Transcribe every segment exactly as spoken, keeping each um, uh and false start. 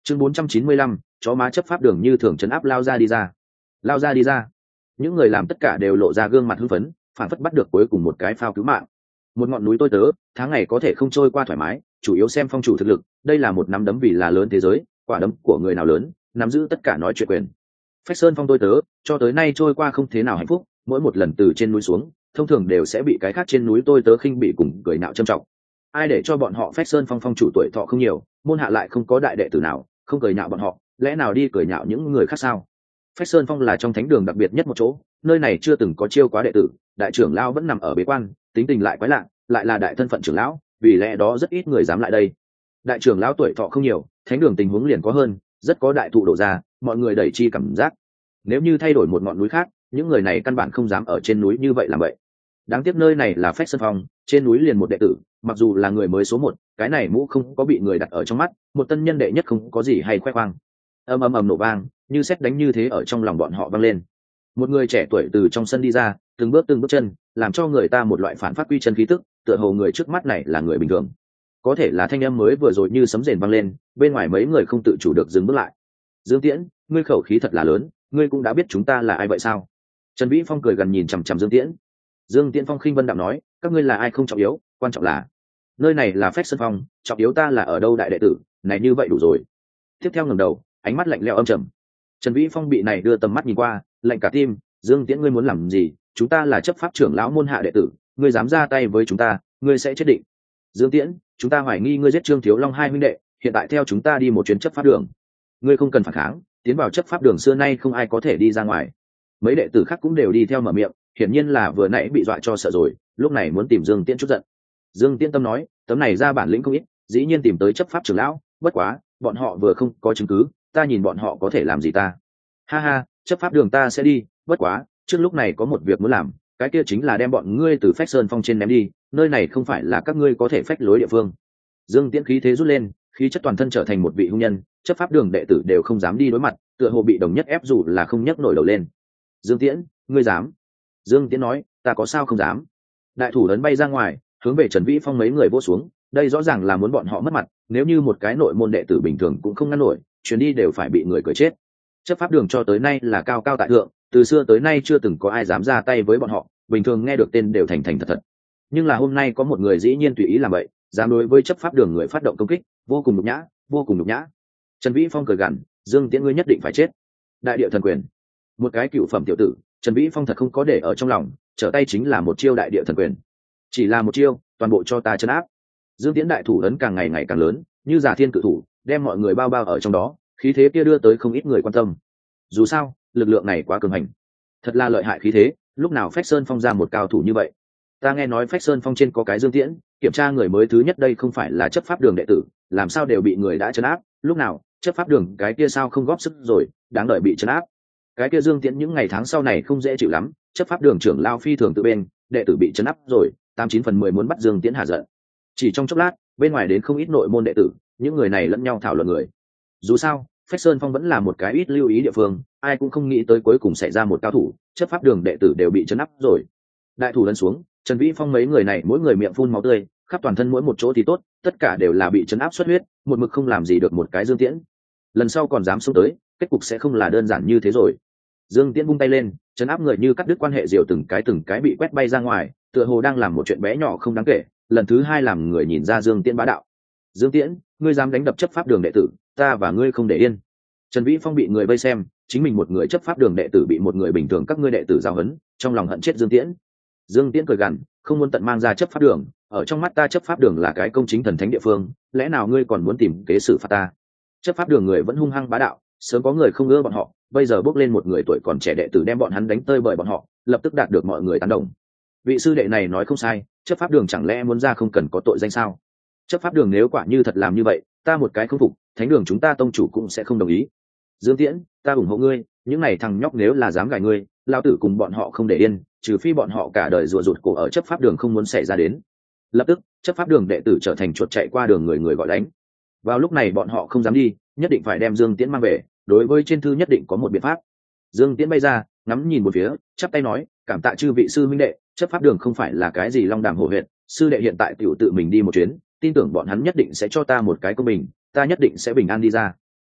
chương bốn trăm chín mươi lăm, chó má chấp pháp đường như thường trấn áp lao ra đi ra lao ra đi ra những người làm tất cả đều lộ ra gương mặt hưng phấn, phản phất bắt được cuối cùng một cái phao cứu mạng. Một ngọn núi tôi tớ, tháng ngày có thể không trôi qua thoải mái, chủ yếu xem phong chủ thực lực. Đây là một nắm đấm vì là lớn thế giới, quả đấm của người nào lớn nắm giữ tất cả nói chuyện quyền. Phách Sơn phong tôi tớ cho tới nay trôi qua không thế nào hạnh phúc, mỗi một lần từ trên núi xuống thông thường đều sẽ bị cái khác trên núi tôi tớ khinh bị cùng cười nạo châm trọng. Ai để cho bọn họ Phách Sơn phong phong chủ tuổi thọ không nhiều, môn hạ lại không có đại đệ tử nào không cười nhạo bọn họ, lẽ nào đi cười nhạo những người khác sao? Phách Sơn phong là trong thánh đường đặc biệt nhất một chỗ, nơi này chưa từng có chiêu quá đệ tử, đại trưởng lão vẫn nằm ở bế quan, tính tình lại quái lạ, lại là đại thân phận trưởng lão, vì lẽ đó rất ít người dám lại đây. Đại trưởng lão tuổi thọ không nhiều, thánh đường tình huống liền có hơn, rất có đại thụ đổ ra, mọi người đẩy chi cảm giác. Nếu như thay đổi một ngọn núi khác, những người này căn bản không dám ở trên núi như vậy làm vậy. Đáng tiếc nơi này là Phách Sơn phong, trên núi liền một đệ tử, mặc dù là người mới số một, cái này mũ không có bị người đặt ở trong mắt, một tân nhân đệ nhất không có gì hay khoe khoang. Ầm ầm ầm nổ vang, như sét đánh như thế ở trong lòng bọn họ vang lên. Một người trẻ tuổi từ trong sân đi ra, từng bước từng bước chân, làm cho người ta một loại phản phát quy chân khí tức, tựa hồ người trước mắt này là người bình thường. Có thể là thanh âm mới vừa rồi như sấm rền vang lên, bên ngoài mấy người không tự chủ được dừng bước lại. Dương Tiễn, ngươi khẩu khí thật là lớn, ngươi cũng đã biết chúng ta là ai vậy sao? Trần Vĩ Phong cười gần nhìn chằm chằm Dương Tiễn. Dương Tiễn Phong khinh vân đạm nói, các ngươi là ai không trọng yếu, quan trọng là nơi này là Phách Sơn phong, trọng yếu ta là ở đâu đại đệ tử, này như vậy đủ rồi. Tiếp theo ngẩng đầu, ánh mắt lạnh lẽo âm trầm. Trần Vĩ Phong bị này đưa tầm mắt nhìn qua, lạnh cả tim. Dương Tiễn, ngươi muốn làm gì? Chúng ta là chấp pháp trưởng lão môn hạ đệ tử, ngươi dám ra tay với chúng ta, ngươi sẽ chết định. Dương Tiễn, chúng ta hoài nghi ngươi giết Trương Thiếu Long hai huynh đệ, hiện tại theo chúng ta đi một chuyến chấp pháp đường. Ngươi không cần phản kháng, tiến vào chấp pháp đường xưa nay không ai có thể đi ra ngoài. Mấy đệ tử khác cũng đều đi theo mở miệng, hiển nhiên là vừa nãy bị dọa cho sợ rồi, lúc này muốn tìm Dương Tiễn chút giận. Dương Tiễn tâm nói, tấm này ra bản lĩnh không ít, dĩ nhiên tìm tới chấp pháp trưởng lão, bất quá, bọn họ vừa không có chứng cứ, ta nhìn bọn họ có thể làm gì ta? Ha ha, chấp pháp đường ta sẽ đi, bất quá, trước lúc này có một việc muốn làm, cái kia chính là đem bọn ngươi từ Phách Sơn phong trên ném đi, nơi này không phải là các ngươi có thể phách lối địa phương. Dương Tiễn khí thế rút lên, khí chất toàn thân trở thành một vị hung nhân, chấp pháp đường đệ tử đều không dám đi đối mặt, tựa hồ bị đồng nhất ép dù là không nhấc nổi đầu lên. Dương Tiễn, ngươi dám? Dương Tiễn nói, ta có sao không dám. Đại thủ ấn bay ra ngoài, hướng về Trần Vĩ Phong mấy người vỗ xuống, đây rõ ràng là muốn bọn họ mất mặt, nếu như một cái nội môn đệ tử bình thường cũng không ngăn nổi, chuyến đi đều phải bị người cười chết. Chấp pháp đường cho tới nay là cao cao tại thượng, từ xưa tới nay chưa từng có ai dám ra tay với bọn họ, bình thường nghe được tên đều thành thành thật thật. Nhưng là hôm nay có một người dĩ nhiên tùy ý làm vậy, dám đối với chấp pháp đường người phát động công kích, vô cùng nhục nhã, vô cùng nhục nhã. Trần Vĩ Phong cười gằn, Dương Tiễn ngươi nhất định phải chết. Đại địa thần quyền, một cái cựu phẩm tiểu tử, Trần Vĩ Phong thật không có để ở trong lòng, trở tay chính là một chiêu đại địa thần quyền. Chỉ là một chiêu, toàn bộ cho ta trấn áp. Dương Tiễn đại thủ ấn càng ngày ngày càng lớn, như giả thiên cự thủ, đem mọi người bao bao ở trong đó, khí thế kia đưa tới không ít người quan tâm. Dù sao, lực lượng này quá cường hành, thật là lợi hại khí thế, lúc nào Phách Sơn phong ra một cao thủ như vậy? Ta nghe nói Phách Sơn phong trên có cái Dương Tiễn, kiểm tra người mới thứ nhất đây không phải là chấp pháp đường đệ tử, làm sao đều bị người đã trấn áp, lúc nào chấp pháp đường cái kia sao không góp sức rồi, đáng đợi bị trấn áp. Cái kia Dương Tiễn những ngày tháng sau này không dễ chịu lắm, chấp pháp đường trưởng lao phi thường tự bên, đệ tử bị trấn áp rồi, tám chín phần mười muốn bắt Dương Tiễn hạ giận. Chỉ trong chốc lát, bên ngoài đến không ít nội môn đệ tử, những người này lẫn nhau thảo luận người. Dù sao, Phách Sơn phong vẫn là một cái ít lưu ý địa phương, ai cũng không nghĩ tới cuối cùng xảy ra một cao thủ, chấp pháp đường đệ tử đều bị trấn áp rồi. Đại thủ lấn xuống, Trần Vĩ Phong mấy người này mỗi người miệng phun máu tươi, khắp toàn thân mỗi một chỗ thì tốt, tất cả đều là bị trấn áp xuất huyết, một mực không làm gì được một cái Dương Tiễn. Lần sau còn dám xông tới, kết cục sẽ không là đơn giản như thế rồi. Dương Tiễn vung tay lên, trấn áp người như cắt đứt quan hệ diều từng cái từng cái bị quét bay ra ngoài, tựa hồ đang làm một chuyện bé nhỏ không đáng kể. Lần thứ hai làm người nhìn ra Dương Tiễn bá đạo. Dương Tiễn, ngươi dám đánh đập chấp pháp đường đệ tử, ta và ngươi không để yên. Trần Vĩ Phong bị người vây xem, chính mình một người chấp pháp đường đệ tử bị một người bình thường các ngươi đệ tử giao hấn, trong lòng hận chết Dương Tiễn. Dương Tiễn cười gằn, không muốn tận mang ra chấp pháp đường, ở trong mắt ta chấp pháp đường là cái công chính thần thánh địa phương, lẽ nào ngươi còn muốn tìm kế xử phạt ta? Chấp pháp đường người vẫn hung hăng bá đạo, sớm có người không ưa bọn họ, bây giờ bước lên một người tuổi còn trẻ đệ tử đem bọn hắn đánh tơi bời bọn họ, lập tức đạt được mọi người tán đồng. Vị sư đệ này nói không sai, chấp pháp đường chẳng lẽ muốn ra không cần có tội danh sao? Chấp pháp đường nếu quả như thật làm như vậy, ta một cái không phục, thánh đường chúng ta tông chủ cũng sẽ không đồng ý. Dương Tiễn, ta ủng hộ ngươi, những này thằng nhóc nếu là dám gài ngươi, lao tử cùng bọn họ không để yên, trừ phi bọn họ cả đời rùa rụt cổ ở chấp pháp đường không muốn xảy ra đến. Lập tức, chấp pháp đường đệ tử trở thành chuột chạy qua đường người người gọi đánh. Vào lúc này bọn họ không dám đi, nhất định phải đem Dương Tiễn mang về, đối với trên thư nhất định có một biện pháp. Dương Tiễn bay ra, ngắm nhìn một phía, chắp tay nói, cảm tạ chư vị sư minh đệ, chấp pháp đường không phải là cái gì long đàm hổ huyệt, sư đệ hiện tại tiểu tự mình đi một chuyến, tin tưởng bọn hắn nhất định sẽ cho ta một cái công bình, ta nhất định sẽ bình an đi ra.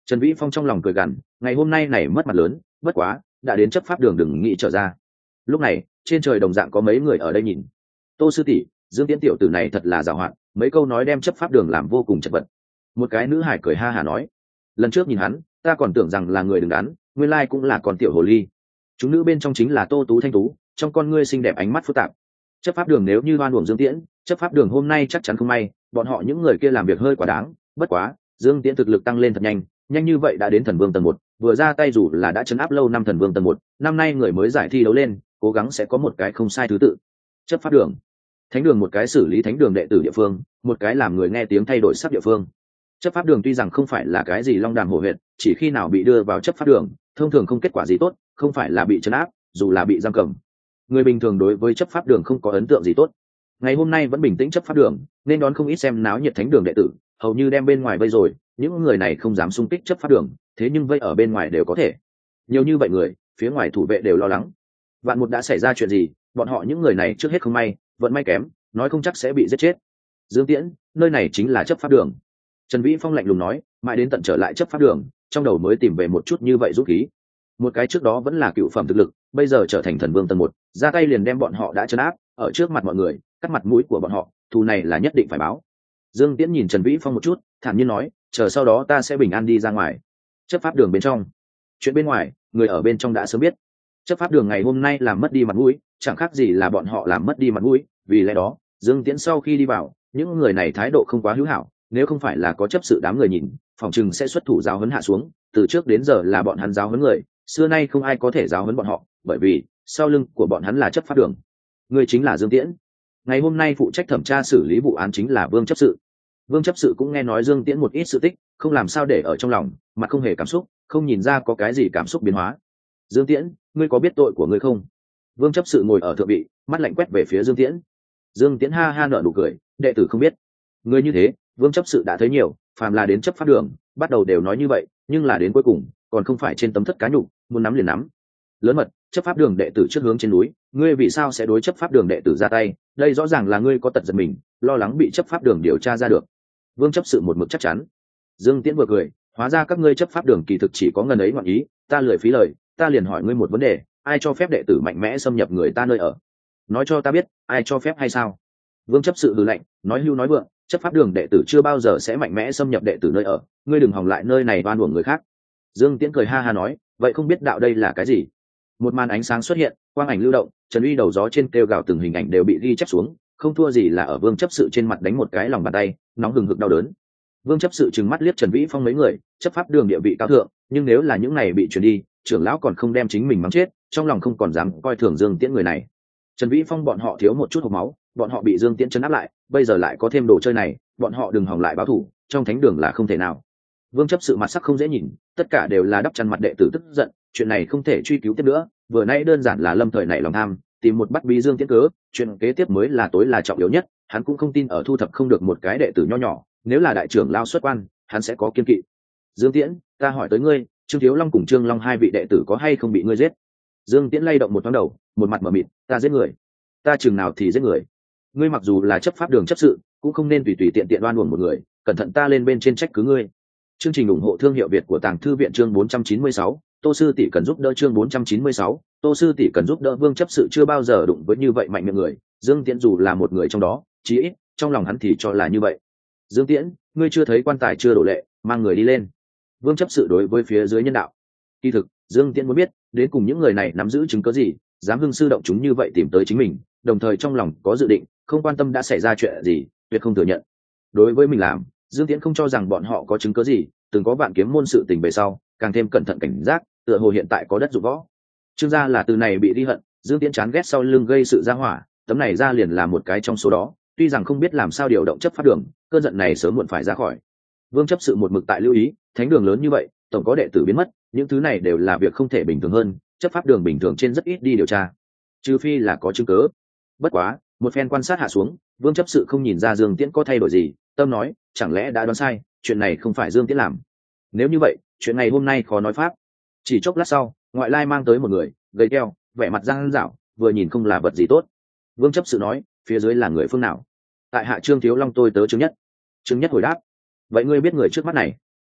Trần Vĩ Phong trong lòng cười gằn, ngày hôm nay này mất mặt lớn, bất quá đã đến chấp pháp đường đừng nghĩ trở ra. Lúc này trên trời đồng dạng có mấy người ở đây nhìn. Tô sư tỷ, Dương Tiễn tiểu tử này thật là giàu hạn, mấy câu nói đem chấp pháp đường làm vô cùng chật vật. Một cái nữ hải cười ha hả nói, lần trước nhìn hắn ta còn tưởng rằng là người đứng đắn, nguyên lai cũng là con tiểu hồ ly. Chúng nữ bên trong chính là Tô Tú Thanh Tú, trong con ngươi xinh đẹp ánh mắt phức tạp. Chấp pháp đường nếu như oan uổng Dương Tiễn, chấp pháp đường hôm nay chắc chắn không may, bọn họ những người kia làm việc hơi quá đáng. Bất quá Dương Tiễn thực lực tăng lên thật nhanh, nhanh như vậy đã đến thần vương tầng một, vừa ra tay dù là đã chấn áp lâu năm thần vương tầng một, năm nay người mới giải thi đấu lên, cố gắng sẽ có một cái không sai thứ tự. Chấp pháp đường, thánh đường một cái xử lý thánh đường đệ tử địa phương, một cái làm người nghe tiếng thay đổi sắc địa phương. Chấp pháp đường tuy rằng không phải là cái gì long đàm hổ huyệt, chỉ khi nào bị đưa vào chấp pháp đường thông thường không kết quả gì tốt, không phải là bị trấn áp, dù là bị giam cầm. Người bình thường đối với chấp pháp đường không có ấn tượng gì tốt. Ngày hôm nay vẫn bình tĩnh chấp pháp đường, nên đón không ít xem náo nhiệt thánh đường đệ tử, hầu như đem bên ngoài vây rồi. Những người này không dám xung kích chấp pháp đường, thế nhưng vây ở bên ngoài đều có thể. Nhiều như vậy người, phía ngoài thủ vệ đều lo lắng. Vạn một đã xảy ra chuyện gì, bọn họ những người này trước hết không may, vận may kém, nói không chắc sẽ bị giết chết. Dương Tiễn, nơi này chính là chấp pháp đường. Trần Vĩ Phong lạnh lùng nói, mãi đến tận trở lại chấp pháp đường, trong đầu mới tìm về một chút như vậy rút khí. Một cái trước đó vẫn là cựu phẩm thực lực, bây giờ trở thành thần vương tầng một, ra tay liền đem bọn họ đã trấn áp, ở trước mặt mọi người, cắt mặt mũi của bọn họ, thù này là nhất định phải báo. Dương Tiễn nhìn Trần Vĩ Phong một chút, thản nhiên nói, chờ sau đó ta sẽ bình an đi ra ngoài. Chấp pháp đường bên trong, chuyện bên ngoài, người ở bên trong đã sớm biết. Chấp pháp đường ngày hôm nay làm mất đi mặt mũi, chẳng khác gì là bọn họ làm mất đi mặt mũi, vì lẽ đó, Dương Tiễn sau khi đi vào, những người này thái độ không quá hữu hảo, nếu không phải là có chấp sự đám người nhìn, phòng chừng sẽ xuất thủ giáo huấn hạ xuống, từ trước đến giờ là bọn hắn giáo huấn người, xưa nay không ai có thể giáo huấn bọn họ, bởi vì sau lưng của bọn hắn là chấp pháp đường. Người chính là Dương Tiễn. Ngày hôm nay phụ trách thẩm tra xử lý vụ án chính là Vương chấp sự. Vương chấp sự cũng nghe nói Dương Tiễn một ít sự tích, không làm sao để ở trong lòng, mà không hề cảm xúc, không nhìn ra có cái gì cảm xúc biến hóa. Dương Tiễn, ngươi có biết tội của ngươi không? Vương chấp sự ngồi ở thượng vị, mắt lạnh quét về phía Dương Tiễn. Dương Tiễn ha ha nở nụ cười, đệ tử không biết. Ngươi như thế, Vương chấp sự đã thấy nhiều, phàm là đến chấp pháp đường, bắt đầu đều nói như vậy, nhưng là đến cuối cùng, còn không phải trên tấm thất cá nhục, muốn nắm liền nắm. Lớn mật, chấp pháp đường đệ tử trước hướng trên núi, ngươi vì sao sẽ đối chấp pháp đường đệ tử ra tay? Đây rõ ràng là ngươi có tật giật mình, lo lắng bị chấp pháp đường điều tra ra được. Vương chấp sự một mực chắc chắn. Dương Tiễn vừa cười, hóa ra các ngươi chấp pháp đường kỳ thực chỉ có ngần ấy ngọn ý, ta lười phí lời, ta liền hỏi ngươi một vấn đề, ai cho phép đệ tử mạnh mẽ xâm nhập người ta nơi ở? Nói cho ta biết, ai cho phép hay sao? Vương chấp sự hừ lạnh, nói hưu nói vượng, chấp pháp đường đệ tử chưa bao giờ sẽ mạnh mẽ xâm nhập đệ tử nơi ở, ngươi đừng hòng lại nơi này oan uổng người khác. Dương Tiễn cười ha ha nói, vậy không biết đạo đây là cái gì? Một màn ánh sáng xuất hiện, quang ảnh lưu động, Trần Uy đầu gió trên kêu gào từng hình ảnh đều bị ghi chép xuống, không thua gì là ở Vương chấp sự trên mặt đánh một cái lòng bàn tay, nóng hừng hực đau đớn. Vương chấp sự trừng mắt liếc Trần Vĩ Phong mấy người, chấp pháp đường địa vị cao thượng, nhưng nếu là những này bị truyền đi, trưởng lão còn không đem chính mình mắng chết, trong lòng không còn dám coi thường Dương Tiễn người này. Trần Vĩ Phong bọn họ thiếu một chút hộc máu, bọn họ bị Dương Tiễn trấn áp lại, bây giờ lại có thêm đồ chơi này, bọn họ đừng hòng lại báo thù, trong thánh đường là không thể nào. Vương chấp sự mặt sắc không dễ nhìn, tất cả đều là đắp chăn mặt đệ tử tức giận, chuyện này không thể truy cứu tiếp nữa, vừa nãy đơn giản là lâm thời nảy lòng tham, tìm một bắt bí Dương Tiễn cớ, chuyện kế tiếp mới là tối là trọng yếu nhất, hắn cũng không tin ở thu thập không được một cái đệ tử nho nhỏ, nếu là đại trưởng lao xuất quan, hắn sẽ có kiên kỵ. Dương Tiễn, ta hỏi tới ngươi, Trương Thiếu Long cùng Trương Long hai vị đệ tử có hay không bị ngươi giết? Dương Tiễn lay động một thoáng đầu, một mặt mở mịt, ta giết người, ta chừng nào thì giết người. Ngươi mặc dù là chấp pháp đường chấp sự, cũng không nên tùy tùy tiện tiện oan uổng một người, cẩn thận ta lên bên trên trách cứ ngươi. Chương trình ủng hộ thương hiệu Việt của Tàng Thư viện chương bốn trăm chín mươi sáu, Tô sư tỷ cần giúp đỡ chương bốn trăm chín mươi sáu, Tô sư tỷ cần giúp đỡ. Vương chấp sự chưa bao giờ đụng với như vậy mạnh miệng người, Dương Tiễn dù là một người trong đó, chí ít trong lòng hắn thì cho là như vậy. Dương Tiễn, ngươi chưa thấy quan tài chưa đổ lệ, mang người đi lên. Vương chấp sự đối với phía dưới nhân đạo. Kỳ thực, Dương Tiễn muốn biết, đến cùng những người này nắm giữ chứng cứ gì, dám hưng sư động chúng như vậy tìm tới chính mình, đồng thời trong lòng có dự định, không quan tâm đã xảy ra chuyện gì, tuyệt không thừa nhận. Đối với mình làm, Dương Tiễn không cho rằng bọn họ có chứng cứ gì, từng có vạn kiếm môn sự tình về sau, càng thêm cẩn thận cảnh giác, tựa hồ hiện tại có đất dụng võ. Trương gia là từ này bị đi hận, Dương Tiễn chán ghét sau lưng gây sự ra hỏa, tấm này ra liền là một cái trong số đó, tuy rằng không biết làm sao điều động chấp pháp đường, cơn giận này sớm muộn phải ra khỏi. Vương chấp sự một mực tại lưu ý, thánh đường lớn như vậy, tổng có đệ tử biến mất, những thứ này đều là việc không thể bình thường hơn, chấp pháp đường bình thường trên rất ít đi điều tra, trừ phi là có chứng cứ. Bất quá, một phen quan sát hạ xuống, Vương chấp sự không nhìn ra Dương Tiễn có thay đổi gì, tâm nói, chẳng lẽ đã đoán sai, chuyện này không phải Dương Tiễn làm. Nếu như vậy, chuyện này hôm nay khó nói pháp. Chỉ chốc lát sau, ngoại lai mang tới một người, gầy keo, vẻ mặt răng rảo, vừa nhìn không là vật gì tốt. Vương chấp sự nói, phía dưới là người phương nào? Tại hạ Trương Thiếu Long tôi tớ Trương Nhất. Trương Nhất hồi đáp, vậy ngươi biết người trước mắt này?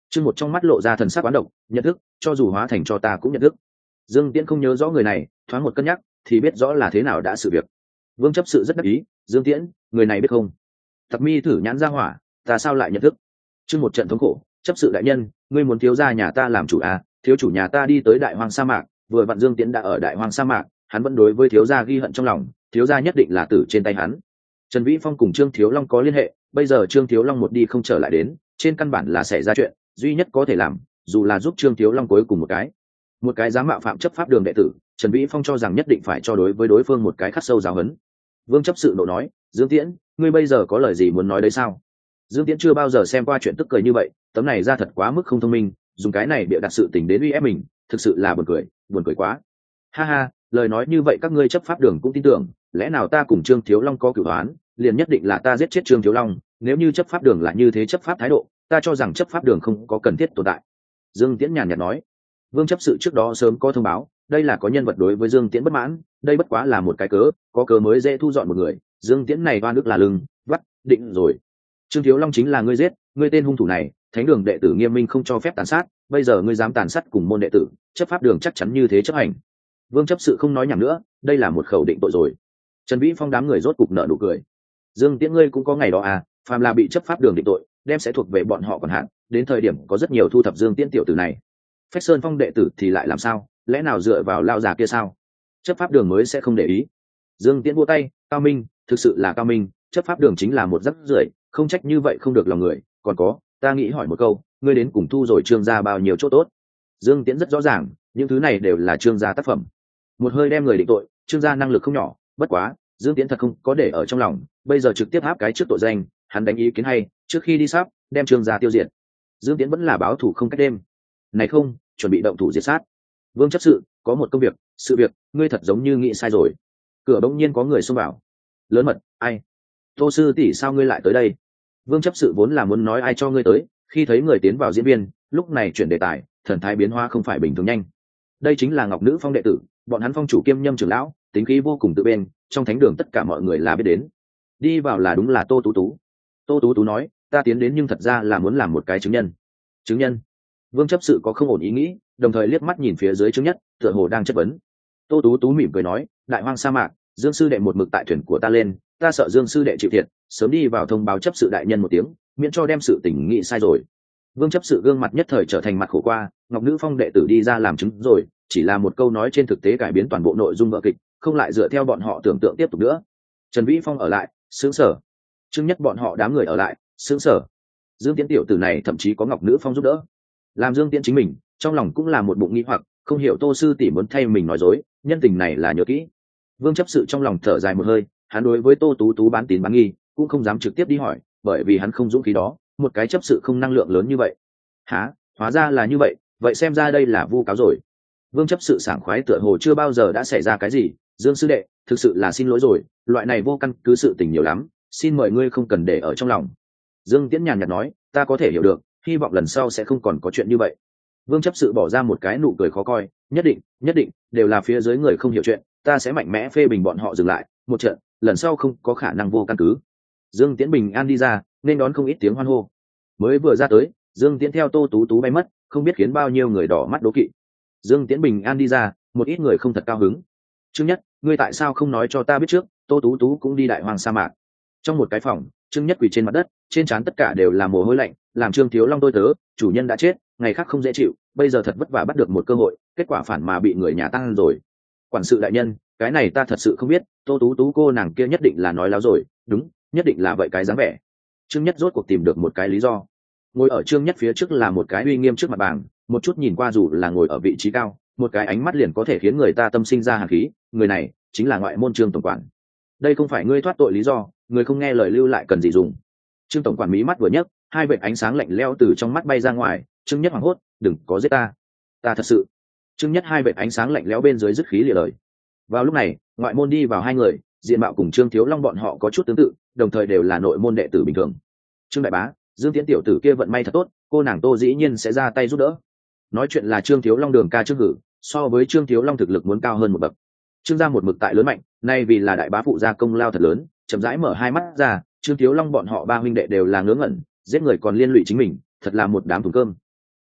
Trương một trong mắt lộ ra thần sắc oán độc, nhận thức, cho dù hóa thành cho ta cũng nhận thức. Dương Tiễn không nhớ rõ người này, thoáng một cân nhắc thì biết rõ là thế nào đã sự việc. Vương chấp sự rất đắc ý, Dương Tiễn, người này biết không? Tặc mi thử nhãn ra hỏa, ta sao lại nhận thức? Trương một trận thống khổ, chấp sự đại nhân, ngươi muốn thiếu gia nhà ta làm chủ à? Thiếu chủ nhà ta đi tới đại hoang sa mạc, vừa vặn Dương Tiễn đã ở đại hoang sa mạc, hắn vẫn đối với thiếu gia ghi hận trong lòng, thiếu gia nhất định là tử trên tay hắn. Trần Vĩ Phong cùng Trương Thiếu Long có liên hệ, bây giờ Trương Thiếu Long một đi không trở lại đến, trên căn bản là xảy ra chuyện, duy nhất có thể làm, dù là giúp Trương Thiếu Long cuối cùng một cái, một cái dám mạo phạm chấp pháp đường đệ tử, Trần Vĩ Phong cho rằng nhất định phải cho đối với đối phương một cái khắc sâu giáo huấn. Vương chấp sự nộ nói, Dương Tiễn, ngươi bây giờ có lời gì muốn nói đấy sao? Dương Tiễn chưa bao giờ xem qua chuyện tức cười như vậy, tấm này ra thật quá mức không thông minh, dùng cái này bịa đặt sự tình đến uy ép mình, thực sự là buồn cười, buồn cười quá. Ha ha, lời nói như vậy các ngươi chấp pháp đường cũng tin tưởng, lẽ nào ta cùng Trương Thiếu Long có cửu oán, liền nhất định là ta giết chết Trương Thiếu Long, nếu như chấp pháp đường là như thế chấp pháp thái độ, ta cho rằng chấp pháp đường không có cần thiết tồn tại. Dương Tiễn nhàn nhạt nói. Vương chấp sự trước đó sớm có thông báo, đây là có nhân vật đối với Dương Tiễn bất mãn, đây bất quá là một cái cớ, có cớ mới dễ thu dọn một người, Dương Tiễn này oan ức là lưng, vắt, định rồi. Trương Thiếu Long chính là ngươi giết, ngươi tên hung thủ này, thánh đường đệ tử nghiêm minh không cho phép tàn sát, bây giờ ngươi dám tàn sát cùng môn đệ tử, chấp pháp đường chắc chắn như thế chấp hành. Vương chấp sự không nói nhảm nữa, đây là một khẩu định tội rồi. Trần Vĩ Phong đám người rốt cục nợ nụ cười. Dương Tiễn ngươi cũng có ngày đó à, phàm là bị chấp pháp đường định tội, đem sẽ thuộc về bọn họ còn hạn, đến thời điểm có rất nhiều thu thập Dương Tiễn tiểu tử này. Phách Sơn Phong đệ tử thì lại làm sao, lẽ nào dựa vào lao già kia sao? Chấp pháp đường mới sẽ không để ý. Dương Tiễn vỗ tay, cao minh, thực sự là cao minh, chấp pháp đường chính là một rắc rưởi, không trách như vậy không được lòng người, còn có, ta nghĩ hỏi một câu, ngươi đến cùng thu rồi Trương gia bao nhiêu chỗ tốt? Dương Tiễn rất rõ ràng, những thứ này đều là Trương gia tác phẩm. Một hơi đem người định tội, Trương gia năng lực không nhỏ, bất quá, Dương Tiễn thật không có để ở trong lòng, bây giờ trực tiếp áp cái trước tội danh, hắn đánh ý kiến hay, trước khi đi sắp, đem Trương gia tiêu diệt. Dương Tiễn vẫn là báo thủ không cách đêm. Này không, chuẩn bị động thủ diệt sát. Vương chấp sự, có một công việc, sự việc, ngươi thật giống như nghĩ sai rồi. Cửa bỗng nhiên có người xông vào. Lớn mật, ai? Tô sư tỷ sao ngươi lại tới đây? Vương chấp sự vốn là muốn nói ai cho ngươi tới, khi thấy người tiến vào diễn viên, lúc này chuyển đề tài, thần thái biến hóa không phải bình thường nhanh. Đây chính là Ngọc Nữ Phong đệ tử, bọn hắn phong chủ kiêm nhâm trưởng lão, tính khí vô cùng tự bên, trong thánh đường tất cả mọi người là biết đến. Đi vào là đúng là Tô Tú Tú. Tô Tú Tú nói, ta tiến đến nhưng thật ra là muốn làm một cái chứng nhân. Chứng nhân? Vương chấp sự có không ổn ý nghĩ, đồng thời liếc mắt nhìn phía dưới chứng nhất, tựa hồ đang chất vấn. Tô Tú Tú mỉm cười nói, đại hoang sa mạc, Dương sư đệ một mực tại thuyền của ta lên, ta sợ Dương sư đệ chịu thiệt, sớm đi vào thông báo chấp sự đại nhân một tiếng, miễn cho đem sự tình nghị sai rồi. Vương chấp sự gương mặt nhất thời trở thành mặt khổ qua, Ngọc Nữ Phong đệ tử đi ra làm chứng rồi, chỉ là một câu nói trên thực tế cải biến toàn bộ nội dung vở kịch, không lại dựa theo bọn họ tưởng tượng tiếp tục nữa. Trần Vĩ Phong ở lại, sướng sở. Trương Nhất bọn họ đám người ở lại, sướng sở. Dương Tiễn tiểu tử này thậm chí có Ngọc Nữ Phong giúp đỡ. Làm Dương Tiễn chính mình, trong lòng cũng là một bụng nghi hoặc, không hiểu Tô sư tỷ muốn thay mình nói dối, nhân tình này là nhớ kỹ. Vương chấp sự trong lòng thở dài một hơi, hắn đối với Tô Tú Tú bán tín bán nghi, cũng không dám trực tiếp đi hỏi, bởi vì hắn không dũng khí đó, một cái chấp sự không năng lượng lớn như vậy. Hả, hóa ra là như vậy, vậy xem ra đây là vu cáo rồi. Vương chấp sự sảng khoái tựa hồ chưa bao giờ đã xảy ra cái gì, Dương sư đệ, thực sự là xin lỗi rồi, loại này vô căn cứ sự tình nhiều lắm, xin mời ngươi không cần để ở trong lòng. Dương Tiễn nhàn nhạt nói, ta có thể hiểu được, hy vọng lần sau sẽ không còn có chuyện như vậy. Vương chấp sự bỏ ra một cái nụ cười khó coi, nhất định, nhất định, đều là phía dưới người không hiểu chuyện, ta sẽ mạnh mẽ phê bình bọn họ dừng lại, một trận, lần sau không có khả năng vô căn cứ. Dương Tiễn bình an đi ra, nên đón không ít tiếng hoan hô. Mới vừa ra tới, Dương Tiễn theo Tô Tú Tú bay mất, không biết khiến bao nhiêu người đỏ mắt đố kỵ. Dương Tiễn bình an đi ra, một ít người không thật cao hứng. Trương Nhất, ngươi tại sao không nói cho ta biết trước, Tô Tú Tú cũng đi đại hoàng sa mạc. Trong một cái phòng, Trương Nhất quỳ trên mặt đất, trên trán tất cả đều là mồ hôi lạnh, làm Trương Thiếu Long tôi tớ, chủ nhân đã chết, ngày khác không dễ chịu, bây giờ thật vất vả bắt được một cơ hội, kết quả phản mà bị người nhà tăng rồi. Quản sự đại nhân, cái này ta thật sự không biết, Tô Tú Tú cô nàng kia nhất định là nói láo rồi, đúng, nhất định là vậy cái dáng vẻ. Trương Nhất rốt cuộc tìm được một cái lý do. Ngồi ở Trương Nhất phía trước là một cái uy nghiêm trước mặt bảng, một chút nhìn qua dù là ngồi ở vị trí cao, một cái ánh mắt liền có thể khiến người ta tâm sinh ra hàn khí, người này chính là ngoại môn Trương tổng quản. Đây không phải ngươi thoát tội lý do, người không nghe lời lưu lại cần gì dùng. Trương tổng quản mí mắt vừa nhấc, hai vệt ánh sáng lạnh lẽo từ trong mắt bay ra ngoài. Trương Nhất hoảng hốt, đừng có giết ta, ta thật sự. Trương Nhất hai vệt ánh sáng lạnh lẽo bên dưới dứt khí lìa lời. Vào lúc này, ngoại môn đi vào hai người, diện mạo cùng Trương Thiếu Long bọn họ có chút tương tự, đồng thời đều là nội môn đệ tử bình thường. Trương đại bá, Dương Tiễn tiểu tử kia vận may thật tốt, cô nàng Tô dĩ nhiên sẽ ra tay giúp đỡ. Nói chuyện là Trương Thiếu Long đường ca Trương Hử, so với Trương Thiếu Long thực lực muốn cao hơn một bậc. Trương gia một mực tại lớn mạnh, nay vì là đại bá phụ gia công lao thật lớn, chậm rãi mở hai mắt ra, Trương Thiếu Long bọn họ ba huynh đệ đều là ngớ ngẩn, giết người còn liên lụy chính mình, thật là một đám thùng cơm.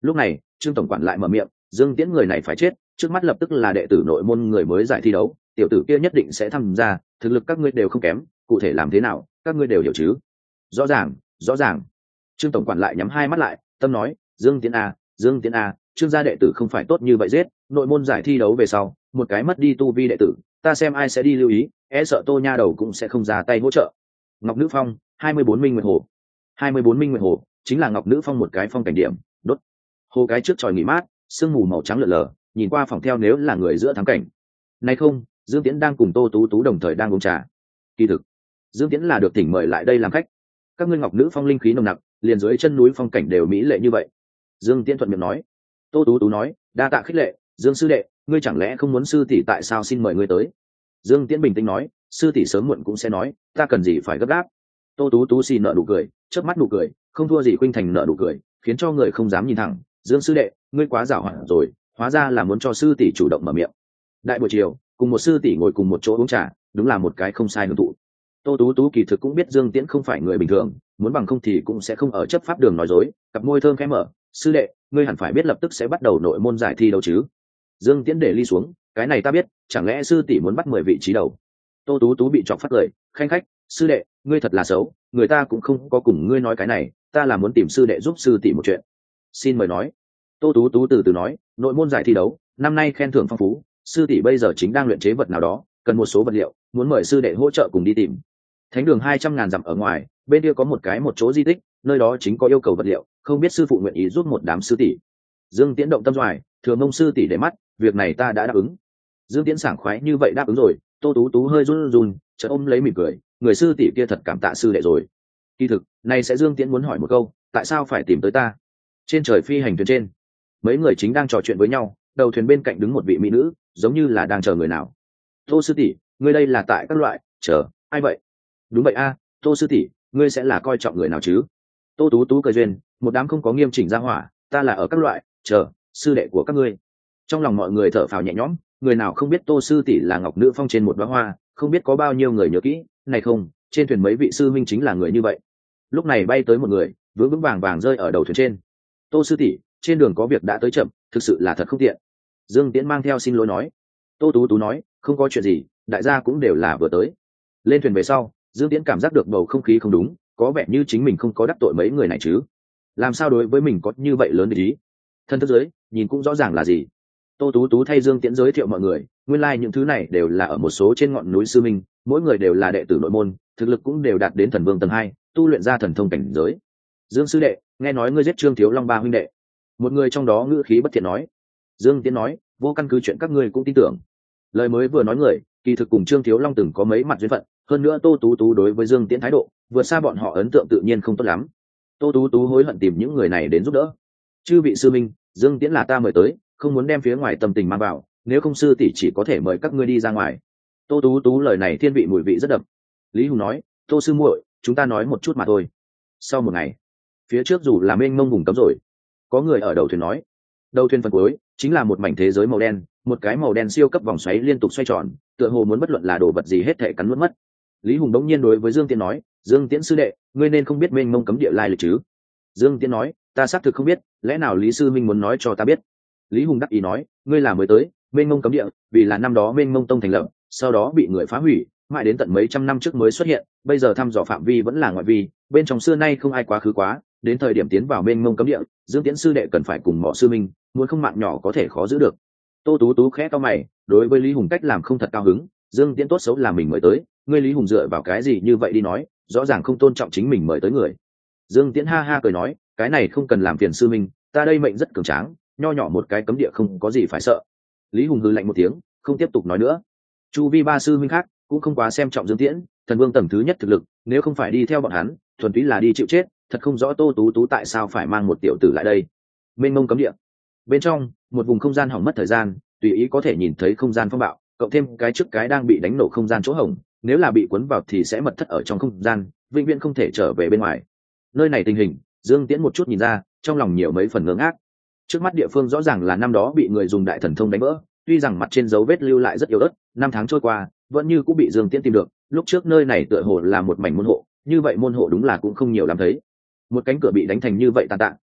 Lúc này Trương tổng quản lại mở miệng, Dương Tiễn người này phải chết, trước mắt lập tức là đệ tử nội môn người mới giải thi đấu, tiểu tử kia nhất định sẽ tham gia, thực lực các ngươi đều không kém, cụ thể làm thế nào các ngươi đều hiểu chứ? Rõ ràng, rõ ràng. Trương tổng quản lại nhắm hai mắt lại, tâm nói, Dương Tiễn a, Dương Tiễn a, Trương gia đệ tử không phải tốt như vậy giết, nội môn giải thi đấu về sau, một cái mất đi tu vi đệ tử, ta xem ai sẽ đi lưu ý, e sợ Tô nha đầu cũng sẽ không ra tay hỗ trợ. Ngọc Nữ Phong, hai mươi bốn Minh Nguyệt Hồ. hai mươi bốn Minh Nguyệt Hồ chính là Ngọc Nữ Phong một cái phong cảnh điểm, đốt. Hồ cái trước tròi nghỉ mát, sương mù màu trắng lờ lờ, nhìn qua phòng theo nếu là người giữa thắng cảnh. Này không, Dương Tiễn đang cùng Tô Tú Tú đồng thời đang uống trà. Kỳ thực, Dương Tiễn là được thỉnh mời lại đây làm khách. Các ngươi Ngọc Nữ Phong linh khí nồng nặc, liền dưới chân núi phong cảnh đều mỹ lệ như vậy. Dương Tiễn thuận miệng nói. Tô Tú Tú nói, đa tạ khích lệ, Dương sư đệ, ngươi chẳng lẽ không muốn sư tỷ tại sao xin mời ngươi tới? Dương Tiễn bình tĩnh nói, sư tỷ sớm muộn cũng sẽ nói, ta cần gì phải gấp gáp. Tô Tú Tú xì nợ nụ cười, chớp mắt nụ cười, không thua gì Khuynh Thành nợ nụ cười, khiến cho người không dám nhìn thẳng. Dương sư đệ, ngươi quá giảo hoạt rồi, hóa ra là muốn cho sư tỷ chủ động mở miệng. Đại buổi chiều, cùng một sư tỷ ngồi cùng một chỗ uống trà, đúng là một cái không sai hưởng thụ. Tô Tú Tú kỳ thực cũng biết Dương Tiễn không phải người bình thường, muốn bằng không thì cũng sẽ không ở chấp pháp đường nói dối, cặp môi thơm khẽ mở, sư đệ, ngươi hẳn phải biết lập tức sẽ bắt đầu nội môn giải thi đấu chứ? Dương Tiễn để ly xuống, cái này ta biết, chẳng lẽ sư tỷ muốn bắt mười vị trí đầu? Tô Tú Tú bị chọc phát cười, khanh khách, sư đệ, ngươi thật là xấu, người ta cũng không có cùng ngươi nói cái này, ta là muốn tìm sư đệ giúp sư tỷ một chuyện. Xin mời nói. Tô Tú Tú từ từ nói, nội môn giải thi đấu, năm nay khen thưởng phong phú, sư tỷ bây giờ chính đang luyện chế vật nào đó, cần một số vật liệu, muốn mời sư đệ hỗ trợ cùng đi tìm. Thánh đường hai trăm ngàn dặm ở ngoài, bên kia có một cái một chỗ di tích, nơi đó chính có yêu cầu vật liệu, không biết sư phụ nguyện ý giúp một đám sư tỷ. Dương Tiễn động tâm doài, thừa mông sư tỷ để mắt, việc này ta đã đáp ứng. Dương Tiễn sảng khoái như vậy đáp ứng rồi, Tô Tú Tú hơi run run, chợt ôm lấy mỉm cười, người sư tỷ kia thật cảm tạ sư đệ rồi. Kỳ thực, này sẽ Dương Tiễn muốn hỏi một câu, tại sao phải tìm tới ta? Trên trời phi hành thuyền trên, mấy người chính đang trò chuyện với nhau, đầu thuyền bên cạnh đứng một vị mỹ nữ, giống như là đang chờ người nào. Tô sư tỷ, ngươi đây là tại các loại, chờ, ai vậy? Đúng vậy a, Tô sư tỷ, ngươi sẽ là coi trọng người nào chứ? Tô Tú Tú cười duyên, một đám không có nghiêm chỉnh ra hỏa, ta là ở các loại, chờ, sư đệ của các ngươi. Trong lòng mọi người thở phào nhẹ nhõm, người nào không biết Tô sư tỷ là Ngọc Nữ Phong trên một đóa hoa, không biết có bao nhiêu người nhớ kỹ, này không, trên thuyền mấy vị sư minh chính là người như vậy. Lúc này bay tới một người, vững vững vàng vàng rơi ở đầu thuyền trên. Tô sư tỷ, trên đường có việc đã tới chậm, thực sự là thật không tiện. Dương Tiễn mang theo xin lỗi nói. Tô Tú Tú nói, không có chuyện gì, đại gia cũng đều là vừa tới. Lên thuyền về sau, Dương Tiễn cảm giác được bầu không khí không đúng, có vẻ như chính mình không có đắc tội mấy người này chứ. Làm sao đối với mình có như vậy lớn ý? Thân thức giới, nhìn cũng rõ ràng là gì. Tô Tú Tú thay Dương Tiễn giới thiệu mọi người, nguyên lai like những thứ này đều là ở một số trên ngọn núi sư minh, mỗi người đều là đệ tử nội môn, thực lực cũng đều đạt đến thần vương tầng hai, tu luyện ra thần thông cảnh giới. Dương sư đệ, nghe nói ngươi giết Trương Thiếu Long ba huynh đệ. Một người trong đó ngữ khí bất thiện nói. Dương Tiễn nói, vô căn cứ chuyện các ngươi cũng tin tưởng. Lời mới vừa nói người, kỳ thực cùng Trương Thiếu Long từng có mấy mặt duyên phận, hơn nữa Tô Tú Tú đối với Dương Tiễn thái độ, vượt xa bọn họ ấn tượng tự nhiên không tốt lắm. Tô Tú Tú hối hận tìm những người này đến giúp đỡ. Chư vị sư minh, Dương Tiễn là ta mời tới, không muốn đem phía ngoài tâm tình mang vào, nếu không sư tỷ chỉ có thể mời các ngươi đi ra ngoài. Tô Tú Tú lời này thiên vị mùi vị rất đậm. Lý Hùng nói, Tô sư muội, chúng ta nói một chút mà thôi. Sau một ngày, phía trước dù là mênh mông vùng cấm rồi, có người ở đầu thuyền nói, đầu thuyền phần cuối chính là một mảnh thế giới màu đen, một cái màu đen siêu cấp vòng xoáy liên tục xoay tròn, tựa hồ muốn bất luận là đồ vật gì hết thể cắn nuốt mất. Lý Hùng đống nhiên đối với Dương Tiễn nói, Dương Tiễn sư đệ, ngươi nên không biết mênh mông cấm địa lai lịch chứ? Dương Tiễn nói, ta xác thực không biết, lẽ nào Lý sư minh muốn nói cho ta biết? Lý Hùng đắc ý nói, ngươi là mới tới, mênh mông cấm địa, vì là năm đó mênh mông tông thành lập, sau đó bị người phá hủy, mãi đến tận mấy trăm năm trước mới xuất hiện, bây giờ thăm dò phạm vi vẫn là ngoại vi, bên trong xưa nay không ai quá khứ quá, đến thời điểm tiến vào mênh mông cấm địa, Dương Tiễn sư đệ cần phải cùng mỏ sư minh, muốn không mạng nhỏ có thể khó giữ được. Tô Tú Tú khẽ cau mày, đối với Lý Hùng cách làm không thật cao hứng, Dương Tiễn tốt xấu là mình mới tới, ngươi Lý Hùng dựa vào cái gì như vậy đi nói, rõ ràng không tôn trọng chính mình mời tới người. Dương Tiễn ha ha cười nói, cái này không cần làm phiền sư minh, ta đây mệnh rất cường tráng, nho nhỏ một cái cấm địa không có gì phải sợ. Lý Hùng hừ lạnh một tiếng, không tiếp tục nói nữa. Chu vi ba sư minh khác cũng không quá xem trọng Dương Tiễn, thần vương tầng thứ nhất thực lực, nếu không phải đi theo bọn hắn, thuần túy là đi chịu chết, thật không rõ Tô Tú Tú tại sao phải mang một tiểu tử lại đây. Mênh mông cấm địa, bên trong một vùng không gian hỏng mất thời gian, tùy ý có thể nhìn thấy không gian phong bạo, cộng thêm cái trước cái đang bị đánh nổ không gian chỗ hổng, nếu là bị cuốn vào thì sẽ mật thất ở trong không gian, vĩnh viễn không thể trở về bên ngoài. Nơi này tình hình, Dương Tiễn một chút nhìn ra, trong lòng nhiều mấy phần ngưỡng ác. Trước mắt địa phương rõ ràng là năm đó bị người dùng đại thần thông đánh vỡ, tuy rằng mặt trên dấu vết lưu lại rất yếu ớt, năm tháng trôi qua, vẫn như cũng bị Dương Tiễn tìm được. Lúc trước nơi này tựa hồ là một mảnh môn hộ, như vậy môn hộ đúng là cũng không nhiều lắm thấy. Một cánh cửa bị đánh thành như vậy tàn tạ,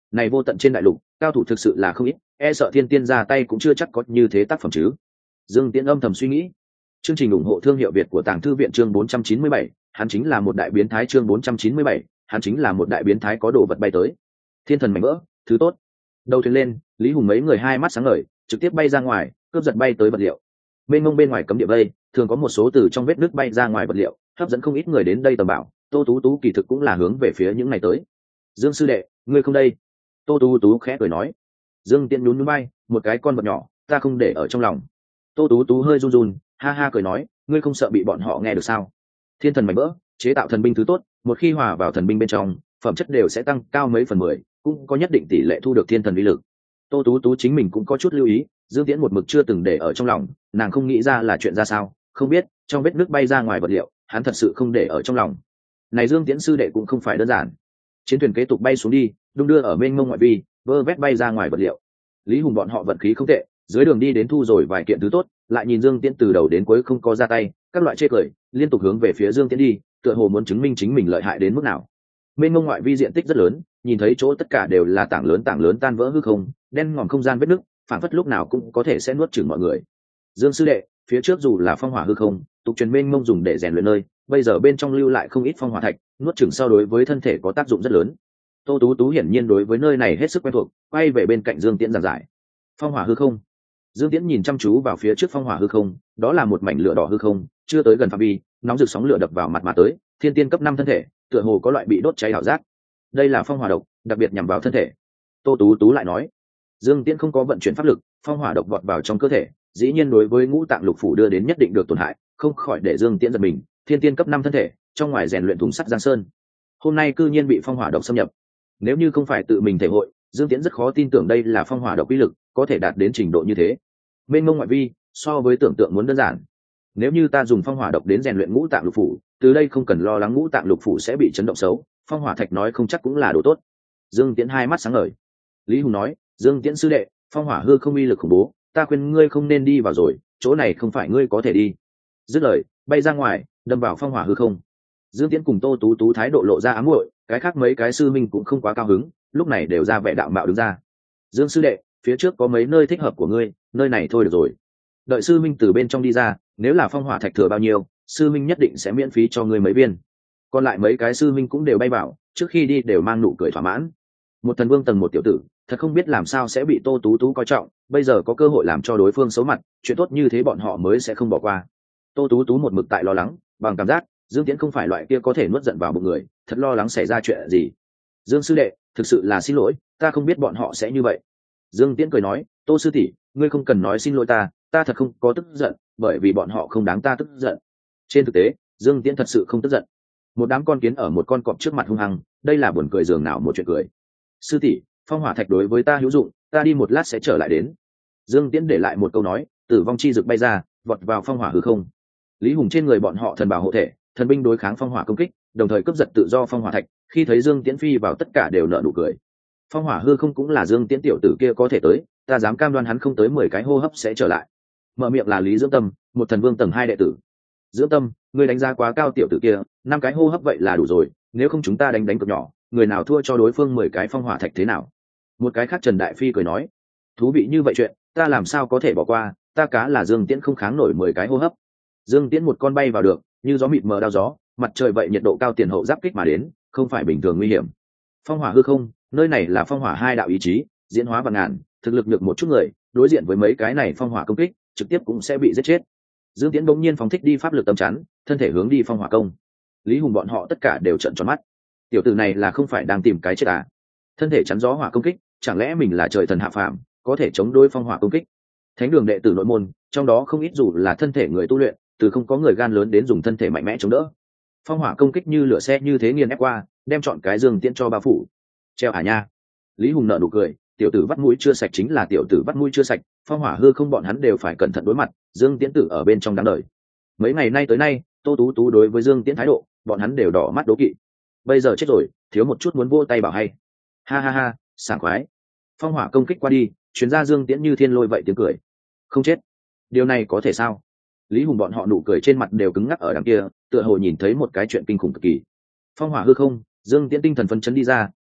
này vô tận trên đại lục cao thủ thực sự là không ít, e sợ thiên tiên ra tay cũng chưa chắc có như thế tác phẩm chứ. Dương Tiễn âm thầm suy nghĩ. Chương trình ủng hộ thương hiệu Việt của Tàng Thư viện chương bốn trăm chín mươi bảy, hắn chính là một đại biến thái chương bốn trăm chín mươi bảy, hắn chính là một đại biến thái có đồ vật bay tới. Thiên thần mảnh vỡ, thứ tốt. Đầu thuyền lên, Lý Hùng mấy người hai mắt sáng ngời, trực tiếp bay ra ngoài, cướp giật bay tới vật liệu. Bên ngông bên ngoài cấm địa vây, thường có một số từ trong vết nước bay ra ngoài vật liệu, hấp dẫn không ít người đến đây tầm bảo. Tô Tú Tú kỳ thực cũng là hướng về phía những này tới. Dương sư đệ, ngươi không đây? Tô Tú Tú khẽ cười nói. Dương Tiễn nhún nhún bay, một cái con vật nhỏ, ta không để ở trong lòng. Tô Tú Tú hơi run run, ha ha cười nói, ngươi không sợ bị bọn họ nghe được sao? Thiên thần mảnh vỡ, chế tạo thần binh thứ tốt, một khi hòa vào thần binh bên trong, phẩm chất đều sẽ tăng cao mấy phần mười, cũng có nhất định tỷ lệ thu được thiên thần uy lực. Tô Tú Tú chính mình cũng có chút lưu ý, Dương Tiễn một mực chưa từng để ở trong lòng, nàng không nghĩ ra là chuyện ra sao, không biết trong vết nước bay ra ngoài vật liệu, hắn thật sự không để ở trong lòng. Này Dương Tiễn sư đệ cũng không phải đơn giản. Chiến thuyền kế tục bay xuống đi, đung đưa ở mênh mông ngoại vi, vơ vét bay ra ngoài vật liệu. Lý Hùng bọn họ vận khí không tệ, dưới đường đi đến thu rồi vài kiện thứ tốt, lại nhìn Dương Tiễn từ đầu đến cuối không có ra tay, các loại chê cười, liên tục hướng về phía Dương Tiễn đi, tựa hồ muốn chứng minh chính mình lợi hại đến mức nào. Mênh mông ngoại vi diện tích rất lớn, nhìn thấy chỗ tất cả đều là tảng lớn tảng lớn tan vỡ hư không, đen ngòm không gian vết nứt, phản phất lúc nào cũng có thể sẽ nuốt chửng mọi người. Dương sư đệ, phía trước dù là phong hỏa hư không, tục truyền mênh mông dùng để rèn luyện nơi, bây giờ bên trong lưu lại không ít phong hỏa thạch, nuốt chửng sau đối với thân thể có tác dụng rất lớn. Tô Tú Tú hiển nhiên đối với nơi này hết sức quen thuộc, quay về bên cạnh Dương Tiễn giảng giải. Phong hỏa hư không. Dương Tiễn nhìn chăm chú vào phía trước phong hỏa hư không, đó là một mảnh lửa đỏ hư không, chưa tới gần phạm vi, nóng rực sóng lửa đập vào mặt mà tới, thiên tiên cấp năm thân thể, tựa hồ có loại bị đốt cháy ảo giác. Đây là phong hỏa độc, đặc biệt nhằm vào thân thể. Tô Tú Tú lại nói. Dương Tiễn không có vận chuyển pháp lực, phong hỏa độc vọt vào trong cơ thể, dĩ nhiên đối với ngũ tạng lục phủ đưa đến nhất định được tổn hại, không khỏi để Dương Tiễn giật mình, thiên tiên cấp năm thân thể, trong ngoài rèn luyện thùng sắt giang sơn. Hôm nay cư nhiên bị phong hỏa độc xâm nhập. Nếu như không phải tự mình thể hội, Dương Tiễn rất khó tin tưởng đây là phong hỏa độc uy lực có thể đạt đến trình độ như thế. Mênh mông ngoại vi, so với tưởng tượng muốn đơn giản. Nếu như ta dùng phong hỏa độc đến rèn luyện ngũ tạng lục phủ, từ đây không cần lo lắng ngũ tạng lục phủ sẽ bị chấn động xấu, phong hỏa thạch nói không chắc cũng là đồ tốt. Dương Tiễn hai mắt sáng ngời. Lý Hùng nói, Dương Tiễn sư đệ, phong hỏa hư không uy lực khủng bố, ta khuyên ngươi không nên đi vào rồi, chỗ này không phải ngươi có thể đi. Dứt lời, bay ra ngoài, đâm vào phong hỏa hư không. Dương Tiễn cùng Tô Tú Tú thái độ lộ ra ám muội, cái khác mấy cái sư minh cũng không quá cao hứng, lúc này đều ra vẻ đạo mạo đứng ra. Dương sư đệ, phía trước có mấy nơi thích hợp của ngươi, nơi này thôi được rồi. Đợi sư minh từ bên trong đi ra, nếu là phong hỏa thạch thừa bao nhiêu, sư minh nhất định sẽ miễn phí cho ngươi mấy viên. Còn lại mấy cái sư minh cũng đều bay vào, trước khi đi đều mang nụ cười thỏa mãn. Một thần vương tầng một tiểu tử, thật không biết làm sao sẽ bị Tô Tú Tú coi trọng, bây giờ có cơ hội làm cho đối phương xấu mặt, chuyện tốt như thế bọn họ mới sẽ không bỏ qua. Tô Tú Tú một mực tại lo lắng, bằng cảm giác Dương Tiễn không phải loại kia có thể nuốt giận vào một người, thật lo lắng xảy ra chuyện gì. Dương sư đệ, thực sự là xin lỗi, ta không biết bọn họ sẽ như vậy. Dương Tiễn cười nói, Tô sư tỷ, ngươi không cần nói xin lỗi ta, ta thật không có tức giận, bởi vì bọn họ không đáng ta tức giận. Trên thực tế, Dương Tiễn thật sự không tức giận. Một đám con kiến ở một con cọp trước mặt hung hăng, đây là buồn cười giường nào một chuyện cười. Sư tỷ, phong hỏa thạch đối với ta hữu dụng, ta đi một lát sẽ trở lại đến. Dương Tiễn để lại một câu nói, tử vong chi dực bay ra, vọt vào phong hỏa hư không. Lý Hùng trên người bọn họ thần bảo hộ thể, thần binh đối kháng phong hỏa công kích, đồng thời cướp giật tự do phong hỏa thạch, khi thấy Dương Tiễn phi vào tất cả đều nở nụ cười. Phong hỏa hư không cũng là Dương Tiễn tiểu tử kia có thể tới, ta dám cam đoan hắn không tới mười cái hô hấp sẽ trở lại. Mở miệng là Lý Dưỡng Tâm, một thần vương tầng hai đệ tử. Dưỡng Tâm, ngươi đánh giá quá cao tiểu tử kia, năm cái hô hấp vậy là đủ rồi, nếu không chúng ta đánh đánh cược nhỏ, người nào thua cho đối phương mười cái phong hỏa thạch thế nào? Một cái khác Trần Đại Phi cười nói, thú vị như vậy chuyện, ta làm sao có thể bỏ qua, ta cá là Dương Tiễn không kháng nổi mười cái hô hấp. Dương Tiễn một con bay vào được, như gió mịt mờ đao gió, mặt trời vậy nhiệt độ cao tiền hậu giáp kích mà đến, không phải bình thường nguy hiểm. Phong hỏa hư không, nơi này là phong hỏa hai đạo ý chí, diễn hóa vạn ngàn, thực lực được một chút người, đối diện với mấy cái này phong hỏa công kích, trực tiếp cũng sẽ bị giết chết. Dương Tiễn bỗng nhiên phóng thích đi pháp lực tâm chắn, thân thể hướng đi phong hỏa công. Lý Hùng bọn họ tất cả đều trợn tròn mắt. Tiểu tử này là không phải đang tìm cái chết à? Thân thể chắn gió hỏa công kích, chẳng lẽ mình là trời thần hạ phàm, có thể chống đối phong hỏa công kích? Thánh đường đệ tử nội môn, trong đó không ít dù là thân thể người tu luyện, từ không có người gan lớn đến dùng thân thể mạnh mẽ chống đỡ. Phong hỏa công kích như lửa xe như thế nghiền ép qua, đem chọn cái Dương Tiễn cho bao phủ. Treo à nha. Lý Hùng nở nụ cười, tiểu tử vắt mũi chưa sạch chính là tiểu tử vắt mũi chưa sạch, phong hỏa hư không bọn hắn đều phải cẩn thận đối mặt, Dương Tiễn tử ở bên trong đáng đời. Mấy ngày nay tới nay, Tô Tú Tú đối với Dương Tiễn thái độ, bọn hắn đều đỏ mắt đố kỵ. Bây giờ chết rồi, thiếu một chút muốn vô tay bảo hay. Ha ha ha, sảng khoái. Phong hỏa công kích qua đi, chuyến ra Dương Tiễn như thiên lôi vậy tiếng cười. Không chết. Điều này có thể sao? Lý Hùng bọn họ nụ cười trên mặt đều cứng ngắc ở đằng kia, tựa hồ nhìn thấy một cái chuyện kinh khủng cực kỳ. Phong hỏa hư không, Dương Tiễn tinh thần phấn chấn đi ra,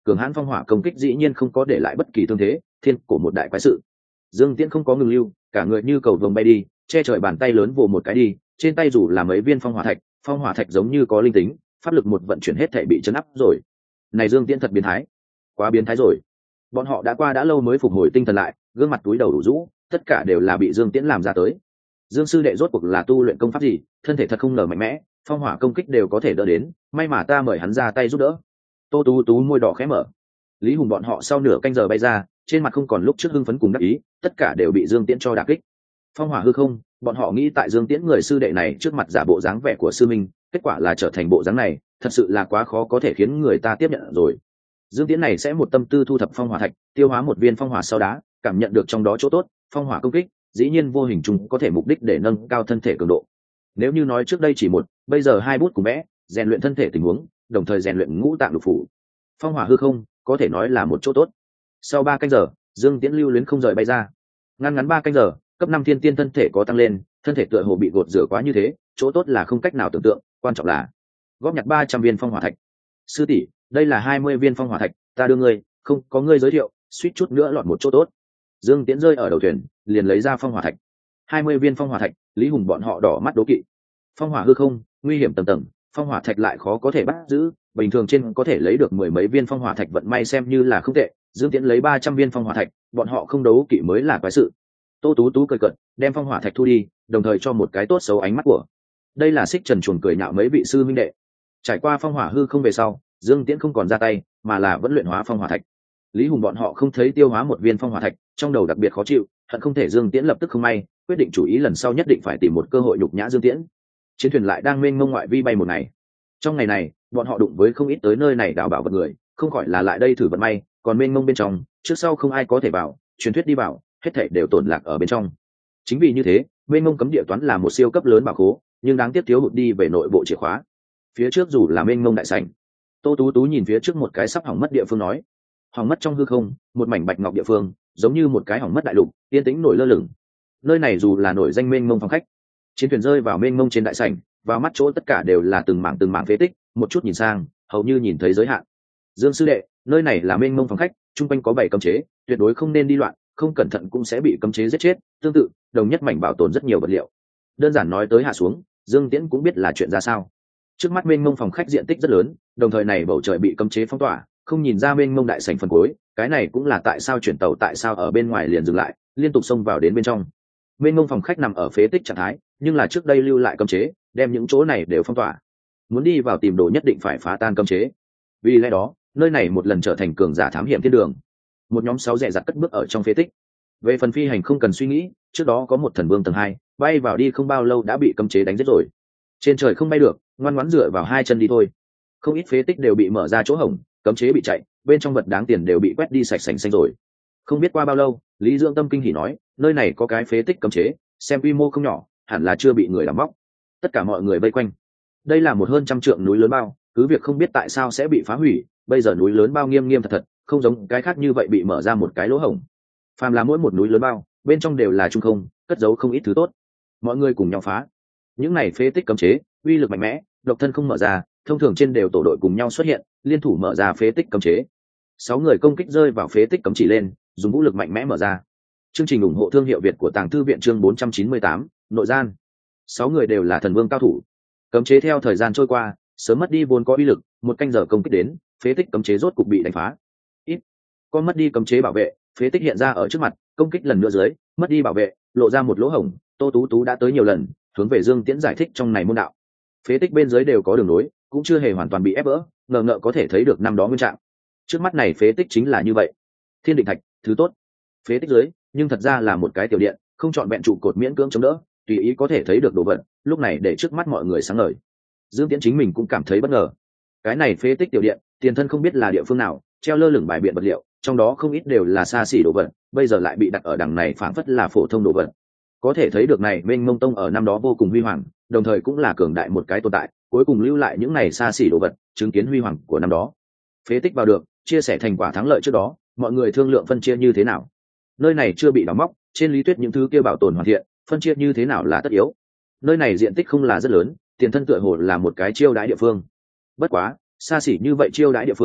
cường hãn phong hỏa công kích dĩ nhiên không có để lại bất kỳ thương thế, thiên cổ một đại quái sự. Dương Tiễn không có ngừng lưu, cả người như cầu vồng bay đi, che trời bàn tay lớn vồ một cái đi, trên tay dù là mấy viên phong hỏa thạch, phong hỏa thạch giống như có linh tính, pháp lực một vận chuyển hết thảy bị chấn áp rồi. Này Dương Tiễn thật biến thái, quá biến thái rồi. Bọn họ đã qua đã lâu mới phục hồi tinh thần lại, gương mặt túi đầu đủ rũ, tất cả đều là bị Dương Tiễn làm ra tới. Dương sư đệ rốt cuộc là tu luyện công pháp gì, thân thể thật không ngờ mạnh mẽ, phong hỏa công kích đều có thể đỡ đến, may mà ta mời hắn ra tay giúp đỡ. Tô Tú Tú môi đỏ khẽ mở. Lý Hùng bọn họ sau nửa canh giờ bay ra, trên mặt không còn lúc trước hưng phấn cùng đắc ý, tất cả đều bị Dương Tiễn cho đả kích. Phong hỏa hư không, bọn họ nghĩ tại Dương Tiễn người sư đệ này trước mặt giả bộ dáng vẻ của sư minh, kết quả là trở thành bộ dáng này, thật sự là quá khó có thể khiến người ta tiếp nhận rồi. Dương Tiễn này sẽ một tâm tư thu thập phong hỏa thạch, tiêu hóa một viên phong hỏa sau đá, cảm nhận được trong đó chỗ tốt, phong hỏa công kích, dĩ nhiên vô hình chung có thể mục đích để nâng cao thân thể cường độ. Nếu như nói trước đây chỉ một, bây giờ hai bút cùng vẽ, rèn luyện thân thể tình huống, đồng thời rèn luyện ngũ tạng lục phủ. Phong hỏa hư không, có thể nói là một chỗ tốt. Sau ba canh giờ, Dương Tiễn lưu luyến không rời bay ra. Ngắn ngắn ba canh giờ, cấp năm thiên tiên thân thể có tăng lên, thân thể tựa hồ bị gột rửa quá như thế, chỗ tốt là không cách nào tưởng tượng, quan trọng là góp nhặt ba trăm viên phong hỏa thạch. Sư tỷ, đây là hai mươi viên phong hỏa thạch, ta đưa ngươi, không có ngươi giới thiệu, suýt chút nữa lọt một chỗ tốt. Dương Tiễn rơi ở đầu thuyền, liền lấy ra phong hỏa thạch. hai mươi viên phong hỏa thạch, Lý Hùng bọn họ đỏ mắt đố kỵ. Phong hỏa hư không, nguy hiểm tầng tầng, phong hỏa thạch lại khó có thể bắt giữ, bình thường trên có thể lấy được mười mấy viên phong hỏa thạch vận may xem như là không tệ, Dương Tiễn lấy ba trăm viên phong hỏa thạch, bọn họ không đấu kỵ mới là quái sự. Tô Tú Tú cười cợt, đem phong hỏa thạch thu đi, đồng thời cho một cái tốt xấu ánh mắt của. Đây là Xích Trần chuồn cười nhạo mấy vị sư minh đệ. Trải qua phong hỏa hư không về sau, Dương Tiễn không còn ra tay, mà là vẫn luyện hóa phong hỏa thạch. Lý Hùng bọn họ không thấy tiêu hóa một viên phong hỏa thạch, trong đầu đặc biệt khó chịu, hận không thể Dương Tiễn lập tức không may, quyết định chủ ý lần sau nhất định phải tìm một cơ hội nhục nhã Dương Tiễn. Chiến thuyền lại đang mênh mông ngoại vi bay một ngày. Trong ngày này, bọn họ đụng với không ít tới nơi này đào bảo vật người, không khỏi là lại đây thử vận may, còn mênh mông bên trong, trước sau không ai có thể vào, truyền thuyết đi vào, hết thảy đều tổn lạc ở bên trong. Chính vì như thế, mênh mông cấm địa toán là một siêu cấp lớn bảo khố, nhưng đáng tiếc thiếu hụt đi về nội bộ chìa khóa. Phía trước dù là mênh mông đại sảnh, Tô Tú Tú nhìn phía trước một cái sắp hỏng mất địa phương nói, hỏng mất trong hư không, một mảnh bạch ngọc địa phương, giống như một cái hỏng mất đại lục, yên tĩnh nổi lơ lửng. Nơi này dù là nổi danh mênh mông phòng khách, chiến thuyền rơi vào mênh mông trên đại sảnh, vào mắt chỗ tất cả đều là từng mảng từng mảng phế tích, một chút nhìn sang, hầu như nhìn thấy giới hạn. Dương sư đệ, nơi này là mênh mông phòng khách, trung quanh có bảy cấm chế, tuyệt đối không nên đi loạn, không cẩn thận cũng sẽ bị cấm chế giết chết. Tương tự, đồng nhất mảnh bảo tồn rất nhiều vật liệu. Đơn giản nói tới hạ xuống, Dương Tiễn cũng biết là chuyện ra sao. Trước mắt mênh mông phòng khách diện tích rất lớn, đồng thời này bầu trời bị cấm chế phong tỏa, không nhìn ra mênh mông đại sảnh phần cuối, cái này cũng là tại sao chuyển tàu tại sao ở bên ngoài liền dừng lại, liên tục xông vào đến bên trong. Mênh mông phòng khách nằm ở phế tích trạng thái, nhưng là trước đây lưu lại cấm chế, đem những chỗ này đều phong tỏa. Muốn đi vào tìm đồ nhất định phải phá tan cấm chế. Vì lẽ đó, nơi này một lần trở thành cường giả thám hiểm thiên đường. Một nhóm sáu rẻ rặt cất bước ở trong phế tích. Về phần phi hành không cần suy nghĩ, trước đó có một thần vương tầng hai, bay vào đi không bao lâu đã bị cấm chế đánh giết rồi. Trên trời không bay được, ngoan ngoãn dựa vào hai chân đi thôi. Không ít phế tích đều bị mở ra chỗ hổng, cấm chế bị chạy, bên trong vật đáng tiền đều bị quét đi sạch sành xanh rồi. Không biết qua bao lâu, Lý Dương Tâm kinh hỉ nói, nơi này có cái phế tích cấm chế, xem quy mô không nhỏ, hẳn là chưa bị người làm bóc. Tất cả mọi người vây quanh. Đây là một hơn trăm trượng núi lớn bao, cứ việc không biết tại sao sẽ bị phá hủy, bây giờ núi lớn bao nghiêm nghiêm thật thật, không giống cái khác như vậy bị mở ra một cái lỗ hổng. Phàm là mỗi một núi lớn bao, bên trong đều là trung không, cất giấu không ít thứ tốt. Mọi người cùng nhau phá. Những này phế tích cấm chế, uy lực mạnh mẽ, độc thân không mở ra, thông thường trên đều tổ đội cùng nhau xuất hiện, liên thủ mở ra phế tích cấm chế. Sáu người công kích rơi vào phế tích cấm chỉ lên, dùng vũ lực mạnh mẽ mở ra. Chương trình ủng hộ thương hiệu Việt của Tàng Thư viện chương bốn trăm chín mươi tám, nội gian. Sáu người đều là thần vương cao thủ. Cấm chế theo thời gian trôi qua, sớm mất đi vốn có uy lực, một canh giờ công kích đến, phế tích cấm chế rốt cục bị đánh phá. Ít, có mất đi cấm chế bảo vệ, phế tích hiện ra ở trước mặt, công kích lần nữa dưới, mất đi bảo vệ, lộ ra một lỗ hổng. Tô Tú Tú đã tới nhiều lần, hướng về Dương Tiễn giải thích trong này môn đạo. Phế tích bên dưới đều có đường nối, cũng chưa hề hoàn toàn bị ép vỡ, ngờ ngợ có thể thấy được năm đó nguyên trạng. Trước mắt này phế tích chính là như vậy. Thiên định thạch, thứ tốt. Phế tích dưới, nhưng thật ra là một cái tiểu điện, không chọn vẹn trụ cột miễn cưỡng chống đỡ, tùy ý có thể thấy được đồ vật, lúc này để trước mắt mọi người sáng ngời. Dương Tiễn chính mình cũng cảm thấy bất ngờ. Cái này phế tích tiểu điện, tiền thân không biết là địa phương nào, treo lơ lửng bài biện vật liệu, trong đó không ít đều là xa xỉ đồ vật, bây giờ lại bị đặt ở đằng này phảng phất là phổ thông đồ vật. Có thể thấy được này Mênh Mông Tông ở năm đó vô cùng huy hoàng, đồng thời cũng là cường đại một cái tồn tại, cuối cùng lưu lại những này xa xỉ đồ vật, chứng kiến huy hoàng của năm đó. Phế tích vào được, chia sẻ thành quả thắng lợi trước đó, mọi người thương lượng phân chia như thế nào. Nơi này chưa bị đóng móc, trên lý thuyết những thứ kia bảo tồn hoàn thiện, phân chia như thế nào là tất yếu. Nơi này diện tích không là rất lớn, tiền thân tựa hồ là một cái chiêu đãi địa phương. Bất quá, xa xỉ như vậy chiêu đãi địa phương,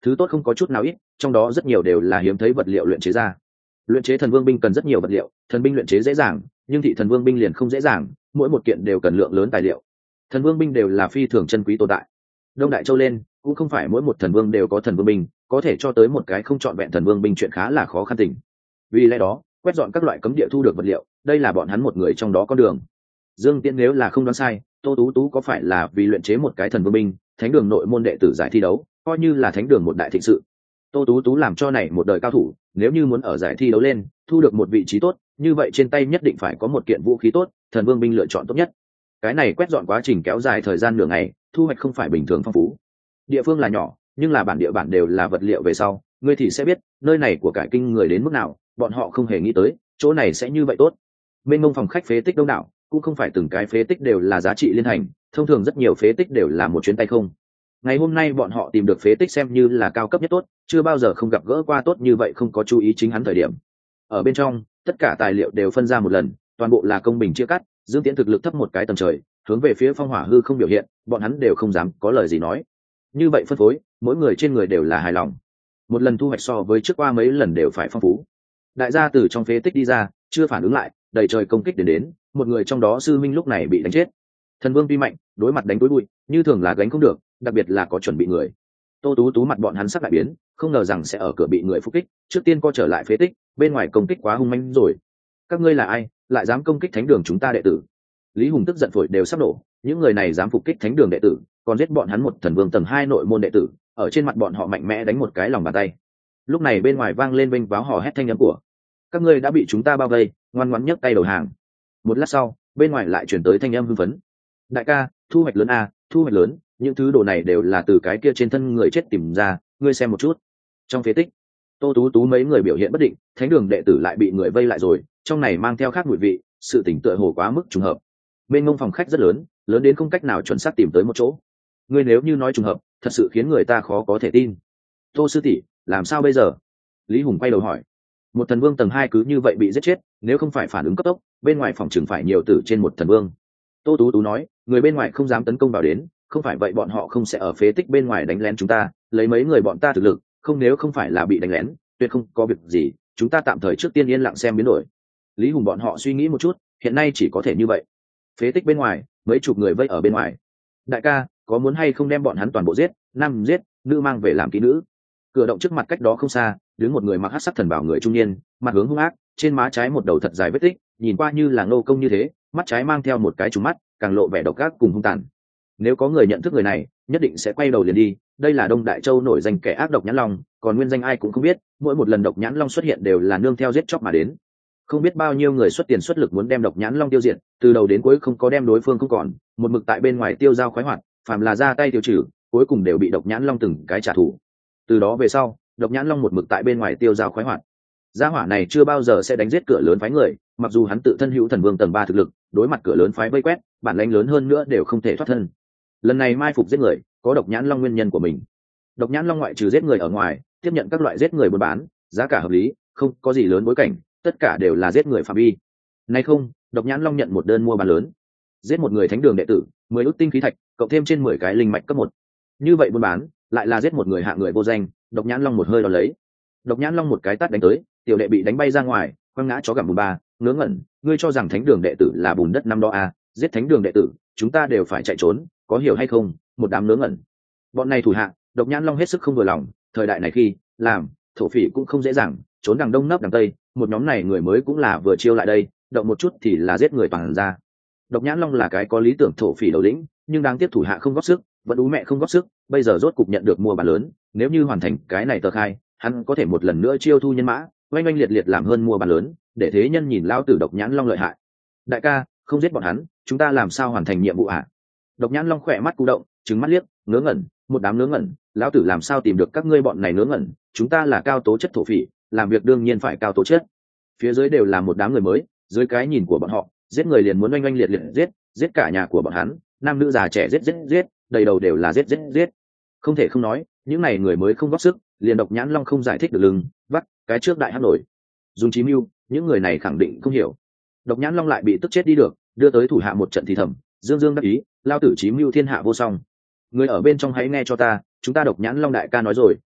thứ tốt không có chút nào ít, trong đó rất nhiều đều là hiếm thấy vật liệu luyện chế ra. Luyện chế thần vương binh cần rất nhiều vật liệu, thần binh luyện chế dễ dàng, nhưng thị thần vương binh liền không dễ dàng, mỗi một kiện đều cần lượng lớn tài liệu. Thần vương binh đều là phi thường chân quý tồn tại. Đông Đại Châu lên cũng không phải mỗi một thần vương đều có thần vương binh, có thể cho tới một cái không chọn vẹn thần vương binh chuyện khá là khó khăn tình. Vì lẽ đó, quét dọn các loại cấm địa thu được vật liệu, đây là bọn hắn một người trong đó có đường. Dương Tiễn nếu là không đoán sai, Tô Tú Tú có phải là vì luyện chế một cái thần vương binh, thánh đường nội môn đệ tử giải thi đấu, coi như là thánh đường một đại thịnh sự. Tô Tú Tú làm cho này một đời cao thủ, nếu như muốn ở giải thi đấu lên thu được một vị trí tốt, như vậy trên tay nhất định phải có một kiện vũ khí tốt, thần vương binh lựa chọn tốt nhất. Cái này quét dọn quá trình kéo dài thời gian nửa ngày, thu hoạch không phải bình thường phong phú. Địa phương là nhỏ, nhưng là bản địa bản đều là vật liệu về sau, ngươi thì sẽ biết nơi này của cải kinh người đến mức nào, bọn họ không hề nghĩ tới chỗ này sẽ như vậy tốt. Bên mông phòng khách phế tích đông đảo, cũng không phải từng cái phế tích đều là giá trị liên hành, thông thường rất nhiều phế tích đều là một chuyến tay không. Ngày hôm nay bọn họ tìm được phế tích xem như là cao cấp nhất tốt, chưa bao giờ không gặp gỡ qua tốt như vậy, không có chú ý chính hắn thời điểm. Ở bên trong, tất cả tài liệu đều phân ra một lần, toàn bộ là công bình chia cắt. Dương Tiễn thực lực thấp một cái tầng trời, hướng về phía phong hỏa hư không biểu hiện, bọn hắn đều không dám có lời gì nói. Như vậy phân phối, mỗi người trên người đều là hài lòng. Một lần thu hoạch so với trước qua mấy lần đều phải phong phú. Đại gia từ trong phế tích đi ra, chưa phản ứng lại, đầy trời công kích đến đến, một người trong đó sư minh lúc này bị đánh chết. Thần vương tuy mạnh, đối mặt đánh túi bụi, như thường là gánh không được, đặc biệt là có chuẩn bị người. Tô Tú Tú mặt bọn hắn sắc đại biến, không ngờ rằng sẽ ở cửa bị người phục kích, trước tiên co trở lại phế tích, bên ngoài công kích quá hung manh rồi. Các ngươi là ai, lại dám công kích thánh đường chúng ta đệ tử? Lý Hùng tức giận phổi đều sắp nổ, những người này dám phục kích thánh đường đệ tử, còn giết bọn hắn một thần vương tầng hai nội môn đệ tử, ở trên mặt bọn họ mạnh mẽ đánh một cái lòng bàn tay. Lúc này bên ngoài vang lên vênh váo hò hét thanh âm của: các ngươi đã bị chúng ta bao vây, ngoan ngoãn nhấc tay đầu hàng. Một lát sau, bên ngoài lại chuyển tới thanh âm hưng phấn: đại ca, thu hoạch lớn a, thu hoạch lớn, những thứ đồ này đều là từ cái kia trên thân người chết tìm ra, ngươi xem một chút. Trong phế tích, Tô Tú Tú mấy người biểu hiện bất định, thánh đường đệ tử lại bị người vây lại rồi, trong này mang theo khác mùi vị, sự tỉnh tựa hồ quá mức trùng hợp. Bên ngông phòng khách rất lớn, lớn đến không cách nào chuẩn xác tìm tới một chỗ. Ngươi nếu như nói trùng hợp, thật sự khiến người ta khó có thể tin. Tô sư tỷ, làm sao bây giờ? Lý Hùng quay đầu hỏi. Một thần vương tầng hai cứ như vậy bị giết chết, nếu không phải phản ứng cấp tốc, bên ngoài phòng chừng phải nhiều tử trên một thần vương. Tô Tú Tú nói, người bên ngoài không dám tấn công vào đến, không phải vậy bọn họ không sẽ ở phế tích bên ngoài đánh lén chúng ta, lấy mấy người bọn ta thực lực, không nếu không phải là bị đánh lén, tuyệt không có việc gì, chúng ta tạm thời trước tiên yên lặng xem biến đổi. Lý Hùng bọn họ suy nghĩ một chút, hiện nay chỉ có thể như vậy. Phế tích bên ngoài, mấy chục người vây ở bên ngoài. Đại ca, có muốn hay không đem bọn hắn toàn bộ giết, nam giết, nữ mang về làm kỹ nữ? Cửa động trước mặt cách đó không xa, đứng một người mặc hắc sắc thần bảo người trung niên, mặt hướng hung ác, trên má trái một đầu thật dài vết tích, nhìn qua như là Ngô Công như thế, mắt trái mang theo một cái trùng mắt, càng lộ vẻ độc ác cùng hung tàn. Nếu có người nhận thức người này, nhất định sẽ quay đầu liền đi. Đây là Đông Đại Châu nổi danh kẻ ác độc nhãn long, còn nguyên danh ai cũng không biết, mỗi một lần độc nhãn long xuất hiện đều là nương theo giết chóc mà đến. Không biết bao nhiêu người xuất tiền xuất lực muốn đem độc nhãn long tiêu diệt, từ đầu đến cuối không có đem đối phương không còn, một mực tại bên ngoài tiêu dao khoái hoạt, phàm là ra tay tiêu trừ, cuối cùng đều bị độc nhãn long từng cái trả thù. Từ đó về sau, độc nhãn long một mực tại bên ngoài tiêu dao khoái hoạt. Gia hỏa này chưa bao giờ sẽ đánh giết cửa lớn phái người, mặc dù hắn tự thân hữu thần vương tầng ba thực lực, đối mặt cửa lớn phái vây quét, bản lãnh lớn hơn nữa đều không thể thoát thân. Lần này mai phục giết người, có độc nhãn long nguyên nhân của mình. Độc nhãn long ngoại trừ giết người ở ngoài, tiếp nhận các loại giết người buôn bán, giá cả hợp lý, không có gì lớn bối cảnh, tất cả đều là giết người phạm vi. Nay không, độc nhãn long nhận một đơn mua bán lớn, giết một người thánh đường đệ tử, mười ức tinh khí thạch, cộng thêm trên mười cái linh mạch cấp một. Như vậy buôn bán, lại là giết một người hạ người vô danh, độc nhãn long một hơi đo lấy. Độc nhãn long một cái tát đánh tới, tiểu đệ bị đánh bay ra ngoài, quăng ngã chó gặm bùn ba, ngớ ngẩn, ngươi cho rằng thánh đường đệ tử là bùn đất năm đó à, giết thánh đường đệ tử, chúng ta đều phải chạy trốn, có hiểu hay không? Một đám ngớ ngẩn. Bọn này thủ hạ, độc nhãn long hết sức không vừa lòng, thời đại này khi làm thổ phỉ cũng không dễ dàng, trốn đằng đông nấp đằng tây, một nhóm này người mới cũng là vừa chiêu lại đây, động một chút thì là giết người toàn ra. Độc nhãn long là cái có lý tưởng thổ phỉ đầu lĩnh, nhưng đáng tiếc thủ hạ không góp sức, vẫn ú mẹ không góp sức, bây giờ rốt cục nhận được mua bán lớn, nếu như hoàn thành cái này tờ khai, hắn có thể một lần nữa chiêu thu nhân mã, oanh oanh liệt liệt làm hơn mua bán lớn, để thế nhân nhìn lao tử độc nhãn long lợi hại. Đại ca, không giết bọn hắn, chúng ta làm sao hoàn thành nhiệm vụ hả? Độc nhãn long khỏe mắt cú động, trừng mắt liếc, ngớ ngẩn, một đám ngớ ngẩn, lão tử làm sao tìm được các ngươi bọn này ngớ ngẩn? Chúng ta là cao tố chất thổ phỉ, làm việc đương nhiên phải cao tố chất. Phía dưới đều là một đám người mới, dưới cái nhìn của bọn họ, giết người liền muốn oanh oanh liệt liệt giết, giết cả nhà của bọn hắn, nam nữ già trẻ giết giết giết, đầy đầu đều là giết giết giết. Không thể không nói, những này người mới không góp sức, liền độc nhãn long không giải thích được lưng vắt cái trước đại hát nổi dùng chí mưu, những người này khẳng định không hiểu. Độc nhãn long lại bị tức chết đi được, đưa tới thủ hạ một trận thì thầm, dương dương đắc ý, lao tử chí mưu thiên hạ vô song. Người ở bên trong hãy nghe cho ta, chúng ta độc nhãn long đại ca nói rồi,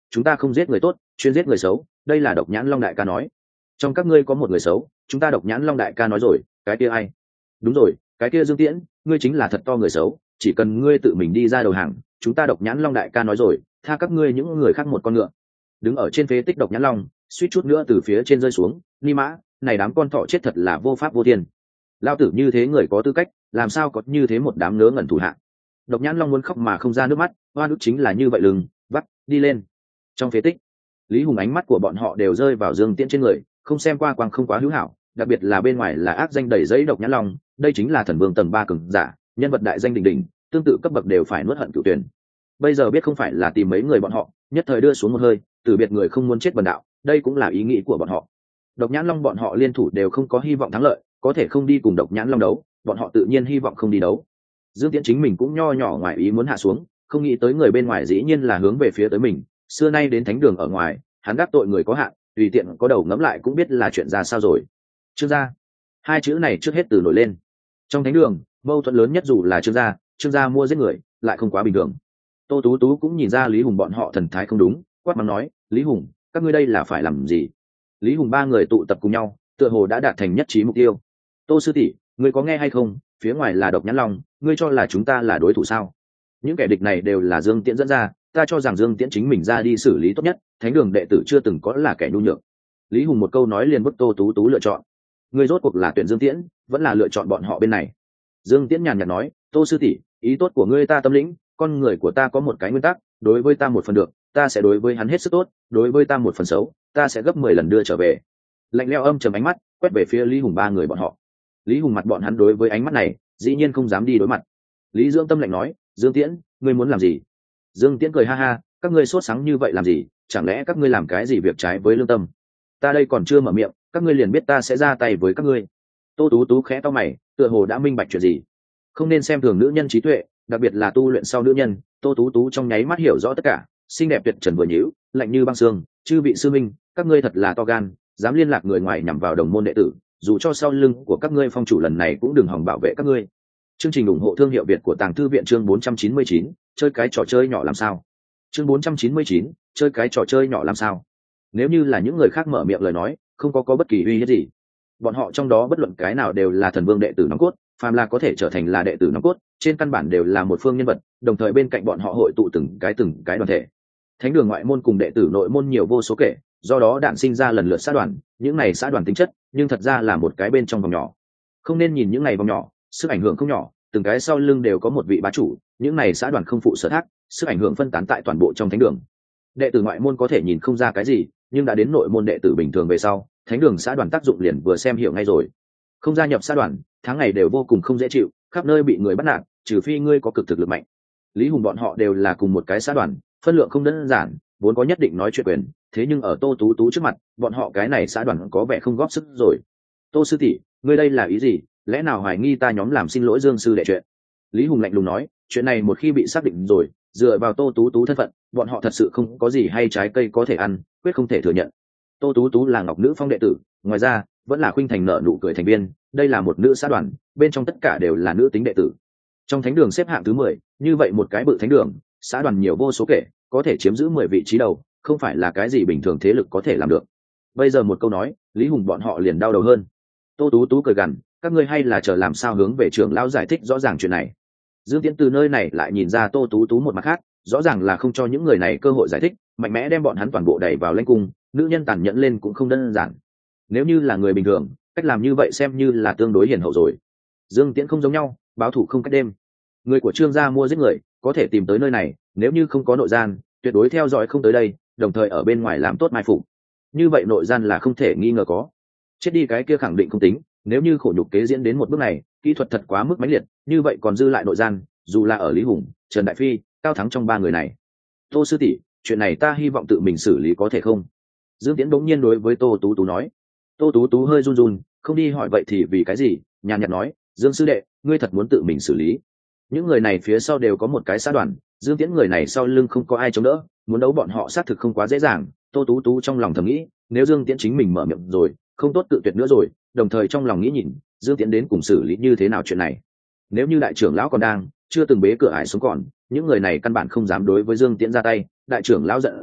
chúng ta không giết người tốt, chuyên giết người xấu, đây là Độc Nhãn Long đại ca nói. Trong các ngươi có một người xấu, chúng ta Độc Nhãn Long đại ca nói rồi, cái kia ai? Đúng rồi, cái kia Dương Tiễn, ngươi chính là thật to người xấu, chỉ cần ngươi tự mình đi ra đầu hàng, chúng ta Độc Nhãn Long đại ca nói rồi, tha các ngươi những người khác một con ngựa. Đứng ở trên phế tích Độc Nhãn Long, suýt chút nữa từ phía trên rơi xuống, ni mã, này đám con thỏ chết thật là vô pháp vô thiên. Lao tử như thế người có tư cách, làm sao có như thế một đám ngớ ngẩn thủ hạ. Độc Nhãn Long muốn khóc mà không ra nước mắt, oan ức chính là như vậy, lừng vắt đi lên. Trong phế tích, Lý Hùng ánh mắt của bọn họ đều rơi vào Dương Tiễn trên người, không xem qua quang không quá hữu hảo, đặc biệt là bên ngoài là ác danh đầy giấy Độc Nhãn Long, đây chính là thần vương tầng ba cường giả, nhân vật đại danh đỉnh đỉnh, tương tự cấp bậc đều phải nuốt hận cửu tuyển. Bây giờ biết không phải là tìm mấy người bọn họ, nhất thời đưa xuống một hơi, từ biệt người không muốn chết bần đạo, đây cũng là ý nghĩ của bọn họ. Độc Nhãn Long bọn họ liên thủ đều không có hy vọng thắng lợi, có thể không đi cùng Độc Nhãn Long đấu, bọn họ tự nhiên hy vọng không đi đấu. Dương Tiễn chính mình cũng nho nhỏ ngoài ý muốn hạ xuống, không nghĩ tới người bên ngoài dĩ nhiên là hướng về phía tới mình, xưa nay đến thánh đường ở ngoài, hắn đắc tội người có hạn, tùy tiện có đầu ngẫm lại cũng biết là chuyện ra sao rồi. Trương gia, hai chữ này trước hết từ nổi lên. Trong thánh đường, mâu thuẫn lớn nhất dù là Trương gia, Trương gia mua giết người, lại không quá bình thường. Tô Tú Tú cũng nhìn ra Lý Hùng bọn họ thần thái không đúng, quát mắng nói, Lý Hùng, các ngươi đây là phải làm gì? Lý Hùng ba người tụ tập cùng nhau, tựa hồ đã đạt thành nhất trí mục tiêu. Tô sư tỷ, ngươi có nghe hay không? Phía ngoài là Độc Nhãn Long, ngươi cho là chúng ta là đối thủ sao? Những kẻ địch này đều là Dương Tiễn dẫn ra, ta cho rằng Dương Tiễn chính mình ra đi xử lý tốt nhất, thánh đường đệ tử chưa từng có là kẻ nhu nhược. Lý Hùng một câu nói liền bức Tô Tú Tú lựa chọn. Ngươi rốt cuộc là tuyển Dương Tiễn, vẫn là lựa chọn bọn họ bên này? Dương Tiễn nhàn nhạt nói, Tô sư tỷ, ý tốt của ngươi ta tâm lĩnh, con người của ta có một cái nguyên tắc, đối với ta một phần được, ta sẽ đối với hắn hết sức tốt, đối với ta một phần xấu, ta sẽ gấp mười lần đưa trở về. Lạnh lẽo âm trầm ánh mắt quét về phía Lý Hùng ba người bọn họ. Lý Hùng mặt bọn hắn đối với ánh mắt này dĩ nhiên không dám đi đối mặt. Lý Dương Tâm lạnh nói, Dương Tiễn, ngươi muốn làm gì? Dương Tiễn cười ha ha, các ngươi sốt sáng như vậy làm gì? Chẳng lẽ các ngươi làm cái gì việc trái với lương tâm? Ta đây còn chưa mở miệng, các ngươi liền biết ta sẽ ra tay với các ngươi. Tô Tú Tú khẽ to mày, tựa hồ đã minh bạch chuyện gì. Không nên xem thường nữ nhân trí tuệ, đặc biệt là tu luyện sau nữ nhân. Tô Tú Tú trong nháy mắt hiểu rõ tất cả, xinh đẹp tuyệt trần vừa nhíu, lạnh như băng xương, chư vị sư minh, các ngươi thật là to gan, dám liên lạc người ngoài nhằm vào đồng môn đệ tử, dù cho sau lưng của các ngươi phong chủ lần này cũng đừng hòng bảo vệ các ngươi. Chương trình ủng hộ thương hiệu Việt của Tàng Thư viện chương bốn trăm chín mươi chín, chơi cái trò chơi nhỏ làm sao? Chương bốn trăm chín mươi chín, chơi cái trò chơi nhỏ làm sao? Nếu như là những người khác mở miệng lời nói, không có có bất kỳ uy hiếp gì. Bọn họ trong đó bất luận cái nào đều là thần vương đệ tử nòng cốt, phàm là có thể trở thành là đệ tử nòng cốt, trên căn bản đều là một phương nhân vật, đồng thời bên cạnh bọn họ hội tụ từng cái từng cái đoàn thể. Thánh đường ngoại môn cùng đệ tử nội môn nhiều vô số kể, do đó đạn sinh ra lần lượt xã đoàn, những này xã đoàn tính chất, nhưng thật ra là một cái bên trong vòng nhỏ. Không nên nhìn những này vòng nhỏ, sức ảnh hưởng không nhỏ, từng cái sau lưng đều có một vị bá chủ, những này xã đoàn không phụ sở thác, sức ảnh hưởng phân tán tại toàn bộ trong thánh đường. Đệ tử ngoại môn có thể nhìn không ra cái gì, nhưng đã đến nội môn đệ tử bình thường về sau, thánh đường xã đoàn tác dụng liền vừa xem hiểu ngay rồi. Không gia nhập xã đoàn, tháng ngày đều vô cùng không dễ chịu, khắp nơi bị người bắt nạt, trừ phi ngươi có cực thực lực mạnh. Lý Hùng bọn họ đều là cùng một cái xã đoàn, phân lượng không đơn giản, vốn có nhất định nói chuyện quyền, thế nhưng ở Tô Tú Tú trước mặt, bọn họ cái này xã đoàn có vẻ không góp sức rồi. Tô sư tỷ, ngươi đây là ý gì? Lẽ nào hoài nghi ta nhóm làm xin lỗi Dương sư đệ chuyện? Lý Hùng lạnh lùng nói, chuyện này một khi bị xác định rồi, dựa vào Tô Tú Tú thân phận, bọn họ thật sự không có gì hay trái cây có thể ăn, quyết không thể thừa nhận. Tô Tú Tú là Ngọc Nữ Phong đệ tử, ngoài ra vẫn là Khuynh Thành nợ nụ cười thành viên, đây là một nữ xã đoàn, bên trong tất cả đều là nữ tính đệ tử. Trong thánh đường xếp hạng thứ mười, như vậy một cái bự thánh đường, xã đoàn nhiều vô số kể, có thể chiếm giữ mười vị trí đầu, không phải là cái gì bình thường thế lực có thể làm được. Bây giờ một câu nói, Lý Hùng bọn họ liền đau đầu hơn. Tô Tú Tú cười gằn, các ngươi hay là chờ làm sao hướng về trưởng lão giải thích rõ ràng chuyện này. Dương Tiễn từ nơi này lại nhìn ra Tô Tú Tú một mặt khác, rõ ràng là không cho những người này cơ hội giải thích, mạnh mẽ đem bọn hắn toàn bộ đẩy vào lãnh cung, nữ nhân tàn nhẫn lên cũng không đơn giản. Nếu như là người bình thường, cách làm như vậy xem như là tương đối hiền hậu rồi. Dương Tiễn không giống nhau, báo thủ không cách đêm. Người của Trương gia mua giết người, có thể tìm tới nơi này, nếu như không có nội gian, tuyệt đối theo dõi không tới đây, đồng thời ở bên ngoài làm tốt mai phục. Như vậy nội gian là không thể nghi ngờ có. Chết đi cái kia khẳng định không tính, nếu như khổ nhục kế diễn đến một bước này, kỹ thuật thật quá mức mãnh liệt, như vậy còn dư lại nội gian, dù là ở Lý Hùng, Trần Đại Phi, Cao Thắng trong ba người này. Tô sư tỷ, chuyện này ta hy vọng tự mình xử lý có thể không? Dương Tiễn bỗng nhiên đối với Tô Tú Tú nói. Tô Tú Tú hơi run run, không đi hỏi vậy thì vì cái gì, nhàn nhạt nói, Dương sư đệ, ngươi thật muốn tự mình xử lý? Những người này phía sau đều có một cái xã đoàn, Dương Tiễn người này sau lưng không có ai chống đỡ, muốn đấu bọn họ xác thực không quá dễ dàng. Tô Tú Tú trong lòng thầm nghĩ, nếu Dương Tiễn chính mình mở miệng rồi, không tốt tự tuyệt nữa rồi, đồng thời trong lòng nghĩ nhìn, Dương Tiễn đến cùng xử lý như thế nào chuyện này. Nếu như đại trưởng lão còn đang, chưa từng bế cửa ải xuống còn, những người này căn bản không dám đối với Dương Tiễn ra tay, đại trưởng lão giận dữ,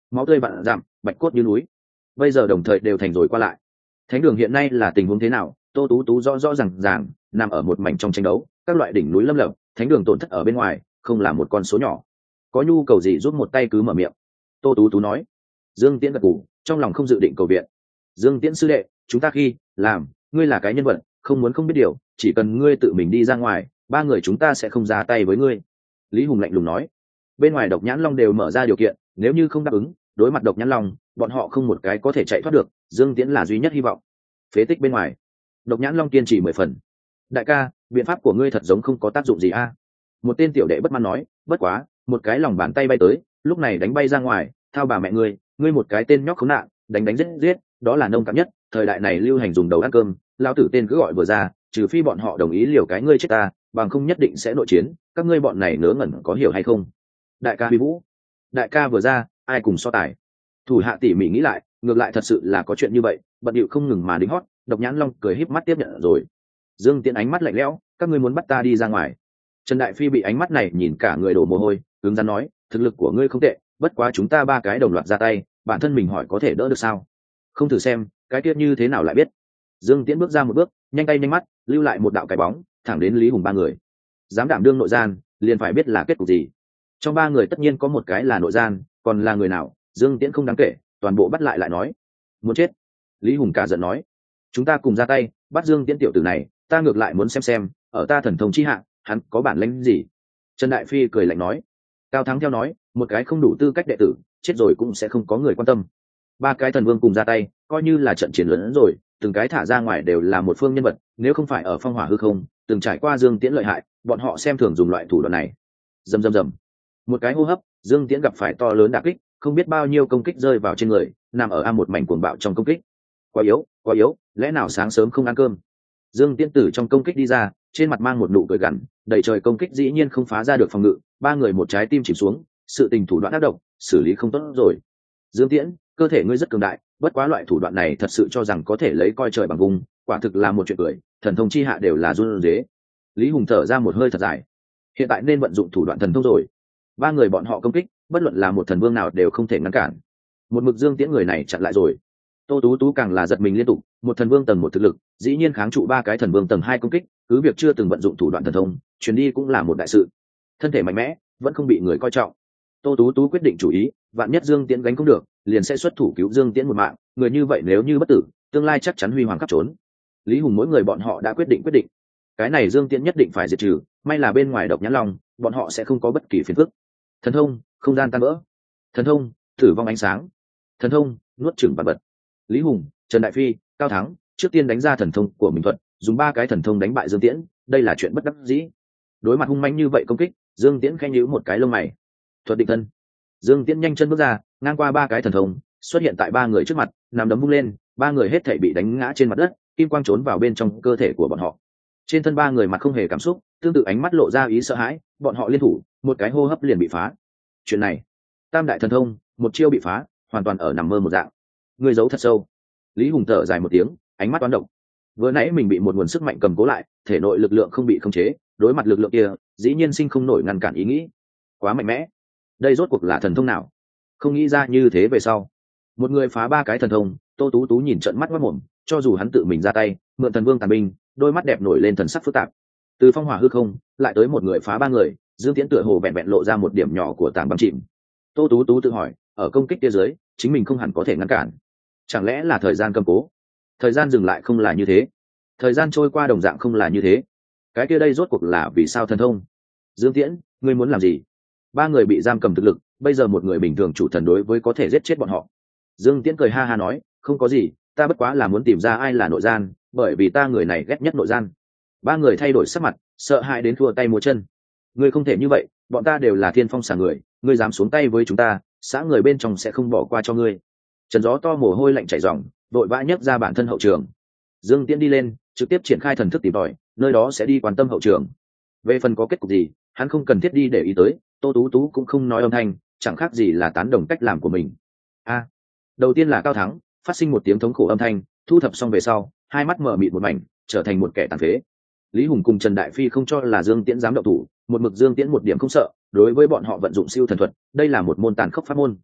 máu tươi vạn dặm, bạch cốt như núi, bây giờ đồng thời đều thành rồi qua lại. Thánh đường hiện nay là tình huống thế nào, Tô Tú Tú rõ rõ ràng ràng nằm ở một mảnh trong tranh đấu, các loại đỉnh núi lâm lập, thánh đường tổn thất ở bên ngoài không là một con số nhỏ. Có nhu cầu gì giúp một tay cứ mở miệng. Tô Tú Tú nói. Dương Tiễn gật gù, trong lòng không dự định cầu viện. Dương Tiễn sư đệ, chúng ta khi làm ngươi là cái nhân vật không muốn không biết điều, chỉ cần ngươi tự mình đi ra ngoài, ba người chúng ta sẽ không ra tay với ngươi. Lý Hùng lạnh lùng nói. Bên ngoài Độc Nhãn Long đều mở ra điều kiện, nếu như không đáp ứng, đối mặt Độc Nhãn Long, bọn họ không một cái có thể chạy thoát được, Dương Tiễn là duy nhất hy vọng. Phế tích bên ngoài, Độc Nhãn Long kiên trì mười phần. Đại ca, biện pháp của ngươi thật giống không có tác dụng gì a. Một tên tiểu đệ bất mãn nói, bất quá, một cái lòng bàn tay bay tới, lúc này đánh bay ra ngoài, thao bà mẹ ngươi, ngươi một cái tên nhóc khốn nạn, đánh đánh giết giết, đó là nông cạn nhất, thời đại này lưu hành dùng đầu ăn cơm, lao tử tên cứ gọi vừa ra, trừ phi bọn họ đồng ý liều cái ngươi chết ta, bằng không nhất định sẽ nội chiến, các ngươi bọn này ngớ ngẩn có hiểu hay không? Đại ca Huy Vũ, đại ca vừa ra, ai cùng so tài? Thủ hạ tỉ mỉ nghĩ lại, ngược lại thật sự là có chuyện như vậy, bận điệu không ngừng mà đính hót. Độc Nhãn Long cười híp mắt tiếp nhận rồi. Dương Tiễn ánh mắt lạnh lẽo, các ngươi muốn bắt ta đi ra ngoài. Trần Đại Phi bị ánh mắt này nhìn cả người đổ mồ hôi, cứng rắn nói, thực lực của ngươi không tệ, bất quá chúng ta ba cái đồng loạt ra tay, bản thân mình hỏi có thể đỡ được sao? Không thử xem, cái tiết như thế nào lại biết. Dương Tiễn bước ra một bước, nhanh tay nhanh mắt, lưu lại một đạo cái bóng, thẳng đến Lý Hùng ba người. Dám đảm đương nội gian, liền phải biết là kết cục gì. Trong ba người tất nhiên có một cái là nội gian, còn là người nào, Dương Tiễn không đáng kể, toàn bộ bắt lại lại nói. Muốn chết. Lý Hùng cả giận nói. Chúng ta cùng ra tay, bắt Dương Tiễn tiểu tử này, ta ngược lại muốn xem xem, ở ta thần thông chi hạ, hắn có bản lĩnh gì. Trần Đại Phi cười lạnh nói. Cao Thắng theo nói, một cái không đủ tư cách đệ tử, chết rồi cũng sẽ không có người quan tâm. Ba cái thần vương cùng ra tay, coi như là trận chiến lớn rồi, từng cái thả ra ngoài đều là một phương nhân vật, nếu không phải ở phong hỏa hư không, từng trải qua Dương Tiễn lợi hại, bọn họ xem thường dùng loại thủ đoạn này. Rầm rầm rầm. Một cái hô hấp, Dương Tiễn gặp phải to lớn đả kích, không biết bao nhiêu công kích rơi vào trên người, nằm ở a một mảnh cuồng bạo trong công kích. Quá yếu, quá yếu, lẽ nào sáng sớm không ăn cơm? Dương Tiễn tử trong công kích đi ra, trên mặt mang một nụ cười gằn, đầy trời công kích dĩ nhiên không phá ra được phòng ngự, ba người một trái tim chìm xuống, sự tình thủ đoạn ác độc, xử lý không tốt rồi. Dương Tiễn, cơ thể ngươi rất cường đại, bất quá loại thủ đoạn này thật sự cho rằng có thể lấy coi trời bằng vùng, quả thực là một chuyện cười, thần thông chi hạ đều là run rế. Lý Hùng thở ra một hơi thật dài. Hiện tại nên vận dụng thủ đoạn thần thông rồi. Ba người bọn họ công kích, bất luận là một thần vương nào đều không thể ngăn cản. Một mực Dương Tiễn người này chặn lại rồi. Tô Tú Tú càng là giật mình liên tục, một thần vương tầng một thực lực, dĩ nhiên kháng trụ ba cái thần vương tầng hai công kích, cứ việc chưa từng vận dụng thủ đoạn thần thông, chuyến đi cũng là một đại sự. Thân thể mạnh mẽ, vẫn không bị người coi trọng. Tô Tú Tú quyết định chủ ý, vạn nhất Dương Tiễn gánh không được, liền sẽ xuất thủ cứu Dương Tiễn một mạng, người như vậy nếu như bất tử, tương lai chắc chắn huy hoàng khắp trốn. Lý Hùng mỗi người bọn họ đã quyết định quyết định. Cái này Dương Tiễn nhất định phải diệt trừ, may là bên ngoài Độc Nhãn Long, bọn họ sẽ không có bất kỳ phiền phức. Thần thông, không gian tan vỡ. Thần thông, thử vong ánh sáng. Thần thông, nuốt chửng vạn vật. Lý Hùng, Trần Đại Phi, Cao Thắng trước tiên đánh ra thần thông của mình thuật, dùng ba cái thần thông đánh bại Dương Tiễn, đây là chuyện bất đắc dĩ. Đối mặt hung manh như vậy công kích, Dương Tiễn khẽ nhíu một cái lông mày. Thuật định thân. Dương Tiễn nhanh chân bước ra, ngang qua ba cái thần thông, xuất hiện tại ba người trước mặt, nắm đấm vung lên, ba người hết thảy bị đánh ngã trên mặt đất, kim quang trốn vào bên trong cơ thể của bọn họ. Trên thân ba người mặt không hề cảm xúc, tương tự ánh mắt lộ ra ý sợ hãi, bọn họ liên thủ, một cái hô hấp liền bị phá. Chuyện này, tam đại thần thông, một chiêu bị phá, hoàn toàn ở nằm mơ một dạng. Người giấu thật sâu. Lý Hùng thở dài một tiếng, ánh mắt toán động. Vừa nãy mình bị một nguồn sức mạnh cầm cố lại, thể nội lực lượng không bị khống chế, đối mặt lực lượng kia, dĩ nhiên sinh không nổi ngăn cản ý nghĩ. Quá mạnh mẽ. Đây rốt cuộc là thần thông nào? Không nghĩ ra như thế về sau. Một người phá ba cái thần thông, Tô Tú Tú nhìn trợn mắt quát mồm, cho dù hắn tự mình ra tay, mượn thần vương tàn binh, đôi mắt đẹp nổi lên thần sắc phức tạp. Từ phong hỏa hư không, lại tới một người phá ba người, Dương Tiễn tựa hồ vẹn vẹn lộ ra một điểm nhỏ của tảng băng chìm. Tô Tú Tú tự hỏi, ở công kích kia dưới, chính mình không hẳn có thể ngăn cản. Chẳng lẽ là thời gian cầm cố? Thời gian dừng lại không là như thế, thời gian trôi qua đồng dạng không là như thế. Cái kia đây rốt cuộc là vì sao thần thông? Dương Tiễn, ngươi muốn làm gì? Ba người bị giam cầm thực lực, bây giờ một người bình thường chủ thần đối với có thể giết chết bọn họ. Dương Tiễn cười ha ha nói, không có gì, ta bất quá là muốn tìm ra ai là nội gian, bởi vì ta người này ghét nhất nội gian. Ba người thay đổi sắc mặt, sợ hãi đến thua tay múa chân. Ngươi không thể như vậy, bọn ta đều là thiên phong xà người, ngươi dám xuống tay với chúng ta, xã người bên trong sẽ không bỏ qua cho ngươi. Trần Gió to mồ hôi lạnh chảy ròng, đội vã nhấc ra bản thân hậu trường. Dương Tiễn đi lên, trực tiếp triển khai thần thức tìm tòi, nơi đó sẽ đi quan tâm hậu trường. Về phần có kết cục gì, hắn không cần thiết đi để ý tới, Tô Tú Tú cũng không nói âm thanh, chẳng khác gì là tán đồng cách làm của mình. A, đầu tiên là Cao Thắng, phát sinh một tiếng thống khổ âm thanh, thu thập xong về sau, hai mắt mở mịt một mảnh, trở thành một kẻ tàn phế. Lý Hùng cùng Trần Đại Phi không cho là Dương Tiễn dám động thủ, một mực Dương Tiễn một điểm không sợ, đối với bọn họ vận dụng siêu thần thuật, đây là một môn tàn khốc pháp môn.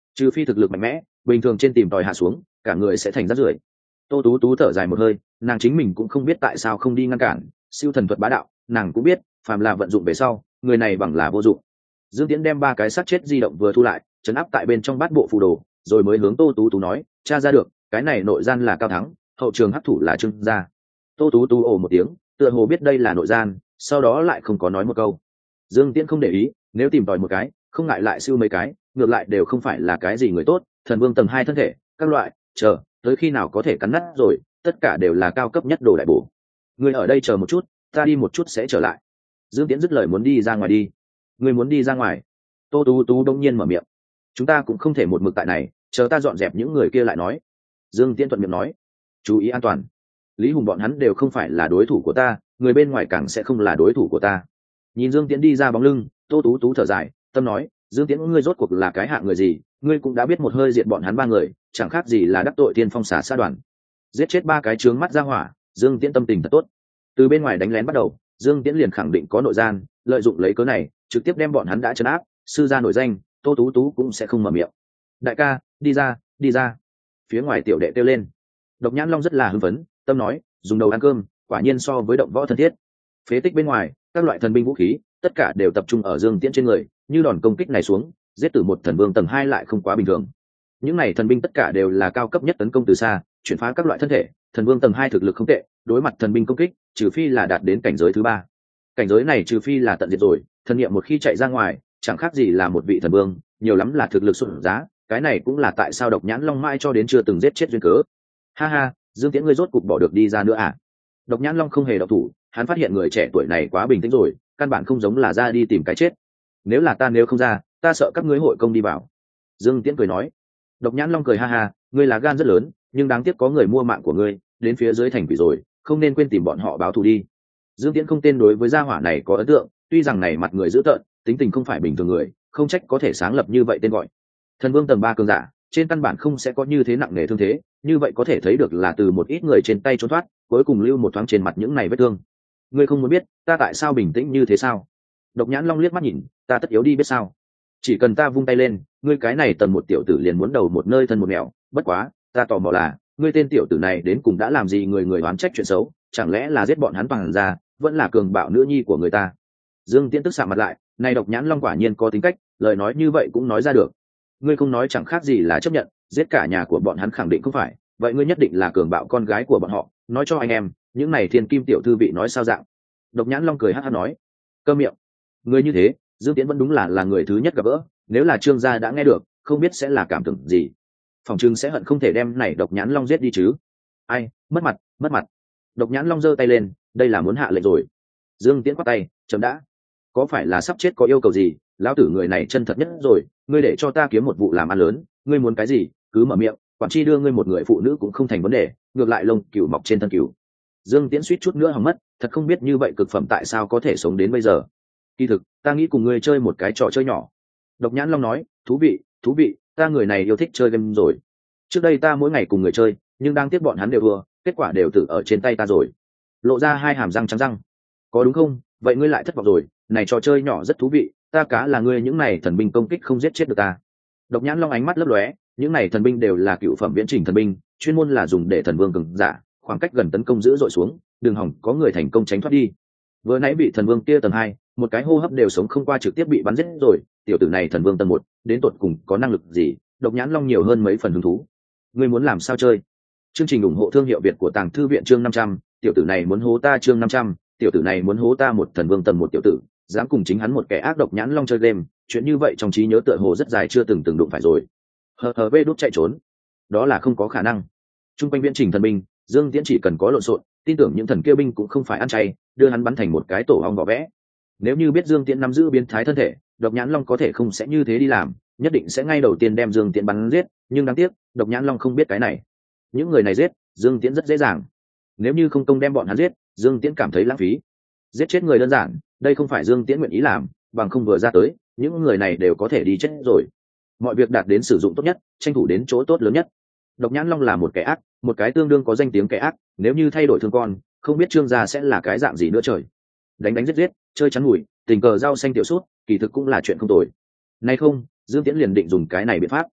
trừ phi thực lực mạnh mẽ, bình thường trên tìm tòi hạ xuống cả người sẽ thành rát rưởi. Tô Tú Tú thở dài một hơi, nàng chính mình cũng không biết tại sao không đi ngăn cản. Siêu thần thuật bá đạo, nàng cũng biết phàm là vận dụng về sau người này bằng là vô dụng. Dương Tiễn đem ba cái xác chết di động vừa thu lại, chấn áp tại bên trong bát bộ phù đồ, rồi mới hướng Tô Tú Tú nói, tra ra được cái này nội gian là Cao Thắng, hậu trường hấp thủ là Trương gia. Tô Tú Tú ồ một tiếng, tựa hồ biết đây là nội gian, sau đó lại không có nói một câu. Dương Tiễn không để ý, nếu tìm tòi một cái không ngại lại siêu mấy cái, ngược lại đều không phải là cái gì người tốt. Thần vương tầng hai thân thể các loại, chờ tới khi nào có thể cắn nát rồi, tất cả đều là cao cấp nhất đồ đại bổ. Người ở đây chờ một chút, ta đi một chút sẽ trở lại. Dương Tiễn dứt lời muốn đi ra ngoài đi. Người muốn đi ra ngoài? Tô Tú Tú đông nhiên mở miệng. Chúng ta cũng không thể một mực tại này, chờ ta dọn dẹp những người kia lại nói. Dương Tiễn thuận miệng nói. Chú ý an toàn. Lý Hùng bọn hắn đều không phải là đối thủ của ta, người bên ngoài càng sẽ không là đối thủ của ta. Nhìn Dương Tiễn đi ra bóng lưng, Tô Tú Tú thở dài, tâm nói, Dương Tiễn ngươi rốt cuộc là cái hạng người gì, ngươi cũng đã biết một hơi diệt bọn hắn ba người, chẳng khác gì là đắc tội Tiên Phong Xà Sa đoàn. Giết chết ba cái trướng mắt ra hỏa, Dương Tiễn tâm tình thật tốt. Từ bên ngoài đánh lén bắt đầu, Dương Tiễn liền khẳng định có nội gian, lợi dụng lấy cớ này trực tiếp đem bọn hắn đã trấn áp. Sư gia nổi danh, Tô Tú Tú cũng sẽ không mở miệng. Đại ca, đi ra, đi ra. Phía ngoài tiểu đệ kêu lên. Độc Nhãn Long rất là hưng phấn, tâm nói, dùng đầu ăn cơm, quả nhiên so với động võ thân thiết. Phế tích bên ngoài, các loại thần binh vũ khí tất cả đều tập trung ở Dương Tiễn trên người, như đòn công kích này xuống, giết tử một thần vương tầng hai lại không quá bình thường. Những này thần binh tất cả đều là cao cấp nhất tấn công từ xa, chuyển phá các loại thân thể, thần vương tầng hai thực lực không tệ, đối mặt thần binh công kích, trừ phi là đạt đến cảnh giới thứ ba. Cảnh giới này trừ phi là tận diệt rồi, thần niệm một khi chạy ra ngoài, chẳng khác gì là một vị thần vương, nhiều lắm là thực lực sụt giá, cái này cũng là tại sao Độc Nhãn Long mãi cho đến chưa từng giết chết duyên cớ. Ha ha, Dương Tiễn ngươi rốt cục bỏ được đi ra nữa à? Độc Nhãn Long không hề động thủ, hắn phát hiện người trẻ tuổi này quá bình tĩnh rồi, căn bản không giống là ra đi tìm cái chết. Nếu là ta nếu không ra, ta sợ các ngươi hội công đi vào. Dương Tiễn cười nói. Độc Nhãn Long cười ha ha, ngươi là gan rất lớn, nhưng đáng tiếc có người mua mạng của ngươi, đến phía dưới thành quỷ rồi, không nên quên tìm bọn họ báo thù đi. Dương Tiễn không tên đối với gia hỏa này có ấn tượng, tuy rằng này mặt người dữ tợn, tính tình không phải bình thường người, không trách có thể sáng lập như vậy tên gọi. Thần vương tầng ba cường giả, trên căn bản không sẽ có như thế nặng nề thương thế, như vậy có thể thấy được là từ một ít người trên tay trốn thoát, cuối cùng lưu một thoáng trên mặt những này vết thương. Ngươi không muốn biết ta tại sao bình tĩnh như thế sao? Độc Nhãn Long liếc mắt nhìn, ta tất yếu đi biết sao? Chỉ cần ta vung tay lên, ngươi cái này tần một tiểu tử liền muốn đầu một nơi thân một mèo. Bất quá ta tò mò là, ngươi tên tiểu tử này đến cùng đã làm gì người người oán trách chuyện xấu, chẳng lẽ là giết bọn hắn bằng ra, vẫn là cường bạo nữ nhi của người ta? Dương Tiễn tức sạm mặt lại, này Độc Nhãn Long quả nhiên có tính cách, lời nói như vậy cũng nói ra được. Ngươi không nói chẳng khác gì là chấp nhận, giết cả nhà của bọn hắn khẳng định không phải, vậy ngươi nhất định là cường bạo con gái của bọn họ, nói cho anh em, những này thiên kim tiểu thư vị nói sao dạng? Độc Nhãn Long cười hắt hắt nói. Câm miệng. Ngươi như thế, Dương Tiễn vẫn đúng là là người thứ nhất gặp gỡ, nếu là Trương gia đã nghe được, không biết sẽ là cảm tưởng gì. Phòng Trương sẽ hận không thể đem này Độc Nhãn Long giết đi chứ. Ai, mất mặt, mất mặt. Độc Nhãn Long giơ tay lên, đây là muốn hạ lệnh rồi. Dương Tiễn quát tay, chấm đã. Có phải là sắp chết có yêu cầu gì? Lão tử người này chân thật nhất rồi, ngươi để cho ta kiếm một vụ làm ăn lớn, ngươi muốn cái gì, cứ mở miệng, quản chi đưa ngươi một người phụ nữ cũng không thành vấn đề, ngược lại lông cừu mọc trên thân cừu. Dương Tiễn suýt chút nữa hỏng mất, thật không biết như vậy cực phẩm tại sao có thể sống đến bây giờ. Kỳ thực, ta nghĩ cùng ngươi chơi một cái trò chơi nhỏ. Độc Nhãn Long nói, thú vị, thú vị, ta người này yêu thích chơi game rồi. Trước đây ta mỗi ngày cùng người chơi, nhưng đang tiếc bọn hắn đều vừa, kết quả đều tự ở trên tay ta rồi. Lộ ra hai hàm răng trắng răng. Có đúng không? Vậy ngươi lại thất vọng rồi, này trò chơi nhỏ rất thú vị, ta cá là ngươi những này thần binh công kích không giết chết được ta. Độc Nhãn Long ánh mắt lấp lóe, những này thần binh đều là cựu phẩm viễn trình thần binh, chuyên môn là dùng để thần vương cường giả, khoảng cách gần tấn công dữ dội xuống, đường hỏng có người thành công tránh thoát đi. Vừa nãy bị thần vương kia tầng hai, một cái hô hấp đều sống không qua trực tiếp bị bắn giết rồi, tiểu tử này thần vương tầng một, đến tột cùng có năng lực gì? Độc Nhãn Long nhiều hơn mấy phần hứng thú. Ngươi muốn làm sao chơi? Chương trình ủng hộ thương hiệu Việt của Tàng Thư viện chương năm trăm, tiểu tử này muốn hố ta chương năm trăm, tiểu tử này muốn hố ta một thần vương tầng một tiểu tử, dám cùng chính hắn một kẻ ác độc Nhãn Long chơi game, chuyện như vậy trong trí nhớ tựa hồ rất dài chưa từng từng đụng phải rồi. Hờ hờ vê đút chạy trốn, đó là không có khả năng. Trung quanh viễn trình thần binh, Dương Tiễn chỉ cần có lộn xộn, tin tưởng những thần kia binh cũng không phải ăn chay, đưa hắn bắn thành một cái tổ ong vỏ vẽ. Nếu như biết Dương Tiễn nắm giữ biến thái thân thể, Độc Nhãn Long có thể không sẽ như thế đi làm, nhất định sẽ ngay đầu tiên đem Dương Tiễn bắn giết, nhưng đáng tiếc, Độc Nhãn Long không biết cái này. Những người này giết, Dương Tiễn rất dễ dàng. Nếu như không công đem bọn hắn giết, Dương Tiễn cảm thấy lãng phí. Giết chết người đơn giản, đây không phải Dương Tiễn nguyện ý làm, bằng không vừa ra tới, những người này đều có thể đi chết rồi. Mọi việc đạt đến sử dụng tốt nhất, tranh thủ đến chỗ tốt lớn nhất. Độc Nhãn Long là một kẻ ác, một cái tương đương có danh tiếng kẻ ác, nếu như thay đổi thương con, không biết Trương gia sẽ là cái dạng gì nữa trời. Đánh đánh giết giết, chơi chắn mùi, tình cờ rau xanh tiểu sút, kỳ thực cũng là chuyện không tồi. Nay không, Dương Tiễn liền định dùng cái này biện pháp.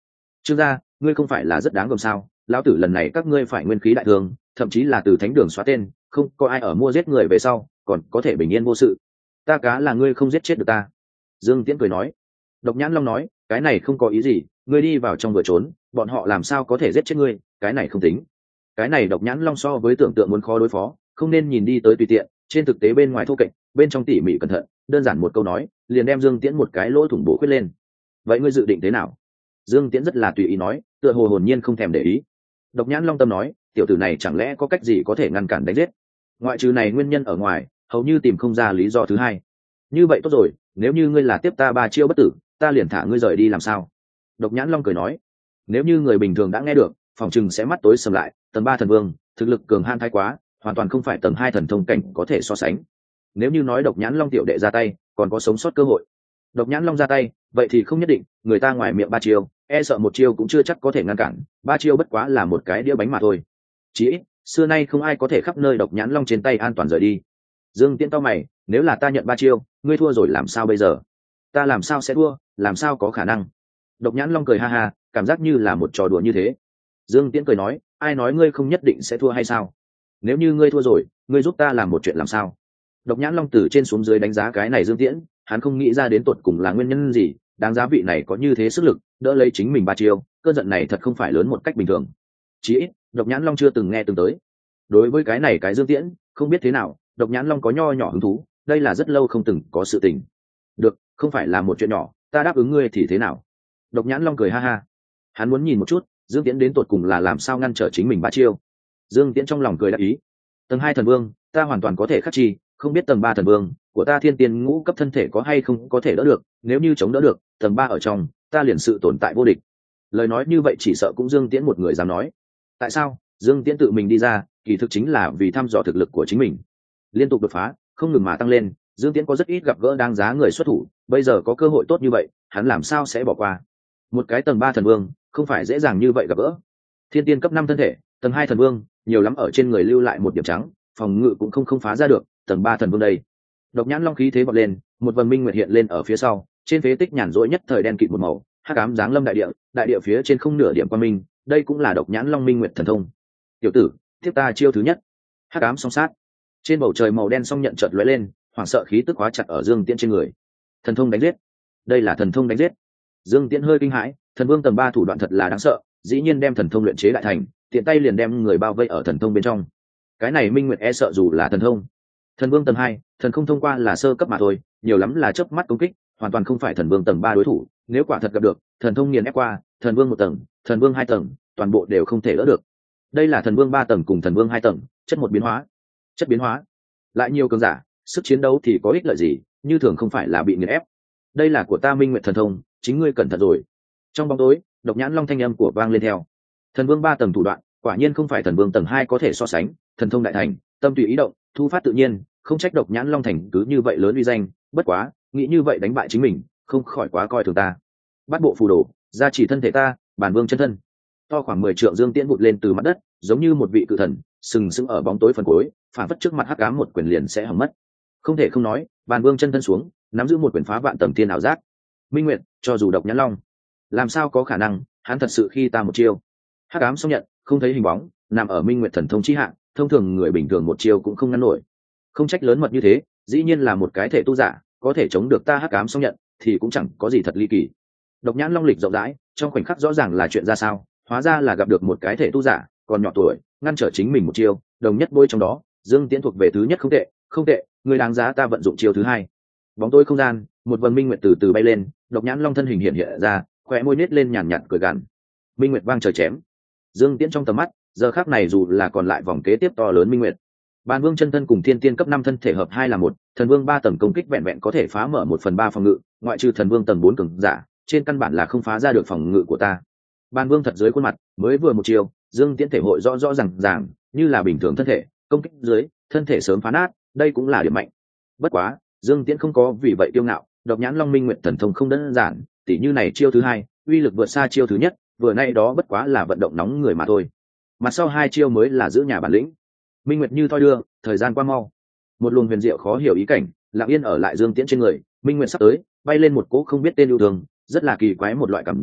Trương gia, ngươi không phải là rất đáng gờm sao? Lão tử lần này các ngươi phải nguyên khí đại thương, thậm chí là từ thánh đường xóa tên, không có ai ở mua giết người về sau còn có thể bình yên vô sự. Ta cá là ngươi không giết chết được ta. Dương Tiễn cười nói. Độc Nhãn Long nói, cái này không có ý gì, ngươi đi vào trong vừa trốn, bọn họ làm sao có thể giết chết ngươi, cái này không tính. Cái này Độc Nhãn Long so với tưởng tượng muốn khó đối phó, không nên nhìn đi tới tùy tiện, trên thực tế bên ngoài thô kệch, bên trong tỉ mỉ cẩn thận, đơn giản một câu nói, liền đem Dương Tiễn một cái lỗ thủng bổ khuyết lên. Vậy ngươi dự định thế nào? Dương Tiễn rất là tùy ý nói, tựa hồ hồn nhiên không thèm để ý. Độc Nhãn Long tâm nói, tiểu tử này chẳng lẽ có cách gì có thể ngăn cản đánh giết? Ngoại trừ này nguyên nhân ở ngoài, hầu như tìm không ra lý do thứ hai. Như vậy tốt rồi, nếu như ngươi là tiếp ta ba chiêu bất tử, ta liền thả ngươi rời đi làm sao? Độc Nhãn Long cười nói, nếu như người bình thường đã nghe được, phòng chừng sẽ mắt tối sầm lại. Tầng ba thần vương, thực lực cường han thái quá, hoàn toàn không phải tầng hai thần thông cảnh có thể so sánh. Nếu như nói Độc Nhãn Long tiểu đệ ra tay, còn có sống sót cơ hội. Độc Nhãn Long ra tay, vậy thì không nhất định, người ta ngoài miệng ba chiêu, e sợ một chiêu cũng chưa chắc có thể ngăn cản, ba chiêu bất quá là một cái đĩa bánh mà thôi. Chỉ ít, xưa nay không ai có thể khắp nơi Độc Nhãn Long trên tay an toàn rời đi. Dương Tiễn cao mày, nếu là ta nhận ba chiêu, ngươi thua rồi làm sao bây giờ? Ta làm sao sẽ thua, làm sao có khả năng? Độc Nhãn Long cười ha ha, cảm giác như là một trò đùa như thế. Dương Tiễn cười nói, ai nói ngươi không nhất định sẽ thua hay sao? Nếu như ngươi thua rồi, ngươi giúp ta làm một chuyện làm sao? Độc Nhãn Long từ trên xuống dưới đánh giá cái này Dương Tiễn, hắn không nghĩ ra đến tột cùng là nguyên nhân gì, đáng giá vị này có như thế sức lực, đỡ lấy chính mình ba chiêu, cơn giận này thật không phải lớn một cách bình thường. Chỉ ít, Độc Nhãn Long chưa từng nghe từng tới. Đối với cái này cái Dương Tiễn, không biết thế nào, Độc Nhãn Long có nho nhỏ hứng thú, đây là rất lâu không từng có sự tình. Được, không phải là một chuyện nhỏ, ta đáp ứng ngươi thì thế nào? Độc Nhãn Long cười ha ha. Hắn muốn nhìn một chút, Dương Tiễn đến tột cùng là làm sao ngăn trở chính mình ba chiêu. Dương Tiễn trong lòng cười đáp ý. Tầng hai thần vương, ta hoàn toàn có thể khắc chi, không biết tầng ba thần vương của ta thiên tiên ngũ cấp thân thể có hay không có thể đỡ được, nếu như chống đỡ được, tầng ba ở trong, ta liền sự tồn tại vô địch. Lời nói như vậy chỉ sợ cũng Dương Tiễn một người dám nói. Tại sao? Dương Tiễn tự mình đi ra, kỳ thực chính là vì thăm dò thực lực của chính mình. Liên tục đột phá, không ngừng mà tăng lên, Dương Tiễn có rất ít gặp gỡ đáng giá người xuất thủ, bây giờ có cơ hội tốt như vậy, hắn làm sao sẽ bỏ qua? Một cái tầng ba thần vương, không phải dễ dàng như vậy gặp gỡ. Thiên tiên cấp năm thân thể, tầng hai thần vương, nhiều lắm ở trên người lưu lại một điểm trắng, phòng ngự cũng không không phá ra được, tầng ba thần vương đây. Độc Nhãn Long khí thế vọt lên, một vầng minh nguyệt hiện lên ở phía sau, trên phế tích nhàn rỗi nhất thời đen kịt một màu, hắc ám giáng lâm đại địa, đại địa phía trên không nửa điểm quang minh, đây cũng là Độc Nhãn Long minh nguyệt thần thông. Tiểu tử, tiếp ta chiêu thứ nhất. Hắc ám song sát. Trên bầu trời màu đen song nhận chợt lóe lên, hoảng sợ khí tức hóa chặt ở Dương Tiễn trên người. Thần thông đánh giết. Đây là thần thông đánh giết. Dương Tiễn hơi kinh hãi, thần vương tầng ba thủ đoạn thật là đáng sợ, dĩ nhiên đem thần thông luyện chế đại thành, tiện tay liền đem người bao vây ở thần thông bên trong. Cái này minh nguyệt e sợ dù là thần thông. Thần vương tầng hai, thần không thông qua là sơ cấp mà thôi, nhiều lắm là chớp mắt công kích, hoàn toàn không phải thần vương tầng ba đối thủ, nếu quả thật gặp được, thần thông nghiền ép qua, thần vương một tầng, thần vương hai tầng, toàn bộ đều không thể đỡ được. Đây là thần vương ba tầng cùng thần vương hai tầng, chất một biến hóa. Chất biến hóa. Lại nhiều cường giả, sức chiến đấu thì có ích lợi gì, như thường không phải là bị nghiền ép. Đây là của ta minh nguyệt thần thông, chính ngươi cẩn thận rồi. Trong bóng tối, Độc Nhãn Long thanh âm của vang lên theo. Thần vương ba tầng thủ đoạn, quả nhiên không phải thần vương tầng hai có thể so sánh, thần thông đại thành, tâm tùy ý động, thu phát tự nhiên, không trách Độc Nhãn Long thành cứ như vậy lớn uy danh, bất quá, nghĩ như vậy đánh bại chính mình, không khỏi quá coi thường ta. Bắt bộ phù đồ, gia chỉ thân thể ta, bản vương chân thân. To khoảng mười trượng Dương Tiễn vụt lên từ mặt đất, giống như một vị cự thần, sừng sững ở bóng tối phần cuối, phản phất trước mặt hắc ám một quyền liền sẽ hỏng mất. Không thể không nói, bản vương chân thân xuống, nắm giữ một quyền phá vạn tầng thiên ảo giác. Minh Nguyệt, cho dù Độc Nhãn Long, làm sao có khả năng, hắn thật sự khi ta một chiêu. Hắc ám xong nhận, không thấy hình bóng, nằm ở Minh Nguyệt thần thông chi hạng, thông thường người bình thường một chiêu cũng không ngăn nổi. Không trách lớn mật như thế, dĩ nhiên là một cái thể tu giả, có thể chống được ta hắc ám xong nhận, thì cũng chẳng có gì thật ly kỳ. Độc Nhãn Long lịch rộng rãi, trong khoảnh khắc rõ ràng là chuyện ra sao, hóa ra là gặp được một cái thể tu giả, còn nhỏ tuổi, ngăn trở chính mình một chiêu, đồng nhất bôi trong đó, Dương Tiễn thuộc về thứ nhất không tệ, không tệ, người đáng giá ta vận dụng chiêu thứ hai. Bóng tối không gian, một vầng minh nguyệt từ từ bay lên, Độc Nhãn Long thân hình hiện hiện ra, khóe môi nết lên nhàn nhạt cười gằn. Minh nguyệt vang trời chém. Dương Tiễn trong tầm mắt, giờ khắc này dù là còn lại vòng kế tiếp to lớn minh nguyệt. Bàn Vương chân thân cùng Thiên Tiên cấp năm thân thể hợp hai là một, Thần Vương ba tầng công kích vẹn vẹn có thể phá mở một phần ba phòng ngự, ngoại trừ Thần Vương tầng bốn cường giả, trên căn bản là không phá ra được phòng ngự của ta. Bàn Vương thật dưới khuôn mặt, mới vừa một chiều, Dương Tiễn thể hội rõ rõ ràng ràng, như là bình thường thân thể, công kích dưới, thân thể sớm phá nát, đây cũng là điểm mạnh. Bất quá, Dương Tiễn không có vì vậy tiêu ngạo, Độc Nhãn Long Minh Nguyệt thần thông không đơn giản, tỉ như này chiêu thứ hai, uy lực vượt xa chiêu thứ nhất, vừa nay đó bất quá là vận động nóng người mà thôi. Mặt sau hai chiêu mới là giữ nhà bản lĩnh. Minh Nguyệt như thoi đưa, thời gian qua mau. Một luồng huyền diệu khó hiểu ý cảnh, lặng yên ở lại Dương Tiễn trên người, Minh Nguyệt sắp tới, bay lên một cỗ không biết tên yêu thương, rất là kỳ quái một loại cảm giác,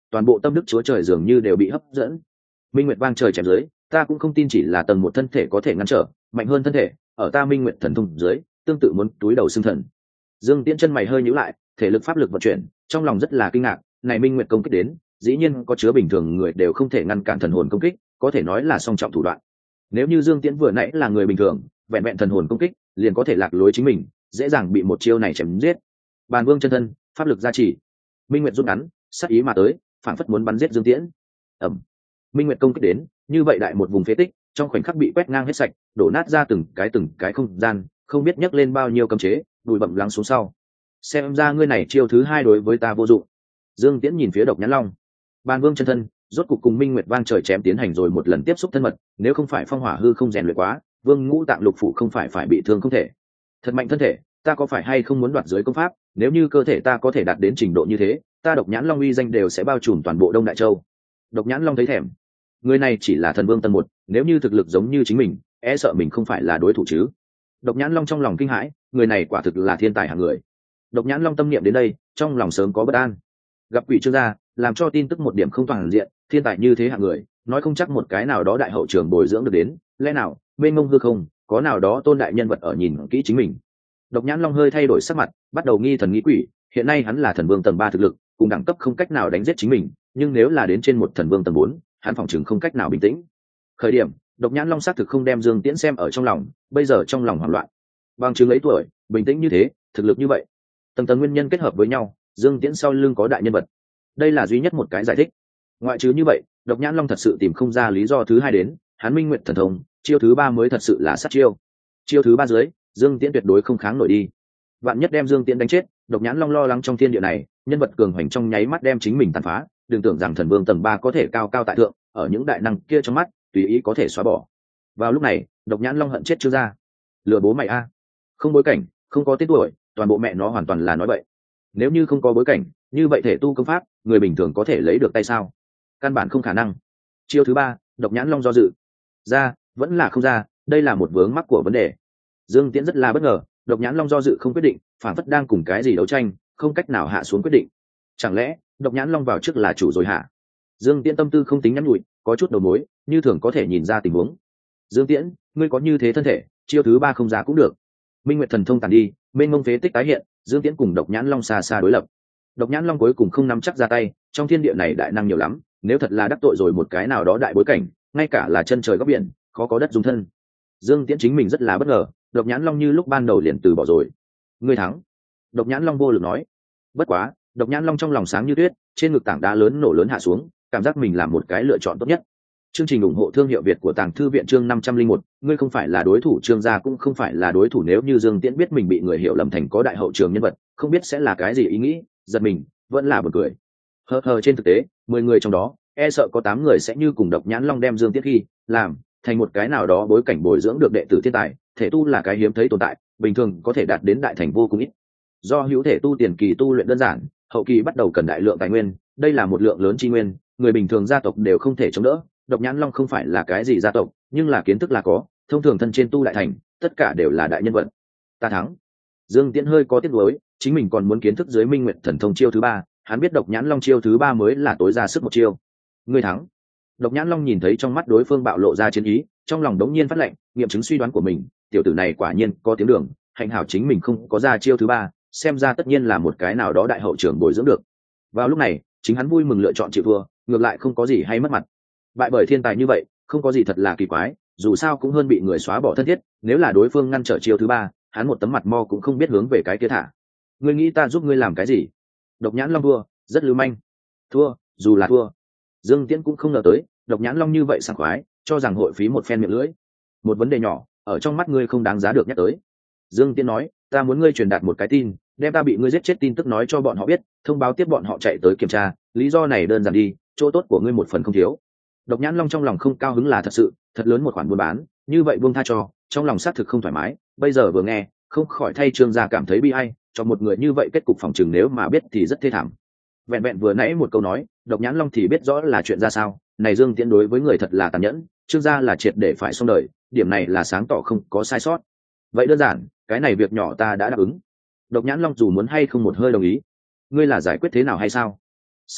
toàn bộ tâm đức chúa trời dường như đều bị hấp dẫn. Minh Nguyệt vang trời chém dưới, ta cũng không tin chỉ là tầng một thân thể có thể ngăn trở, mạnh hơn thân thể, ở ta Minh Nguyệt thần thông dưới, tương tự muốn túi đầu xưng thần. Dương Tiễn chân mày hơi nhíu lại, thể lực pháp lực vận chuyển, trong lòng rất là kinh ngạc, này Minh Nguyệt công kích đến, dĩ nhiên có chứa bình thường người đều không thể ngăn cản thần hồn công kích, có thể nói là song trọng thủ đoạn. Nếu như Dương Tiễn vừa nãy là người bình thường, vẹn vẹn thần hồn công kích, liền có thể lạc lối chính mình, dễ dàng bị một chiêu này chém giết. Bàn Vương chân thân, pháp lực gia trì, Minh Nguyệt rút ngắn, sát ý mà tới, phản phất muốn bắn giết Dương Tiễn. Ầm. Minh Nguyệt công kích đến, như vậy đại một vùng phế tích, trong khoảnh khắc bị quét ngang hết sạch, đổ nát ra từng cái từng cái không gian, không biết nhấc lên bao nhiêu cấm chế, bụi bặm lắng xuống sau. Xem ra ngươi này chiêu thứ hai đối với ta vô dụng. Dương Tiễn nhìn phía Độc Nhãn Long. Bàn Vương chân thân, rốt cục cùng Minh Nguyệt vang trời chém tiến hành rồi một lần tiếp xúc thân mật, nếu không phải phong hỏa hư không rèn luyện quá, Vương Ngũ Tạng Lục Phủ không phải phải bị thương không thể. Thật mạnh thân thể, ta có phải hay không muốn đoạt dưới công pháp, nếu như cơ thể ta có thể đạt đến trình độ như thế, ta Độc Nhãn Long uy danh đều sẽ bao trùm toàn bộ Đông Đại Châu. Độc Nhãn Long thấy thèm. Người này chỉ là thần vương tầng một, nếu như thực lực giống như chính mình, e sợ mình không phải là đối thủ chứ. Độc Nhãn Long trong lòng kinh hãi, người này quả thực là thiên tài hạng người. Độc Nhãn Long tâm niệm đến đây, trong lòng sớm có bất an. Gặp quỷ Trương gia, làm cho tin tức một điểm không toàn diện, thiên tài như thế hạng người, nói không chắc một cái nào đó đại hậu trường bồi dưỡng được đến, lẽ nào bên ngông hư không, có nào đó tôn đại nhân vật ở nhìn kỹ chính mình. Độc Nhãn Long hơi thay đổi sắc mặt, bắt đầu nghi thần nghi quỷ, hiện nay hắn là thần vương tầng ba thực lực, cùng đẳng cấp không cách nào đánh giết chính mình, nhưng nếu là đến trên một thần vương tầng bốn, hắn phòng chừng không cách nào bình tĩnh. Khởi điểm, Độc Nhãn Long xác thực không đem Dương Tiễn xem ở trong lòng, bây giờ trong lòng hoảng loạn. Bằng chứng ấy tuổi, bình tĩnh như thế, thực lực như vậy, tầng tầng nguyên nhân kết hợp với nhau, Dương Tiễn sau lưng có đại nhân vật. Đây là duy nhất một cái giải thích. Ngoại trừ như vậy, Độc Nhãn Long thật sự tìm không ra lý do thứ hai đến, hắn Minh Nguyệt thần thông, chiêu thứ ba mới thật sự là sát chiêu. Chiêu thứ ba dưới, Dương Tiễn tuyệt đối không kháng nổi đi. Vạn nhất đem Dương Tiễn đánh chết, Độc Nhãn Long lo lắng trong thiên địa này, nhân vật cường hoành trong nháy mắt đem chính mình tàn phá, đừng tưởng rằng thần vương tầng ba có thể cao cao tại thượng, ở những đại năng kia trong mắt, tùy ý có thể xóa bỏ. Vào lúc này, Độc Nhãn Long hận chết chưa ra. Lừa bố mày a. Không bối cảnh, không có tên tuổi, toàn bộ mẹ nó hoàn toàn là nói bậy. Nếu như không có bối cảnh, như vậy thể tu công pháp, người bình thường có thể lấy được tay sao? Căn bản không khả năng. Chiêu thứ ba, Độc Nhãn Long do dự. Ra, vẫn là không ra, đây là một vướng mắc của vấn đề. Dương Tiễn rất là bất ngờ, Độc Nhãn Long do dự không quyết định, phản phất đang cùng cái gì đấu tranh, không cách nào hạ xuống quyết định. Chẳng lẽ, Độc Nhãn Long vào trước là chủ rồi hả? Dương Tiễn tâm tư không tính nhắn nhủi, có chút đầu mối, như thường có thể nhìn ra tình huống. Dương Tiễn, ngươi có như thế thân thể, chiêu thứ ba không ra cũng được. Minh Nguyệt thần thông tàn đi, bên ngông phế tích tái hiện, Dương Tiễn cùng Độc Nhãn Long xa xa đối lập. Độc Nhãn Long cuối cùng không nắm chắc ra tay, trong thiên địa này đại năng nhiều lắm, nếu thật là đắc tội rồi một cái nào đó đại bối cảnh, ngay cả là chân trời góc biển, khó có đất dung thân. Dương Tiễn chính mình rất là bất ngờ, Độc Nhãn Long như lúc ban đầu liền từ bỏ rồi. Ngươi thắng. Độc Nhãn Long vô lực nói. Bất quá, Độc Nhãn Long trong lòng sáng như tuyết, trên ngực tảng đá lớn nổ lớn hạ xuống, cảm giác mình làm một cái lựa chọn tốt nhất. Chương trình ủng hộ thương hiệu Việt của Tàng Thư viện chương năm trăm linh một, ngươi không phải là đối thủ, Trương gia cũng không phải là đối thủ. Nếu như Dương Tiễn biết mình bị người hiểu lầm thành có đại hậu trường nhân vật, không biết sẽ là cái gì ý nghĩ, giật mình, vẫn là buồn cười. Hờ hờ trên thực tế, mười người trong đó, e sợ có tám người sẽ như cùng Độc Nhãn Long đem Dương Tiễn khi làm thành một cái nào đó bối cảnh bồi dưỡng được đệ tử thiên tài, thể tu là cái hiếm thấy tồn tại, bình thường có thể đạt đến đại thành vô cùng ít. Do hữu thể tu tiền kỳ tu luyện đơn giản, hậu kỳ bắt đầu cần đại lượng tài nguyên, đây là một lượng lớn chi nguyên, người bình thường gia tộc đều không thể chống đỡ. Độc Nhãn Long không phải là cái gì gia tộc, nhưng là kiến thức là có, thông thường thân trên tu đại thành, tất cả đều là đại nhân vật. Ta thắng. Dương Tiễn hơi có tiếc nuối, chính mình còn muốn kiến thức dưới Minh Nguyệt thần thông chiêu thứ ba, hắn biết Độc Nhãn Long chiêu thứ ba mới là tối ra sức một chiêu. Ngươi thắng. Độc Nhãn Long nhìn thấy trong mắt đối phương bạo lộ ra chiến ý, trong lòng đống nhiên phát lệnh, nghiệm chứng suy đoán của mình, tiểu tử này quả nhiên có tiếng đường, hạnh hảo chính mình không có ra chiêu thứ ba, xem ra tất nhiên là một cái nào đó đại hậu trưởng bồi dưỡng được. Vào lúc này, chính hắn vui mừng lựa chọn chịu thua, ngược lại không có gì hay mất mặt. Bại bởi thiên tài như vậy, không có gì thật là kỳ quái, dù sao cũng hơn bị người xóa bỏ thân thiết, nếu là đối phương ngăn trở chiêu thứ ba, hắn một tấm mặt mo cũng không biết hướng về cái kia thả. Ngươi nghĩ ta giúp ngươi làm cái gì? Độc Nhãn Long thua, rất lưu manh. Thua, dù là thua. Dương Tiễn cũng không ngờ tới, Độc Nhãn Long như vậy sảng khoái, cho rằng hội phí một phen miệng lưỡi. Một vấn đề nhỏ, ở trong mắt ngươi không đáng giá được nhắc tới. Dương Tiễn nói, ta muốn ngươi truyền đạt một cái tin, đem ta bị ngươi giết chết tin tức nói cho bọn họ biết, thông báo tiếp bọn họ chạy tới kiểm tra, lý do này đơn giản đi, chỗ tốt của ngươi một phần không thiếu. Độc Nhãn Long trong lòng không cao hứng là thật sự, thật lớn một khoản buôn bán, như vậy buông tha cho, trong lòng xác thực không thoải mái, bây giờ vừa nghe, không khỏi thay Trương gia cảm thấy bi ai, cho một người như vậy kết cục phòng chừng nếu mà biết thì rất thê thảm. Vẹn vẹn vừa nãy một câu nói, Độc Nhãn Long thì biết rõ là chuyện ra sao, này Dương Tiễn đối với người thật là tàn nhẫn, Trương gia là triệt để phải xong đời, điểm này là sáng tỏ không có sai sót. Vậy đơn giản, cái này việc nhỏ ta đã đáp ứng. Độc Nhãn Long dù muốn hay không một hơi đồng ý. Ngươi là giải quyết thế nào hay sao? Sau đó,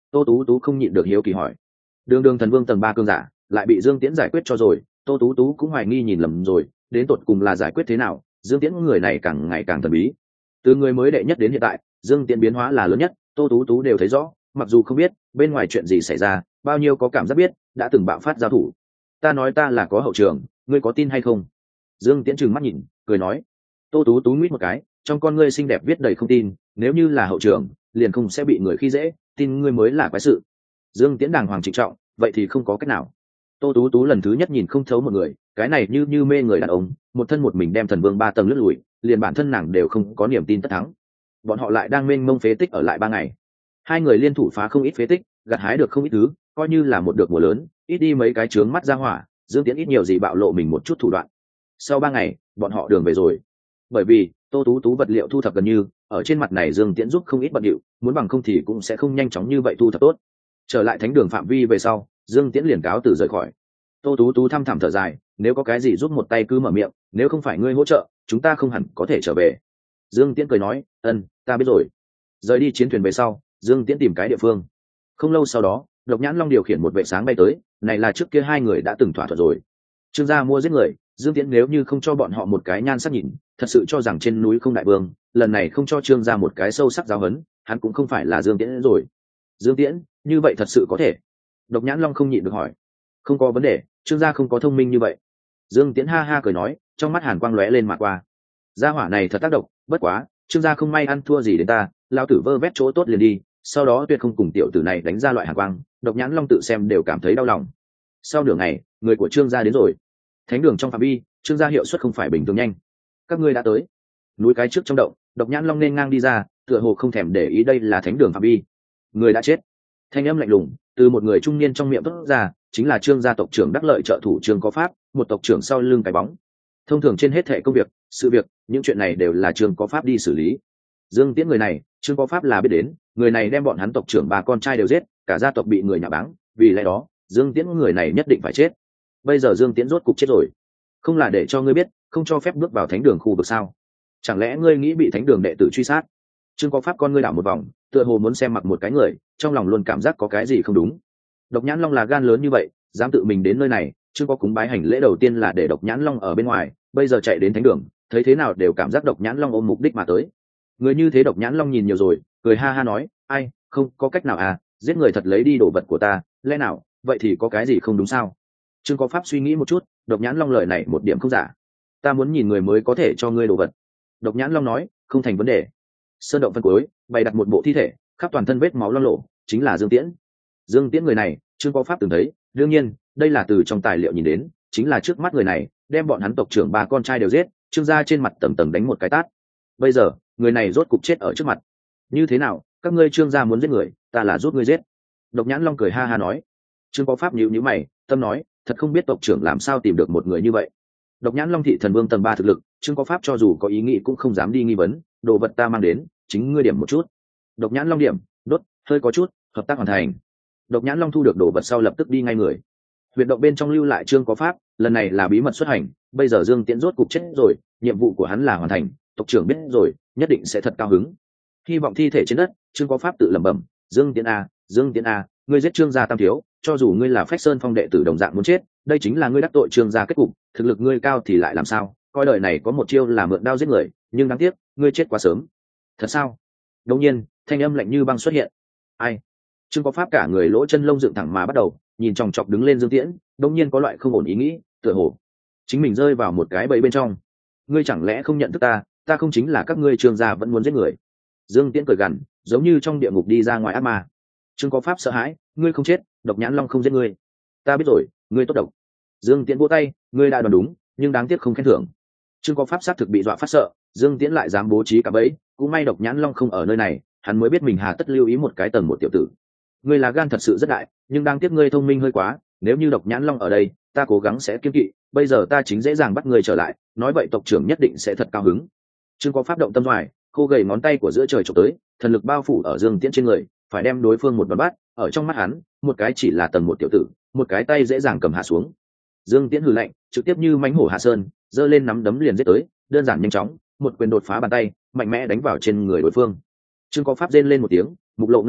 Tô tú tú không nhịn được hiếu kỳ hỏi. Đường đường thần vương tầng ba cương giả lại bị Dương Tiễn giải quyết cho rồi, Tô tú tú cũng hoài nghi nhìn lầm rồi, đến tột cùng là giải quyết thế nào? Dương Tiễn người này càng ngày càng thần bí. Từ người mới đệ nhất đến hiện tại, Dương Tiễn biến hóa là lớn nhất, Tô tú tú đều thấy rõ, mặc dù không biết bên ngoài chuyện gì xảy ra, bao nhiêu có cảm giác biết đã từng bạo phát giao thủ. Ta nói ta là có hậu trường, ngươi có tin hay không? Dương Tiễn trừng mắt nhìn, cười nói. Tô tú tú nguyết một cái, trong con ngươi xinh đẹp viết đầy không tin, nếu như là hậu trường liền không sẽ bị người khi dễ, tin ngươi mới là quái sự. Dương Tiễn đàng hoàng trịnh trọng, vậy thì không có cách nào. Tô tú tú lần thứ nhất nhìn không thấu một người, cái này như như mê người đàn ông, một thân một mình đem thần vương ba tầng lướt lùi, liền bản thân nàng đều không có niềm tin tất thắng. Bọn họ lại đang mênh mông phế tích ở lại ba ngày, hai người liên thủ phá không ít phế tích, gặt hái được không ít thứ, coi như là một được mùa lớn, ít đi mấy cái trướng mắt ra hỏa. Dương Tiễn ít nhiều gì bạo lộ mình một chút thủ đoạn. Sau ba ngày, bọn họ đường về rồi. Bởi vì Tô tú tú vật liệu thu thập gần như ở trên mặt này, Dương Tiễn giúp không ít bận điệu, muốn bằng không thì cũng sẽ không nhanh chóng như vậy thu thập tốt. Trở lại thánh đường phạm vi về sau, Dương Tiễn liền cáo từ rời khỏi. Tô tú tú thăm thẳm thở dài, nếu có cái gì giúp một tay cứ mở miệng, nếu không phải ngươi hỗ trợ chúng ta không hẳn có thể trở về. Dương Tiễn cười nói, ân, ta biết rồi. Rời đi chiến thuyền về sau, Dương Tiễn tìm cái địa phương. Không lâu sau đó, Độc Nhãn Long điều khiển một vệ sáng bay tới, này là trước kia hai người đã từng thỏa thuận rồi. Trương gia mua giết người, Dương Tiễn nếu như không cho bọn họ một cái nhan sắc nhìn, thật sự cho rằng trên núi không đại vương, lần này không cho Trương gia một cái sâu sắc giáo huấn, hắn cũng không phải là Dương Tiễn rồi. Dương Tiễn, như vậy thật sự có thể? Độc Nhãn Long không nhịn được hỏi. Không có vấn đề, Trương gia không có thông minh như vậy. Dương Tiễn ha ha cười nói, trong mắt hàn quang lóe lên mà qua. Gia hỏa này thật tác động, bất quá, Trương gia không may ăn thua gì đến ta, lao tử vơ vét chỗ tốt liền đi, sau đó tuyệt không cùng tiểu tử này đánh ra loại hàn quang. Độc Nhãn Long tự xem đều cảm thấy đau lòng. Sau nửa ngày, người của Trương gia đến rồi. Thánh đường trong phạm vi, Trương gia hiệu suất không phải bình thường nhanh. Các ngươi đã tới. Núi cái trước trong động, Độc Nhãn Long nên ngang đi ra, tựa hồ không thèm để ý đây là thánh đường phạm vi. Người đã chết. Thanh âm lạnh lùng từ một người trung niên trong miệng thốt ra, chính là Trương gia tộc trưởng đắc lợi trợ thủ Trương Có Pháp, một tộc trưởng sau lưng cái bóng. Thông thường trên hết thệ công việc, sự việc, những chuyện này đều là Trương Có Pháp đi xử lý. Dương Tiễn người này, Trương Có Pháp là biết đến, người này đem bọn hắn tộc trưởng ba con trai đều giết, cả gia tộc bị người nhạ báng, vì lẽ đó, Dương Tiễn người này nhất định phải chết. Bây giờ Dương Tiễn rốt cục chết rồi, không là để cho ngươi biết, không cho phép bước vào thánh đường khu vực sao? Chẳng lẽ ngươi nghĩ bị thánh đường đệ tử truy sát? Trương Có Pháp con ngươi đảo một vòng, tựa hồ muốn xem mặc một cái người, trong lòng luôn cảm giác có cái gì không đúng. Độc Nhãn Long là gan lớn như vậy, dám tự mình đến nơi này. Trương Có cúng bái hành lễ đầu tiên là để Độc Nhãn Long ở bên ngoài, bây giờ chạy đến thánh đường, thấy thế nào đều cảm giác Độc Nhãn Long ôm mục đích mà tới. Người như thế Độc Nhãn Long nhìn nhiều rồi, cười ha ha nói, ai, không có cách nào à, giết người thật lấy đi đồ vật của ta, lẽ nào vậy thì có cái gì không đúng sao? Trương Có Pháp suy nghĩ một chút, Độc Nhãn Long lời này một điểm không giả. Ta muốn nhìn người mới có thể cho ngươi đồ vật. Độc Nhãn Long nói, không thành vấn đề. Sơn động phân cuối, bày đặt một bộ thi thể, khắp toàn thân vết máu loang lổ, chính là Dương Tiễn. Dương Tiễn người này, Trương Có Pháp từng thấy, đương nhiên, đây là từ trong tài liệu nhìn đến, chính là trước mắt người này, đem bọn hắn tộc trưởng ba con trai đều giết, Trương gia trên mặt tầng tầng đánh một cái tát. Bây giờ, người này rốt cục chết ở trước mặt. Như thế nào, các ngươi Trương gia muốn giết người, ta là giúp ngươi giết. Độc Nhãn Long cười ha ha nói. Trương Có Pháp nhíu nhíu mày, tâm nói, thật không biết tộc trưởng làm sao tìm được một người như vậy. Độc Nhãn Long thị thần vương tầng ba thực lực, Trương Có Pháp cho dù có ý nghĩ cũng không dám đi nghi vấn, đồ vật ta mang đến, chính ngươi điểm một chút. Độc Nhãn Long điểm, đốt, hơi có chút, hợp tác hoàn thành. Độc Nhãn Long thu được đồ vật sau lập tức đi ngay người. Huyệt động bên trong lưu lại Trương Có Pháp, lần này là bí mật xuất hành, bây giờ Dương Tiễn rốt cục chết rồi, nhiệm vụ của hắn là hoàn thành, tộc trưởng biết rồi, nhất định sẽ thật cao hứng. Hy vọng thi thể trên đất, Trương Có Pháp tự lẩm bẩm, Dương Tiễn a, Dương Tiễn a, ngươi giết Trương gia tam thiếu, cho dù ngươi là Phách Sơn Phong đệ tử đồng dạng muốn chết, đây chính là ngươi đắc tội Trương gia kết cục, thực lực ngươi cao thì lại làm sao, coi đời này có một chiêu là mượn đao giết người, nhưng đáng tiếc, ngươi chết quá sớm. Thật sao? Đột nhiên, thanh âm lạnh như băng xuất hiện. Ai? Trương Có Pháp cả người lỗ chân lông dựng thẳng mà bắt đầu, nhìn chòng chọc đứng lên Dương Tiễn, đột nhiên có loại không ổn ý nghĩ, tựa hồ chính mình rơi vào một cái bẫy bên trong. Ngươi chẳng lẽ không nhận thức ta, ta không chính là các ngươi Trương gia vẫn muốn giết người. Dương Tiễn cười gằn, giống như trong địa ngục đi ra ngoài ác ma. Trương Có Pháp sợ hãi, ngươi không chết, Độc Nhãn Long không giết ngươi. Ta biết rồi, ngươi tốt độc. Dương Tiễn vỗ tay, ngươi đã đoán đúng, nhưng đáng tiếc không khen thưởng. Trương Có Pháp sát thực bị dọa phát sợ, Dương Tiễn lại dám bố trí cả bẫy, cũng may Độc Nhãn Long không ở nơi này, hắn mới biết mình hà tất lưu ý một cái tầng một tiểu tử. Ngươi là gan thật sự rất đại, nhưng đáng tiếc ngươi thông minh hơi quá, nếu như Độc Nhãn Long ở đây, ta cố gắng sẽ kiêng kỵ, bây giờ ta chính dễ dàng bắt ngươi trở lại, nói vậy tộc trưởng nhất định sẽ thật cao hứng. Trương Có Pháp động tâm hoài, khô gầy ngón tay của giữa trời chụp tới, thần lực bao phủ ở Dương Tiễn trên người, phải đem đối phương một đòn bắt, ở trong mắt hắn, một cái chỉ là tầng một tiểu tử, một cái tay dễ dàng cầm hạ xuống. Dương Tiễn hừ lạnh, trực tiếp như mãnh hổ hạ sơn, giơ lên nắm đấm liền giết tới, đơn giản nhanh chóng, một quyền đột phá bàn tay, mạnh mẽ đánh vào trên người đối phương. Trương Có Pháp rên lên một tiếng, mục lộ ngơ ngác,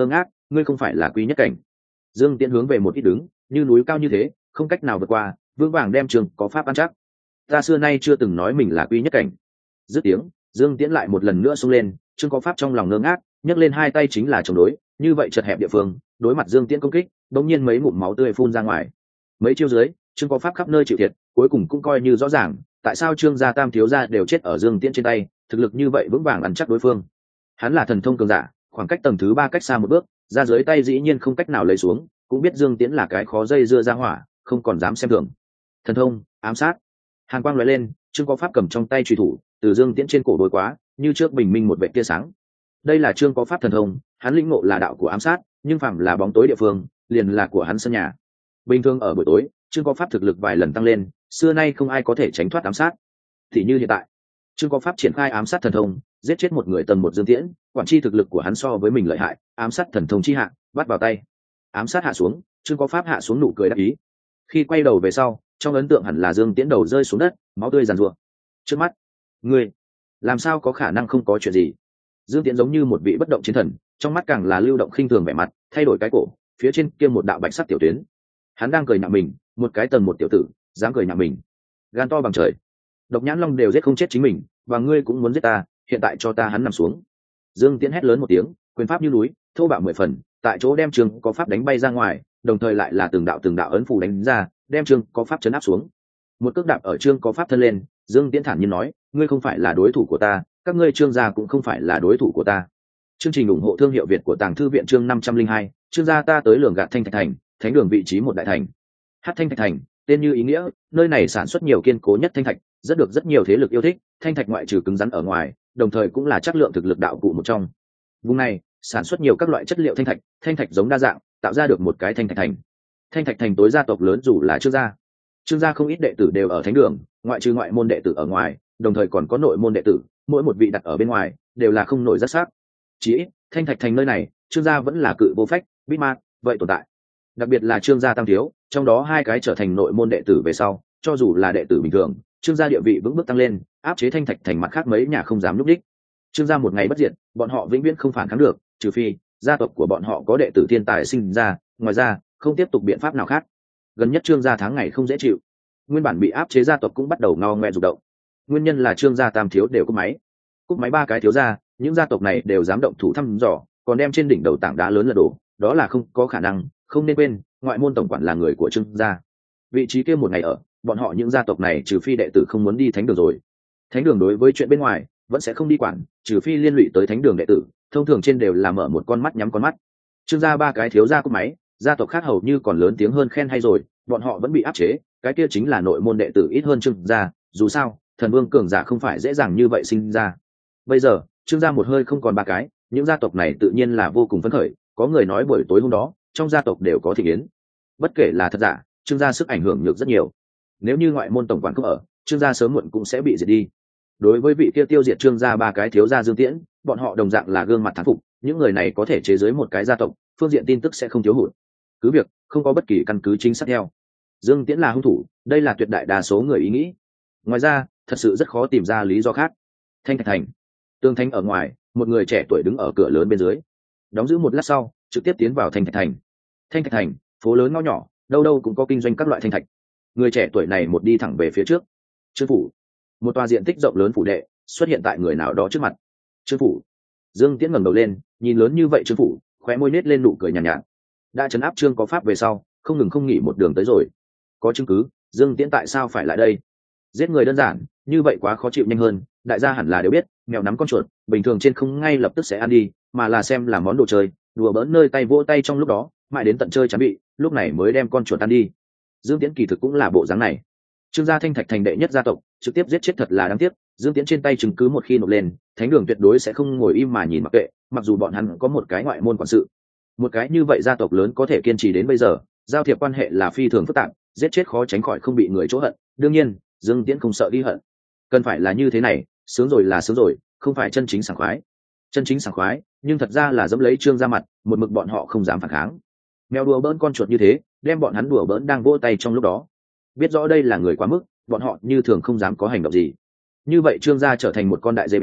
ngươi không phải là quý nhất cảnh. Dương Tiễn hướng về một ít đứng như núi cao như thế, không cách nào vượt qua, vững vàng đem Trương Có Pháp ăn chắc. Ta xưa nay chưa từng nói mình là quý nhất cảnh. Dứt tiếng, Dương Tiễn lại một lần nữa xông lên, Trương Có Pháp trong lòng ngơ ngác, nhấc lên hai tay chính là chống đối, như vậy chật hẹp địa phương, đối mặt Dương Tiễn công kích, đống nhiên mấy ngụm máu tươi phun ra ngoài. Mấy chiêu dưới, Trương Có Pháp khắp nơi chịu thiệt, cuối cùng cũng coi như rõ ràng, tại sao Trương gia tam thiếu gia đều chết ở Dương Tiễn trên tay, thực lực như vậy vững vàng ăn chắc đối phương. Hắn là thần thông cường giả, khoảng cách tầng thứ ba cách xa một bước, ra dưới tay dĩ nhiên không cách nào lấy xuống, cũng biết Dương Tiễn là cái khó dây dưa ra hỏa, không còn dám xem thường. Thần thông, ám sát. Hàn quang lóe lên, Trương Có Pháp cầm trong tay truy thủ, từ Dương Tiễn trên cổ đôi quá, như trước bình minh một vệt tia sáng. Đây là Trương Có Pháp thần thông, hắn lĩnh ngộ là đạo của ám sát, nhưng phạm là bóng tối địa phương, liền là của hắn sân nhà. Bình thường ở buổi tối, Trương Có Pháp thực lực vài lần tăng lên, xưa nay không ai có thể tránh thoát ám sát. Thì như hiện tại, Trương Có Pháp triển khai ám sát thần thông, giết chết một người tầng một Dương Tiễn, quản chi thực lực của hắn so với mình lợi hại, ám sát thần thông chi hạ, bắt vào tay. Ám sát hạ xuống, Trương Có Pháp hạ xuống nụ cười đắc ý. Khi quay đầu về sau, trong ấn tượng hẳn là Dương Tiễn đầu rơi xuống đất, máu tươi giàn rủa. Trước mắt, ngươi, làm sao có khả năng không có chuyện gì? Dương Tiễn giống như một vị bất động chiến thần, trong mắt càng là lưu động khinh thường vẻ mặt, thay đổi cái cổ, phía trên kia một đạo bạch sắc tiểu tuyến. Hắn đang cười nhạo mình, một cái tầng một tiểu tử, dám cười nhạo mình. Gan to bằng trời. Độc Nhãn Long đều giết không chết chính mình, và ngươi cũng muốn giết ta, hiện tại cho ta hắn nằm xuống. Dương Tiễn hét lớn một tiếng, quyền pháp như núi, thô bạo mười phần, tại chỗ đem Trương Có Pháp đánh bay ra ngoài, đồng thời lại là từng đạo từng đạo ấn phù đánh ra, đem Trương Có Pháp chấn áp xuống. Một cước đạp ở Trương Có Pháp thân lên, Dương Tiễn thản nhiên nói, ngươi không phải là đối thủ của ta, các ngươi Trương gia cũng không phải là đối thủ của ta. Chương trình ủng hộ thương hiệu Việt của Tàng Thư viện chương năm trăm linh hai, Trương gia ta tới lường gạt Thanh Thạch Thành, thánh đường vị trí một đại thành. Hát Thanh Thạch Thành, tên như ý nghĩa, nơi này sản xuất nhiều kiên cố nhất thanh thạch, rất được rất nhiều thế lực yêu thích. Thanh thạch ngoại trừ cứng rắn ở ngoài, đồng thời cũng là chất lượng thực lực đạo cụ một trong. Vùng này sản xuất nhiều các loại chất liệu thanh thạch, thanh thạch giống đa dạng, tạo ra được một cái Thanh Thạch Thành. Thanh Thạch Thành tối gia tộc lớn dù là Trương gia. Trương gia không ít đệ tử đều ở thánh đường, ngoại trừ ngoại môn đệ tử ở ngoài, đồng thời còn có nội môn đệ tử, mỗi một vị đặt ở bên ngoài đều là không nổi rất sát. Chỉ ít, Thanh Thạch Thành nơi này, Trương gia vẫn là cự vô phách, bít ma, vậy tồn tại. Đặc biệt là Trương gia tam thiếu, trong đó hai cái trở thành nội môn đệ tử về sau, cho dù là đệ tử bình thường, Trương gia địa vị vững bước tăng lên, áp chế Thanh Thạch Thành mặt khác mấy nhà không dám núp đích. Trương gia một ngày bất diệt, bọn họ vĩnh viễn không phản kháng được, trừ phi gia tộc của bọn họ có đệ tử thiên tài sinh ra, ngoài ra không tiếp tục biện pháp nào khác. Gần nhất Trương gia tháng ngày không dễ chịu, nguyên bản bị áp chế gia tộc cũng bắt đầu ngao ngoe rụng động. Nguyên nhân là Trương gia tam thiếu đều có máy, cúp máy ba cái thiếu gia, những gia tộc này đều dám động thủ thăm dò, còn đem trên đỉnh đầu tảng đá lớn là đổ, đó là không có khả năng. Không nên quên, ngoại môn tổng quản là người của Trương gia, vị trí kia một ngày ở, bọn họ những gia tộc này trừ phi đệ tử không muốn đi thánh đường rồi. Thánh đường đối với chuyện bên ngoài vẫn sẽ không đi quản, trừ phi liên lụy tới thánh đường đệ tử, thông thường trên đều là mở một con mắt nhắm con mắt. Trương gia ba cái thiếu gia cúp máy, gia tộc khác hầu như còn lớn tiếng hơn khen hay rồi, bọn họ vẫn bị áp chế, cái kia chính là nội môn đệ tử ít hơn Trương gia, dù sao thần vương cường giả không phải dễ dàng như vậy sinh ra. Bây giờ Trương gia một hơi không còn ba cái, những gia tộc này tự nhiên là vô cùng phấn khởi, có người nói buổi tối hôm đó trong gia tộc đều có thị yến. Bất kể là thật giả, Trương gia sức ảnh hưởng nhược rất nhiều, nếu như ngoại môn tổng quản không ở, Trương gia sớm muộn cũng sẽ bị diệt đi. Đối với vị kia tiêu diệt Trương gia ba cái thiếu gia Dương Tiễn, bọn họ đồng dạng là gương mặt thán phục, những người này có thể chế giới một cái gia tộc, phương diện tin tức sẽ không thiếu hụt. Cứ việc không có bất kỳ căn cứ chính xác theo Dương Tiễn là hung thủ, đây là tuyệt đại đa số người ý nghĩ. Ngoài ra thật sự rất khó tìm ra lý do khác. Thanh Thạch Thành, tường thành ở ngoài, một người trẻ tuổi đứng ở cửa lớn bên dưới, đóng giữ một lát sau trực tiếp tiến vào Thanh Thạch Thành. Thanh Thạch Thành, phố lớn ngõ nhỏ, đâu đâu cũng có kinh doanh các loại thanh thạch. Người trẻ tuổi này một đi thẳng về phía trước. Trương phủ, một tòa diện tích rộng lớn phủ đệ xuất hiện tại người nào đó trước mặt. Trương phủ. Dương Tiễn ngẩng đầu lên, nhìn lớn như vậy Trương phủ, khóe môi nết lên nụ cười nhàn nhạt, nhạt. Đã trấn áp Trương Có Pháp về sau, không ngừng không nghỉ một đường tới rồi. Có chứng cứ, Dương Tiễn tại sao phải lại đây? Giết người đơn giản, như vậy quá khó chịu nhanh hơn, đại gia hẳn là đều biết, mèo nắm con chuột, bình thường trên không ngay lập tức sẽ ăn đi, mà là xem là món đồ chơi, đùa bỡn nơi tay vỗ tay trong lúc đó, mãi đến tận chơi chán bị, lúc này mới đem con chuột ăn đi. Dương Tiễn kỳ thực cũng là bộ dáng này. Trương gia Thanh Thạch Thành đệ nhất gia tộc, trực tiếp giết chết thật là đáng tiếc. Dương Tiễn trên tay chứng cứ một khi nộp lên, thánh đường tuyệt đối sẽ không ngồi im mà nhìn mặc kệ, mặc dù bọn hắn có một cái ngoại môn quản sự. Một cái như vậy gia tộc lớn có thể kiên trì đến bây giờ, giao thiệp quan hệ là phi thường phức tạp, giết chết khó tránh khỏi không bị người chỗ hận. Đương nhiên, Dương Tiễn không sợ ghi hận. Cần phải là như thế này, sướng rồi là sướng rồi, không phải chân chính sảng khoái. Chân chính sảng khoái, nhưng thật ra là dẫm lấy Trương gia mặt, một mực bọn họ không dám phản kháng. Mèo đùa bỡn con chuột như thế, đem bọn hắn đùa bỡn đang vỗ tay trong lúc đó. Biết rõ đây là người quá mức, bọn họ như thường không dám có hành động gì. Như vậy Trương gia trở thành một con đại dê béo,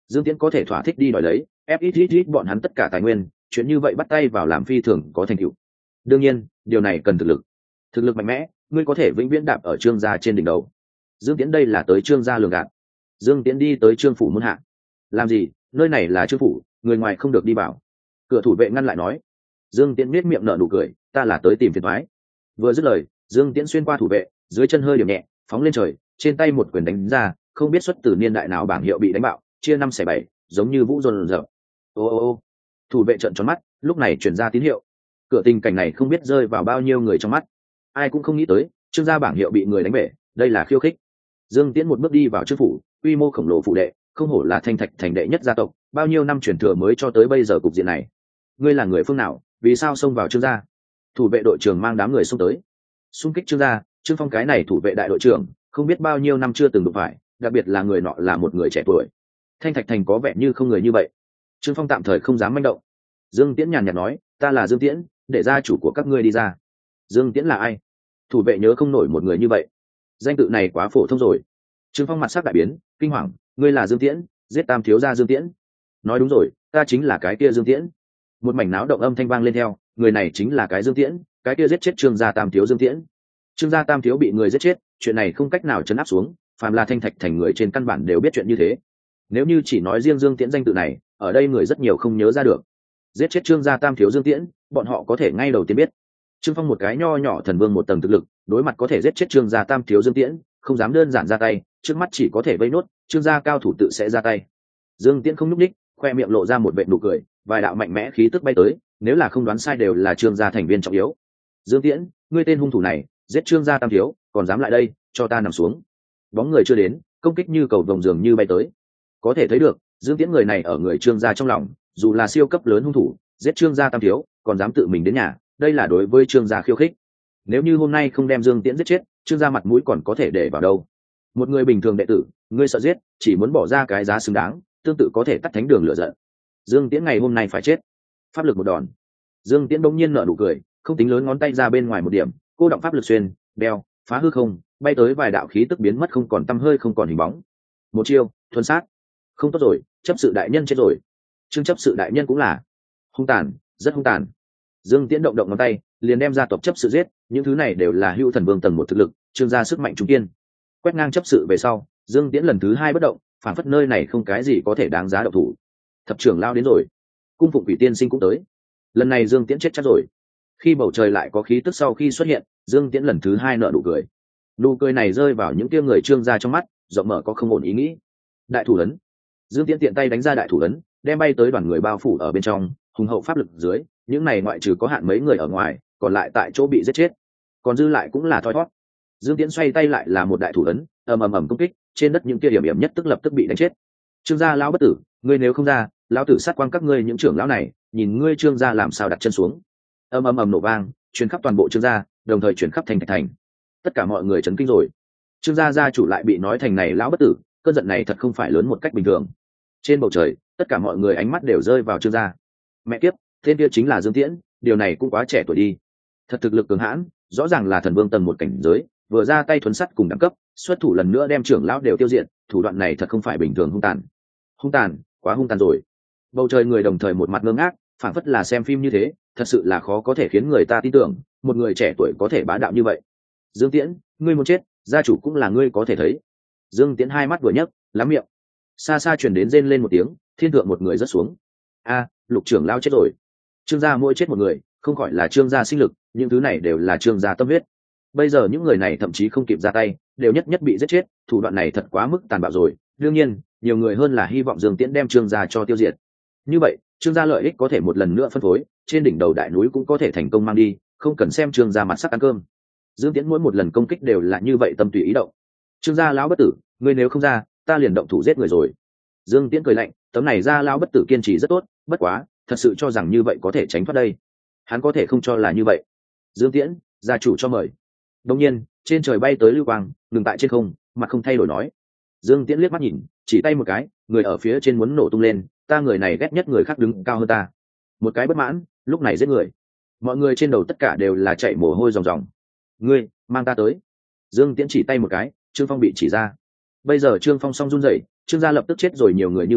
Dương Tiễn có thể thỏa thích đi đòi lấy ép ít ít ít bọn hắn tất cả tài nguyên, chuyện như vậy bắt tay vào làm phi thường có thành tựu. Đương nhiên điều này cần thực lực, thực lực mạnh mẽ ngươi có thể vĩnh viễn đạp ở trương gia trên đỉnh đầu. Dương Tiễn đây là tới trương gia lường gạt. Dương Tiễn đi tới trương phủ muôn hạ. Làm gì? Nơi này là trương phủ, người ngoài không được đi vào. Cửa thủ vệ ngăn lại nói. Dương Tiễn nết miệng nở nụ cười, ta là tới tìm phiền toái. Vừa dứt lời, Dương Tiễn xuyên qua thủ vệ, dưới chân hơi điểm nhẹ, phóng lên trời, trên tay một quyền đánh ra, không biết xuất từ niên đại nào bảng hiệu bị đánh bạo, chia năm xẻ bảy, giống như vũ dồn dập. Ô ô ô. Thủ vệ trợn tròn mắt, lúc này truyền ra tín hiệu. Cửa tình cảnh này không biết rơi vào bao nhiêu người trong mắt. Ai cũng không nghĩ tới, trương gia bảng hiệu bị người đánh bể, đây là khiêu khích. Dương Tiễn một bước đi vào trương phủ, quy mô khổng lồ phủ đệ, không hổ là thanh thạch thành đệ nhất gia tộc, bao nhiêu năm truyền thừa mới cho tới bây giờ cục diện này. Ngươi là người phương nào, vì sao xông vào trương gia? Thủ vệ đội trưởng mang đám người xông tới, xung kích trương gia. Trương Phong cái này thủ vệ đại đội trưởng, không biết bao nhiêu năm chưa từng đụng phải, đặc biệt là người nọ là một người trẻ tuổi. Thanh thạch thành có vẻ như không người như vậy. Trương Phong tạm thời không dám manh động. Dương Tiễn nhàn nhạt nói, ta là Dương Tiễn, để gia chủ của các ngươi đi ra. Dương Tiễn là ai? Thủ vệ nhớ không nổi một người như vậy, danh tự này quá phổ thông rồi. Trương Phong mặt sắc đại biến, kinh hoàng, ngươi là Dương Tiễn, giết tam thiếu gia Dương Tiễn. Nói đúng rồi, ta chính là cái kia Dương Tiễn. Một mảnh náo động âm thanh vang lên theo, người này chính là cái Dương Tiễn, cái kia giết chết Trương gia tam thiếu Dương Tiễn. Trương gia tam thiếu bị người giết chết, chuyện này không cách nào chấn áp xuống, phàm là thanh thạch thành người trên căn bản đều biết chuyện như thế. Nếu như chỉ nói riêng Dương Tiễn danh tự này, ở đây người rất nhiều không nhớ ra được. Giết chết Trương gia tam thiếu Dương Tiễn, bọn họ có thể ngay đầu tiên biết. Trương Phong một cái nho nhỏ thần vương một tầng thực lực, đối mặt có thể giết chết Trương gia tam thiếu Dương Tiễn, không dám đơn giản ra tay, trước mắt chỉ có thể vây nốt, Trương gia cao thủ tự sẽ ra tay. Dương Tiễn không nhúc nhích, khoe miệng lộ ra một vệt nụ cười, vài đạo mạnh mẽ khí tức bay tới, nếu là không đoán sai đều là Trương gia thành viên trọng yếu. Dương Tiễn, ngươi tên hung thủ này, giết Trương gia tam thiếu, còn dám lại đây, cho ta nằm xuống. Bóng người chưa đến, công kích như cầu vồng dường như bay tới. Có thể thấy được, Dương Tiễn người này ở người Trương gia trong lòng, dù là siêu cấp lớn hung thủ, giết Trương gia tam thiếu, còn dám tự mình đến nhà, đây là đối với Trương gia khiêu khích. Nếu như hôm nay không đem Dương Tiễn giết chết, Trương gia mặt mũi còn có thể để vào đâu? Một người bình thường đệ tử, ngươi sợ giết, chỉ muốn bỏ ra cái giá xứng đáng, tương tự có thể tắt thánh đường lửa giận. Dương Tiễn ngày hôm nay phải chết. Pháp lực một đòn. Dương Tiễn bỗng nhiên nở nụ cười, không tính lớn ngón tay ra bên ngoài một điểm, cô động pháp lực xuyên, đeo, phá hư không, bay tới vài đạo khí tức biến mất không còn tăm hơi không còn hình bóng. Một chiêu, thuần sát. Không tốt rồi, chấp sự đại nhân chết rồi. Trương chấp sự đại nhân cũng là hung tàn, rất hung tàn. Dương Tiễn động động ngón tay, liền đem ra tộc chấp sự giết, những thứ này đều là hữu thần vương tầng một thực lực, Trương gia sức mạnh trung kiên. Quét ngang chấp sự về sau, Dương Tiễn lần thứ hai bất động, phản phất nơi này không cái gì có thể đáng giá động thủ. Thập trưởng lao đến rồi, cung phụng quỷ tiên sinh cũng tới. Lần này Dương Tiễn chết chắc rồi. Khi bầu trời lại có khí tức sau khi xuất hiện, Dương Tiễn lần thứ hai nở nụ cười. Nụ cười này rơi vào những tia người Trương gia trong mắt, rộng mở có không ổn ý nghĩ. Đại thủ ấn. Dương Tiễn tiện tay đánh ra đại thủ ấn, đem bay tới đoàn người bao phủ ở bên trong, hùng hậu pháp lực dưới, những này ngoại trừ có hạn mấy người ở ngoài, còn lại tại chỗ bị giết chết, còn dư lại cũng là thoi thoát. Dương Tiễn xoay tay lại là một đại thủ ấn, ầm ầm ầm công kích, trên đất những kia hiểm hiểm nhất tức lập tức bị đánh chết. Trương gia lão bất tử, ngươi nếu không ra, lão tử sát quang các ngươi những trưởng lão này, nhìn ngươi Trương gia làm sao đặt chân xuống. Ầm ầm ầm nổ vang, truyền khắp toàn bộ Trương gia, đồng thời truyền khắp thành thành thành. Tất cả mọi người chấn kinh rồi. Trương gia gia chủ lại bị nói thành này lão bất tử, cơn giận này thật không phải lớn một cách bình thường. Trên bầu trời, tất cả mọi người ánh mắt đều rơi vào Trương gia. Mẹ kiếp, tên kia chính là Dương Tiễn, điều này cũng quá trẻ tuổi đi. Thật thực lực cường hãn, rõ ràng là thần vương tầng một cảnh giới, vừa ra tay thuấn sắt cùng đẳng cấp, xuất thủ lần nữa đem trưởng lão đều tiêu diệt, thủ đoạn này thật không phải bình thường hung tàn. Hung tàn, quá hung tàn rồi. Bầu trời người đồng thời một mặt ngơ ngác, phảng phất là xem phim như thế, thật sự là khó có thể khiến người ta tin tưởng, một người trẻ tuổi có thể bá đạo như vậy. Dương Tiễn, ngươi muốn chết, gia chủ cũng là ngươi có thể thấy. Dương Tiễn hai mắt vừa nhấc, lắm miệng. Xa xa truyền đến rên lên một tiếng, thiên thượng một người rất xuống. A, Lục trưởng lao chết rồi. Trương gia mỗi chết một người, không khỏi là Trương gia sinh lực, những thứ này đều là Trương gia tâm huyết. Bây giờ những người này thậm chí không kịp ra tay, đều nhất nhất bị giết chết, thủ đoạn này thật quá mức tàn bạo rồi. Đương nhiên, nhiều người hơn là hy vọng Dương Tiễn đem Trương gia cho tiêu diệt. Như vậy, Trương gia lợi ích có thể một lần nữa phân phối, trên đỉnh đầu đại núi cũng có thể thành công mang đi, không cần xem Trương gia mặt sắc ăn cơm. Dương Tiễn mỗi một lần công kích đều là như vậy tâm tùy ý động. Trương gia lão bất tử, ngươi nếu không ra, ta liền động thủ giết người rồi. Dương Tiễn cười lạnh, tấm này ra lão bất tử kiên trì rất tốt, bất quá, thật sự cho rằng như vậy có thể tránh thoát đây. Hắn có thể không cho là như vậy. Dương Tiễn, gia chủ cho mời. Đột nhiên, trên trời bay tới lưu quang, ngừng tại trên không, mặt không thay đổi nói. Dương Tiễn liếc mắt nhìn, chỉ tay một cái, người ở phía trên muốn nổ tung lên, ta người này ghét nhất người khác đứng cao hơn ta. Một cái bất mãn, lúc này giết người. Mọi người trên đầu tất cả đều là chạy mồ hôi ròng ròng. Ngươi, mang ta tới. Dương Tiễn chỉ tay một cái, Trương Phong bị chỉ ra. Bây giờ Trương Phong song run rẩy, Trương gia lập tức chết rồi nhiều người như vậy,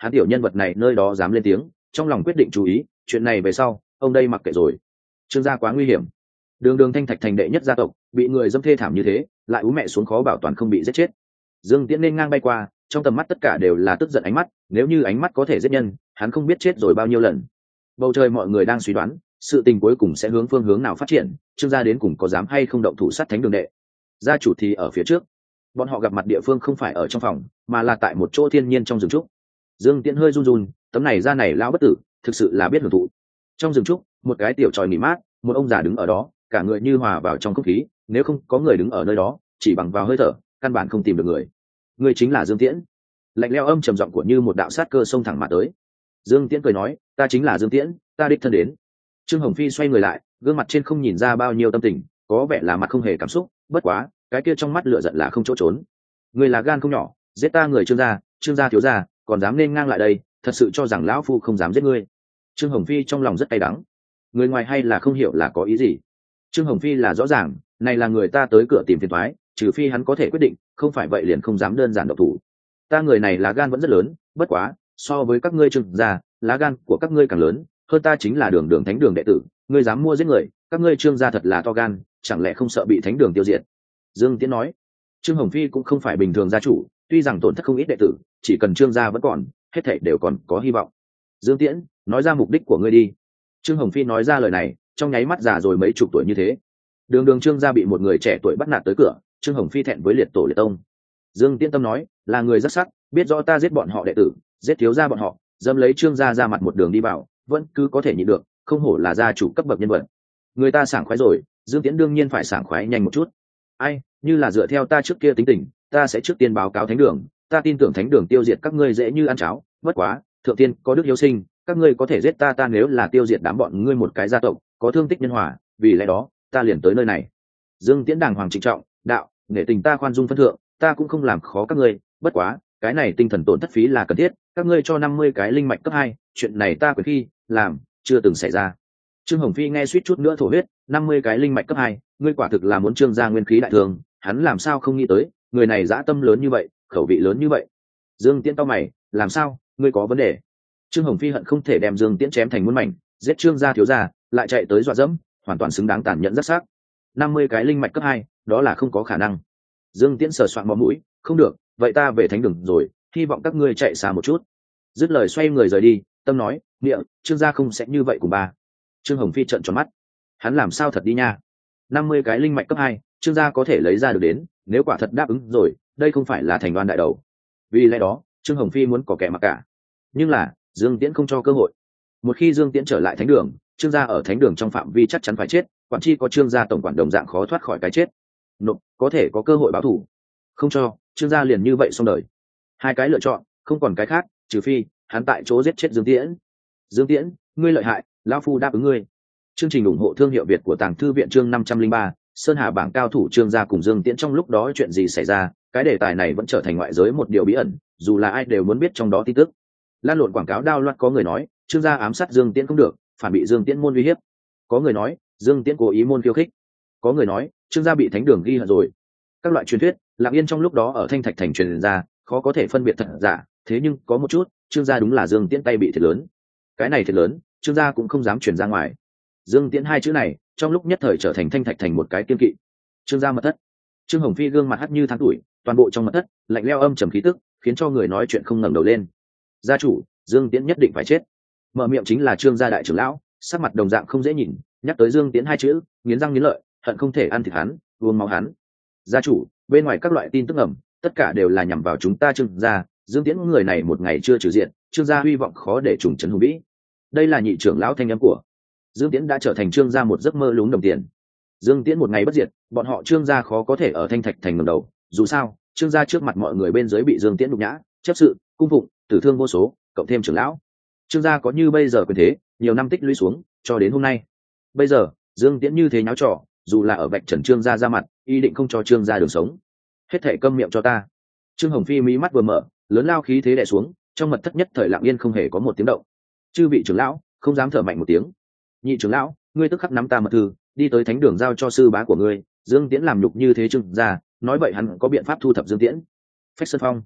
hắn tiểu nhân vật này nơi đó dám lên tiếng, trong lòng quyết định chú ý chuyện này về sau, ông đây mặc kệ rồi. Trương gia quá nguy hiểm, đường đường thanh thạch thành đệ nhất gia tộc bị người dâm thê thảm như thế, lại ú mẹ xuống khó bảo toàn không bị giết chết. Dương Tiễn nên ngang bay qua, trong tầm mắt tất cả đều là tức giận ánh mắt, nếu như ánh mắt có thể giết nhân, hắn không biết chết rồi bao nhiêu lần. Bầu trời mọi người đang suy đoán sự tình cuối cùng sẽ hướng phương hướng nào phát triển, Trương gia đến cùng có dám hay không động thủ sát thánh đường đệ. Gia chủ thì ở phía trước, bọn họ gặp mặt địa phương không phải ở trong phòng, mà là tại một chỗ thiên nhiên trong rừng trúc. Dương Tiễn hơi run run, tấm này da này lão bất tử, thực sự là biết hưởng thụ. Trong rừng trúc, một cái tiểu tròi nghỉ mát, một ông già đứng ở đó, cả người như hòa vào trong không khí, nếu không có người đứng ở nơi đó, chỉ bằng vào hơi thở, căn bản không tìm được người. Người chính là Dương Tiễn. Lạnh lẽo âm trầm giọng của như một đạo sát cơ xông thẳng mà tới. Dương Tiễn cười nói, ta chính là Dương Tiễn, ta đích thân đến. Trương Hồng Phi xoay người lại, gương mặt trên không nhìn ra bao nhiêu tâm tình, có vẻ là mặt không hề cảm xúc, bất quá cái kia trong mắt lửa giận là không chỗ trốn. Người là gan không nhỏ, giết ta người Trương gia, Trương gia thiếu gia, còn dám nên ngang lại đây, thật sự cho rằng lão phu không dám giết ngươi. Trương Hồng Phi trong lòng rất cay đắng, người ngoài hay là không hiểu là có ý gì. Trương Hồng Phi là rõ ràng, này là người ta tới cửa tìm phiền toái, trừ phi hắn có thể quyết định, không phải vậy liền không dám đơn giản động thủ. Ta người này lá gan vẫn rất lớn, bất quá so với các ngươi Trương gia, lá gan của các ngươi càng lớn, hơn ta chính là đường đường thánh đường đệ tử, ngươi dám mua giết người, các ngươi Trương gia thật là to gan, chẳng lẽ không sợ bị thánh đường tiêu diệt? Dương Tiễn nói. Trương Hồng Phi cũng không phải bình thường gia chủ, tuy rằng tổn thất không ít đệ tử, chỉ cần Trương gia vẫn còn, hết thảy đều còn có hy vọng. Dương Tiễn, nói ra mục đích của ngươi đi. Trương Hồng Phi nói ra lời này, trong nháy mắt già rồi mấy chục tuổi như thế. Đường đường Trương gia bị một người trẻ tuổi bắt nạt tới cửa, Trương Hồng Phi thẹn với liệt tổ liệt tông. Dương Tiễn tâm nói, là người rất sắc, biết rõ ta giết bọn họ đệ tử, giết thiếu gia bọn họ, dâm lấy Trương gia ra mặt một đường đi vào, vẫn cứ có thể nhịn được, không hổ là gia chủ cấp bậc nhân vật. Người ta sảng khoái rồi, Dương Tiễn đương nhiên phải sảng khoái nhanh một chút. Ai, như là dựa theo ta trước kia tính tình, ta sẽ trước tiên báo cáo thánh đường, ta tin tưởng thánh đường tiêu diệt các ngươi dễ như ăn cháo, bất quá, thượng tiên có đức hiếu sinh, các ngươi có thể giết ta ta nếu là tiêu diệt đám bọn ngươi một cái gia tộc, có thương tích nhân hòa, vì lẽ đó, ta liền tới nơi này. Dương Tiễn đàng hoàng trịnh trọng, đạo, nể tình ta khoan dung phân thượng, ta cũng không làm khó các ngươi, bất quá, cái này tinh thần tổn thất phí là cần thiết, các ngươi cho năm mươi cái linh mạch cấp hai, chuyện này ta quyền khi làm, chưa từng xảy ra. Trương Hồng Phi nghe suýt chút nữa thổ huyết, năm mươi cái linh mạch cấp hai, ngươi quả thực là muốn Trương gia nguyên khí đại thường, hắn làm sao không nghĩ tới, người này dã tâm lớn như vậy, khẩu vị lớn như vậy. Dương Tiễn cau mày, làm sao, ngươi có vấn đề? Trương Hồng Phi hận không thể đem Dương Tiễn chém thành muôn mảnh, giết Trương gia thiếu gia, lại chạy tới dọa dẫm, hoàn toàn xứng đáng tàn nhẫn rất xác. năm mươi cái linh mạch cấp hai, đó là không có khả năng. Dương Tiễn sờ soạng mõ mũi, không được, vậy ta về thánh đường rồi, hy vọng các ngươi chạy xa một chút. Dứt lời xoay người rời đi, tâm nói, miệng, Trương gia không sẽ như vậy cùng ba. Trương Hồng Phi trợn tròn mắt, hắn làm sao thật đi nha? năm mươi cái linh mạch cấp hai, Trương gia có thể lấy ra được đến, nếu quả thật đáp ứng rồi, đây không phải là thành đoan đại đầu. Vì lẽ đó, Trương Hồng Phi muốn có kẻ mặc cả. Nhưng là, Dương Tiễn không cho cơ hội. Một khi Dương Tiễn trở lại thánh đường, Trương gia ở thánh đường trong phạm vi chắc chắn phải chết, quản chi có Trương gia tổng quản đồng dạng khó thoát khỏi cái chết. Nộp, có thể có cơ hội báo thù. Không cho, Trương gia liền như vậy xong đời. Hai cái lựa chọn, không còn cái khác, trừ phi hắn tại chỗ giết chết Dương Tiễn. Dương Tiễn, ngươi lợi hại, lão phu đáp ứng ngươi. Chương trình ủng hộ thương hiệu Việt của Tàng Thư viện chương năm trăm linh ba, Sơn Hà bảng cao thủ Trương gia cùng Dương Tiễn trong lúc đó chuyện gì xảy ra, cái đề tài này vẫn trở thành ngoại giới một điều bí ẩn, dù là ai đều muốn biết trong đó tin tức. Lan lộn quảng cáo đao loạt có người nói, Trương gia ám sát Dương Tiễn không được, phản bị Dương Tiễn môn uy hiếp. Có người nói, Dương Tiễn cố ý môn khiêu khích. Có người nói, Trương gia bị thánh đường ghi hận rồi. Các loại truyền thuyết, lặng yên trong lúc đó ở Thanh Thạch thành truyền ra, khó có thể phân biệt thật giả, thế nhưng có một chút, Trương gia đúng là Dương Tiễn tay bị thiệt lớn. Cái này thiệt lớn, Trương gia cũng không dám truyền ra ngoài. Dương Tiễn hai chữ này, trong lúc nhất thời trở thành Thanh Thạch thành một cái kiên kỵ. Trương gia mật thất. Trương Hồng Phi gương mặt hắt như tháng tuổi, toàn bộ trong mật thất, lạnh lẽo âm trầm khí tức, khiến cho người nói chuyện không ngẩng đầu lên. Gia chủ, Dương Tiễn nhất định phải chết. Mở miệng chính là Trương gia đại trưởng lão, sắc mặt đồng dạng không dễ nhìn, nhắc tới Dương Tiễn hai chữ, nghiến răng nghiến lợi, hận không thể ăn thịt hắn, uống máu hắn. Gia chủ, bên ngoài các loại tin tức ẩm, tất cả đều là nhằm vào chúng ta Trương gia, Dương Tiễn người này một ngày chưa trừ diện, Trương gia hy vọng khó để trùng trấn hùng vĩ. Đây là nhị trưởng lão thanh âm của Dương Tiễn đã trở thành Trương gia một giấc mơ lún đồng tiền. Dương Tiễn một ngày bất diệt, bọn họ Trương gia khó có thể ở Thanh Thạch thành ngẩng đầu, dù sao, Trương gia trước mặt mọi người bên dưới bị Dương Tiễn nhục nhã, chấp sự, cung phụng, tử thương vô số, cộng thêm trưởng lão. Trương gia có như bây giờ quyền thế, nhiều năm tích lũy xuống, cho đến hôm nay. Bây giờ, Dương Tiễn như thế nháo trò, dù là ở vạch trần Trương gia ra mặt, ý định không cho Trương gia đường sống. Hết thảy câm miệng cho ta. Trương Hồng Phi mí mắt vừa mở, lớn lao khí thế đè xuống, trong mật thất nhất thời lặng yên không hề có một tiếng động. Chư vị trưởng lão, không dám thở mạnh một tiếng. Nhị trưởng lão, ngươi tức khắc nắm ta mật thư, đi tới thánh đường giao cho sư bá của ngươi. Dương Tiễn làm nhục như thế Trương gia, nói vậy hắn có biện pháp thu thập Dương Tiễn. Phách Sơn Phong.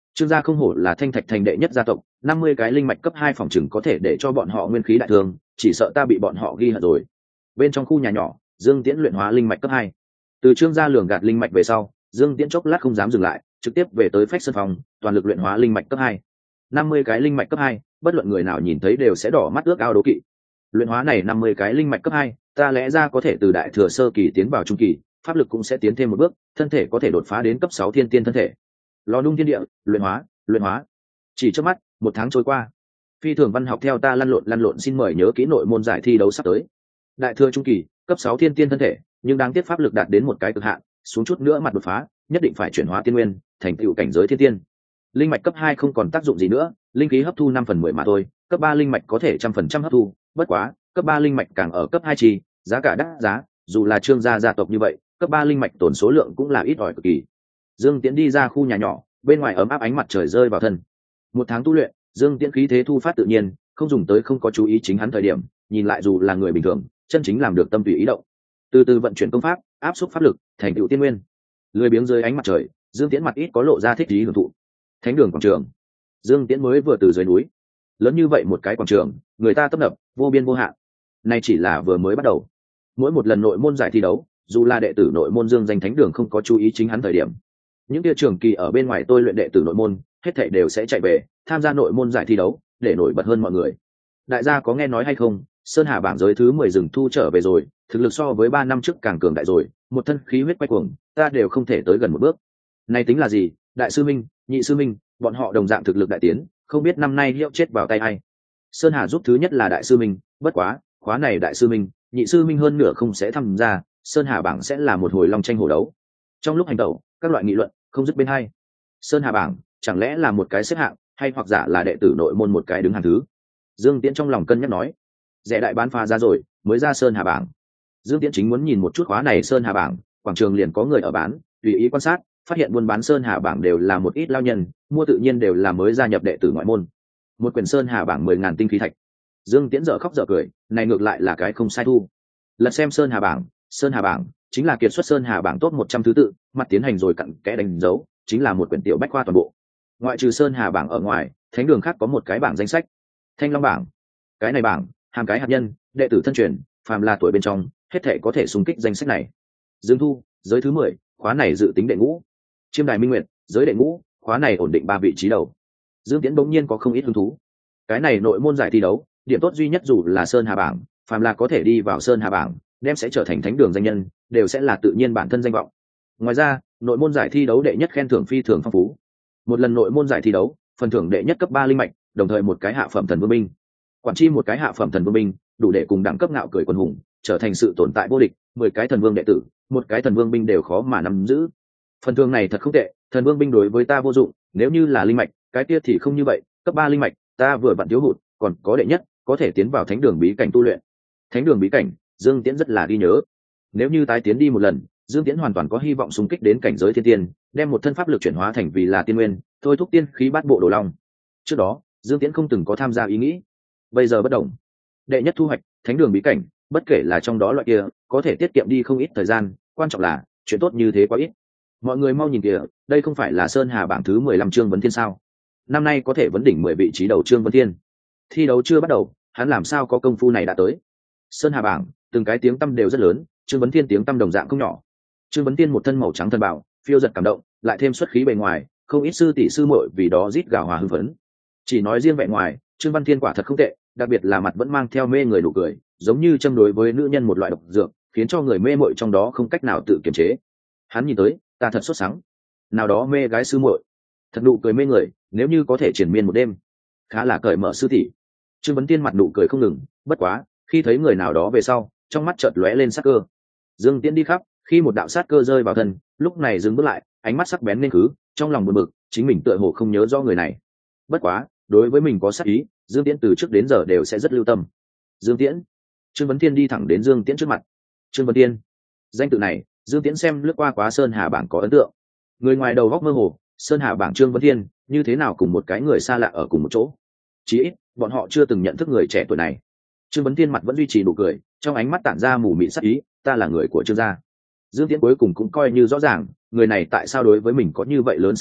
Trương gia không hổ là Thanh Thạch thành đệ nhất gia tộc, năm mươi cái linh mạch cấp hai phòng chừng có thể để cho bọn họ nguyên khí đại thương, chỉ sợ ta bị bọn họ ghi hận rồi. Bên trong khu nhà nhỏ, Dương Tiễn luyện hóa linh mạch cấp hai. Từ Trương gia lường gạt linh mạch về sau, Dương Tiễn chốc lát không dám dừng lại, trực tiếp về tới Phách Sơn phòng, toàn lực luyện hóa linh mạch cấp hai. năm mươi cái linh mạch cấp hai, bất luận người nào nhìn thấy đều sẽ đỏ mắt ước ao đố kỵ. Luyện hóa này năm mươi cái linh mạch cấp hai, ta lẽ ra có thể từ đại thừa sơ kỳ tiến vào trung kỳ, pháp lực cũng sẽ tiến thêm một bước, thân thể có thể đột phá đến cấp sáu thiên tiên thân thể. Lò nung thiên địa, luyện hóa, luyện hóa. Chỉ trước mắt, một tháng trôi qua. Phi thường văn học theo ta lăn lộn lăn lộn xin mời nhớ kỹ nội môn giải thi đấu sắp tới. Đại thừa trung kỳ, cấp sáu thiên tiên thân thể, nhưng đáng tiếc pháp lực đạt đến một cái cực hạn, xuống chút nữa mặt đột phá, nhất định phải chuyển hóa tiên nguyên, thành tựu cảnh giới thiên tiên. Linh mạch cấp hai không còn tác dụng gì nữa, linh khí hấp thu năm phần mười mà thôi, cấp ba linh mạch có thể trăm phần trăm hấp thu, bất quá, cấp ba linh mạch càng ở cấp hai chi, giá cả đắt giá, dù là Trương gia gia tộc như vậy, cấp ba linh mạch tổn số lượng cũng là ít ỏi cực kỳ. Dương Tiễn đi ra khu nhà nhỏ, bên ngoài ấm áp ánh mặt trời rơi vào thân. Một tháng tu luyện, Dương Tiễn khí thế thu phát tự nhiên, không dùng tới không có chú ý chính hắn thời điểm, nhìn lại dù là người bình thường, chân chính làm được tâm tùy ý động. Từ từ vận chuyển công pháp, áp xúc pháp lực, thành tựu tiên nguyên. Lười biếng dưới ánh mặt trời, Dương Tiễn mặt ít có lộ ra thích ý hưởng thụ. Thánh đường quảng trường. Dương Tiễn mới vừa từ dưới núi. Lớn như vậy một cái quảng trường, người ta tấp nập, vô biên vô hạn. Nay chỉ là vừa mới bắt đầu. Mỗi một lần nội môn giải thi đấu, dù là đệ tử nội môn Dương danh Thánh đường không có chú ý chính hắn thời điểm, những kia trường kỳ ở bên ngoài tôi luyện đệ tử nội môn, hết thảy đều sẽ chạy về tham gia nội môn giải thi đấu, để nổi bật hơn mọi người. Đại gia có nghe nói hay không, Sơn Hà bảng giới thứ mười rừng thu trở về rồi, thực lực so với ba năm trước càng cường đại rồi, một thân khí huyết quay cuồng, ta đều không thể tới gần một bước. Này tính là gì, đại sư minh, nhị sư minh, bọn họ đồng dạng thực lực đại tiến, không biết năm nay hiệu chết vào tay ai. Sơn Hà giúp thứ nhất là đại sư minh, bất quá, khóa này đại sư minh, nhị sư minh hơn nửa không sẽ tham gia, Sơn Hà bảng sẽ là một hồi long tranh hổ đấu. Trong lúc hành động, các loại nghị luận không dứt bên hai. Sơn Hà bảng chẳng lẽ là một cái xếp hạng, hay hoặc giả là đệ tử nội môn một cái đứng hàng thứ. Dương Tiễn trong lòng cân nhắc nói, rẻ đại bán phá ra rồi, mới ra Sơn Hà bảng. Dương Tiễn chính muốn nhìn một chút khóa này Sơn Hà bảng, quảng trường liền có người ở bán, tùy ý quan sát, phát hiện buôn bán Sơn Hà bảng đều là một ít lao nhân, mua tự nhiên đều là mới gia nhập đệ tử ngoại môn. Một quyển Sơn Hà bảng mười ngàn tinh khí thạch. Dương Tiễn dở khóc dở cười, này ngược lại là cái không sai thu. Lật xem Sơn Hà bảng, Sơn Hà bảng chính là kiệt xuất Sơn Hà bảng top một trăm thứ tự, mặt tiến hành rồi cặn kẽ đánh dấu, chính là một quyển tiểu bách khoa toàn bộ. Ngoại trừ Sơn Hà bảng ở ngoài, thánh đường khác có một cái bảng danh sách. Thanh Long bảng, cái này bảng hàm cái hạt nhân, đệ tử thân truyền, phàm là tuổi bên trong, hết thể có thể xung kích danh sách này. Dương Thu, giới thứ mười, khóa này dự tính đệ ngũ. Chiêm Đài Minh Nguyệt, giới đệ ngũ, khóa này ổn định ba vị trí đầu. Dương Tiễn bỗng nhiên có không ít hứng thú. Cái này nội môn giải thi đấu, điểm tốt duy nhất dù là Sơn Hà bảng, phàm là có thể đi vào Sơn Hà bảng, đem sẽ trở thành thánh đường danh nhân, đều sẽ là tự nhiên bản thân danh vọng. Ngoài ra, nội môn giải thi đấu đệ nhất khen thưởng phi thường phong phú. Một lần nội môn giải thi đấu, phần thưởng đệ nhất cấp ba linh mạch, đồng thời một cái hạ phẩm thần vương binh. Quản chi một cái hạ phẩm thần vương binh, đủ để cùng đẳng cấp ngạo cười quần hùng, trở thành sự tồn tại vô địch, mười cái thần vương đệ tử, một cái thần vương binh đều khó mà nắm giữ. Phần thưởng này thật không tệ, thần vương binh đối với ta vô dụng, nếu như là linh mạch, cái kia thì không như vậy, cấp ba linh mạch, ta vừa vặn thiếu hụt, còn có đệ nhất, có thể tiến vào thánh đường bí cảnh tu luyện. Thánh đường bí cảnh, Dương Tiễn rất là ghi nhớ. Nếu như tái tiến đi một lần, Dương Tiễn hoàn toàn có hy vọng xung kích đến cảnh giới thiên tiên, đem một thân pháp lực chuyển hóa thành vì là tiên nguyên, thôi thúc tiên khí bát bộ đồ long. Trước đó, Dương Tiễn không từng có tham gia ý nghĩ, bây giờ bất động. Đệ nhất thu hoạch, thánh đường bí cảnh, bất kể là trong đó loại kia, có thể tiết kiệm đi không ít thời gian, quan trọng là chuyện tốt như thế quá ít. Mọi người mau nhìn kìa, đây không phải là Sơn Hà bảng thứ mười lăm Trương Vấn Thiên sao? Năm nay có thể vấn đỉnh mười vị trí đầu Trương Vấn Thiên. Thi đấu chưa bắt đầu, hắn làm sao có công phu này đã tới? Sơn Hà bảng, từng cái tiếng tăm đều rất lớn, Trương Vấn Thiên tiếng tăm đồng dạng không nhỏ. Trương Vấn Thiên một thân màu trắng thân bảo, phiêu giật cảm động, lại thêm xuất khí bề ngoài, không ít sư tỷ sư muội vì đó rít gào hòa hưng phấn. Chỉ nói riêng vẻ ngoài, Trương Văn Thiên quả thật không tệ, đặc biệt là mặt vẫn mang theo mê người nụ cười, giống như châm đối với nữ nhân một loại độc dược, khiến cho người mê muội trong đó không cách nào tự kiềm chế. Hắn nhìn tới, ta thật sốt sắng. Nào đó mê gái sư muội, thật nụ cười mê người, nếu như có thể triển miên một đêm, khá là cởi mở sư tỷ. Trương Vấn Thiên mặt nụ cười không ngừng, bất quá, khi thấy người nào đó về sau, trong mắt chợt lóe lên sát cơ. Dương Tiễn đi khắp, khi một đạo sát cơ rơi vào thân, lúc này dừng bước lại, ánh mắt sắc bén nên cứ, trong lòng buồn bực, chính mình tựa hồ không nhớ rõ người này. Bất quá, đối với mình có sát ý, Dương Tiễn từ trước đến giờ đều sẽ rất lưu tâm. Dương Tiễn. Trương Vấn Thiên đi thẳng đến Dương Tiễn trước mặt. Trương Vấn Thiên. Danh tự này, Dương Tiễn xem lướt qua quá Sơn Hà bảng có ấn tượng. Người ngoài đầu góc mơ hồ, Sơn Hà bảng Trương Vấn Thiên, như thế nào cùng một cái người xa lạ ở cùng một chỗ? Chỉ ít, bọn họ chưa từng nhận thức người trẻ tuổi này. Trương Vấn Thiên mặt vẫn duy trì nụ cười, trong ánh mắt tản ra mù mịt sắc ý, ta là người của Trương gia. Dương Tiễn cuối cùng cũng coi như rõ ràng, người này tại sao đối với mình có như vậy lớn sắc cơ,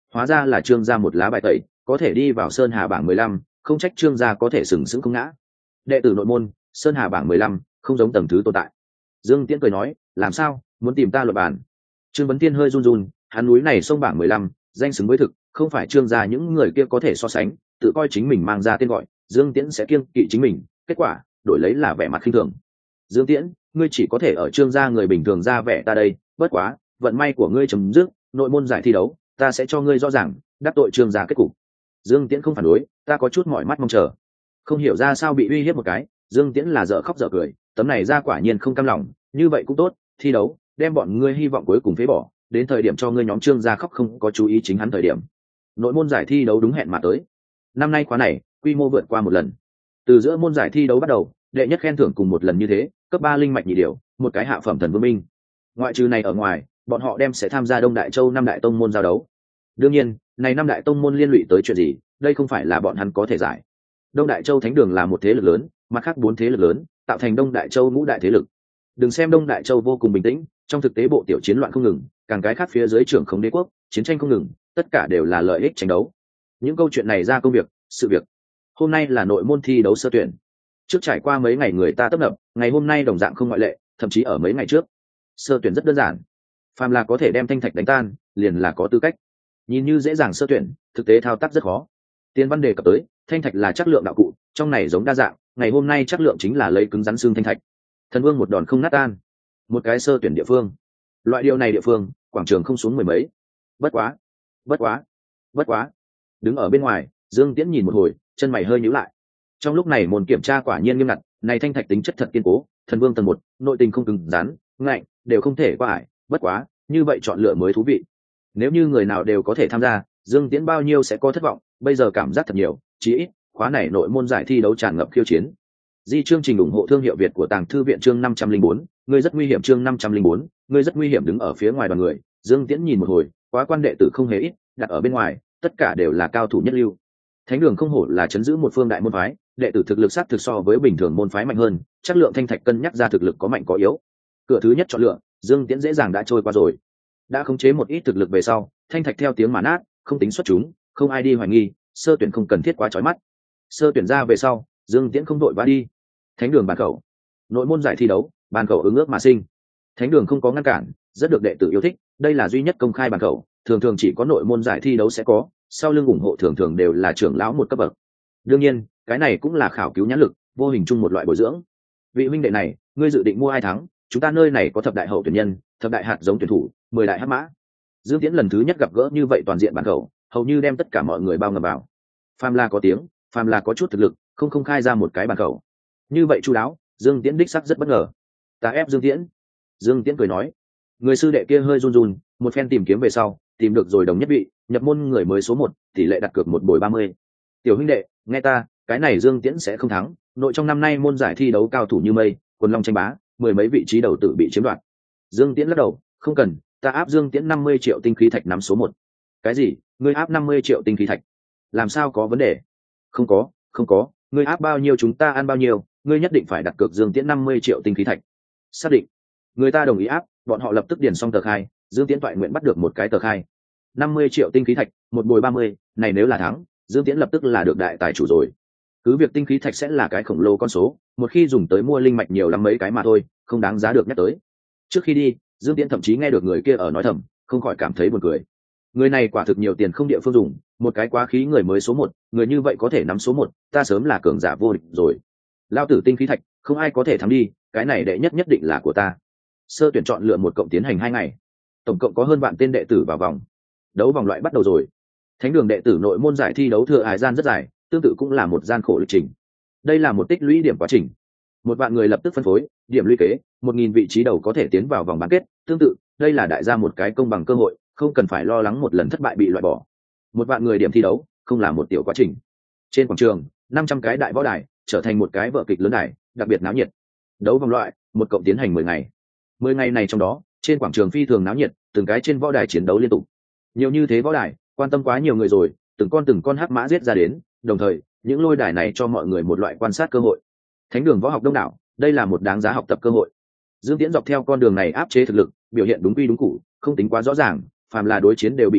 hóa ra là Trương gia một lá bài tẩy, có thể đi vào Sơn Hà bảng mười lăm, không trách Trương gia có thể sừng sững không ngã. Đệ tử nội môn, Sơn Hà bảng mười lăm, không giống tầng thứ tồn tại. Dương Tiễn cười nói, làm sao, muốn tìm ta luận bàn? Trương Vấn Tiên hơi run run, hắn núi này sông bảng mười lăm, danh xứng với thực, không phải Trương gia những người kia có thể so sánh, tự coi chính mình mang ra tên gọi, Dương Tiễn sẽ kiêng kỵ chính mình, kết quả, đổi lấy là vẻ mặt khinh thường. Dương Tiễn, ngươi chỉ có thể ở Trương gia người bình thường ra vẻ ta đây, bất quá, vận may của ngươi chấm dứt, nội môn giải thi đấu, ta sẽ cho ngươi rõ ràng, đắc tội Trương gia kết cục. Dương Tiễn không phản đối, ta có chút mỏi mắt mong chờ. Không hiểu ra sao bị uy hiếp một cái, Dương Tiễn là dở khóc dở cười, tấm này ra quả nhiên không cam lòng, như vậy cũng tốt, thi đấu, đem bọn ngươi hy vọng cuối cùng phế bỏ, đến thời điểm cho ngươi nhóm Trương gia khóc không có chú ý chính hắn thời điểm. Nội môn giải thi đấu đúng hẹn mà tới. Năm nay khóa này, quy mô vượt qua một lần. Từ giữa môn giải thi đấu bắt đầu, đệ nhất khen thưởng cùng một lần như thế, cấp ba linh mạch nhị điều, một cái hạ phẩm thần vương minh. Ngoại trừ này ở ngoài, bọn họ đem sẽ tham gia Đông Đại Châu năm đại tông môn giao đấu. Đương nhiên, này năm đại tông môn liên lụy tới chuyện gì, đây không phải là bọn hắn có thể giải. Đông Đại Châu Thánh Đường là một thế lực lớn, mặt khác bốn thế lực lớn, tạo thành Đông Đại Châu ngũ đại thế lực. Đừng xem Đông Đại Châu vô cùng bình tĩnh, trong thực tế bộ tiểu chiến loạn không ngừng, càng cái khác phía dưới trưởng không đế quốc, chiến tranh không ngừng, tất cả đều là lợi ích tranh đấu. Những câu chuyện này ra công việc, sự việc. Hôm nay là nội môn thi đấu sơ tuyển. Trước trải qua mấy ngày người ta tấp nập, ngày hôm nay đồng dạng không ngoại lệ, thậm chí ở mấy ngày trước. Sơ tuyển rất đơn giản, phàm là có thể đem thanh thạch đánh tan, liền là có tư cách. Nhìn như dễ dàng sơ tuyển, thực tế thao tác rất khó. Tiên văn đề cập tới, thanh thạch là chất lượng đạo cụ, trong này giống đa dạng, ngày hôm nay chất lượng chính là lấy cứng rắn xương thanh thạch. Thần vương một đòn không nát tan. Một cái sơ tuyển địa phương. Loại điều này địa phương, quảng trường không xuống mười mấy. Bất quá, bất quá, bất quá. Đứng ở bên ngoài, Dương Tiễn nhìn một hồi, chân mày hơi nhíu lại. Trong lúc này môn kiểm tra quả nhiên nghiêm ngặt, này thanh thạch tính chất thật kiên cố, thần vương tầng một, nội tình không cứng rắn, ngạnh, đều không thể qua ải, bất quá, như vậy chọn lựa mới thú vị. Nếu như người nào đều có thể tham gia, Dương Tiễn bao nhiêu sẽ có thất vọng, bây giờ cảm giác thật nhiều, chí ít, khóa này nội môn giải thi đấu tràn ngập khiêu chiến. Di chương trình ủng hộ thương hiệu Việt của Tàng Thư viện chương năm trăm linh bốn, ngươi rất nguy hiểm chương năm trăm linh bốn, ngươi rất nguy hiểm đứng ở phía ngoài đoàn người, Dương Tiễn nhìn một hồi, quá quan đệ tử không hề ít, đặt ở bên ngoài, tất cả đều là cao thủ nhất lưu. Thánh đường không hổ là chấn giữ một phương đại môn phái, đệ tử thực lực sát thực so với bình thường môn phái mạnh hơn, chất lượng thanh thạch cân nhắc ra thực lực có mạnh có yếu. Cửa thứ nhất chọn lựa, Dương Tiễn dễ dàng đã trôi qua rồi. Đã khống chế một ít thực lực về sau, thanh thạch theo tiếng mà nát, không tính xuất chúng, không ai đi hoài nghi, sơ tuyển không cần thiết quá chói mắt. Sơ tuyển ra về sau, Dương Tiễn không đội vã đi. Thánh đường bàn khẩu, nội môn giải thi đấu, bàn khẩu ứng ước mà sinh. Thánh đường không có ngăn cản, rất được đệ tử yêu thích, đây là duy nhất công khai bàn khẩu, thường thường chỉ có nội môn giải thi đấu sẽ có, sau lưng ủng hộ thường thường đều là trưởng lão một cấp bậc. Đương nhiên, cái này cũng là khảo cứu nhãn lực, vô hình chung một loại bồi dưỡng. Vị huynh đệ này, ngươi dự định mua ai thắng? Chúng ta nơi này có thập đại hậu tuyển nhân, thập đại hạt giống tuyển thủ, mười đại hắc mã. Dương Tiễn lần thứ nhất gặp gỡ như vậy toàn diện bàn khẩu, hầu như đem tất cả mọi người bao ngầm vào. Phàm là có tiếng, phàm là có chút thực lực, không không khai ra một cái bàn khẩu. Như vậy chu đáo, Dương Tiễn đích sắc rất bất ngờ. Ta ép Dương Tiễn. Dương Tiễn cười nói. Người sư đệ kia hơi run run, một phen tìm kiếm về sau, tìm được rồi đồng nhất vị, nhập môn người mới số một, tỷ lệ đặt cược một bồi ba mươi. Tiểu huynh đệ, nghe ta, cái này Dương Tiễn sẽ không thắng, nội trong năm nay môn giải thi đấu cao thủ như mây, quần long tranh bá, mười mấy vị trí đầu tử bị chiếm đoạt. Dương Tiễn lắc đầu, không cần, ta áp Dương Tiễn năm mươi triệu tinh khí thạch nắm số một. Cái gì? Ngươi áp năm mươi triệu tinh khí thạch? Làm sao có vấn đề? Không có, không có, ngươi áp bao nhiêu chúng ta ăn bao nhiêu, ngươi nhất định phải đặt cược Dương Tiễn năm mươi triệu tinh khí thạch. Xác định. Người ta đồng ý áp, bọn họ lập tức điền xong tờ khai, Dương Tiễn toại nguyện bắt được một cái tờ khai. năm mươi triệu tinh khí thạch, một bồi ba mươi, này nếu là thắng, Dương Tiễn lập tức là được đại tài chủ rồi. Cứ việc tinh khí thạch sẽ là cái khổng lồ con số, một khi dùng tới mua linh mạch nhiều lắm mấy cái mà thôi, không đáng giá được nhắc tới. Trước khi đi, Dương Tiễn thậm chí nghe được người kia ở nói thầm, không khỏi cảm thấy buồn cười. Người này quả thực nhiều tiền không địa phương dùng, một cái quá khí người mới số một, người như vậy có thể nắm số một, ta sớm là cường giả vô địch rồi. Lao tử tinh khí thạch, không ai có thể thắng đi, cái này đệ nhất nhất định là của ta. Sơ tuyển chọn lựa một cộng tiến hành hai ngày, tổng cộng có hơn vạn tên đệ tử vào vòng. Đấu vòng loại bắt đầu rồi. Thánh đường đệ tử nội môn giải thi đấu thừa hải gian rất dài, tương tự cũng là một gian khổ lịch trình. Đây là một tích lũy điểm quá trình. Một vạn người lập tức phân phối, điểm lũy kế, một nghìn vị trí đầu có thể tiến vào vòng bán kết, tương tự, đây là đại gia một cái công bằng cơ hội, không cần phải lo lắng một lần thất bại bị loại bỏ. Một vạn người điểm thi đấu, không là một tiểu quá trình. Trên quảng trường, năm trăm cái đại võ đài, trở thành một cái vở kịch lớn đài, đặc biệt náo nhiệt. Đấu vòng loại, một cộng tiến hành mười ngày. Mười ngày này trong đó, trên quảng trường phi thường náo nhiệt, từng cái trên võ đài chiến đấu liên tục. Nhiều như thế võ đài, quan tâm quá nhiều người rồi, từng con từng con hắc mã giết ra đến, đồng thời, những lôi đài này cho mọi người một loại quan sát cơ hội. Thánh đường võ học đông đảo, đây là một đáng giá học tập cơ hội. Dương Tiễn dọc theo con đường này áp chế thực lực, biểu hiện đúng quy đúng củ, không tính quá rõ ràng, phàm là đối chiến đều bị đánh bại,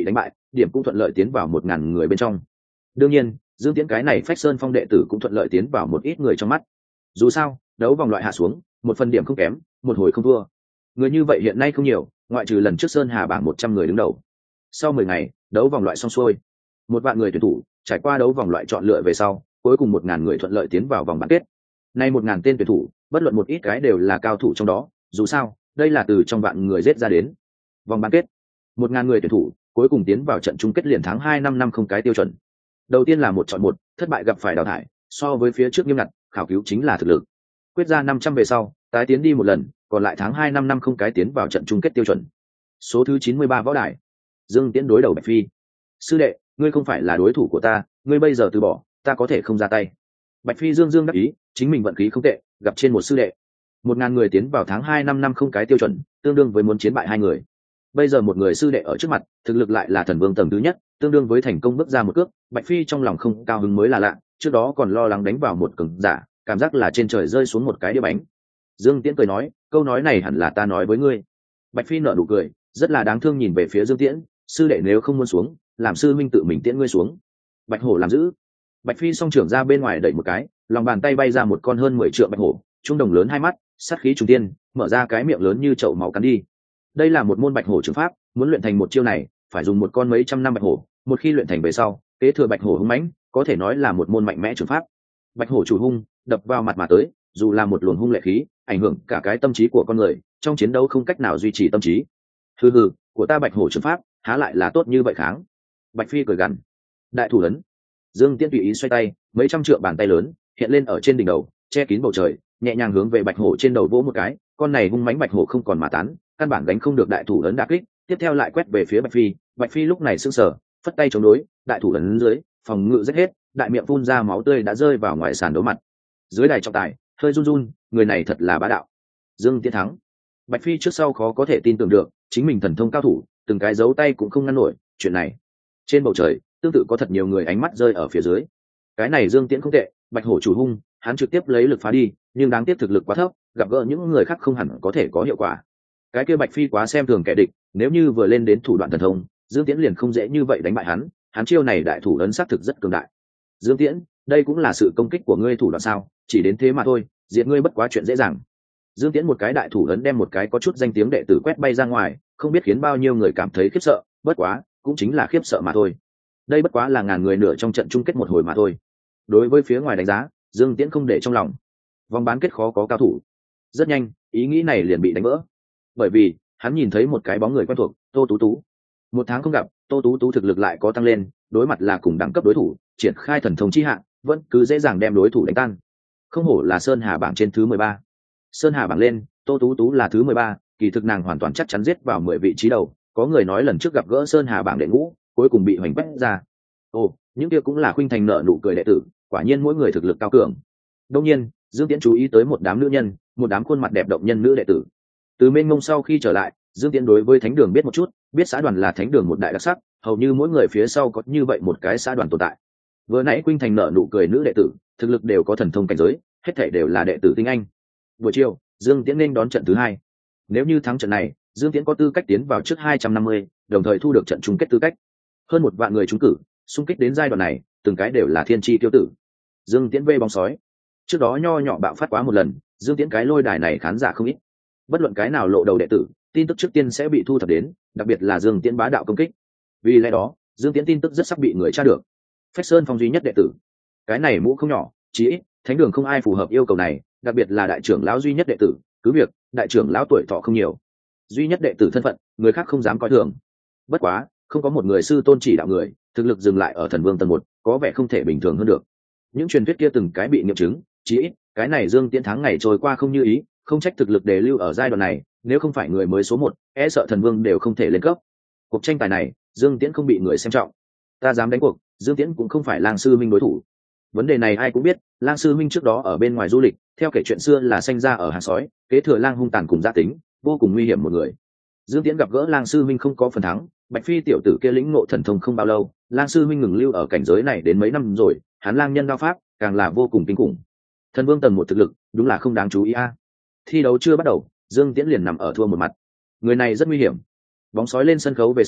điểm cũng thuận lợi tiến vào một ngàn người bên trong. Đương nhiên Dương Tiễn cái này Phách Sơn Phong đệ tử cũng thuận lợi tiến vào một ít người trong mắt. Dù sao đấu vòng loại hạ xuống, một phần điểm không kém, một hồi không thua. Người như vậy hiện nay không nhiều, ngoại trừ lần trước Sơn Hà bảng một trăm người đứng đầu. Sau mười ngày đấu vòng loại xong xuôi, một vạn người tuyển thủ trải qua đấu vòng loại chọn lựa về sau, cuối cùng một ngàn người thuận lợi tiến vào vòng bán kết. Nay một ngàn tên tuyển thủ, bất luận một ít cái đều là cao thủ trong đó, dù sao đây là từ trong vạn người giết ra đến. Vòng bán kết, một ngàn người tuyển thủ cuối cùng tiến vào trận chung kết liền tháng hai năm năm không cái tiêu chuẩn. Đầu tiên là một chọn một, thất bại gặp phải đào thải, so với phía trước nghiêm ngặt, khảo cứu chính là thực lực. Quyết ra năm trăm về sau, tái tiến đi một lần, còn lại tháng hai năm năm không cái tiến vào trận chung kết tiêu chuẩn. Số thứ chín mươi ba võ đài. Dương Tiễn đối đầu Bạch Phi. Sư đệ, ngươi không phải là đối thủ của ta, ngươi bây giờ từ bỏ, ta có thể không ra tay. Bạch Phi dương dương đắc ý, chính mình vận khí không tệ, gặp trên một sư đệ. Một ngàn người tiến vào tháng hai năm năm không cái tiêu chuẩn, tương đương với muốn chiến bại hai người. Bây giờ một người sư đệ ở trước mặt, thực lực lại là thần vương tầng thứ nhất, tương đương với thành công bước ra một cước. Bạch Phi trong lòng không cao hứng mới là lạ, trước đó còn lo lắng đánh vào một cường giả, cảm giác là trên trời rơi xuống một cái đĩa bánh. Dương Tiễn cười nói, câu nói này hẳn là ta nói với ngươi. Bạch Phi nở nụ cười, rất là đáng thương nhìn về phía Dương Tiễn, sư đệ nếu không muốn xuống, làm sư minh tự mình tiễn ngươi xuống. Bạch hổ làm giữ. Bạch Phi song trưởng ra bên ngoài đẩy một cái, lòng bàn tay bay ra một con hơn mười trượng bạch hổ, trung đồng lớn hai mắt, sát khí trùng tiên, mở ra cái miệng lớn như chậu máu cắn đi. Đây là một môn bạch hổ trường pháp, muốn luyện thành một chiêu này, phải dùng một con mấy trăm năm bạch hổ, một khi luyện thành về sau, kế thừa bạch hổ hung mãnh, có thể nói là một môn mạnh mẽ trường pháp. Bạch hổ chủ hung, đập vào mặt mà tới, dù là một luồng hung lệ khí, ảnh hưởng cả cái tâm trí của con người, trong chiến đấu không cách nào duy trì tâm trí. Hừ hừ, của ta bạch hổ trường pháp, há lại là tốt như vậy kháng. Bạch Phi cười gằn. Đại thủ ấn. Dương Tiễn tùy ý xoay tay, mấy trăm trượng bàn tay lớn hiện lên ở trên đỉnh đầu, che kín bầu trời, nhẹ nhàng hướng về bạch hổ trên đầu vỗ một cái, con này hung mãnh bạch hổ không còn mà tán, căn bản gánh không được đại thủ ấn đả kích, tiếp theo lại quét về phía Bạch Phi. Bạch Phi lúc này sững sờ, phất tay chống đối, đại thủ ấn dưới, phòng ngự rất hết, đại miệng phun ra máu tươi đã rơi vào ngoài sàn đấu mặt. Dưới đài trọng tài hơi run run, người này thật là bá đạo. Dương Tiễn thắng. Bạch Phi trước sau khó có thể tin tưởng được, chính mình thần thông cao thủ, từng cái giấu tay cũng không ngăn nổi, chuyện này. Trên bầu trời, tương tự có thật nhiều người ánh mắt rơi ở phía dưới. Cái này Dương Tiễn không tệ, bạch hổ chủ hung, hắn trực tiếp lấy lực phá đi, nhưng đáng tiếc thực lực quá thấp, gặp gỡ những người khác không hẳn có thể có hiệu quả. Cái kia Bạch Phi quá xem thường kẻ địch, nếu như vừa lên đến thủ đoạn thần thông, Dương Tiễn liền không dễ như vậy đánh bại hắn, hắn chiêu này đại thủ ấn xác thực rất cường đại. Dương Tiễn, đây cũng là sự công kích của ngươi thủ đoạn sao? Chỉ đến thế mà thôi, diệt ngươi bất quá chuyện dễ dàng. Dương Tiễn một cái đại thủ ấn đem một cái có chút danh tiếng đệ tử quét bay ra ngoài, không biết khiến bao nhiêu người cảm thấy khiếp sợ, bất quá, cũng chính là khiếp sợ mà thôi. Đây bất quá là ngàn người nửa trong trận chung kết một hồi mà thôi. Đối với phía ngoài đánh giá, Dương Tiễn không để trong lòng. Vòng bán kết khó có cao thủ. Rất nhanh, ý nghĩ này liền bị đánh vỡ. Bởi vì, hắn nhìn thấy một cái bóng người quen thuộc, Tô Tú Tú. Một tháng không gặp, Tô Tú Tú thực lực lại có tăng lên, đối mặt là cùng đẳng cấp đối thủ, triển khai thần thông chi hạng, vẫn cứ dễ dàng đem đối thủ đánh tan. Không hổ là Sơn Hà bảng trên thứ mười ba. Sơn Hà bảng lên, Tô Tú Tú là thứ mười ba, kỳ thực nàng hoàn toàn chắc chắn giết vào mười vị trí đầu, có người nói lần trước gặp gỡ Sơn Hà bảng đệ ngũ, cuối cùng bị hoành quét ra. Ồ, những kia cũng là khuynh thành nợ nụ cười đệ tử, quả nhiên mỗi người thực lực cao cường. Đương nhiên, Dương Tiễn chú ý tới một đám nữ nhân, một đám khuôn mặt đẹp động nhân nữ đệ tử. Từ mênh mông sau khi trở lại, Dương Tiễn đối với thánh đường biết một chút, biết xã đoàn là thánh đường một đại đặc sắc, hầu như mỗi người phía sau có như vậy một cái xã đoàn tồn tại. Vừa nãy khuynh thành nợ nụ cười nữ đệ tử, thực lực đều có thần thông cảnh giới, hết thảy đều là đệ tử tinh anh. Buổi chiều, Dương Tiễn nên đón trận thứ hai. Nếu như thắng trận này, Dương Tiễn có tư cách tiến vào trước hai trăm năm mươi, đồng thời thu được trận chung kết tư cách. Hơn một vạn người trúng cử, xung kích đến giai đoạn này, từng cái đều là thiên chi tiêu tử. Dương Tiễn vê bóng sói. Trước đó nho nhỏ bạo phát quá một lần, Dương Tiễn cái lôi đài này khán giả không ít. Bất luận cái nào lộ đầu đệ tử, tin tức trước tiên sẽ bị thu thập đến, đặc biệt là Dương Tiễn bá đạo công kích. Vì lẽ đó, Dương Tiễn tin tức rất sắp bị người tra được. Phách Sơn Phong duy nhất đệ tử, cái này mũ không nhỏ, chí ít thánh đường không ai phù hợp yêu cầu này, đặc biệt là đại trưởng lão duy nhất đệ tử, cứ việc đại trưởng lão tuổi thọ không nhiều, duy nhất đệ tử thân phận, người khác không dám coi thường. Bất quá, không có một người sư tôn chỉ đạo người, thực lực dừng lại ở thần vương tầng một, có vẻ không thể bình thường hơn được. Những truyền thuyết kia từng cái bị nghiệm chứng, chí ít cái này Dương Tiễn tháng ngày trôi qua không như ý, không trách thực lực đề lưu ở giai đoạn này, nếu không phải người mới số một, e sợ thần vương đều không thể lên cấp. Cuộc tranh tài này, Dương Tiễn không bị người xem trọng. Ta dám đánh cuộc, Dương Tiễn cũng không phải Lang sư minh đối thủ. Vấn đề này ai cũng biết, Lang sư minh trước đó ở bên ngoài du lịch, theo kể chuyện xưa là sinh ra ở hang sói, kế thừa Lang hung tàn cùng gia tính, vô cùng nguy hiểm một người. Dương Tiễn gặp gỡ Lang sư minh không có phần thắng, Bạch Phi tiểu tử kia lĩnh ngộ thần thông không bao lâu, Lang sư minh ngừng lưu ở cảnh giới này đến mấy năm rồi, hắn Lang nhân đao pháp càng là vô cùng kinh khủng. Thần vương tầng một thực lực, đúng là không đáng chú ý a. Thi đấu chưa bắt đầu, Dương Tiễn liền nằm ở thua một mặt. Người này rất nguy hiểm. Bóng sói lên sân khấu về sau,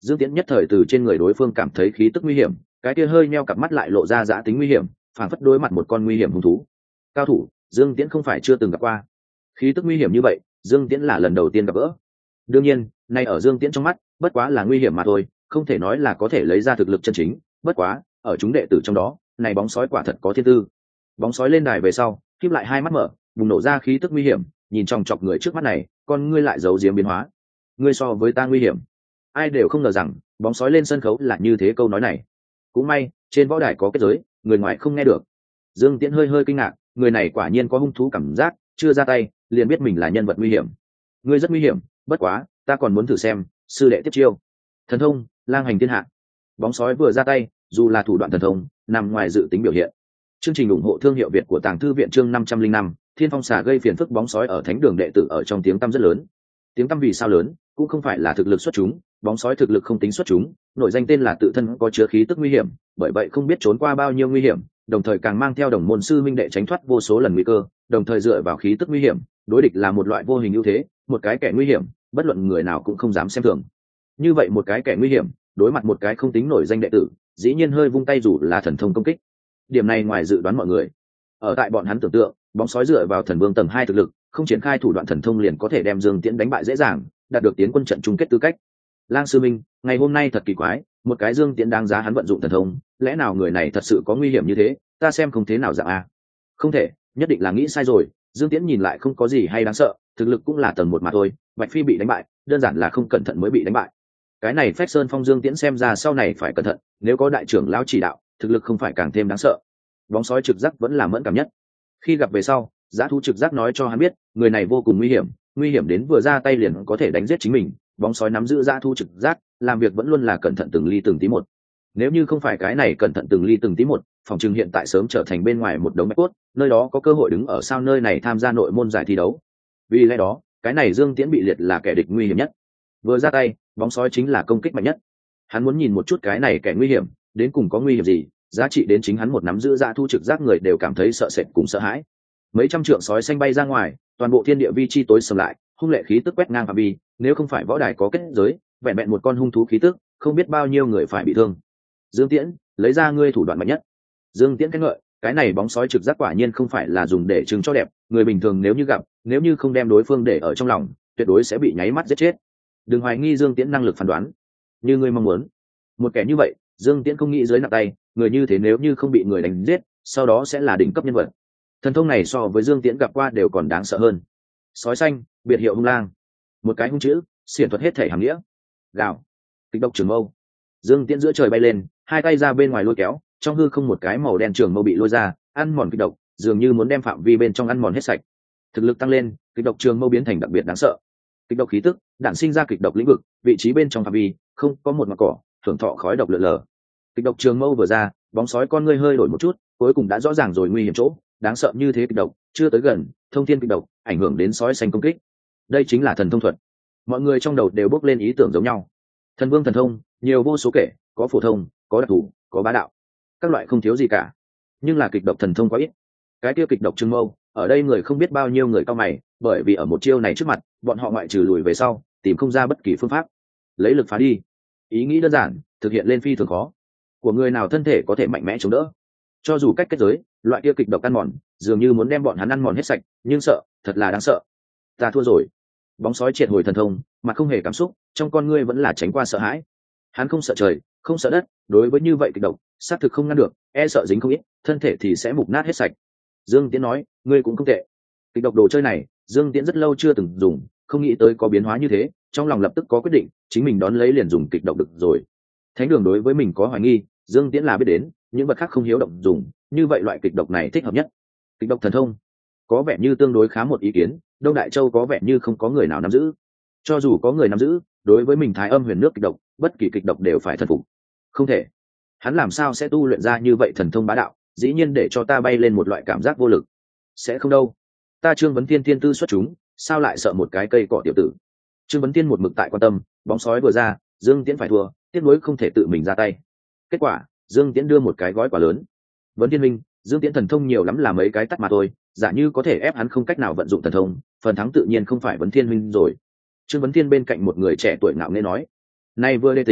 Dương Tiễn nhất thời từ trên người đối phương cảm thấy khí tức nguy hiểm, cái kia hơi nheo cặp mắt lại lộ ra dã tính nguy hiểm, phản phất đối mặt một con nguy hiểm hung thú. Cao thủ, Dương Tiễn không phải chưa từng gặp qua. Khí tức nguy hiểm như vậy, Dương Tiễn là lần đầu tiên gặp gỡ. Đương nhiên, nay ở Dương Tiễn trong mắt, bất quá là nguy hiểm mà thôi, không thể nói là có thể lấy ra thực lực chân chính, bất quá, ở chúng đệ tử trong đó, này bóng sói quả thật có thiên tư. Bóng sói lên đài về sau, khép lại hai mắt mở, bùng nổ ra khí tức nguy hiểm, nhìn trong chọc người trước mắt này, con ngươi lại giấu giếm biến hóa. Ngươi so với ta nguy hiểm. Ai đều không ngờ rằng, bóng sói lên sân khấu là như thế câu nói này. Cũng may, trên võ đài có kết giới, người ngoài không nghe được. Dương Tiễn hơi hơi kinh ngạc, người này quả nhiên có hung thú cảm giác, chưa ra tay, liền biết mình là nhân vật nguy hiểm. Ngươi rất nguy hiểm, bất quá, ta còn muốn thử xem, sư đệ tiếp chiêu. Thần thông, lang hành thiên hạ. Bóng sói vừa ra tay, dù là thủ đoạn thần thông, nằm ngoài dự tính biểu hiện. Chương trình ủng hộ thương hiệu Việt của Tàng Thư viện chương năm trăm linh năm, Thiên Phong xà gây phiền phức bóng sói ở thánh đường đệ tử ở trong tiếng tăm rất lớn. Tiếng tăm vì sao lớn, cũng không phải là thực lực xuất chúng, bóng sói thực lực không tính xuất chúng, nội danh tên là tự thân có chứa khí tức nguy hiểm, bởi vậy không biết trốn qua bao nhiêu nguy hiểm, đồng thời càng mang theo đồng môn sư minh đệ tránh thoát vô số lần nguy cơ, đồng thời dựa vào khí tức nguy hiểm, đối địch là một loại vô hình ưu thế, một cái kẻ nguy hiểm, bất luận người nào cũng không dám xem thường. Như vậy một cái kẻ nguy hiểm, đối mặt một cái không tính nổi danh đệ tử, dĩ nhiên hơi vung tay dù là thần thông công kích. Điểm này ngoài dự đoán mọi người. Ở tại bọn hắn tưởng tượng, bóng sói dựa vào thần vương tầng hai thực lực, không triển khai thủ đoạn thần thông liền có thể đem Dương Tiễn đánh bại dễ dàng, đạt được tiến quân trận chung kết tư cách. Lang sư minh, ngày hôm nay thật kỳ quái, một cái Dương Tiễn đáng giá hắn vận dụng thần thông, lẽ nào người này thật sự có nguy hiểm như thế, ta xem không thế nào dạng a. Không thể, nhất định là nghĩ sai rồi, Dương Tiễn nhìn lại không có gì hay đáng sợ, thực lực cũng là tầng một mà thôi, Bạch Phi bị đánh bại, đơn giản là không cẩn thận mới bị đánh bại. Cái này Phách Sơn Phong Dương Tiễn xem ra sau này phải cẩn thận, nếu có đại trưởng lão chỉ đạo, thực lực không phải càng thêm đáng sợ. Bóng sói trực giác vẫn là mẫn cảm nhất. Khi gặp về sau, Dã thú trực giác nói cho hắn biết, người này vô cùng nguy hiểm, nguy hiểm đến vừa ra tay liền có thể đánh giết chính mình. Bóng sói nắm giữ dã thú trực giác, làm việc vẫn luôn là cẩn thận từng ly từng tí một. Nếu như không phải cái này cẩn thận từng ly từng tí một, phòng trường hiện tại sớm trở thành bên ngoài một đống bạch cốt, nơi đó có cơ hội đứng ở sao nơi này tham gia nội môn giải thi đấu. Vì lẽ đó, cái này Dương Tiễn bị liệt là kẻ địch nguy hiểm nhất. Vừa ra tay, bóng sói chính là công kích mạnh nhất. Hắn muốn nhìn một chút cái này kẻ nguy hiểm, đến cùng có nguy hiểm gì, giá trị đến chính hắn một nắm giữ dã thú trực giác người đều cảm thấy sợ sệt cùng sợ hãi. Mấy trăm trượng sói xanh bay ra ngoài, toàn bộ thiên địa vi chi tối sầm lại, hung lệ khí tức quét ngang phạm vi, nếu không phải võ đài có kết giới, vẹn vẹn một con hung thú khí tức, không biết bao nhiêu người phải bị thương. Dương Tiễn, lấy ra ngươi thủ đoạn mạnh nhất. Dương Tiễn khen ngợi, cái này bóng sói trực giác quả nhiên không phải là dùng để trưng cho đẹp, người bình thường nếu như gặp, nếu như không đem đối phương để ở trong lòng, tuyệt đối sẽ bị nháy mắt giết chết. Đừng hoài nghi Dương Tiễn năng lực phán đoán, như ngươi mong muốn. Một kẻ như vậy, Dương Tiễn không nghĩ dưới nặng tay, người như thế nếu như không bị người đánh giết, sau đó sẽ là đỉnh cấp nhân vật. Thần thông này so với Dương Tiễn gặp qua đều còn đáng sợ hơn. Sói xanh, biệt hiệu hung lang, một cái hung chữ, xiển thuật hết thể hàm nghĩa. Gào, kịch độc trường mâu. Dương Tiễn giữa trời bay lên, hai tay ra bên ngoài lôi kéo, trong hư không một cái màu đen trường mâu bị lôi ra, ăn mòn kịch độc, dường như muốn đem phạm vi bên trong ăn mòn hết sạch. Thực lực tăng lên, kịch độc trường mâu biến thành đặc biệt đáng sợ. Kịch độc khí tức, đạn sinh ra kịch độc lĩnh vực, vị trí bên trong phạm vi không có một mặt cỏ, thưởng thọ khói độc lượn lờ. Kịch độc trường mâu vừa ra, bóng sói con ngươi hơi đổi một chút, cuối cùng đã rõ ràng rồi nguy hiểm chỗ, đáng sợ như thế kịch độc, chưa tới gần, thông thiên kịch độc, ảnh hưởng đến sói xanh công kích. Đây chính là thần thông thuật. Mọi người trong đầu đều bốc lên ý tưởng giống nhau. Thần vương thần thông, nhiều vô số kể, có phổ thông, có đặc thù, có bá đạo, các loại không thiếu gì cả. Nhưng là kịch độc thần thông quá ít. Cái tiêu kịch độc trường mâu, ở đây người không biết bao nhiêu người cao mày, bởi vì ở một chiêu này trước mặt, bọn họ ngoại trừ lùi về sau, tìm không ra bất kỳ phương pháp. Lấy lực phá đi. Ý nghĩ đơn giản, thực hiện lên phi thường khó. Của người nào thân thể có thể mạnh mẽ chống đỡ. Cho dù cách kết giới, loại kia kịch độc ăn mòn, dường như muốn đem bọn hắn ăn mòn hết sạch, nhưng sợ, thật là đáng sợ. Ta thua rồi. Bóng sói triệt hồi thần thông, mà không hề cảm xúc, trong con ngươi vẫn là tránh qua sợ hãi. Hắn không sợ trời, không sợ đất, đối với như vậy kịch độc, xác thực không ngăn được, e sợ dính không ít, thân thể thì sẽ mục nát hết sạch. Dương Tiễn nói, ngươi cũng không tệ. Kịch độc đồ chơi này, Dương Tiễn rất lâu chưa từng dùng, không nghĩ tới có biến hóa như thế, trong lòng lập tức có quyết định, chính mình đón lấy liền dùng kịch độc được rồi. Thánh đường đối với mình có hoài nghi, Dương Tiễn là biết đến, những vật khác không hiếu động dùng, như vậy loại kịch độc này thích hợp nhất. Kịch độc thần thông, có vẻ như tương đối khá một ý kiến, Đông Đại Châu có vẻ như không có người nào nắm giữ. Cho dù có người nắm giữ, đối với mình Thái Âm Huyền Nước kịch độc, bất kỳ kịch độc đều phải thần phục. Không thể. Hắn làm sao sẽ tu luyện ra như vậy thần thông bá đạo, dĩ nhiên để cho ta bay lên một loại cảm giác vô lực. Sẽ không đâu. Ta Trương Vấn Thiên thiên tư xuất chúng, sao lại sợ một cái cây cỏ tiểu tử. Trương Vấn Thiên một mực tại quan tâm, bóng sói vừa ra, Dương Tiễn phải thua, tiếc nuối không thể tự mình ra tay. Kết quả, Dương Tiễn đưa một cái gói quà lớn. Vấn Thiên minh, Dương Tiễn thần thông nhiều lắm là mấy cái tắt mà thôi, giả như có thể ép hắn không cách nào vận dụng thần thông, phần thắng tự nhiên không phải Vấn Thiên minh rồi. Trương Vấn Thiên bên cạnh một người trẻ tuổi ngạo nghễ nói, nay vừa đê tỉnh,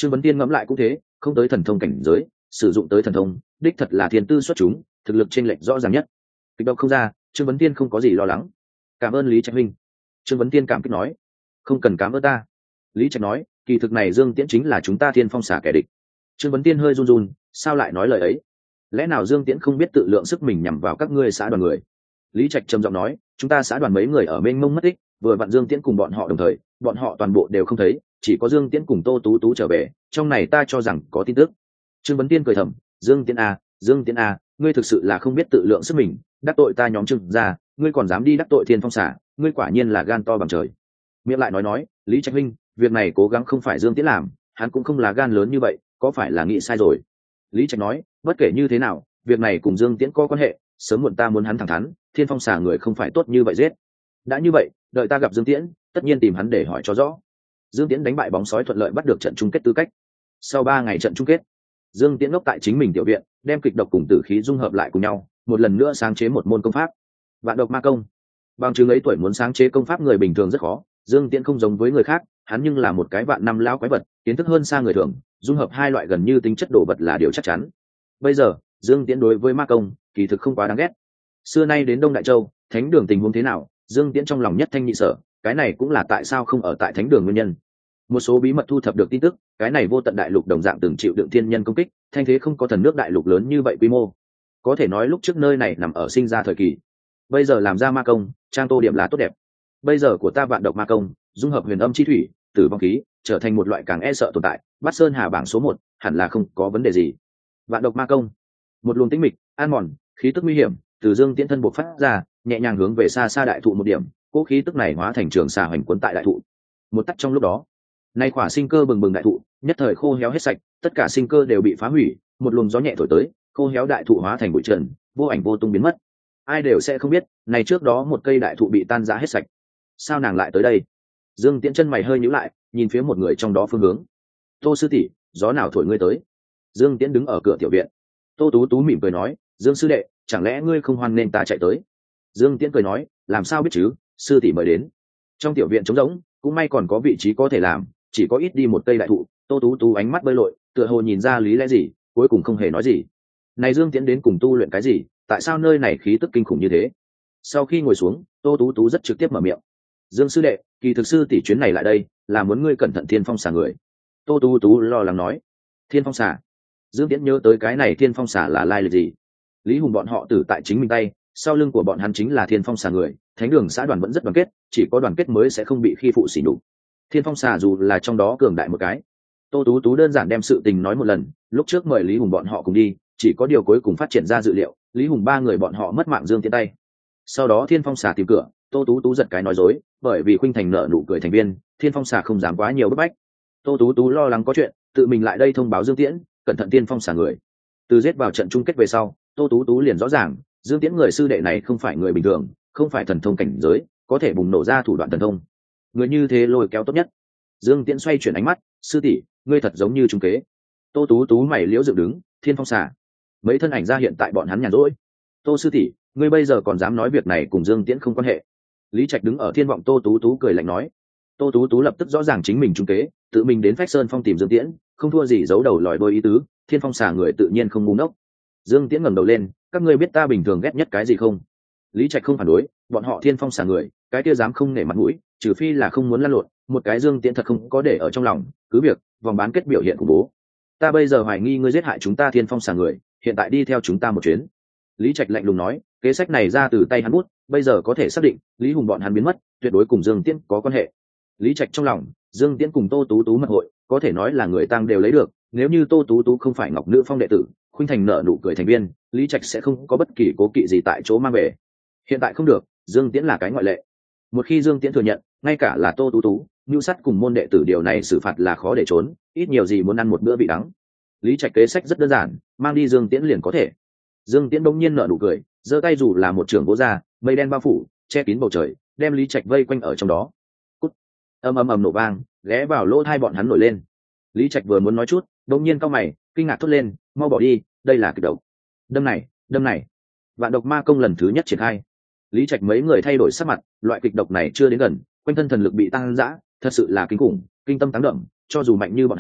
Trương Vấn Tiên ngẫm lại cũng thế, không tới thần thông cảnh giới, sử dụng tới thần thông đích thật là thiên tư xuất chúng, thực lực trên lệch rõ ràng nhất. Kịch độc không ra, Trương Vấn Tiên không có gì lo lắng. Cảm ơn Lý Trạch huynh. Trương Vấn Tiên cảm kích nói. Không cần cảm ơn ta. Lý Trạch nói, kỳ thực này Dương Tiễn chính là chúng ta Thiên Phong Xả kẻ địch. Trương Vấn Tiên hơi run run, sao lại nói lời ấy? Lẽ nào Dương Tiễn không biết tự lượng sức mình nhằm vào các ngươi xã đoàn người? Lý Trạch trầm giọng nói, chúng ta xã đoàn mấy người ở mênh mông mất tích, vừa vặn Dương Tiễn cùng bọn họ đồng thời, bọn họ toàn bộ đều không thấy, chỉ có Dương Tiễn cùng Tô Tú Tú trở về, trong này ta cho rằng có tin tức. Trương Vấn Tiên cười thầm, Dương Tiễn a, Dương Tiễn a, ngươi thực sự là không biết tự lượng sức mình, đắc tội ta nhóm Trương gia, ngươi còn dám đi đắc tội Thiên Phong Xả, ngươi quả nhiên là gan to bằng trời. Miệng lại nói nói, Lý Trạch huynh, việc này cố gắng không phải Dương Tiễn làm, hắn cũng không là gan lớn như vậy, có phải là nghĩ sai rồi? Lý Trạch nói, bất kể như thế nào, việc này cùng Dương Tiễn có quan hệ, sớm muộn ta muốn hắn thẳng thắn, Thiên Phong Xả người không phải tốt như vậy giết. Đã như vậy, đợi ta gặp Dương Tiễn, tất nhiên tìm hắn để hỏi cho rõ. Dương Tiễn đánh bại bóng sói thuận lợi bắt được trận chung kết tư cách. Sau ba ngày trận chung kết, Dương Tiễn ngốc tại chính mình tiểu viện, đem kịch độc cùng tử khí dung hợp lại cùng nhau, một lần nữa sáng chế một môn công pháp, Vạn Độc Ma Công. Bằng chứng ấy tuổi muốn sáng chế công pháp người bình thường rất khó, Dương Tiễn không giống với người khác, hắn nhưng là một cái vạn năm lão quái vật, kiến thức hơn xa người thường, dung hợp hai loại gần như tính chất đồ vật là điều chắc chắn. Bây giờ, Dương Tiễn đối với Ma Công, kỳ thực không quá đáng ghét. Xưa nay đến Đông Đại Châu, thánh đường tình huống thế nào, Dương Tiễn trong lòng nhất thanh nhị sở, cái này cũng là tại sao không ở tại thánh đường nguyên nhân. Một số bí mật thu thập được tin tức, cái này vô tận đại lục đồng dạng từng chịu đựng thiên nhân công kích, thanh thế không có thần nước đại lục lớn như vậy quy mô. Có thể nói lúc trước nơi này nằm ở sinh ra thời kỳ. Bây giờ làm ra ma công, trang tô điểm là tốt đẹp. Bây giờ của ta Vạn Độc Ma Công, dung hợp huyền âm chi thủy, tử vong khí, trở thành một loại càng e sợ tồn tại, Bát Sơn Hà bảng số một, hẳn là không có vấn đề gì. Vạn Độc Ma Công, một luồng tĩnh mịch, an mòn, khí tức nguy hiểm, từ Dương Tiễn thân bộc phát ra, nhẹ nhàng hướng về xa xa đại thụ một điểm, cỗ khí tức này hóa thành trường xà hoành cuốn tại đại thụ. Một tắc trong lúc đó, nay quả sinh cơ bừng bừng đại thụ, nhất thời khô héo hết sạch, tất cả sinh cơ đều bị phá hủy, một luồng gió nhẹ thổi tới, khô héo đại thụ hóa thành bụi trần, vô ảnh vô tung biến mất. Ai đều sẽ không biết, này trước đó một cây đại thụ bị tan rã hết sạch. Sao nàng lại tới đây? Dương Tiễn chân mày hơi nhíu lại, nhìn phía một người trong đó phương hướng. Tô sư tỷ, gió nào thổi ngươi tới? Dương Tiễn đứng ở cửa tiểu viện. Tô Tú Tú mỉm cười nói, Dương sư đệ, chẳng lẽ ngươi không hoan nên ta chạy tới? Dương Tiễn cười nói, làm sao biết chứ, sư tỷ mời đến. Trong tiểu viện trống rỗng, cũng may còn có vị trí có thể làm, chỉ có ít đi một cây đại thụ. Tô Tú Tú ánh mắt bơi lội, tựa hồ nhìn ra lý lẽ gì, cuối cùng không hề nói gì. Này Dương Tiễn đến cùng tu luyện cái gì, tại sao nơi này khí tức kinh khủng như thế? Sau khi ngồi xuống, Tô Tú Tú rất trực tiếp mở miệng. Dương sư đệ, kỳ thực sư tỷ chuyến này lại đây là muốn ngươi cẩn thận Thiên Phong Xà người. Tô Tú Tú lo lắng nói. Thiên Phong Xà? Dương Tiễn nhớ tới cái này Thiên Phong Xà là lai lịch gì. Lý Hùng bọn họ tử tại chính mình tay, sau lưng của bọn hắn chính là Thiên Phong Xà người, thánh đường xã đoàn vẫn rất đoàn kết, chỉ có đoàn kết mới sẽ không bị khi phụ sỉ nhục. Thiên Phong Xà dù là trong đó cường đại một cái. Tô Tú Tú đơn giản đem sự tình nói một lần, lúc trước mời Lý Hùng bọn họ cùng đi, chỉ có điều cuối cùng phát triển ra dự liệu, Lý Hùng ba người bọn họ mất mạng Dương Tiễn tay. Sau đó Thiên Phong Xà tìm cửa, Tô Tú Tú giật cái nói dối, bởi vì Khuynh Thành nợ nụ cười thành viên, Thiên Phong Xà không dám quá nhiều bức bách. Tô Tú Tú lo lắng có chuyện, tự mình lại đây thông báo Dương Tiễn, cẩn thận Thiên Phong Xà người. Từ giết vào trận chung kết về sau, Tô Tú Tú liền rõ ràng, Dương Tiễn người sư đệ này không phải người bình thường, không phải thần thông cảnh giới, có thể bùng nổ ra thủ đoạn thần thông. Người như thế lôi kéo tốt nhất. Dương Tiễn xoay chuyển ánh mắt, sư tỷ, ngươi thật giống như trung kế. Tô Tú Tú mày liễu dựng đứng, Thiên Phong Xà. Mấy thân ảnh ra hiện tại bọn hắn nhàn rỗi. Tô sư tỷ, ngươi bây giờ còn dám nói việc này cùng Dương Tiễn không quan hệ? Lý Trạch đứng ở thiên vọng Tô Tú Tú cười lạnh nói. Tô Tú Tú lập tức rõ ràng chính mình trung kế, tự mình đến Phách Sơn Phong tìm Dương Tiễn, không thua gì giấu đầu lòi đôi ý tứ, Thiên Phong Xà người tự nhiên không ngu ngốc. Dương Tiễn ngẩng đầu lên, các ngươi biết ta bình thường ghét nhất cái gì không? Lý Trạch không phản đối, bọn họ Thiên Phong Xà người, cái kia dám không nể mặt mũi, trừ phi là không muốn lăn lộn, một cái Dương Tiễn thật không có để ở trong lòng, cứ việc vòng bán kết biểu hiện của bố. Ta bây giờ hoài nghi ngươi giết hại chúng ta Thiên Phong Xà người, hiện tại đi theo chúng ta một chuyến. Lý Trạch lạnh lùng nói, kế sách này ra từ tay hắn bút, bây giờ có thể xác định, Lý Hùng bọn hắn biến mất, tuyệt đối cùng Dương Tiễn có quan hệ. Lý Trạch trong lòng, Dương Tiễn cùng Tô Tú Tú mật hội, có thể nói là người tang đều lấy được, nếu như Tô Tú Tú không phải Ngọc Nữ Phong đệ tử, Khuynh Thành nợ nụ cười thành viên, Lý Trạch sẽ không có bất kỳ cố kỵ gì tại chỗ mang về. Hiện tại không được, Dương Tiễn là cái ngoại lệ. Một khi Dương Tiễn thừa nhận, ngay cả là Tô Tú Tú, nhu sắt cùng môn đệ tử điều này xử phạt là khó để trốn, ít nhiều gì muốn ăn một bữa vị đắng. Lý Trạch kế sách rất đơn giản, mang đi Dương Tiễn liền có thể. Dương Tiễn bỗng nhiên nở nụ cười, giơ tay dù là một trường gỗ ra, mây đen bao phủ, che kín bầu trời, đem Lý Trạch vây quanh ở trong đó. Cút! Ầm ầm ầm nổ vang, ghé vào lỗ tai bọn hắn nổi lên. Lý Trạch vừa muốn nói chút, bỗng nhiên cau mày, kinh ngạc thốt lên, mau bỏ đi, đây là kịch độc. Đâm này, đâm này. Vạn Độc Ma Công lần thứ nhất triển khai. Lý Trạch mấy người thay đổi sắc mặt, loại kịch độc này chưa đến gần, quanh thân thần lực bị tăng dã, thật sự là kinh khủng, kinh tâm táng đậm, cho dù mạnh như bọn hắn,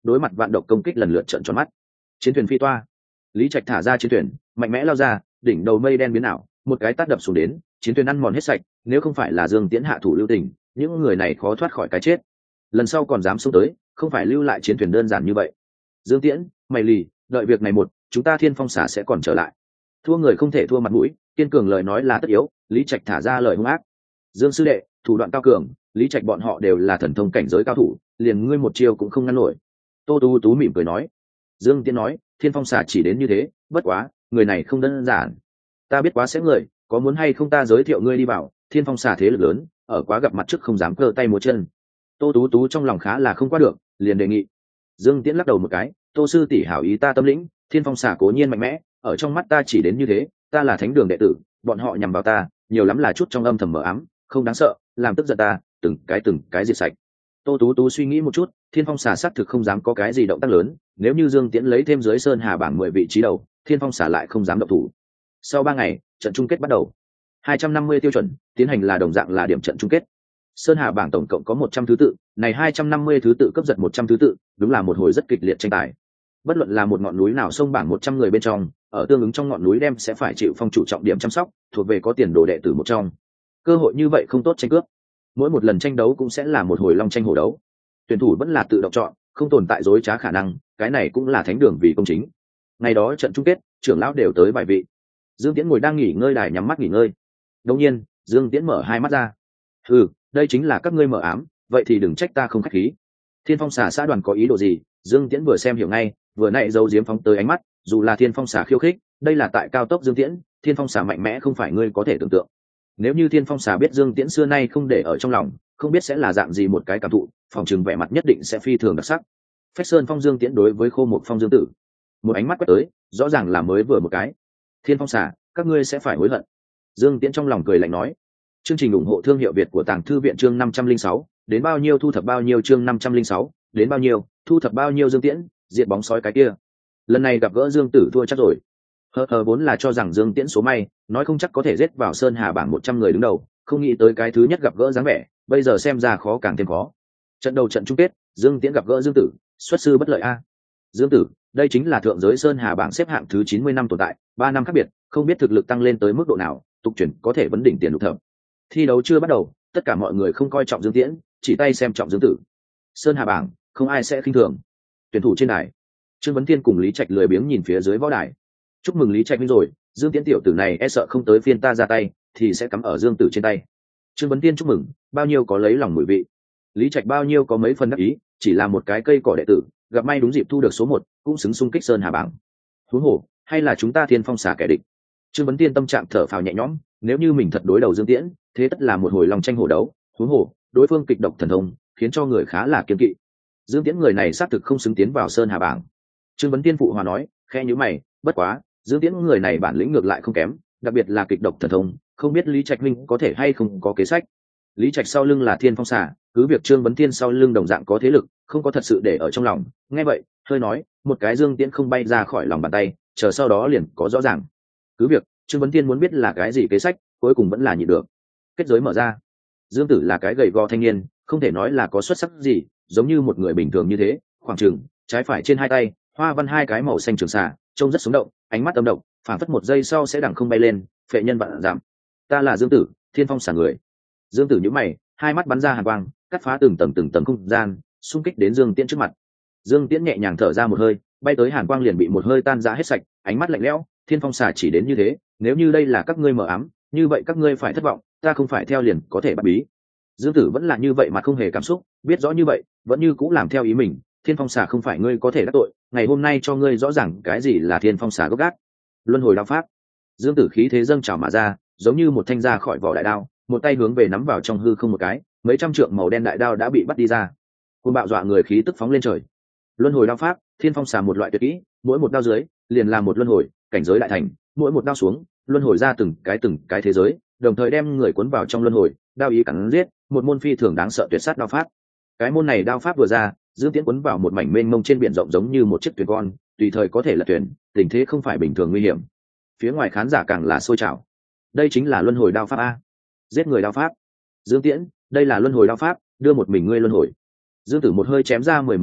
đối mặt vạn độc công kích lần lượt trợn tròn mắt. Chiến thuyền phi toa, Lý Trạch thả ra chiến thuyền, mạnh mẽ lao ra, đỉnh đầu mây đen biến ảo, một cái tát đập xuống đến, chiến thuyền ăn mòn hết sạch, nếu không phải là Dương Tiễn hạ thủ lưu tình, những người này khó thoát khỏi cái chết. Lần sau còn dám xuống tới, không phải lưu lại chiến thuyền đơn giản như vậy. Dương Tiễn, mày lì, đợi việc này một, chúng ta Thiên Phong xả sẽ còn trở lại. Thua người không thể thua mặt mũi, kiên cường lời nói là tất yếu, Lý Trạch thả ra lời hung ác. Dương sư đệ, thủ đoạn cao cường, Lý Trạch bọn họ đều là thần thông cảnh giới cao thủ, liền ngươi một chiêu cũng không ngăn nổi. Tô Tú Tú mỉm cười nói. Dương Tiễn nói, Thiên Phong xả chỉ đến như thế, bất quá, người này không đơn giản. Ta biết quá sẽ người, có muốn hay không ta giới thiệu ngươi đi vào, Thiên Phong xả thế lực lớn, ở quá gặp mặt trước không dám cơ tay múa chân. Tô Tú Tú trong lòng khá là không qua được, liền đề nghị. Dương Tiễn lắc đầu một cái, Tô sư tỷ hảo ý ta tâm lĩnh, Thiên Phong xả cố nhiên mạnh mẽ, ở trong mắt ta chỉ đến như thế, ta là thánh đường đệ tử, bọn họ nhằm vào ta, nhiều lắm là chút trong âm thầm mờ ám, không đáng sợ, làm tức giận ta, từng cái từng cái diệt sạch. Tô Tú Tú suy nghĩ một chút, Thiên Phong xả xác thực không dám có cái gì động tác lớn, nếu như Dương Tiễn lấy thêm dưới sơn hà bảng mười vị trí đầu, Thiên Phong xả lại không dám động thủ. Sau ba ngày, trận chung kết bắt đầu. hai trăm năm mươi tiêu chuẩn, tiến hành là đồng dạng là điểm trận chung kết. Sơn hà bảng tổng cộng có một trăm thứ tự, này hai trăm năm mươi thứ tự cấp giật một trăm thứ tự, đúng là một hồi rất kịch liệt tranh tài. Bất luận là một ngọn núi nào sông bảng một trăm người bên trong, ở tương ứng trong ngọn núi đem sẽ phải chịu phong chủ trọng điểm chăm sóc, thuộc về có tiền đồ đệ tử một trong. Cơ hội như vậy không tốt tranh cướp. Mỗi một lần tranh đấu cũng sẽ là một hồi long tranh hổ đấu. Tuyển thủ vẫn là tự động chọn, không tồn tại dối trá khả năng, cái này cũng là thánh đường vì công chính. Ngày đó trận chung kết, trưởng lão đều tới vài vị. Dương Tiễn ngồi đang nghỉ ngơi đài nhắm mắt nghỉ ngơi. Đột nhiên, Dương Tiễn mở hai mắt ra. "Ừ, đây chính là các ngươi mở ám, vậy thì đừng trách ta không khách khí." Thiên Phong xả xã đoàn có ý đồ gì, Dương Tiễn vừa xem hiểu ngay, vừa nãy giấu giếm phóng tới ánh mắt, dù là Thiên Phong xả khiêu khích, đây là tại cao tốc Dương Tiễn, Thiên Phong xả mạnh mẽ không phải ngươi có thể tưởng tượng. Nếu như Thiên Phong xả biết Dương Tiễn xưa nay không để ở trong lòng, không biết sẽ là dạng gì một cái cảm thụ, phòng trường vẻ mặt nhất định sẽ phi thường đặc sắc. Phách Sơn Phong Dương Tiễn đối với Khô Mục Phong Dương Tử, một ánh mắt quét tới, rõ ràng là mới vừa một cái. Thiên Phong xả, các ngươi sẽ phải hối hận. Dương Tiễn trong lòng cười lạnh nói. Chương trình ủng hộ thương hiệu Việt của Tàng Thư viện chương năm trăm linh sáu, đến bao nhiêu thu thập bao nhiêu chương năm trăm linh sáu, đến bao nhiêu, thu thập bao nhiêu Dương Tiễn, diệt bóng sói cái kia. Lần này gặp gỡ Dương Tử thua chắc rồi. Hờ hờ vốn là cho rằng Dương Tiễn số may, nói không chắc có thể giết vào Sơn Hà bảng một trăm người đứng đầu, không nghĩ tới cái thứ nhất gặp gỡ dáng vẻ, bây giờ xem ra khó càng thêm khó. Trận đầu trận chung kết, Dương Tiễn gặp gỡ Dương Tử, xuất sư bất lợi a. Dương Tử, đây chính là thượng giới Sơn Hà bảng xếp hạng thứ chín mươi năm tồn tại, ba năm khác biệt, không biết thực lực tăng lên tới mức độ nào, tục chuyển có thể vấn đỉnh tiền lục thập. Thi đấu chưa bắt đầu, tất cả mọi người không coi trọng Dương Tiễn, chỉ tay xem trọng Dương Tử. Sơn Hà bảng, không ai sẽ khinh thường. Tuyển thủ trên đài, Trương Vấn Thiên cùng Lý Trạch lười biếng nhìn phía dưới võ đài. Chúc mừng Lý Trạch vinh rồi, Dương Tiễn tiểu tử này e sợ không tới phiên ta ra tay, thì sẽ cắm ở Dương Tử trên tay. Trương Vấn Thiên chúc mừng, bao nhiêu có lấy lòng mùi vị. Lý Trạch bao nhiêu có mấy phần đắc ý, chỉ là một cái cây cỏ đệ tử, gặp may đúng dịp thu được số một, cũng xứng xung kích Sơn Hà bảng. Huống hồ, hay là chúng ta Thiên Phong xả kẻ địch. Trương Vấn Thiên tâm trạng thở phào nhẹ nhõm, nếu như mình thật đối đầu Dương Tiễn, thế tất là một hồi lòng tranh hổ đấu. Huống hồ, đối phương kịch độc thần thông, khiến cho người khá là kiên kỵ. Dương Tiễn người này xác thực không xứng tiến vào Sơn Hà bảng. Trương Vấn Tiên phụ hòa nói, khe nhíu mày, bất quá, Dương Tiễn người này bản lĩnh ngược lại không kém, đặc biệt là kịch độc thần thông, không biết Lý Trạch minh có thể hay không có kế sách. Lý Trạch sau lưng là Thiên Phong xả, cứ việc Trương Vấn Tiên sau lưng đồng dạng có thế lực, không có thật sự để ở trong lòng. Nghe vậy, hơi nói, một cái Dương Tiễn không bay ra khỏi lòng bàn tay, chờ sau đó liền có rõ ràng. Cứ việc Trương Vấn Tiên muốn biết là cái gì kế sách, cuối cùng vẫn là nhịn được. Kết giới mở ra. Dương Tử là cái gầy gò thanh niên, không thể nói là có xuất sắc gì, giống như một người bình thường như thế, khoảng chừng trái phải trên hai tay, hoa văn hai cái màu xanh trường xạ, trông rất sống động, ánh mắt âm động, phản phất một giây sau sẽ đằng không bay lên, phệ nhân vạn giảm. Ta là Dương Tử, Thiên Phong xả người. Dương Tử nhíu mày, hai mắt bắn ra hàn quang, cắt phá từng tầng từng tầng không gian, xung kích đến Dương Tiễn trước mặt. Dương Tiễn nhẹ nhàng thở ra một hơi, bay tới hàn quang liền bị một hơi tan ra hết sạch, ánh mắt lạnh lẽo, Thiên Phong xả chỉ đến như thế, nếu như đây là các ngươi mở ám, như vậy các ngươi phải thất vọng, ta không phải theo liền có thể bắt bí. Dương Tử vẫn là như vậy mà không hề cảm xúc, biết rõ như vậy, vẫn như cũng làm theo ý mình. Thiên Phong xả không phải ngươi có thể đắc tội, ngày hôm nay cho ngươi rõ ràng cái gì là Thiên Phong xả gốc gác. Luân hồi đao pháp. Dương Tử khí thế dâng trào mà ra, giống như một thanh ra khỏi vỏ đại đao, một tay hướng về nắm vào trong hư không một cái, mấy trăm trượng màu đen đại đao đã bị bắt đi ra. Cơn bạo dọa người khí tức phóng lên trời. Luân hồi đao pháp, Thiên Phong xả một loại tuyệt kỹ, mỗi một đao dưới liền là một luân hồi, cảnh giới đại thành, mỗi một đao xuống, luân hồi ra từng cái từng cái thế giới, đồng thời đem người cuốn vào trong luân hồi, đao ý cắn giết, một môn phi thường đáng sợ tuyệt sát đao pháp. Cái môn này đao pháp vừa ra, Dương Tiễn cuốn vào một mảnh mênh mông trên biển rộng giống như một chiếc thuyền con, tùy thời có thể lật thuyền, tình thế không phải bình thường nguy hiểm. Phía ngoài khán giả càng là sôi trào. Đây chính là luân hồi đao pháp a, giết người đao pháp. Dương Tiễn, đây là luân hồi đao pháp, đưa một mình ngươi luân hồi. Dương Tử một hơi chém ra mười mấy đao,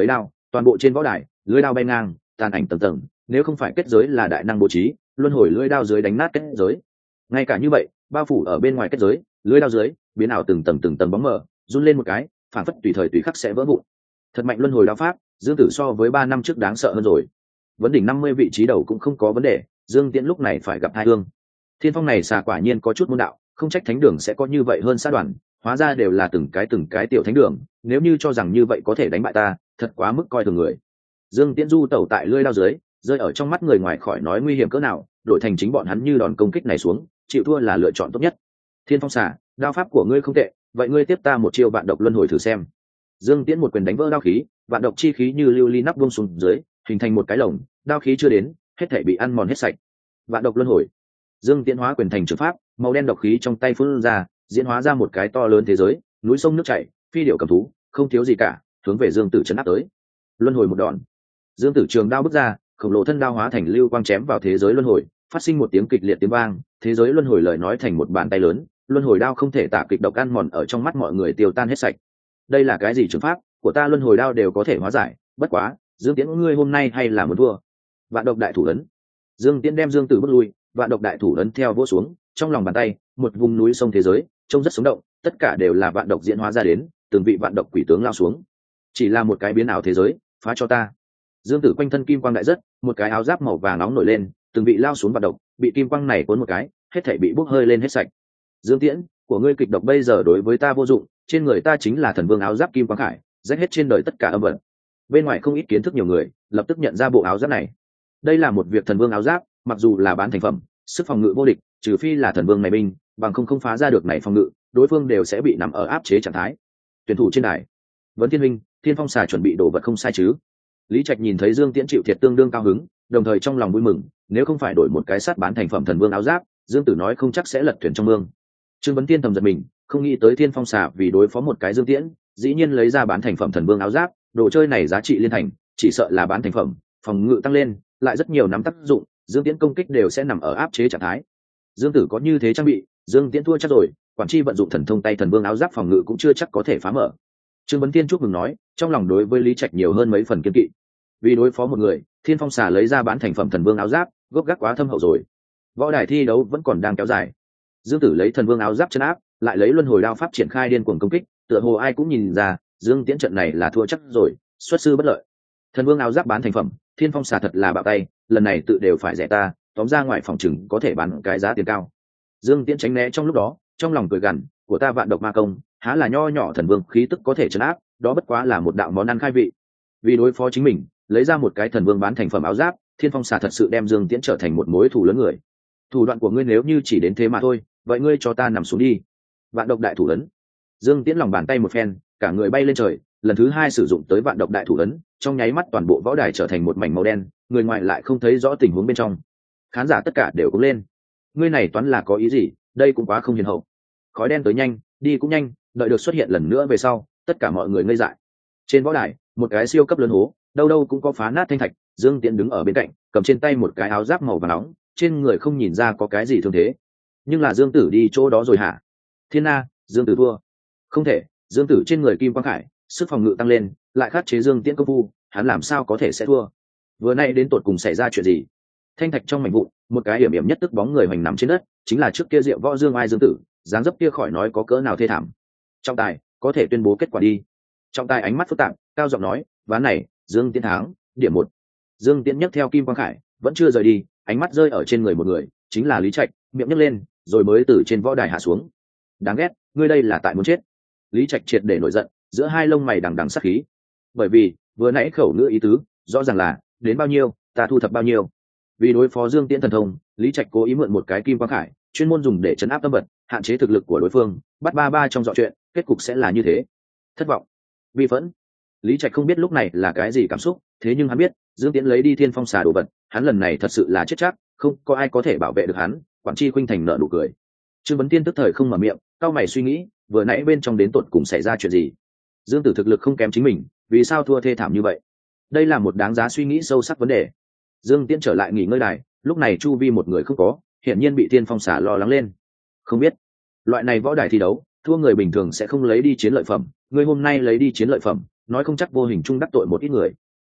Toàn bộ trên võ đài lưỡi đao bay ngang, tàn ảnh tầng tầng, nếu không phải kết giới là đại năng bố trí, luân hồi lưỡi đao dưới đánh nát kết giới. Ngay cả như vậy, bao phủ ở bên ngoài kết giới, lưỡi đao dưới biến ảo từng tầng từng tầng bóng mờ, run lên một cái, phản phất tùy thời tùy khắc sẽ vỡ vụn. Thật mạnh luân hồi đao pháp, Dương Tử so với ba năm trước đáng sợ hơn rồi. Vấn đỉnh năm mươi vị trí đầu cũng không có vấn đề, Dương Tiễn lúc này phải gặp hai hương. Thiên phong này xà quả nhiên có chút môn đạo, không trách thánh đường sẽ có như vậy hơn sát đoàn, hóa ra đều là từng cái từng cái tiểu thánh đường, nếu như cho rằng như vậy có thể đánh bại ta, thật quá mức coi thường người. Dương Tiễn du tẩu tại lưỡi đao dưới, rơi ở trong mắt người ngoài khỏi nói nguy hiểm cỡ nào, đổi thành chính bọn hắn như đòn công kích này xuống, chịu thua là lựa chọn tốt nhất. Thiên phong xà, đao pháp của ngươi không tệ, vậy ngươi tiếp ta một chiêu vạn độc luân hồi thử xem. Dương Tiễn một quyền đánh vỡ đao khí, vạn độc chi khí như lưu ly nắp buông xuống dưới, hình thành một cái lồng, đao khí chưa đến, hết thảy bị ăn mòn hết sạch. Vạn độc luân hồi. Dương Tiễn hóa quyền thành trường pháp, màu đen độc khí trong tay phun ra, diễn hóa ra một cái to lớn thế giới, núi sông nước chảy, phi điểu cầm thú, không thiếu gì cả, hướng về Dương Tử trấn áp tới. Luân hồi một đòn. Dương Tử trường đao bước ra, khổng lồ thân đao hóa thành lưu quang chém vào thế giới luân hồi, phát sinh một tiếng kịch liệt tiếng vang, thế giới luân hồi lời nói thành một bàn tay lớn, luân hồi đao không thể tả kịch độc ăn mòn ở trong mắt mọi người tiêu tan hết sạch. Đây là cái gì trường pháp, của ta luân hồi đao đều có thể hóa giải, bất quá, Dương Tiễn ngươi hôm nay hay là muốn thua. Vạn độc đại thủ ấn. Dương Tiễn đem Dương Tử bước lui, vạn độc đại thủ ấn theo vỗ xuống, trong lòng bàn tay, một vùng núi sông thế giới, trông rất sống động, tất cả đều là vạn độc diễn hóa ra đến, từng vị vạn độc quỷ tướng lao xuống. Chỉ là một cái biến ảo thế giới, phá cho ta. Dương Tử quanh thân kim quang đại rất, một cái áo giáp màu vàng nóng nổi lên, từng vị lao xuống vạn độc, bị kim quang này cuốn một cái, hết thảy bị bốc hơi lên hết sạch. Dương Tiễn, của ngươi kịch độc bây giờ đối với ta vô dụng, trên người ta chính là thần vương áo giáp kim quang khải, rách hết trên đời tất cả âm vận. Bên ngoài không ít kiến thức nhiều người, lập tức nhận ra bộ áo giáp này. Đây là một việc thần vương áo giáp, mặc dù là bán thành phẩm, sức phòng ngự vô địch, trừ phi là thần vương này binh, bằng không không phá ra được này phòng ngự, đối phương đều sẽ bị nằm ở áp chế trạng thái. Tuyển thủ trên đài, Vấn Thiên Minh, Thiên Phong xà chuẩn bị đồ vật không sai chứ? Lý Trạch nhìn thấy Dương Tiễn chịu thiệt tương đương cao hứng, đồng thời trong lòng vui mừng, nếu không phải đổi một cái sát bán thành phẩm thần vương áo giáp, Dương Tử nói không chắc sẽ lật thuyền trong mương. Trương Vấn Thiên thầm giật mình, không nghĩ tới Thiên Phong xà vì đối phó một cái Dương Tiễn, dĩ nhiên lấy ra bán thành phẩm thần vương áo giáp, đồ chơi này giá trị liên thành, chỉ sợ là bán thành phẩm, phòng ngự tăng lên, lại rất nhiều nắm tác dụng, Dương Tiễn công kích đều sẽ nằm ở áp chế trạng thái. Dương Tử có như thế trang bị, Dương Tiễn thua chắc rồi, quản chi vận dụng thần thông tay thần vương áo giáp phòng ngự cũng chưa chắc có thể phá mở. Trương Vấn Thiên chúc mừng nói, trong lòng đối với Lý Trạch nhiều hơn mấy phần kiên kỵ. Vì đối phó một người, Thiên Phong xà lấy ra bán thành phẩm thần vương áo giáp, gốc gác quá thâm hậu rồi. Võ đài thi đấu vẫn còn đang kéo dài. Dương Tử lấy thần vương áo giáp chân áp, lại lấy luân hồi đao pháp triển khai điên cuồng công kích, tựa hồ ai cũng nhìn ra, Dương Tiễn trận này là thua chắc rồi, xuất sư bất lợi. Thần vương áo giáp bán thành phẩm, Thiên Phong xà thật là bạo tay, lần này tự đều phải rẻ ta, tóm ra ngoài phòng chừng có thể bán cái giá tiền cao. Dương Tiễn tránh né trong lúc đó, trong lòng cười gằn, của ta vạn độc ma công, há là nho nhỏ thần vương khí tức có thể trấn áp, đó bất quá là một đạo món ăn khai vị. Vì đối phó chính mình, lấy ra một cái thần vương bán thành phẩm áo giáp, Thiên Phong xà thật sự đem Dương Tiễn trở thành một mối thù lớn người. Thủ đoạn của ngươi nếu như chỉ đến thế mà thôi, vậy ngươi cho ta nằm xuống đi. Vạn độc đại thủ ấn. Dương Tiễn lòng bàn tay một phen, cả người bay lên trời, lần thứ hai sử dụng tới vạn độc đại thủ ấn, trong nháy mắt toàn bộ võ đài trở thành một mảnh màu đen, người ngoài lại không thấy rõ tình huống bên trong. Khán giả tất cả đều cũng lên. Ngươi này toán là có ý gì, đây cũng quá không hiền hậu. Khói đen tới nhanh, đi cũng nhanh, đợi được xuất hiện lần nữa về sau, tất cả mọi người ngây dại. Trên võ đài, một cái siêu cấp lớn hố, đâu đâu cũng có phá nát thanh thạch, Dương Tiễn đứng ở bên cạnh, cầm trên tay một cái áo giáp màu vàng nóng, trên người không nhìn ra có cái gì thương thế. Nhưng là Dương Tử đi chỗ đó rồi hả? Thiên Na, Dương Tử thua. Không thể, Dương Tử trên người kim quang khải, sức phòng ngự tăng lên, lại khắc chế Dương Tiễn công phu, hắn làm sao có thể sẽ thua? Vừa nay đến tột cùng xảy ra chuyện gì? Thanh thạch trong mảnh vụn, một cái hiểm hiểm nhất tức bóng người hoành nằm trên đất, chính là trước kia Diệu Võ Dương Ai Dương Tử, dáng dấp kia khỏi nói có cỡ nào thê thảm. Trọng tài, có thể tuyên bố kết quả đi. Trọng tài ánh mắt phức tạp, cao giọng nói, ván này, Dương Tiễn thắng, điểm một. Dương Tiễn nhấc theo kim quang khải, vẫn chưa rời đi, ánh mắt rơi ở trên người một người, chính là Lý Trạch, miệng nhấc lên, rồi mới từ trên võ đài hạ xuống. Đáng ghét, ngươi đây là tại muốn chết. Lý Trạch triệt để nổi giận, giữa hai lông mày đằng đằng sát khí. Bởi vì, vừa nãy khẩu ngữ ý tứ, rõ ràng là, đến bao nhiêu, ta thu thập bao nhiêu. Vì đối phó Dương Tiễn thần thông, Lý Trạch cố ý mượn một cái kim quang khải, chuyên môn dùng để chấn áp tâm vật, hạn chế thực lực của đối phương, bắt ba ba trong dọ chuyện, kết cục sẽ là như thế. Thất vọng, vi phẫn. Lý Trạch không biết lúc này là cái gì cảm xúc, thế nhưng hắn biết, Dương Tiễn lấy đi Thiên Phong xà đồ vật, hắn lần này thật sự là chết chắc, không có ai có thể bảo vệ được hắn. Quản Chi khuynh thành nợ nụ cười. Trương Vấn Tiên tức thời không mở miệng, cao mày suy nghĩ, vừa nãy bên trong đến tột cùng xảy ra chuyện gì? Dương Tử thực lực không kém chính mình, vì sao thua thê thảm như vậy? Đây là một đáng giá suy nghĩ sâu sắc vấn đề. Dương Tiễn trở lại nghỉ ngơi đài, lúc này chu vi một người không có, hiển nhiên bị Thiên Phong xà lo lắng lên. Không biết, loại này võ đài thi đấu, thua người bình thường sẽ không lấy đi chiến lợi phẩm, người hôm nay lấy đi chiến lợi phẩm, nói không chắc vô hình chung đắc tội một ít người.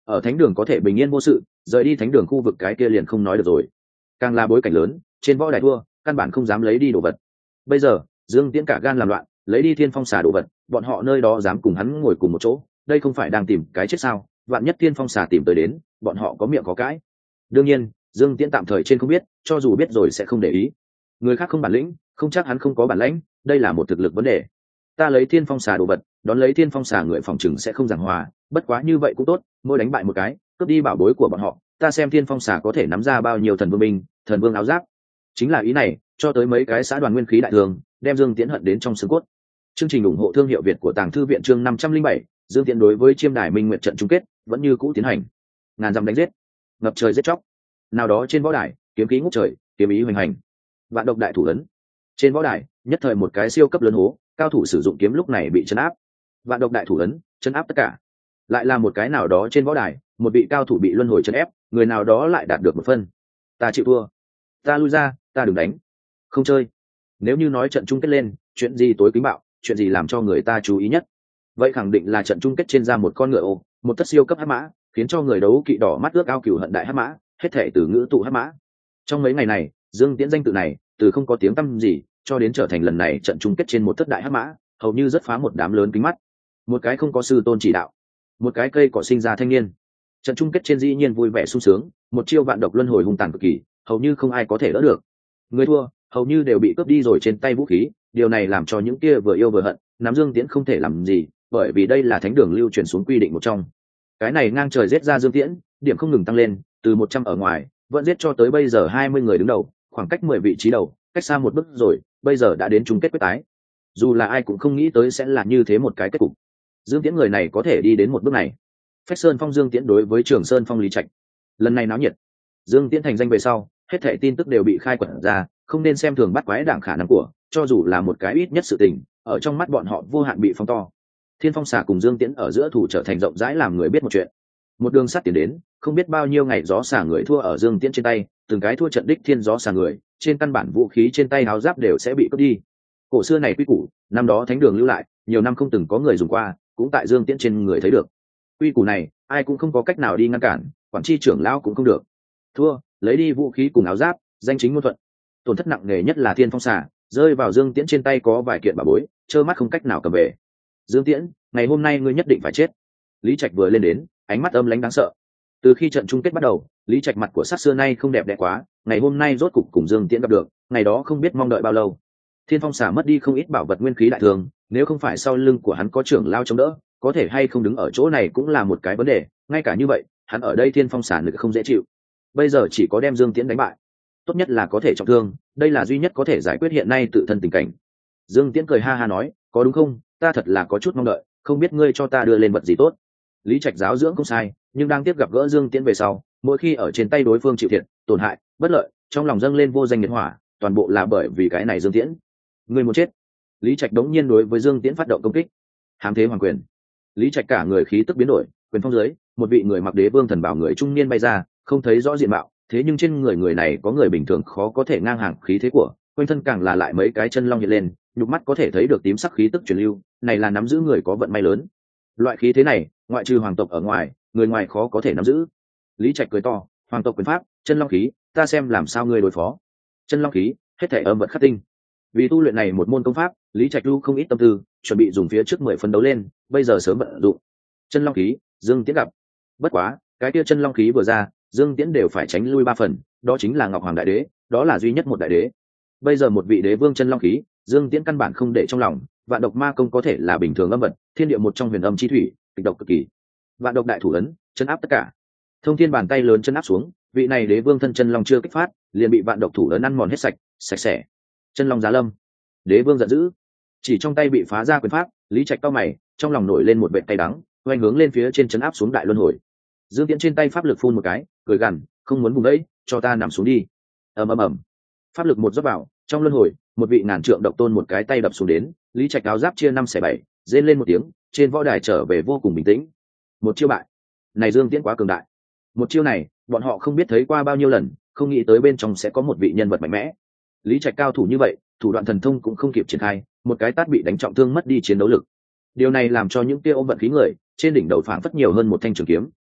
ở thánh đường có thể bình yên vô sự, rời đi thánh đường khu vực cái kia liền không nói được rồi. Càng là bối cảnh lớn, trên võ đài thua căn bản không dám lấy đi đồ vật. Bây giờ Dương Tiễn cả gan làm loạn, lấy đi Thiên Phong xà đồ vật, bọn họ nơi đó dám cùng hắn ngồi cùng một chỗ, đây không phải đang tìm cái chết sao? Vạn nhất Thiên Phong xà tìm tới đến, bọn họ có miệng có cãi. Đương nhiên Dương Tiễn tạm thời trên không biết, cho dù biết rồi sẽ không để ý. Người khác không bản lĩnh, không chắc hắn không có bản lĩnh, đây là một thực lực vấn đề. Ta lấy Thiên Phong xà đồ vật, đón lấy Thiên Phong xà người phòng chừng sẽ không giảng hòa, bất quá như vậy cũng tốt, mỗi đánh bại một cái, cướp đi bảo bối của bọn họ, ta xem Thiên Phong xà có thể nắm ra bao nhiêu thần vương binh, thần vương áo giáp. Chính là ý này, cho tới mấy cái xã đoàn nguyên khí đại thường, đem Dương Tiễn hận đến trong xương cốt. Chương trình ủng hộ thương hiệu Việt của Tàng thư viện chương năm trăm linh bảy, Dương Tiễn đối với Chiêm Đài Minh Nguyệt trận chung kết vẫn như cũ tiến hành. Ngàn dặm đánh giết, ngập trời giết chóc. Nào đó trên võ đài, kiếm khí ngút trời, kiếm ý hoành hành. Vạn độc đại thủ ấn. Trên võ đài, nhất thời một cái siêu cấp lớn hố, cao thủ sử dụng kiếm lúc này bị chấn áp. Vạn độc đại thủ ấn, chấn áp tất cả. Lại là một cái nào đó trên võ đài, một vị cao thủ bị luân hồi chấn ép, người nào đó lại đạt được một phân. Ta chịu thua, ta lui ra, ta đừng đánh, không chơi. Nếu như nói trận chung kết lên, chuyện gì tối kính bạo, chuyện gì làm cho người ta chú ý nhất, vậy khẳng định là trận chung kết trên ra một con ngựa ô, một tất siêu cấp hắc mã, khiến cho người đấu kỵ đỏ mắt ước ao cửu hận đại hắc mã, hết thể từ ngữ tụ hắc mã. Trong mấy ngày này, Dương Tiễn danh tự này từ không có tiếng tăm gì, cho đến trở thành lần này trận chung kết trên một thất đại hắc mã, hầu như rất phá một đám lớn kính mắt. Một cái không có sư tôn chỉ đạo, một cái cây cỏ sinh ra thanh niên. Trận chung kết trên dĩ nhiên vui vẻ sung sướng, một chiêu vạn độc luân hồi hung tàn cực kỳ, hầu như không ai có thể đỡ được. Người thua hầu như đều bị cướp đi rồi trên tay vũ khí, điều này làm cho những kia vừa yêu vừa hận nắm Dương Tiễn không thể làm gì, bởi vì đây là thánh đường lưu truyền xuống quy định một trong. Cái này ngang trời giết ra Dương Tiễn, điểm không ngừng tăng lên, từ một trăm ở ngoài vẫn giết cho tới bây giờ hai mươi người đứng đầu, khoảng cách mười vị trí đầu, cách xa một bước rồi, bây giờ đã đến chung kết quyết tái. Dù là ai cũng không nghĩ tới sẽ là như thế một cái kết cục. Dương Tiễn người này có thể đi đến một bước này. Phách Sơn Phong Dương Tiễn đối với Trường Sơn Phong Lý Trạch, lần này náo nhiệt. Dương Tiễn thành danh về sau, hết thảy tin tức đều bị khai quật ra, không nên xem thường bắt quái đảng khả năng của, cho dù là một cái ít nhất sự tình, ở trong mắt bọn họ vô hạn bị phóng to. Thiên Phong xà cùng Dương Tiễn ở giữa thủ trở thành rộng rãi làm người biết một chuyện. Một đường sắt tiến đến, không biết bao nhiêu ngày gió xà người thua ở Dương Tiễn trên tay, từng cái thua trận đích thiên gió xà người, trên căn bản vũ khí trên tay áo giáp đều sẽ bị cướp đi. Cổ xưa này quy củ, năm đó thánh đường lưu lại, nhiều năm không từng có người dùng qua, cũng tại Dương Tiễn trên người thấy được. Quy củ này, ai cũng không có cách nào đi ngăn cản, quản tri trưởng lão cũng không được. Thua, lấy đi vũ khí cùng áo giáp, danh chính ngôn thuận. Tổn thất nặng nề nhất là Thiên Phong xà, rơi vào Dương Tiễn trên tay có vài kiện bảo bối, trơ mắt không cách nào cầm về. Dương Tiễn, ngày hôm nay ngươi nhất định phải chết. Lý Trạch vừa lên đến, ánh mắt âm lãnh đáng sợ. Từ khi trận chung kết bắt đầu, Lý Trạch mặt của sát xưa nay không đẹp đẽ quá, ngày hôm nay rốt cục cùng Dương Tiễn gặp được, ngày đó không biết mong đợi bao lâu. Thiên Phong xà mất đi không ít bảo vật nguyên khí đại thường, nếu không phải sau lưng của hắn có trưởng lao chống đỡ, có thể hay không đứng ở chỗ này cũng là một cái vấn đề, ngay cả như vậy, hắn ở đây Thiên Phong xà lực không dễ chịu. Bây giờ chỉ có đem Dương Tiễn đánh bại, tốt nhất là có thể trọng thương, đây là duy nhất có thể giải quyết hiện nay tự thân tình cảnh. Dương Tiễn cười ha ha nói, có đúng không, ta thật là có chút mong đợi, không biết ngươi cho ta đưa lên vật gì tốt. Lý Trạch giáo dưỡng không sai, nhưng đang tiếp gặp gỡ Dương Tiễn về sau, mỗi khi ở trên tay đối phương chịu thiệt, tổn hại, bất lợi, trong lòng dâng lên vô danh nhiệt hỏa, toàn bộ là bởi vì cái này Dương Tiễn. Ngươi muốn chết. Lý Trạch đống nhiên đối với Dương Tiễn phát động công kích. Hám thế hoàng quyền. Lý Trạch cả người khí tức biến đổi, quyền phong dưới, một vị người mặc đế vương thần bảo người trung niên bay ra, không thấy rõ diện mạo, thế nhưng trên người người này có người bình thường khó có thể ngang hàng khí thế của, quanh thân càng là lại mấy cái chân long hiện lên, nhục mắt có thể thấy được tím sắc khí tức truyền lưu, này là nắm giữ người có vận may lớn. Loại khí thế này, ngoại trừ hoàng tộc ở ngoài, người ngoài khó có thể nắm giữ. Lý Trạch cười to, hoàng tộc quyền pháp, chân long khí, ta xem làm sao ngươi đối phó. Chân long khí, hết thể âm vật khắc tinh. Vì tu luyện này một môn công pháp, Lý Trạch lưu không ít tâm tư, chuẩn bị dùng phía trước mười phân đấu lên, bây giờ sớm vận dụng. Chân long khí, Dương Tiễn gặp. Bất quá, cái kia chân long khí vừa ra, Dương Tiễn đều phải tránh lui ba phần, đó chính là Ngọc Hoàng Đại Đế, đó là duy nhất một đại đế. Bây giờ một vị đế vương chân long khí, Dương Tiễn căn bản không để trong lòng, vạn độc ma công có thể là bình thường âm vật, thiên địa một trong huyền âm chi thủy, kịch độc cực kỳ. Vạn độc đại thủ ấn, chân áp tất cả. Thông thiên bàn tay lớn chân áp xuống, vị này đế vương thân chân long chưa kích phát, liền bị vạn độc thủ ấn ăn mòn hết sạch, sạch sẽ. Chân long giá lâm. Đế vương giận dữ, chỉ trong tay bị phá ra quyền pháp, Lý Trạch cau mày, trong lòng nổi lên một vệt cay đắng, oanh hướng lên phía trên chân áp xuống đại luân hồi. Dương Tiễn trên tay pháp lực phun một cái, cười gằn, không muốn vùng đấy, cho ta nằm xuống đi. Ầm ầm ầm. Pháp lực một dốc vào, trong luân hồi, một vị ngàn trượng độc tôn một cái tay đập xuống đến, Lý Trạch áo giáp chia năm xẻ bảy, rên lên một tiếng, trên võ đài trở về vô cùng bình tĩnh. Một chiêu bại. Này Dương Tiễn quá cường đại. Một chiêu này, bọn họ không biết thấy qua bao nhiêu lần, không nghĩ tới bên trong sẽ có một vị nhân vật mạnh mẽ. Lý Trạch cao thủ như vậy, thủ đoạn thần thông cũng không kịp triển khai, một cái tát bị đánh trọng thương mất đi chiến đấu lực. Điều này làm cho những tia ôm vận khí người, trên đỉnh đầu phảng phất nhiều hơn một thanh trường kiếm,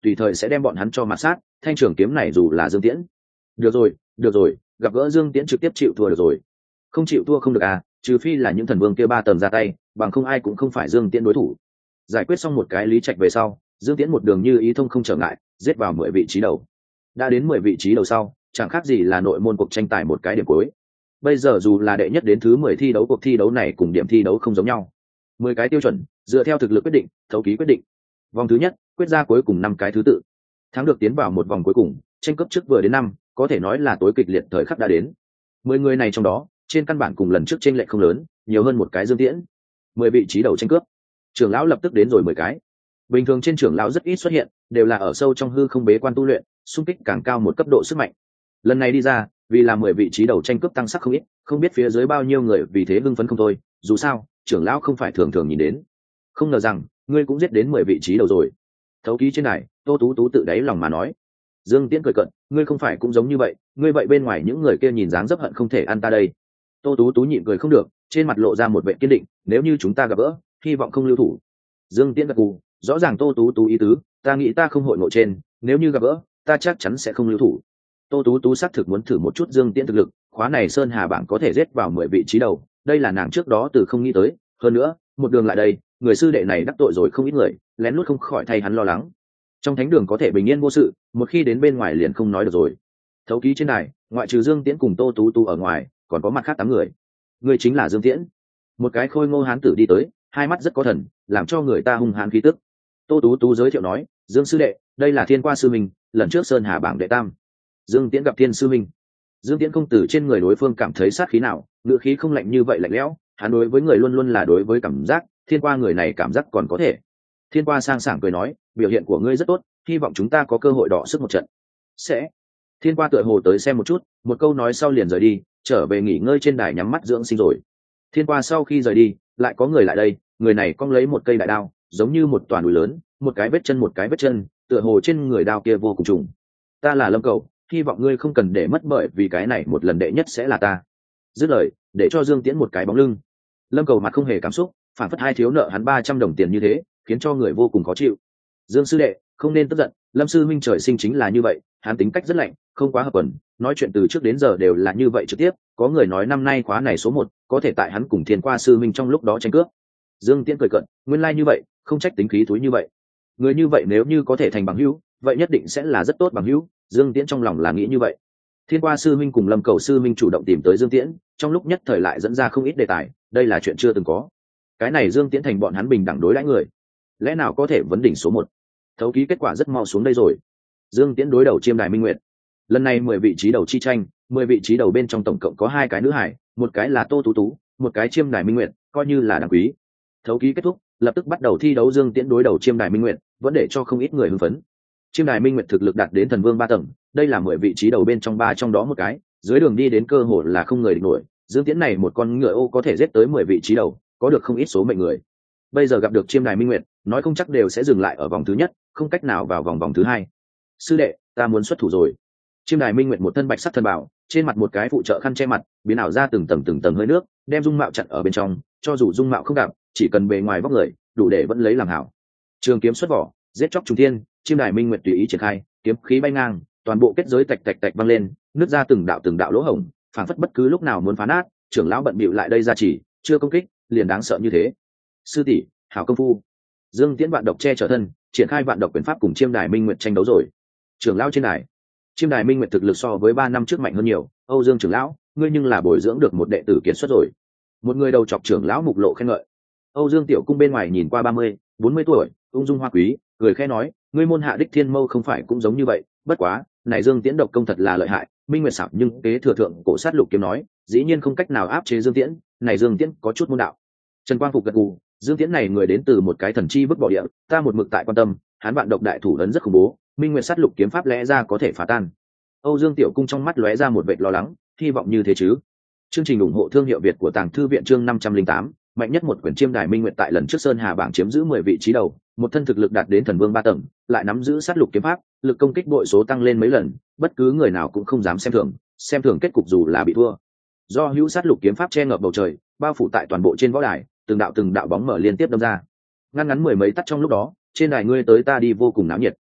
tùy thời sẽ đem bọn hắn cho mạt sát. Thanh trường kiếm này dù là Dương Tiễn. Được rồi, được rồi, gặp gỡ Dương Tiễn trực tiếp chịu thua được rồi. Không chịu thua không được à, trừ phi là những thần vương kia ba tầng ra tay, bằng không ai cũng không phải Dương Tiễn đối thủ. Giải quyết xong một cái Lý Trạch về sau, Dương Tiễn một đường như ý thông không trở ngại, giết vào mười vị trí đầu. Đã đến mười vị trí đầu sau, chẳng khác gì là nội môn cuộc tranh tài một cái điểm cuối. Bây giờ dù là đệ nhất đến thứ mười thi đấu, cuộc thi đấu này cùng điểm thi đấu không giống nhau. Mười cái tiêu chuẩn, dựa theo thực lực quyết định, thấu ký quyết định. Vòng thứ nhất, quyết ra cuối cùng năm cái thứ tự. Thắng được tiến vào một vòng cuối cùng, tranh cướp trước vừa đến năm, có thể nói là tối kịch liệt thời khắc đã đến. Mười người này trong đó, trên căn bản cùng lần trước chênh lệch không lớn, nhiều hơn một cái Dương Tiễn. Mười vị trí đầu tranh cướp, trưởng lão lập tức đến rồi mười cái. Bình thường trên trưởng lão rất ít xuất hiện, đều là ở sâu trong hư không bế quan tu luyện, xung kích càng cao một cấp độ sức mạnh. Lần này đi ra, vì là mười vị trí đầu tranh cướp tăng sắc không ít, không biết phía dưới bao nhiêu người vì thế hưng phấn không thôi. Dù sao, trưởng lão không phải thường thường nhìn đến. Không ngờ rằng, ngươi cũng giết đến mười vị trí đầu rồi. Thấu ký trên này, Tô Tú Tú tự đáy lòng mà nói. Dương Tiễn cười cận, ngươi không phải cũng giống như vậy, ngươi vậy bên ngoài những người kia nhìn dáng dấp hận không thể ăn ta đây. Tô Tú Tú nhịn cười không được, trên mặt lộ ra một vẻ kiên định, nếu như chúng ta gặp gỡ, hy vọng không lưu thủ. Dương Tiễn gật gù, rõ ràng Tô Tú Tú ý tứ, ta nghĩ ta không hội ngộ trên, nếu như gặp gỡ, ta chắc chắn sẽ không lưu thủ. Tô Tú Tú xác thực muốn thử một chút Dương Tiễn thực lực, khóa này Sơn Hà bảng có thể giết vào mười vị trí đầu, đây là nàng trước đó từ không nghĩ tới, hơn nữa, một đường lại đây, người sư đệ này đắc tội rồi không ít người, lén lút không khỏi thay hắn lo lắng. Trong thánh đường có thể bình yên vô sự, một khi đến bên ngoài liền không nói được rồi. Thấu ký trên này, ngoại trừ Dương Tiễn cùng Tô Tú Tú ở ngoài, còn có mặt khác tám người. Người chính là Dương Tiễn. Một cái khôi ngô hán tử đi tới, hai mắt rất có thần, làm cho người ta hung hãn khí tức. Tô Tú Tú giới thiệu nói, Dương sư đệ, đây là Thiên Qua sư minh, lần trước Sơn Hà bảng đệ tam. Dương Tiễn gặp Thiên sư minh. Dương Tiễn không từ trên người đối phương cảm thấy sát khí nào, ngữ khí không lạnh như vậy lạnh lẽo, hắn đối với người luôn luôn là đối với cảm giác, Thiên Qua người này cảm giác còn có thể. Thiên Qua sang sảng cười nói, biểu hiện của ngươi rất tốt, hy vọng chúng ta có cơ hội đọ sức một trận. Sẽ. Thiên Qua tựa hồ tới xem một chút, một câu nói sau liền rời đi, trở về nghỉ ngơi trên đài nhắm mắt dưỡng sinh rồi. Thiên Qua sau khi rời đi, lại có người lại đây, người này cong lấy một cây đại đao, giống như một toàn núi lớn, một cái vết chân một cái vết chân, tựa hồ trên người đao kia vô cùng trùng. Ta là Lâm Cầu, hy vọng ngươi không cần để mất bởi vì cái này một lần đệ nhất sẽ là ta. Dứt lời, để cho Dương Tiễn một cái bóng lưng. Lâm Cầu mặt không hề cảm xúc, phản phất hai thiếu nợ hắn ba trăm đồng tiền như thế, khiến cho người vô cùng khó chịu. Dương sư đệ, không nên tức giận, Lâm sư minh trời sinh chính là như vậy, hắn tính cách rất lạnh, không quá hợp quần, nói chuyện từ trước đến giờ đều là như vậy trực tiếp, có người nói năm nay khóa này số một, có thể tại hắn cùng Thiên Qua sư minh trong lúc đó tranh cướp. Dương Tiễn cười cận, nguyên lai like như vậy, không trách tính khí thúi như vậy. Người như vậy nếu như có thể thành bằng hữu, vậy nhất định sẽ là rất tốt bằng hữu, Dương Tiễn trong lòng là nghĩ như vậy. Thiên Qua sư minh cùng Lâm Cầu sư minh chủ động tìm tới Dương Tiễn, trong lúc nhất thời lại dẫn ra không ít đề tài, đây là chuyện chưa từng có. Cái này Dương Tiễn thành bọn hắn bình đẳng đối đãi người, lẽ nào có thể vấn đỉnh số một? Thấu ký kết quả rất mau xuống đây rồi. Dương Tiễn đối đầu Chiêm Đài Minh Nguyệt. Lần này mười vị trí đầu chi tranh, mười vị trí đầu bên trong tổng cộng có hai cái nữ hải, một cái là Tô Tú Tú, một cái Chiêm Đài Minh Nguyệt, coi như là đáng quý. Thấu ký kết thúc, lập tức bắt đầu thi đấu Dương Tiễn đối đầu Chiêm Đài Minh Nguyệt, vẫn để cho không ít người hưng phấn. Chiêm Đài Minh Nguyệt thực lực đạt đến thần vương ba tầng, đây là mười vị trí đầu bên trong ba trong đó một cái, dưới đường đi đến cơ hội là không người địch nổi. Dương Tiễn này một con ngựa ô có thể giết tới mười vị trí đầu, có được không ít số mệnh người. Bây giờ gặp được Chiêm Đài Minh Nguyệt, nói không chắc đều sẽ dừng lại ở vòng thứ nhất, không cách nào vào vòng vòng thứ hai. Sư đệ, ta muốn xuất thủ rồi. Chiêm Đài Minh Nguyệt một thân bạch sắc thân bảo, trên mặt một cái phụ trợ khăn che mặt, biến ảo ra từng tầng từng tầng hơi nước, đem dung mạo chặn ở bên trong, cho dù dung mạo không gặp, chỉ cần bề ngoài vóc người, đủ để vẫn lấy làm hảo. Trường kiếm xuất vỏ, giết chóc trùng thiên, Chiêm Đài Minh Nguyệt tùy ý triển khai, kiếm khí bay ngang, toàn bộ kết giới tạch tạch tạch văng lên, nứt ra từng đạo từng đạo lỗ hổng, phảng phất bất cứ lúc nào muốn phá nát. Trưởng lão bận bịu lại đây ra chỉ, chưa công kích, liền đáng sợ như thế. Sư tỷ, hảo công phu. Dương Tiễn vạn độc che chở thân, triển khai vạn độc quyền pháp cùng Chiêm Đài Minh Nguyệt tranh đấu rồi. Trưởng lão trên đài, Chiêm Đài Minh Nguyệt thực lực so với ba năm trước mạnh hơn nhiều. Âu Dương trưởng lão, ngươi nhưng là bồi dưỡng được một đệ tử kiệt xuất rồi. Một người đầu chọc trưởng lão mục lộ khen ngợi. Âu Dương tiểu cung bên ngoài nhìn qua ba mươi, bốn mươi tuổi, ung dung hoa quý, cười khẽ nói, ngươi môn hạ đích thiên mâu không phải cũng giống như vậy, bất quá, này Dương Tiễn độc công thật là lợi hại. Minh Nguyệt xảo nhưng kế thừa thượng cổ sát lục kiếm nói, dĩ nhiên không cách nào áp chế Dương Tiễn, này Dương Tiễn có chút môn đạo. Trần Quang Phục gật gù, Dương Tiễn này người đến từ một cái thần chi vứt bỏ địa, ta một mực tại quan tâm, hắn vạn độc đại thủ ấn rất khủng bố, Minh Nguyệt sát lục kiếm pháp lẽ ra có thể phá tan. Âu Dương tiểu cung trong mắt lóe ra một vệt lo lắng, hy vọng như thế chứ. Chương trình ủng hộ thương hiệu Việt của Tàng Thư viện chương năm trăm linh tám, mạnh nhất một quyển Chiêm Đài Minh Nguyệt tại lần trước Sơn Hà bảng chiếm giữ mười vị trí đầu, một thân thực lực đạt đến thần vương ba tầng, lại nắm giữ sát lục kiếm pháp, lực công kích bội số tăng lên mấy lần, bất cứ người nào cũng không dám xem thường, xem thường kết cục dù là bị thua. Do hữu sát lục kiếm pháp che ngập bầu trời, bao phủ tại toàn bộ trên võ đài, từng đạo từng đạo bóng mở liên tiếp đâm ra, ngăn ngắn mười mấy tắc trong lúc đó, trên đài ngươi tới ta đi vô cùng náo nhiệt.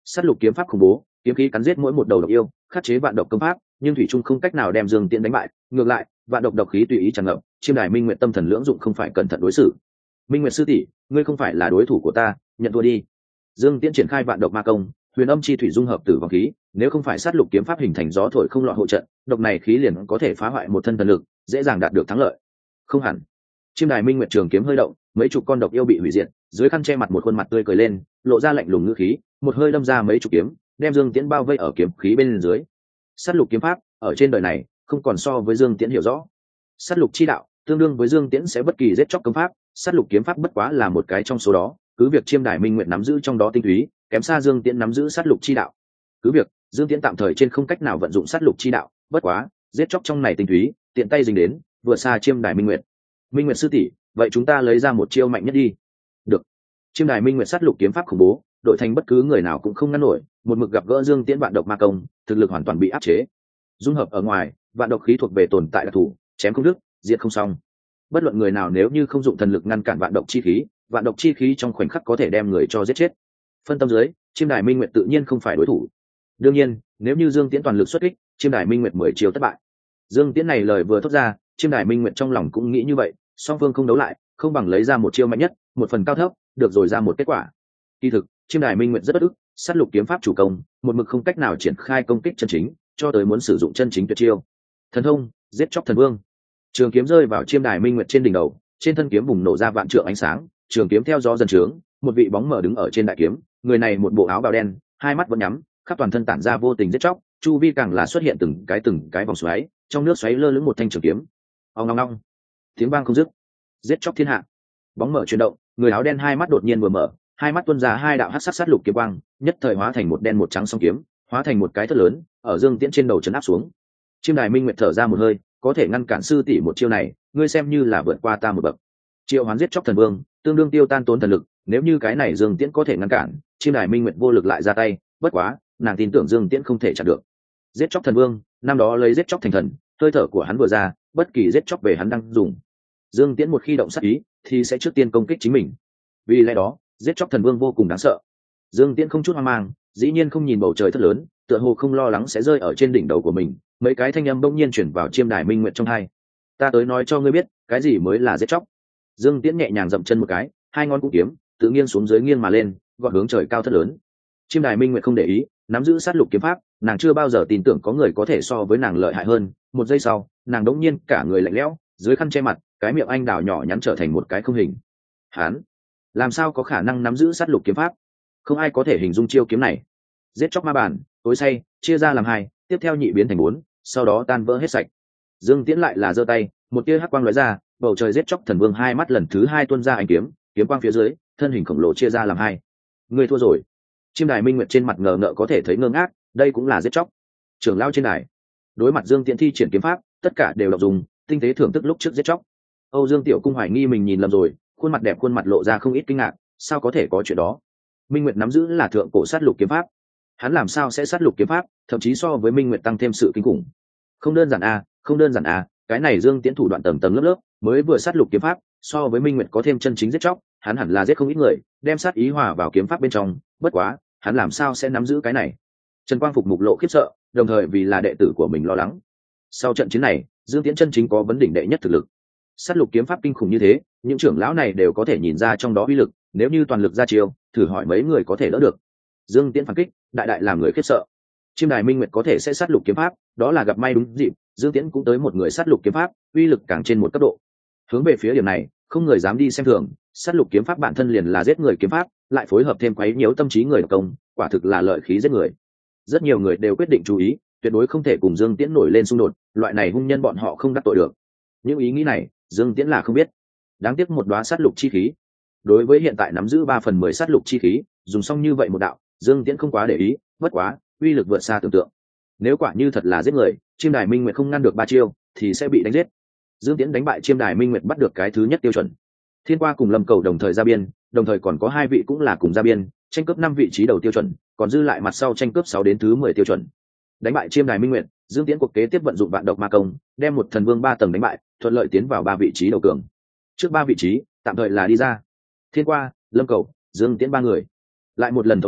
Sát lục kiếm pháp khủng bố, kiếm khí cắn giết mỗi một đầu độc yêu, khắc chế vạn độc công pháp, nhưng thủy trung không cách nào đem Dương Tiễn đánh bại, ngược lại, vạn độc độc khí tùy ý tràn ngập, Chiêm Đài Minh Nguyệt tâm thần lưỡng dụng không phải cẩn thận đối xử. Minh Nguyệt sư tỷ, ngươi không phải là đối thủ của ta, nhận thua đi. Dương Tiễn triển khai vạn độc ma công, huyền âm chi thủy dung hợp tử vong khí, nếu không phải sát lục kiếm pháp hình thành gió thổi không lọt hộ trận, độc này khí liền có thể phá hoại một thân thần lực, dễ dàng đạt được thắng lợi. Không hẳn. Chiêm Đài Minh Nguyệt trường kiếm hơi động, mấy chục con độc yêu bị hủy diệt, dưới khăn che mặt một khuôn mặt tươi cười lên, lộ ra lạnh lùng ngữ khí, một hơi đâm ra mấy chục kiếm, đem Dương Tiễn bao vây ở kiếm khí bên dưới. Sát lục kiếm pháp, ở trên đời này, không còn so với Dương Tiễn hiểu rõ. Sát lục chi đạo, tương đương với Dương Tiễn sẽ bất kỳ giết chóc công pháp, sát lục kiếm pháp bất quá là một cái trong số đó, cứ việc Chiêm Đài Minh Nguyệt nắm giữ trong đó tinh túy, kém xa Dương Tiễn nắm giữ sát lục chi đạo. Cứ việc Dương Tiễn tạm thời trên không cách nào vận dụng sát lục chi đạo, bất quá, giết chóc trong này tinh túy, tiện tay dính đến, vừa xa Chiêm Đài Minh Nguyệt. Minh Nguyệt sư tỷ, vậy chúng ta lấy ra một chiêu mạnh nhất đi. Được. Chiêm Đài Minh Nguyệt sát lục kiếm pháp khủng bố, đội thành bất cứ người nào cũng không ngăn nổi, một mực gặp gỡ Dương Tiễn vạn độc ma công, thực lực hoàn toàn bị áp chế. Dung hợp ở ngoài, vạn độc khí thuộc về tồn tại đặc thù, chém không đứt, diệt không xong. Bất luận người nào nếu như không dụng thần lực ngăn cản vạn độc chi khí, vạn độc chi khí trong khoảnh khắc có thể đem người cho giết chết. Phân tâm dưới, Chiêm Đài Minh Nguyệt tự nhiên không phải đối thủ. Đương nhiên, nếu như Dương Tiễn toàn lực xuất kích, Chiêm Đài Minh Nguyệt mười chiêu thất bại. Dương Tiễn này lời vừa thốt ra, Chiêm Đài Minh Nguyệt trong lòng cũng nghĩ như vậy, song phương không đấu lại, không bằng lấy ra một chiêu mạnh nhất, một phần cao thấp, được rồi ra một kết quả. Kỳ thực, Chiêm Đài Minh Nguyệt rất bất ức, sát lục kiếm pháp chủ công, một mực không cách nào triển khai công kích chân chính, cho tới muốn sử dụng chân chính tuyệt chiêu. Thần thông, giết chóc thần vương. Trường kiếm rơi vào Chiêm Đài Minh Nguyệt trên đỉnh đầu, trên thân kiếm bùng nổ ra vạn trượng ánh sáng, trường kiếm theo gió dần trướng, một vị bóng mờ đứng ở trên đại kiếm, người này một bộ áo bào đen, hai mắt vẫn nhắm, khắp toàn thân tản ra vô tình giết chóc, chu vi càng là xuất hiện từng cái từng cái vòng xoáy, trong nước xoáy lơ lửng một thanh trường kiếm. Ong ong ong, tiếng vang không dứt. Giết chóc thiên hạ. Bóng mờ chuyển động, người áo đen hai mắt đột nhiên vừa mở, hai mắt tuôn ra hai đạo hắc sắc sát lục kiếm quang, nhất thời hóa thành một đen một trắng song kiếm, hóa thành một cái thất lớn, ở Dương Tiễn trên đầu chấn áp xuống. Chiêm Đài Minh Nguyệt thở ra một hơi, có thể ngăn cản sư tỷ một chiêu này, ngươi xem như là vượt qua ta một bậc. Triệu Hoán giết chóc thần vương, tương đương tiêu tan tốn thần lực, nếu như cái này Dương Tiễn có thể ngăn cản, Chiêm Đài Minh Nguyệt vô lực lại ra tay, bất quá, nàng tin tưởng Dương Tiễn không thể chặn được. Giết chóc thần vương, năm đó lấy giết chóc thành thần, hơi thở của hắn vừa ra, bất kỳ giết chóc về hắn đang dùng. Dương Tiễn một khi động sát ý, thì sẽ trước tiên công kích chính mình. Vì lẽ đó, giết chóc thần vương vô cùng đáng sợ. Dương Tiễn không chút hoang mang, dĩ nhiên không nhìn bầu trời thất lớn, tựa hồ không lo lắng sẽ rơi ở trên đỉnh đầu của mình. Mấy cái thanh âm bỗng nhiên chuyển vào Chiêm Đài Minh Nguyệt trong tai. Ta tới nói cho ngươi biết, cái gì mới là giết chóc. Dương Tiễn nhẹ nhàng dậm chân một cái, hai ngón cũng kiếm, tự nghiêng xuống dưới nghiêng mà lên, gọn hướng trời cao thất lớn. Chiêm Đài Minh Nguyệt không để ý, nắm giữ sát lục kiếm pháp, nàng chưa bao giờ tin tưởng có người có thể so với nàng lợi hại hơn. Một giây sau, nàng đống nhiên cả người lạnh lẽo, dưới khăn che mặt, cái miệng anh đào nhỏ nhắn trở thành một cái không hình. Hán, làm sao có khả năng nắm giữ sát lục kiếm pháp? Không ai có thể hình dung chiêu kiếm này. Giết chóc ma bản, tối say, chia ra làm hai, tiếp theo nhị biến thành bốn, sau đó tan vỡ hết sạch. Dương Tiễn lại là giơ tay, một tia hắc quang lóe ra, bầu trời giết chóc thần vương hai mắt lần thứ hai tuôn ra ánh kiếm, kiếm quang phía dưới, thân hình khổng lồ chia ra làm hai. Ngươi thua rồi. Chiêm Đài Minh Nguyệt trên mặt ngờ ngợ có thể thấy ngơ ngác, đây cũng là giết chóc. Trưởng lão trên đài, đối mặt Dương Tiễn thi triển kiếm pháp, tất cả đều đọc dùng, tinh tế thưởng thức lúc trước giết chóc. Âu Dương Tiểu Cung hoài nghi mình nhìn lầm rồi, khuôn mặt đẹp khuôn mặt lộ ra không ít kinh ngạc, sao có thể có chuyện đó? Minh Nguyệt nắm giữ là thượng cổ sát lục kiếm pháp, hắn làm sao sẽ sát lục kiếm pháp, thậm chí so với Minh Nguyệt tăng thêm sự kinh khủng. Không đơn giản à, không đơn giản à, cái này Dương Tiễn thủ đoạn tầng tầng lớp lớp, mới vừa sát lục kiếm pháp, so với Minh Nguyệt có thêm chân chính giết chóc, hắn hẳn là giết không ít người, đem sát ý hòa vào kiếm pháp bên trong, bất quá, hắn làm sao sẽ nắm giữ cái này? Trần Quang Phục mục lộ khiếp sợ, đồng thời vì là đệ tử của mình lo lắng. Sau trận chiến này, Dương Tiễn chân chính có vấn đỉnh đệ nhất thực lực. Sát lục kiếm pháp kinh khủng như thế, những trưởng lão này đều có thể nhìn ra trong đó uy lực, nếu như toàn lực ra chiêu, thử hỏi mấy người có thể đỡ được. Dương Tiễn phản kích, đại đại làm người khiếp sợ. Chiêm Đài Minh Nguyệt có thể sẽ sát lục kiếm pháp, đó là gặp may đúng dịp, Dương Tiễn cũng tới một người sát lục kiếm pháp, uy lực càng trên một cấp độ. Hướng về phía điểm này, không người dám đi xem thường, sát lục kiếm pháp bản thân liền là giết người kiếm pháp, lại phối hợp thêm quấy nhiễu tâm trí người công, quả thực là lợi khí giết người. Rất nhiều người đều quyết định chú ý, tuyệt đối không thể cùng Dương Tiễn nổi lên xung đột, loại này hung nhân bọn họ không đắc tội được. Những ý nghĩ này, Dương Tiễn là không biết. Đáng tiếc một đóa sát lục chi khí. Đối với hiện tại nắm giữ ba phần mười sát lục chi khí, dùng xong như vậy một đạo, Dương Tiễn không quá để ý, bất quá, uy lực vượt xa tưởng tượng. Nếu quả như thật là giết người, Chiêm Đài Minh Nguyệt không ngăn được ba chiêu, thì sẽ bị đánh giết. Dương Tiễn đánh bại Chiêm Đài Minh Nguyệt bắt được cái thứ nhất tiêu chuẩn. Thiên Qua cùng Lâm Cầu đồng thời ra biên, đồng thời còn có hai vị cũng là cùng ra biên, tranh cướp năm vị trí đầu tiêu chuẩn, còn dư lại mặt sau tranh cướp sáu đến thứ mười tiêu chuẩn. Đánh bại Chiêm Đài Minh Nguyệt, Dương Tiễn cuộc kế tiếp vận dụng vạn độc ma công, đem một thần vương ba tầng đánh bại, thuận lợi tiến vào ba vị trí đầu cường. Trước ba vị trí, tạm thời là đi ra. Thiên Qua, Lâm Cầu, Dương Tiễn ba người. Lại một lần thấu ký,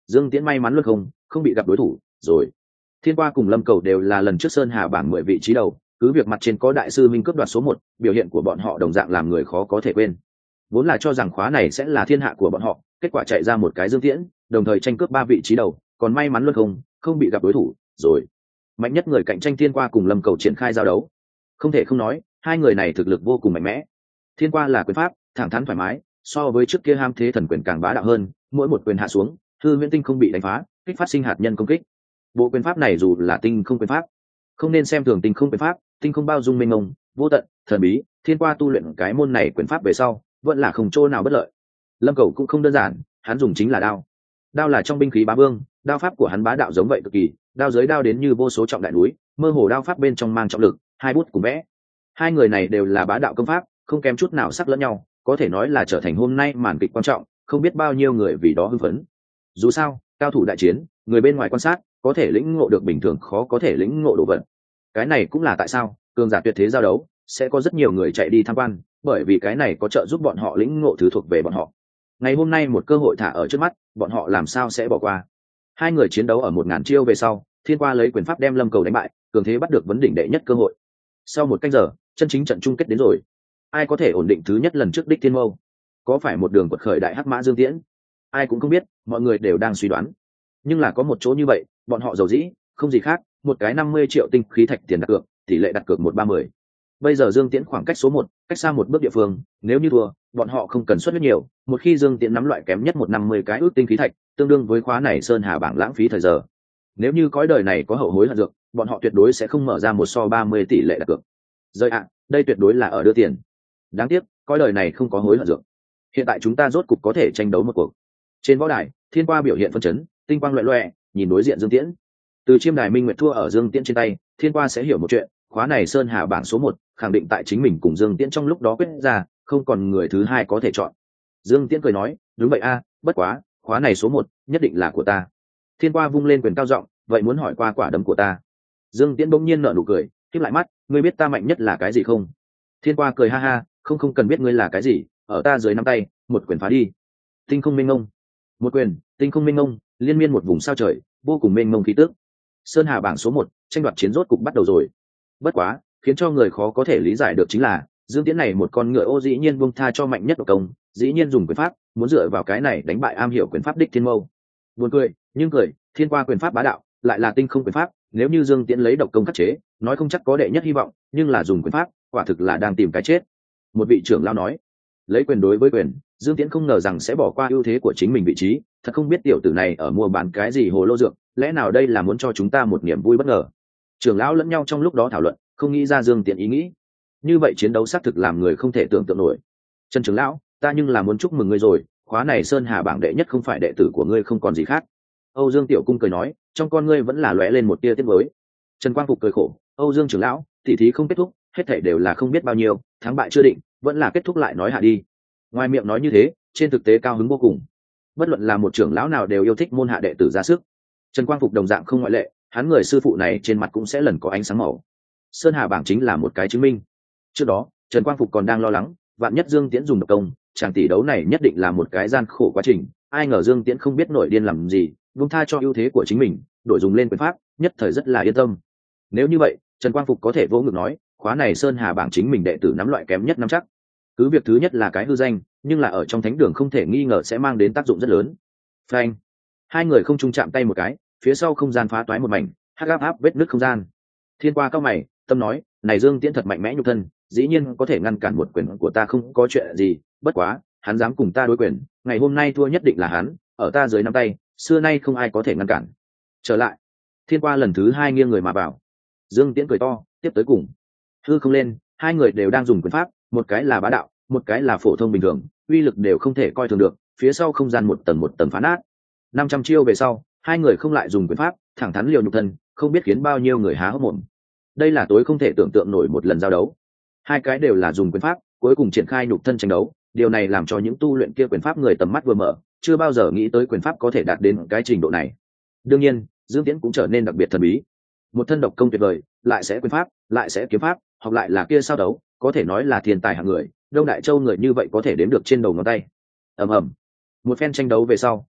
Dương Tiễn may mắn luôn không không bị gặp đối thủ rồi. Thiên Qua cùng Lâm Cầu đều là lần trước Sơn Hà bảng mười vị trí đầu, cứ việc mặt trên có đại sư minh cướp đoạt số một, biểu hiện của bọn họ đồng dạng làm người khó có thể quên. Vốn là cho rằng khóa này sẽ là thiên hạ của bọn họ, kết quả chạy ra một cái Dương Tiễn, đồng thời tranh cướp ba vị trí đầu, còn may mắn luôn không không bị gặp đối thủ rồi. Mạnh nhất người cạnh tranh Thiên Qua cùng Lâm Cầu triển khai giao đấu. Không thể không nói, hai người này thực lực vô cùng mạnh mẽ. Thiên Qua là quyền pháp, thẳng thắn thoải mái, so với trước kia ham thế thần quyền càng bá đạo hơn, mỗi một quyền hạ xuống, hư huyễn tinh không bị đánh phá, kích phát sinh hạt nhân công kích. Bộ quyền pháp này dù là tinh không quyền pháp, không nên xem thường tinh không quyền pháp, tinh không bao dung mênh mông, vô tận, thần bí. Thiên Qua tu luyện cái môn này quyền pháp về sau, vẫn là không chỗ nào bất lợi. Lâm Cầu cũng không đơn giản, hắn dùng chính là đao. Đao là trong binh khí bá vương, đao pháp của hắn bá đạo giống vậy cực kỳ, đao giới đao đến như vô số trọng đại núi, mơ hồ đao pháp bên trong mang trọng lực, hai bút cùng vẽ. Hai người này đều là bá đạo công pháp, không kém chút nào sắc lẫn nhau, có thể nói là trở thành hôm nay màn kịch quan trọng, không biết bao nhiêu người vì đó hưng phấn. Dù sao, cao thủ đại chiến, người bên ngoài quan sát, có thể lĩnh ngộ được bình thường khó có thể lĩnh ngộ đồ vật. Cái này cũng là tại sao cường giả tuyệt thế giao đấu sẽ có rất nhiều người chạy đi tham quan, bởi vì cái này có trợ giúp bọn họ lĩnh ngộ thứ thuộc về bọn họ. Ngày hôm nay một cơ hội thả ở trước mắt, bọn họ làm sao sẽ bỏ qua. Hai người chiến đấu ở một ngàn chiêu về sau, Thiên Qua lấy quyền pháp đem Lâm Cầu đánh bại, cường thế bắt được vấn đỉnh đệ nhất cơ hội. Sau một canh giờ, chân chính trận chung kết đến rồi. Ai có thể ổn định thứ nhất lần trước đích Thiên Mâu? Có phải một đường quật khởi đại hắc mã Dương Tiễn? Ai cũng không biết, mọi người đều đang suy đoán. Nhưng là có một chỗ như vậy, bọn họ giàu dĩ, không gì khác, một cái năm mươi triệu tinh khí thạch tiền đặt cược, tỷ lệ đặt cược một ba mươi. Bây giờ Dương Tiễn khoảng cách số một, cách xa một bước địa phương, nếu như thua, bọn họ không cần xuất huyết nhiều, một khi Dương Tiễn nắm loại kém nhất một năm mươi cái ước tinh khí thạch, tương đương với khóa này Sơn Hà bảng lãng phí thời giờ. Nếu như cõi đời này có hậu hối hận dược, bọn họ tuyệt đối sẽ không mở ra một so ba mươi tỷ lệ đặt cược. Rơi ạ, đây tuyệt đối là ở đưa tiền. Đáng tiếc, cõi đời này không có hối hận dược. Hiện tại chúng ta rốt cục có thể tranh đấu một cuộc. Trên võ đài, Thiên Qua biểu hiện phân chấn, tinh quang loẹt loẹt, nhìn đối diện Dương Tiễn. Từ chiêm đài minh nguyệt thua ở Dương Tiễn trên tay, Thiên Qua sẽ hiểu một chuyện, khóa này Sơn Hà bảng số một, khẳng định tại chính mình cùng Dương Tiễn trong lúc đó quyết ra, không còn người thứ hai có thể chọn. Dương Tiễn cười nói, đúng vậy a, bất quá, khóa này số một, nhất định là của ta. Thiên Qua vung lên quyền cao giọng, vậy muốn hỏi qua quả đấm của ta? Dương Tiễn bỗng nhiên nở nụ cười, khép lại mắt, ngươi biết ta mạnh nhất là cái gì không? Thiên Qua cười ha ha, không không cần biết ngươi là cái gì, ở ta dưới nắm tay, một quyền phá đi. Tinh không minh ngông, một quyền, tinh không minh ngông, liên miên một vùng sao trời, vô cùng mênh mông khí tức. Sơn Hà bảng số một, tranh đoạt chiến rốt cục bắt đầu rồi. Bất quá, khiến cho người khó có thể lý giải được chính là, Dương Tiễn này một con ngựa ô dĩ nhiên buông tha cho mạnh nhất độc công, dĩ nhiên dùng quyền pháp, muốn dựa vào cái này đánh bại am hiểu quyền pháp đích Thiên Mâu. Buồn cười, nhưng cười, Thiên Qua quyền pháp bá đạo, lại là tinh không quyền pháp, nếu như Dương Tiễn lấy độc công khắc chế, nói không chắc có đệ nhất hy vọng, nhưng là dùng quyền pháp, quả thực là đang tìm cái chết. Một vị trưởng lão nói, lấy quyền đối với quyền, Dương Tiễn không ngờ rằng sẽ bỏ qua ưu thế của chính mình vị trí, thật không biết tiểu tử này ở mua bán cái gì hồ lô dược, lẽ nào đây là muốn cho chúng ta một niềm vui bất ngờ. Trưởng lão lẫn nhau trong lúc đó thảo luận, không nghĩ ra Dương Tiễn ý nghĩ. Như vậy chiến đấu xác thực làm người không thể tưởng tượng nổi. Trần trưởng lão, ta nhưng là muốn chúc mừng ngươi rồi, khóa này Sơn Hà bảng đệ nhất không phải đệ tử của ngươi không còn gì khác. Âu Dương Tiểu Cung cười nói, trong con ngươi vẫn là lóe lên một tia tiếc nuối. Trần Quang Phục cười khổ, Âu Dương trưởng lão, tỉ thí không kết thúc, hết thảy đều là không biết bao nhiêu, thắng bại chưa định, vẫn là kết thúc lại nói hạ đi. Ngoài miệng nói như thế, trên thực tế cao hứng vô cùng. Bất luận là một trưởng lão nào đều yêu thích môn hạ đệ tử ra sức. Trần Quang Phục đồng dạng không ngoại lệ, hắn người sư phụ này trên mặt cũng sẽ lần có ánh sáng màu. Sơn Hà bảng chính là một cái chứng minh. Trước đó, Trần Quang Phục còn đang lo lắng, vạn nhất Dương Tiễn dùng độc công, chàng tỷ đấu này nhất định là một cái gian khổ quá trình. Ai ngờ Dương Tiễn không biết nổi điên làm gì, buông tha cho ưu thế của chính mình, đổi dùng lên quyền pháp, nhất thời rất là yên tâm. Nếu như vậy, Trần Quang Phục có thể vỗ ngực nói, khóa này Sơn Hà bảng chính mình đệ tử nắm loại kém nhất nắm chắc. Cứ việc thứ nhất là cái hư danh, nhưng là ở trong thánh đường không thể nghi ngờ sẽ mang đến tác dụng rất lớn. Phanh, hai người không chung chạm tay một cái, phía sau không gian phá toái một mảnh, hắc áp áp vết nứt không gian. Thiên Qua cao mày, tâm nói, này Dương Tiễn thật mạnh mẽ nhục thân, dĩ nhiên có thể ngăn cản một quyền của ta không có chuyện gì, bất quá, hắn dám cùng ta đối quyền, ngày hôm nay thua nhất định là hắn, ở ta dưới nắm tay, xưa nay không ai có thể ngăn cản. Trở lại, Thiên Qua lần thứ hai nghiêng người mà vào. Dương Tiễn cười to, tiếp tới cùng. Hư không lên, hai người đều đang dùng quyền pháp, một cái là bá đạo, một cái là phổ thông bình thường, uy lực đều không thể coi thường được, phía sau không gian một tầng một tầng phá nát. năm trăm chiêu về sau, hai người không lại dùng quyền pháp, thẳng thắn liều nhục thân, không biết khiến bao nhiêu người há hốc mồm. Đây là tối không thể tưởng tượng nổi một lần giao đấu. Hai cái đều là dùng quyền pháp, cuối cùng triển khai nhục thân tranh đấu, điều này làm cho những tu luyện kia quyền pháp người tầm mắt vừa mở, chưa bao giờ nghĩ tới quyền pháp có thể đạt đến cái trình độ này. Đương nhiên, Dương Tiễn cũng trở nên đặc biệt thần bí. Một thân độc công tuyệt vời, lại sẽ quyền pháp, lại sẽ kiếm pháp, học lại là kia sao đấu, có thể nói là thiên tài hạng người, Đông Đại Châu người như vậy có thể đếm được trên đầu ngón tay. Ầm ầm. Một phen tranh đấu về sau,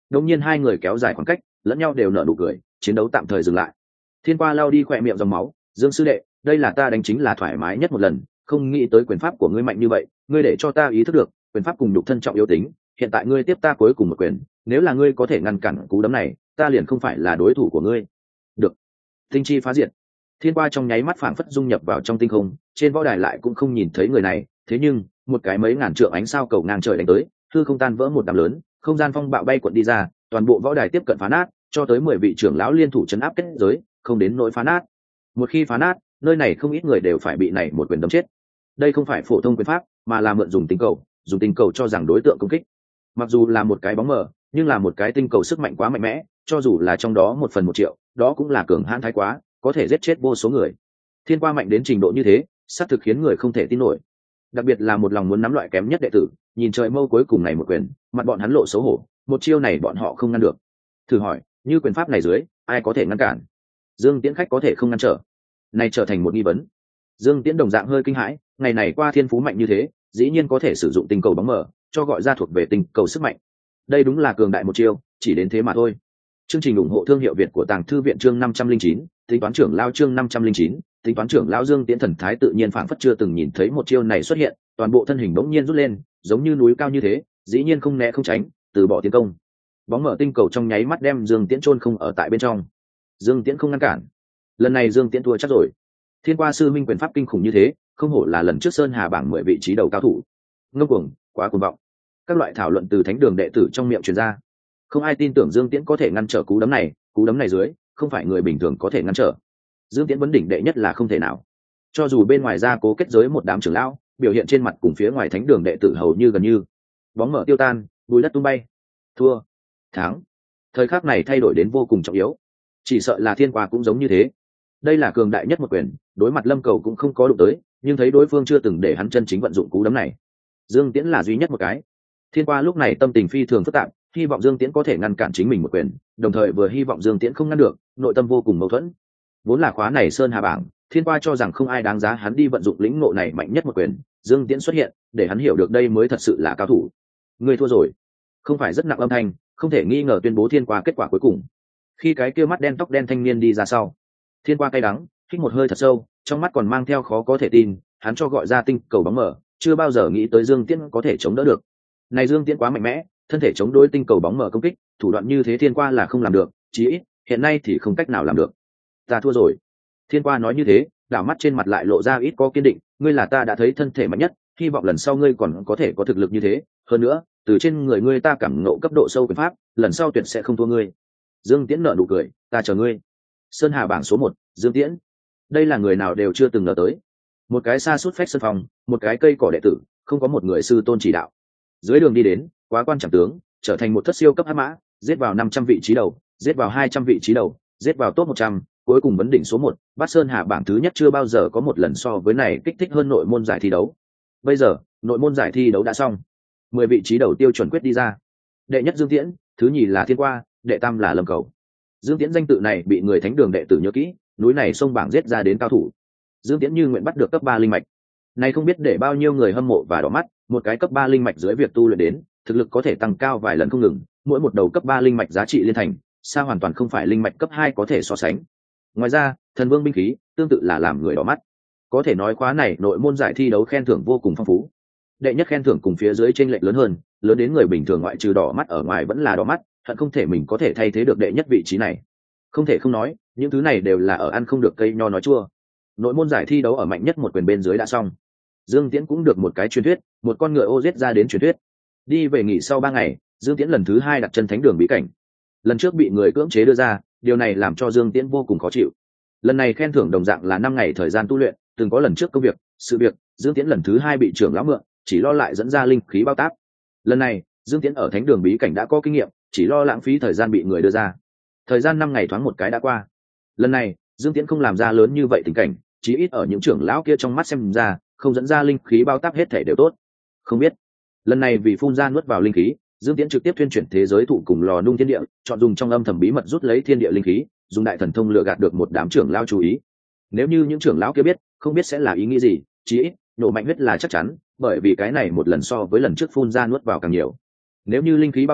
đột nhiên hai người kéo dài khoảng cách, lẫn nhau đều nở nụ cười, chiến đấu tạm thời dừng lại. Thiên Qua lau đi khỏe miệng dòng máu, Dương sư đệ, đây là ta đánh chính là thoải mái nhất một lần, không nghĩ tới quyền pháp của ngươi mạnh như vậy, ngươi để cho ta ý thức được quyền pháp cùng nhục thân trọng yếu tính, hiện tại ngươi tiếp ta cuối cùng một quyền, nếu là ngươi có thể ngăn cản cú đấm này, ta liền không phải là đối thủ của ngươi. Được. Tinh chi phá diệt. Thiên Qua trong nháy mắt phảng phất dung nhập vào trong tinh không, trên võ đài lại cũng không nhìn thấy người này, thế nhưng một cái mấy ngàn trượng ánh sao cầu ngang trời đánh tới, hư không tan vỡ một đám lớn, không gian phong bạo bay cuộn đi ra, toàn bộ võ đài tiếp cận phá nát, cho tới mười vị trưởng lão liên thủ chấn áp kết giới, không đến nỗi phá nát. Một khi phá nát, nơi này không ít người đều phải bị này một quyền đấm chết. Đây không phải phổ thông quyền pháp, mà là mượn dùng tinh cầu, dùng tinh cầu cho rằng đối tượng công kích. Mặc dù là một cái bóng mờ, nhưng là một cái tinh cầu sức mạnh quá mạnh mẽ, cho dù là trong đó một phần một triệu, đó cũng là cường hãn thái quá, có thể giết chết vô số người. Thiên Qua mạnh đến trình độ như thế, xác thực khiến người không thể tin nổi. Đặc biệt là một lòng muốn nắm loại kém nhất đệ tử, nhìn trời mâu cuối cùng này một quyền, mặt bọn hắn lộ xấu hổ, một chiêu này bọn họ không ngăn được. Thử hỏi, như quyền pháp này dưới, ai có thể ngăn cản? Dương Tiễn khách có thể không ngăn trở? Này trở thành một nghi vấn. Dương Tiễn đồng dạng hơi kinh hãi, ngày này qua thiên phú mạnh như thế, dĩ nhiên có thể sử dụng tinh cầu bóng mờ, cho gọi ra thuộc về tinh cầu sức mạnh. Đây đúng là cường đại một chiêu, chỉ đến thế mà thôi. Chương trình ủng hộ thương hiệu Việt của Tàng Thư viện chương năm trăm linh chín, tính toán trưởng lao chương năm trăm linh chín, tính toán trưởng lão Dương Tiễn thần thái tự nhiên phảng phất chưa từng nhìn thấy một chiêu này xuất hiện, toàn bộ thân hình bỗng nhiên rút lên, giống như núi cao như thế, dĩ nhiên không né không tránh, từ bỏ tiến công. Bóng mở tinh cầu trong nháy mắt đem Dương Tiễn chôn không ở tại bên trong. Dương Tiễn không ngăn cản. Lần này Dương Tiễn thua chắc rồi. Thiên Qua sư minh quyền pháp kinh khủng như thế, không hổ là lần trước Sơn Hà bảng mười vị trí đầu cao thủ. Ngông cuồng, quá cuồng vọng. Các loại thảo luận từ thánh đường đệ tử trong miệng truyền ra. Không ai tin tưởng Dương Tiễn có thể ngăn trở cú đấm này, cú đấm này dưới, không phải người bình thường có thể ngăn trở. Dương Tiễn vấn đỉnh đệ nhất là không thể nào. Cho dù bên ngoài ra cố kết giới một đám trưởng lão, biểu hiện trên mặt cùng phía ngoài thánh đường đệ tử hầu như gần như. Bóng mở tiêu tan, bùi đất tung bay. Thua, thắng. Thời khắc này thay đổi đến vô cùng trọng yếu. Chỉ sợ là Thiên Qua cũng giống như thế. Đây là cường đại nhất một quyền, đối mặt Lâm Cầu cũng không có đụng tới, nhưng thấy đối phương chưa từng để hắn chân chính vận dụng cú đấm này. Dương Tiễn là duy nhất một cái. Thiên Qua lúc này tâm tình phi thường phức tạp, hy vọng Dương Tiễn có thể ngăn cản chính mình một quyền, đồng thời vừa hy vọng Dương Tiễn không ngăn được, nội tâm vô cùng mâu thuẫn. Vốn là khóa này Sơn Hà bảng, Thiên Qua cho rằng không ai đáng giá hắn đi vận dụng lĩnh ngộ này mạnh nhất một quyền, Dương Tiễn xuất hiện, để hắn hiểu được đây mới thật sự là cao thủ. Người thua rồi. Không phải rất nặng âm thanh, không thể nghi ngờ tuyên bố Thiên Qua kết quả cuối cùng. Khi cái kia mắt đen tóc đen thanh niên đi ra sau, Thiên Qua cay đắng, hít một hơi thật sâu, trong mắt còn mang theo khó có thể tin, hắn cho gọi ra tinh cầu bóng mở, chưa bao giờ nghĩ tới Dương Tiễn có thể chống đỡ được. Này Dương Tiễn quá mạnh mẽ, thân thể chống đối tinh cầu bóng mở công kích, thủ đoạn như thế Thiên Qua là không làm được, chí ít hiện nay thì không cách nào làm được. Ta thua rồi. Thiên Qua nói như thế, đảo mắt trên mặt lại lộ ra ít có kiên định, ngươi là ta đã thấy thân thể mạnh nhất, hy vọng lần sau ngươi còn có thể có thực lực như thế, hơn nữa, từ trên người ngươi ta cảm ngộ cấp độ sâu quyền pháp, lần sau tuyệt sẽ không thua ngươi. Dương Tiễn nở nụ cười, ta chờ ngươi. Sơn Hà bảng số một, Dương Tiễn. Đây là người nào đều chưa từng ngờ tới. Một cái sa sút phách sân phòng, một cái cây cỏ đệ tử, không có một người sư tôn chỉ đạo. Dưới đường đi đến, quá quan trọng tướng, trở thành một thất siêu cấp hắc mã, giết vào năm trăm vị trí đầu, giết vào hai trăm vị trí đầu, giết vào top một trăm, cuối cùng vấn đỉnh số một, Bát Sơn Hà bảng thứ nhất chưa bao giờ có một lần so với này kích thích hơn nội môn giải thi đấu. Bây giờ, nội môn giải thi đấu đã xong. mười vị trí đầu tiêu chuẩn quyết đi ra. Đệ nhất Dương Tiễn, thứ nhì là Thiên Qua, đệ tam là Lâm Cầu. Dương Tiễn danh tự này bị người thánh đường đệ tử nhớ kỹ, núi này sông bảng giết ra đến cao thủ. Dương Tiễn như nguyện bắt được cấp ba linh mạch. Này không biết để bao nhiêu người hâm mộ và đỏ mắt, một cái cấp ba linh mạch dưới việc tu luyện đến, thực lực có thể tăng cao vài lần không ngừng, mỗi một đầu cấp ba linh mạch giá trị liên thành, sao hoàn toàn không phải linh mạch cấp hai có thể so sánh. Ngoài ra, thần vương binh khí tương tự là làm người đỏ mắt. Có thể nói khóa này nội môn giải thi đấu khen thưởng vô cùng phong phú. Đệ nhất khen thưởng cùng phía dưới chênh lệch lớn hơn, lớn đến người bình thường ngoại trừ đỏ mắt ở ngoài vẫn là đỏ mắt, hận không thể mình có thể thay thế được đệ nhất vị trí này. Không thể không nói, những thứ này đều là ở ăn không được cây nho nói chua. Nội môn giải thi đấu ở mạnh nhất một quyền bên dưới đã xong. Dương Tiễn cũng được một cái truyền thuyết, một con ngựa ô giết ra đến truyền thuyết. Đi về nghỉ sau ba ngày, Dương Tiễn lần thứ hai đặt chân thánh đường bí cảnh. Lần trước bị người cưỡng chế đưa ra, điều này làm cho Dương Tiễn vô cùng khó chịu. Lần này khen thưởng đồng dạng là năm ngày thời gian tu luyện, từng có lần trước công việc, sự việc, Dương Tiễn lần thứ hai bị trưởng lão mượn, chỉ lo lại dẫn ra linh khí bao táp. Lần này, Dương Tiễn ở thánh đường bí cảnh đã có kinh nghiệm, chỉ lo lãng phí thời gian bị người đưa ra. Thời gian năm ngày thoáng một cái đã qua. Lần này, Dương Tiễn không làm ra lớn như vậy tình cảnh, chí ít ở những trưởng lão kia trong mắt xem ra, không dẫn ra linh khí bao táp hết thể đều tốt. Không biết, lần này vì phun ra nuốt vào linh khí, Dương Tiễn trực tiếp tuyên chuyển thế giới thụ cùng lò nung thiên địa, chọn dùng trong âm thầm bí mật rút lấy thiên địa linh khí, dùng đại thần thông lừa gạt được một đám trưởng lão chú ý. Nếu như những trưởng lão kia biết, không biết sẽ là ý nghĩ gì, chí ít, nổ mạnh huyết là chắc chắn, bởi vì cái này một lần so với lần trước phun ra nuốt vào càng nhiều. Nếu như linh khí bao táp,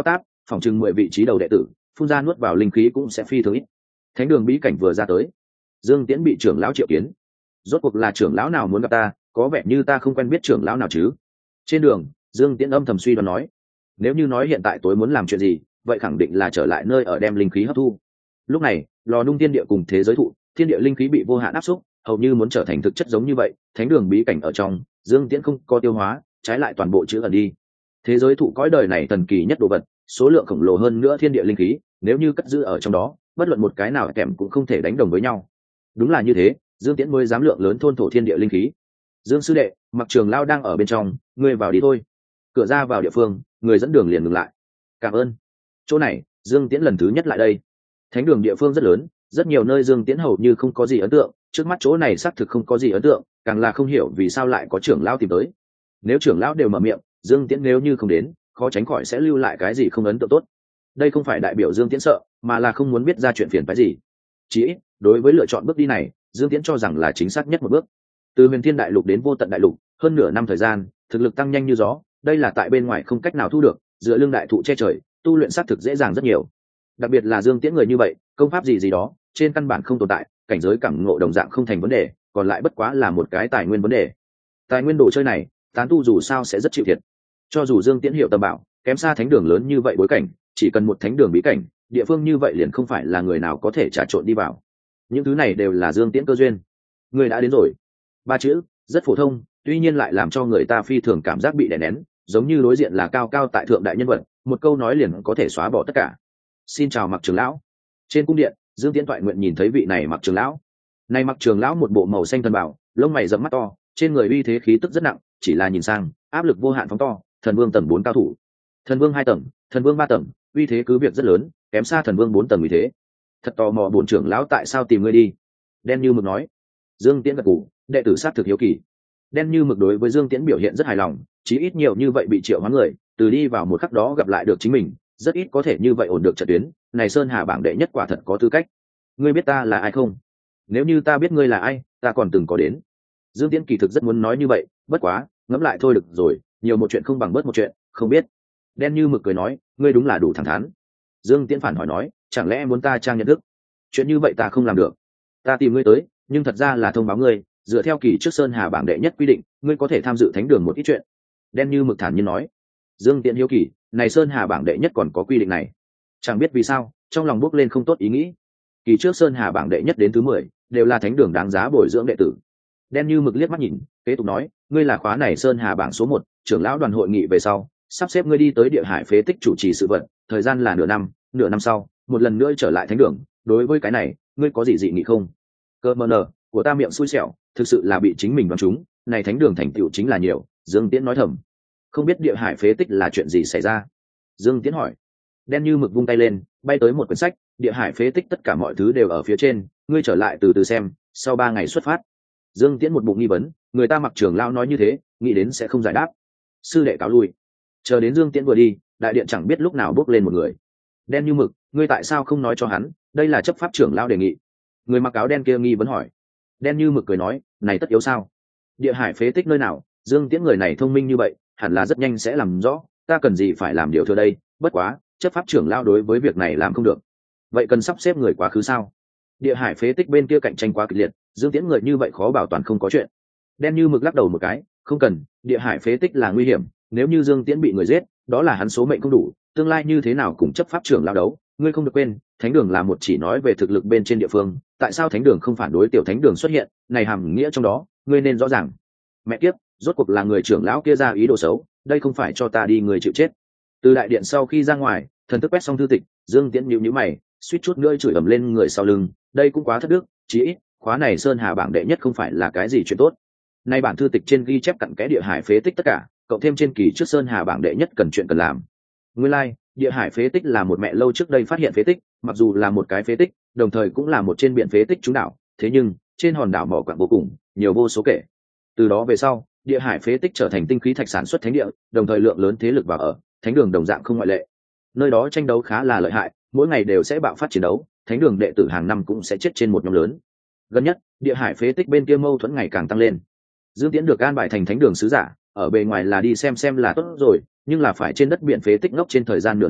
phòng chừng mười vị trí đầu đệ tử phun ra nuốt vào linh khí cũng sẽ phi thường ít. Thánh đường bí cảnh vừa ra tới, Dương Tiễn bị trưởng lão triệu kiến. Rốt cuộc là trưởng lão nào muốn gặp ta, có vẻ như ta không quen biết trưởng lão nào chứ. Trên đường, Dương Tiễn âm thầm suy đoán nói, nếu như nói hiện tại tối muốn làm chuyện gì, vậy khẳng định là trở lại nơi ở đem linh khí hấp thu. Lúc này, lò nung thiên địa cùng thế giới thụ, thiên địa linh khí bị vô hạn áp xúc, hầu như muốn trở thành thực chất giống như vậy. Thánh đường bí cảnh ở trong, Dương Tiễn không có tiêu hóa, trái lại toàn bộ chữ ẩn đi. Thế giới thụ cõi đời này thần kỳ nhất đồ vật, số lượng khổng lồ hơn nữa thiên địa linh khí, nếu như cất giữ ở trong đó, bất luận một cái nào kèm cũng không thể đánh đồng với nhau. Đúng là như thế, Dương Tiễn mới dám lượng lớn thôn thổ thiên địa linh khí. Dương sư đệ, Mặc Trường Lao đang ở bên trong, ngươi vào đi thôi. Cửa ra vào địa phương, người dẫn đường liền ngừng lại. Cảm ơn. Chỗ này, Dương Tiễn lần thứ nhất lại đây. Thánh đường địa phương rất lớn, rất nhiều nơi Dương Tiễn hầu như không có gì ấn tượng, trước mắt chỗ này xác thực không có gì ấn tượng, càng là không hiểu vì sao lại có trưởng lão tìm tới. Nếu trưởng lão đều mở miệng, Dương Tiễn nếu như không đến, khó tránh khỏi sẽ lưu lại cái gì không ấn tượng tốt. Đây không phải đại biểu Dương Tiễn sợ, mà là không muốn biết ra chuyện phiền phức gì. Chỉ ít, đối với lựa chọn bước đi này, Dương Tiễn cho rằng là chính xác nhất một bước. Từ Huyền Thiên Đại Lục đến Vô Tận Đại Lục, hơn nửa năm thời gian, thực lực tăng nhanh như gió, đây là tại bên ngoài không cách nào thu được, dựa lưng đại thụ che trời, tu luyện xác thực dễ dàng rất nhiều. Đặc biệt là Dương Tiễn người như vậy, công pháp gì gì đó, trên căn bản không tồn tại, cảnh giới cảm ngộ đồng dạng không thành vấn đề, còn lại bất quá là một cái tài nguyên vấn đề. Tài nguyên đồ chơi này, tán tu dù sao sẽ rất chịu thiệt. Cho dù Dương Tiễn hiểu tầm bảo, kém xa thánh đường lớn như vậy bối cảnh, chỉ cần một thánh đường bí cảnh, địa phương như vậy liền không phải là người nào có thể trà trộn đi vào. Những thứ này đều là Dương Tiễn cơ duyên. Người đã đến rồi. Ba chữ, rất phổ thông, tuy nhiên lại làm cho người ta phi thường cảm giác bị đè nén, giống như đối diện là cao cao tại thượng đại nhân vật, một câu nói liền có thể xóa bỏ tất cả. Xin chào Mặc Trường lão. Trên cung điện, Dương Tiễn toại nguyện nhìn thấy vị này Mặc Trường lão. Này Mặc Trường lão một bộ màu xanh thần bảo, lông mày rậm mắt to, trên người uy thế khí tức rất nặng, chỉ là nhìn sang, áp lực vô hạn phóng to, thần vương tầng bốn cao thủ. Thần vương hai tầng, thần vương ba tầng, uy thế cứ việc rất lớn, kém xa thần vương bốn tầng uy thế. Thật tò mò bổn trưởng lão tại sao tìm ngươi đi. Đen Như Mực nói. Dương Tiễn gật gù, đệ tử sát thực hiếu kỳ. Đen Như Mực đối với Dương Tiễn biểu hiện rất hài lòng, chí ít nhiều như vậy bị triệu hóa người, từ đi vào một khắc đó gặp lại được chính mình, rất ít có thể như vậy ổn được trận tuyến, này Sơn Hà bảng đệ nhất quả thật có tư cách. Ngươi biết ta là ai không? Nếu như ta biết ngươi là ai, ta còn từng có đến. Dương Tiễn kỳ thực rất muốn nói như vậy, bất quá, ngẫm lại thôi được rồi, nhiều một chuyện không bằng bớt một chuyện, không biết. Đen Như Mực cười nói, ngươi đúng là đủ thẳng thắn. Dương Tiễn phản hỏi nói, chẳng lẽ muốn ta trang nhận thức? Chuyện như vậy ta không làm được. Ta tìm ngươi tới, nhưng thật ra là thông báo ngươi, dựa theo kỳ trước Sơn Hà bảng đệ nhất quy định, ngươi có thể tham dự thánh đường một ít chuyện. Đen Như Mực thản nhiên nói. Dương Tiễn hiếu kỳ, này Sơn Hà bảng đệ nhất còn có quy định này, chẳng biết vì sao, trong lòng bốc lên không tốt ý nghĩ. Kỳ trước Sơn Hà bảng đệ nhất đến thứ mười, đều là thánh đường đáng giá bồi dưỡng đệ tử. Đen Như Mực liếc mắt nhìn, kế tục nói, ngươi là khóa này Sơn Hà bảng số một, trưởng lão đoàn hội nghị về sau, sắp xếp ngươi đi tới Địa Hải phế tích chủ trì sự vật, thời gian là nửa năm, nửa năm sau, một lần nữa trở lại thánh đường, đối với cái này, ngươi có gì dị nghị không? Cơ mờ nờ, của ta miệng xui xẻo, thực sự là bị chính mình đoán trúng, này thánh đường thành tựu chính là nhiều. Dương Tiễn nói thầm. Không biết Địa Hải phế tích là chuyện gì xảy ra? Dương Tiễn hỏi. Đen Như Mực vung tay lên, bay tới một quyển sách, Địa Hải phế tích tất cả mọi thứ đều ở phía trên, ngươi trở lại từ từ xem, sau ba ngày xuất phát. Dương Tiễn một bụng nghi vấn, người ta Mặc Trường lão nói như thế, nghĩ đến sẽ không giải đáp. Sư đệ cáo lui. Chờ đến Dương Tiễn vừa đi, đại điện chẳng biết lúc nào bước lên một người. Đen Như Mực, ngươi tại sao không nói cho hắn, đây là chấp pháp trưởng lão đề nghị. Người mặc áo đen kia nghi vấn hỏi. Đen Như Mực cười nói, này tất yếu sao? Địa Hải phế tích nơi nào? Dương Tiễn người này thông minh như vậy, hẳn là rất nhanh sẽ làm rõ, ta cần gì phải làm điều thừa đây, bất quá, chấp pháp trưởng lão đối với việc này làm không được. Vậy cần sắp xếp người quá khứ sao? Địa Hải phế tích bên kia cạnh tranh quá kịch liệt, Dương Tiễn người như vậy khó bảo toàn không có chuyện. Đen Như Mực lắc đầu một cái, không cần, Địa Hải phế tích là nguy hiểm, nếu như Dương Tiễn bị người giết, đó là hắn số mệnh không đủ, tương lai như thế nào cùng chấp pháp trưởng lão đấu, ngươi không được quên, thánh đường là một chỉ nói về thực lực bên trên địa phương, tại sao thánh đường không phản đối tiểu thánh đường xuất hiện, này hàm nghĩa trong đó, ngươi nên rõ ràng. Mẹ kiếp, rốt cuộc là người trưởng lão kia ra ý đồ xấu, đây không phải cho ta đi người chịu chết. Từ đại điện sau khi ra ngoài, thần thức quét xong thư tịch, Dương Tiễn nhíu nhíu mày, suýt chút nữa chửi ầm lên người sau lưng, đây cũng quá thất đức, chí ít, khóa này Sơn Hà bảng đệ nhất không phải là cái gì chuyện tốt. Nay bản thư tịch trên ghi chép cặn kẽ Địa Hải phế tích tất cả, cộng thêm trên kỳ trước Sơn Hà bảng đệ nhất cần chuyện cần làm. Nguyên lai, like, Địa Hải phế tích là một mẹ lâu trước đây phát hiện phế tích, mặc dù là một cái phế tích, đồng thời cũng là một trên biển phế tích trúng đảo, thế nhưng trên hòn đảo mỏ quặng vô cùng, nhiều vô số kể. Từ đó về sau, Địa Hải phế tích trở thành tinh khí thạch sản xuất thánh địa, đồng thời lượng lớn thế lực vào ở, thánh đường đồng dạng không ngoại lệ. Nơi đó tranh đấu khá là lợi hại, mỗi ngày đều sẽ bạo phát chiến đấu, thánh đường đệ tử hàng năm cũng sẽ chết trên một nhóm lớn. Gần nhất, Địa Hải phế tích bên kia mâu thuẫn ngày càng tăng lên. Dương Tiễn được an bài thành thánh đường sứ giả, ở bề ngoài là đi xem xem là tốt rồi, nhưng là phải trên đất biển phế tích ngốc trên thời gian nửa năm,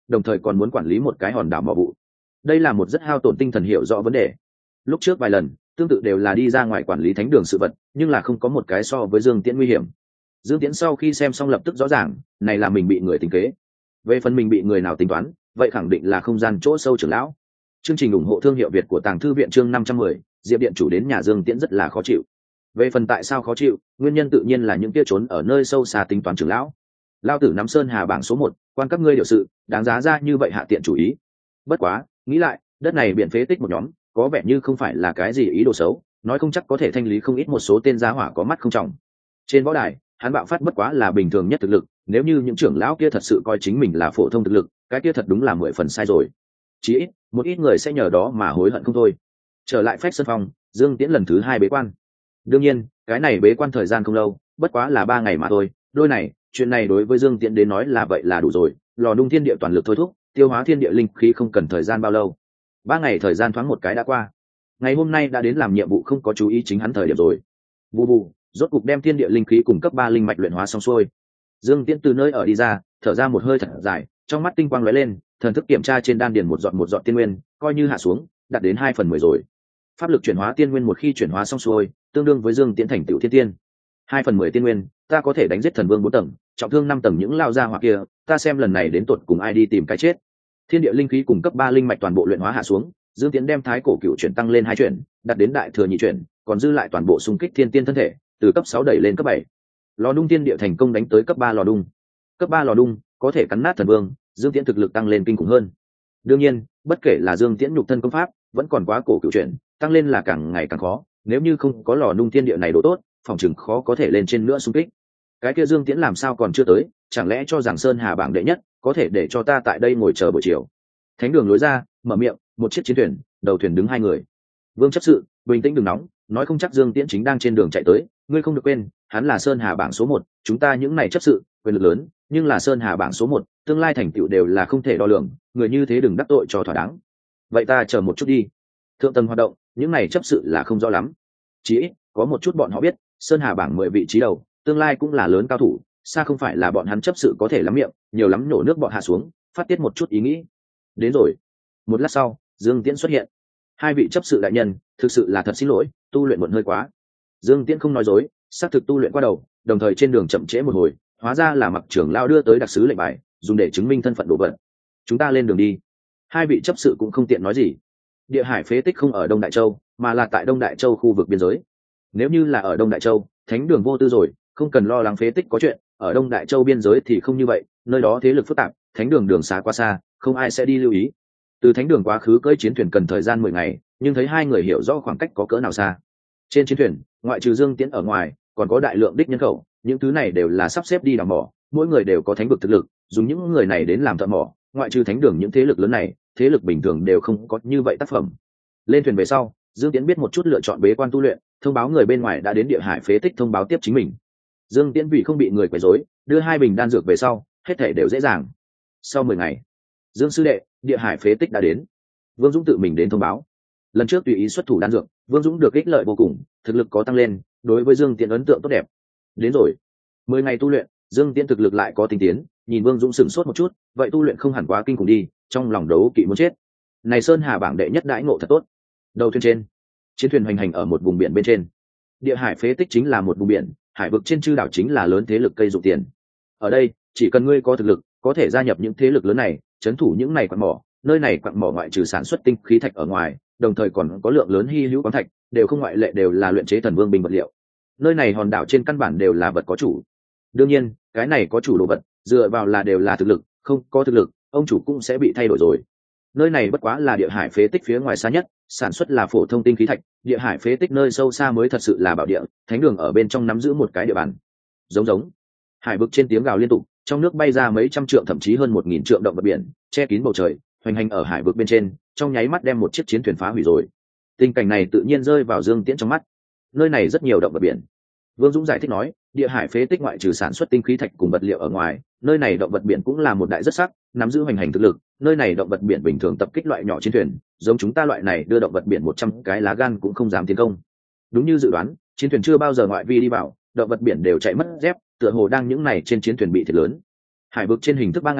đồng thời còn muốn quản lý một cái hòn đảo mỏ vụ. Đây là một rất hao tổn tinh thần hiểu rõ vấn đề. Lúc trước vài lần tương tự đều là đi ra ngoài quản lý thánh đường sự vật, nhưng là không có một cái so với Dương Tiễn nguy hiểm. Dương Tiễn sau khi xem xong lập tức rõ ràng, này là mình bị người tính kế. Về phần mình bị người nào tính toán, vậy khẳng định là không gian chỗ sâu trưởng lão. Chương trình ủng hộ thương hiệu Việt của Tàng Thư viện chương năm trăm mười, Diệp điện chủ đến nhà Dương Tiễn rất là khó chịu. Về phần tại sao khó chịu, nguyên nhân tự nhiên là những kia trốn ở nơi sâu xa tính toán trưởng lão. Lao tử nắm Sơn Hà bảng số một, quan các ngươi điều sự, đáng giá ra như vậy hạ tiện chủ ý. Bất quá, nghĩ lại, đất này biển phế tích một nhóm, có vẻ như không phải là cái gì ý đồ xấu, nói không chắc có thể thanh lý không ít một số tên giá hỏa có mắt không trọng. Trên võ đài, hắn bạo phát bất quá là bình thường nhất thực lực, nếu như những trưởng lão kia thật sự coi chính mình là phổ thông thực lực, cái kia thật đúng là mười phần sai rồi. Chỉ ít, một ít người sẽ nhờ đó mà hối hận không thôi. Trở lại Phách Sơn Phong, Dương Tiễn lần thứ hai bế quan. Đương nhiên, cái này bế quan thời gian không lâu, bất quá là ba ngày mà thôi. Đôi này, chuyện này đối với Dương Tiễn đến nói là vậy là đủ rồi. Lò nung thiên địa toàn lực thôi thúc, tiêu hóa thiên địa linh khí không cần thời gian bao lâu. Ba ngày thời gian thoáng một cái đã qua. Ngày hôm nay đã đến làm nhiệm vụ không có chú ý chính hắn thời điểm rồi. Bù bù, rốt cục đem thiên địa linh khí cùng cấp ba linh mạch luyện hóa xong xuôi. Dương Tiễn từ nơi ở đi ra, thở ra một hơi thật dài, trong mắt tinh quang lóe lên, thần thức kiểm tra trên đan điền một giọt một giọt tiên nguyên, coi như hạ xuống, đạt đến hai phần mười rồi. Pháp lực chuyển hóa tiên nguyên một khi chuyển hóa xong xuôi, tương đương với Dương Tiễn thành tựu thiên tiên. Hai phần mười tiên nguyên, ta có thể đánh giết thần vương bốn tầng, trọng thương năm tầng những lao ra hoặc kia, ta xem lần này đến tột cùng ai đi tìm cái chết. Thiên địa linh khí cùng cấp ba linh mạch toàn bộ luyện hóa hạ xuống, Dương Tiễn đem thái cổ cựu chuyển tăng lên hai chuyển, đạt đến đại thừa nhị chuyển, còn dư lại toàn bộ xung kích thiên tiên thân thể, từ cấp sáu đẩy lên cấp bảy. Lò đung tiên địa thành công đánh tới cấp ba lò đung. Cấp ba lò đung có thể cắn nát thần vương, Dương Tiễn thực lực tăng lên kinh khủng hơn. Đương nhiên, bất kể là Dương Tiễn nhục thân công pháp, vẫn còn quá cổ cựu chuyển, tăng lên là càng ngày càng khó, nếu như không có lò đung tiên địa này độ tốt, phòng chừng khó có thể lên trên nữa xung kích. Cái kia Dương Tiễn làm sao còn chưa tới, chẳng lẽ cho rằng Sơn Hà bảng đệ nhất, có thể để cho ta tại đây ngồi chờ buổi chiều. Thánh đường lối ra, mở miệng, một chiếc chiến thuyền, đầu thuyền đứng hai người. Vương chấp sự, bình tĩnh đừng nóng, nói không chắc Dương Tiễn chính đang trên đường chạy tới, ngươi không được quên, hắn là Sơn Hà bảng số một, chúng ta những này chấp sự, quyền lực lớn, nhưng là Sơn Hà bảng số một, tương lai thành tựu đều là không thể đo lường, người như thế đừng đắc tội cho thỏa đáng. Vậy ta chờ một chút đi. Thượng tầng hoạt động, những này chấp sự là không rõ lắm. Chỉ ít, có một chút bọn họ biết, Sơn Hà bảng mười vị trí đầu, tương lai cũng là lớn cao thủ, xa không phải là bọn hắn chấp sự có thể lắm miệng, nhiều lắm nhổ nước bọn hạ xuống, phát tiết một chút ý nghĩ. Đến rồi. Một lát sau, Dương Tiễn xuất hiện. Hai vị chấp sự đại nhân, thực sự là thật xin lỗi, tu luyện muộn hơi quá. Dương Tiễn không nói dối, xác thực tu luyện qua đầu, đồng thời trên đường chậm trễ một hồi, hóa ra là Mặc trưởng lao đưa tới đặc sứ lệnh bài, dùng để chứng minh thân phận đồ vật. Chúng ta lên đường đi. Hai vị chấp sự cũng không tiện nói gì. Địa hải phế tích không ở Đông Đại Châu, mà là tại Đông Đại Châu khu vực biên giới. Nếu như là ở Đông Đại Châu, thánh đường vô tư rồi, không cần lo lắng phế tích có chuyện, ở Đông Đại Châu biên giới thì không như vậy, nơi đó thế lực phức tạp, thánh đường đường xá quá xa, không ai sẽ đi lưu ý. Từ thánh đường quá khứ cưỡi chiến thuyền cần thời gian mười ngày, nhưng thấy hai người hiểu rõ khoảng cách có cỡ nào xa. Trên chiến thuyền, ngoại trừ Dương Tiễn ở ngoài, còn có đại lượng đích nhân khẩu, những thứ này đều là sắp xếp đi đào mỏ, mỗi người đều có thánh vực thực lực, dùng những người này đến làm thợ mỏ, ngoại trừ thánh đường những thế lực lớn này, thế lực bình thường đều không có như vậy tác phẩm. Lên thuyền về sau, Dương Tiễn biết một chút lựa chọn bế quan tu luyện, thông báo người bên ngoài đã đến địa hải phế tích thông báo tiếp chính mình. Dương Tiễn vì không bị người quấy rối, đưa hai bình đan dược về sau, hết thảy đều dễ dàng. Sau mười ngày, Dương sư đệ, địa hải phế tích đã đến. Vương Dũng tự mình đến thông báo. Lần trước tùy ý xuất thủ đan dược, Vương Dũng được ích lợi vô cùng, thực lực có tăng lên, đối với Dương Tiễn ấn tượng tốt đẹp. Đến rồi. Mười ngày tu luyện, Dương Tiễn thực lực lại có tinh tiến, nhìn Vương Dũng sửng sốt một chút, vậy tu luyện không hẳn quá kinh khủng đi, trong lòng đấu kỵ muốn chết. Này Sơn Hà bảng đệ nhất đãi ngộ thật tốt. Đầu thuyền trên, chiến thuyền hoành hành ở một vùng biển bên trên. Địa hải phế tích chính là một vùng biển, hải vực trên chư đảo chính là lớn thế lực cây dụng tiền. Ở đây, chỉ cần ngươi có thực lực, có thể gia nhập những thế lực lớn này, trấn thủ những này quặng mỏ, nơi này quặng mỏ ngoại trừ sản xuất tinh khí thạch ở ngoài, đồng thời còn có lượng lớn hy hữu khoáng thạch, đều không ngoại lệ đều là luyện chế thần vương binh vật liệu. Nơi này hòn đảo trên căn bản đều là vật có chủ. Đương nhiên, cái này có chủ đồ vật, dựa vào là đều là thực lực, không có thực lực, ông chủ cũng sẽ bị thay đổi rồi. Nơi này bất quá là địa hải phế tích phía ngoài xa nhất, sản xuất là phổ thông tinh khí thạch, địa hải phế tích nơi sâu xa mới thật sự là bảo địa, thánh đường ở bên trong nắm giữ một cái địa bàn. Giống giống. Hải vực trên tiếng gào liên tục, trong nước bay ra mấy trăm trượng thậm chí hơn một nghìn trượng động vật biển, che kín bầu trời, hoành hành ở hải vực bên trên, trong nháy mắt đem một chiếc chiến thuyền phá hủy rồi. Tình cảnh này tự nhiên rơi vào Dương Tiễn trong mắt. Nơi này rất nhiều động vật biển. Vương Dũng giải thích nói, địa hải phế tích ngoại trừ sản xuất tinh khí thạch cùng vật liệu ở ngoài, nơi này động vật biển cũng là một đại rất sắc, nắm giữ hoành hành thực lực. Nơi này động vật biển bình thường tập kích loại nhỏ chiến thuyền, giống chúng ta loại này đưa động vật biển một trăm cái lá gan cũng không dám tiến công. Đúng như dự đoán, chiến thuyền chưa bao giờ ngoại vi đi vào, động vật biển đều chạy mất dép, tựa hồ đang những này trên chiến thuyền bị thiệt lớn. Hải vực trên hình thức ba ngày,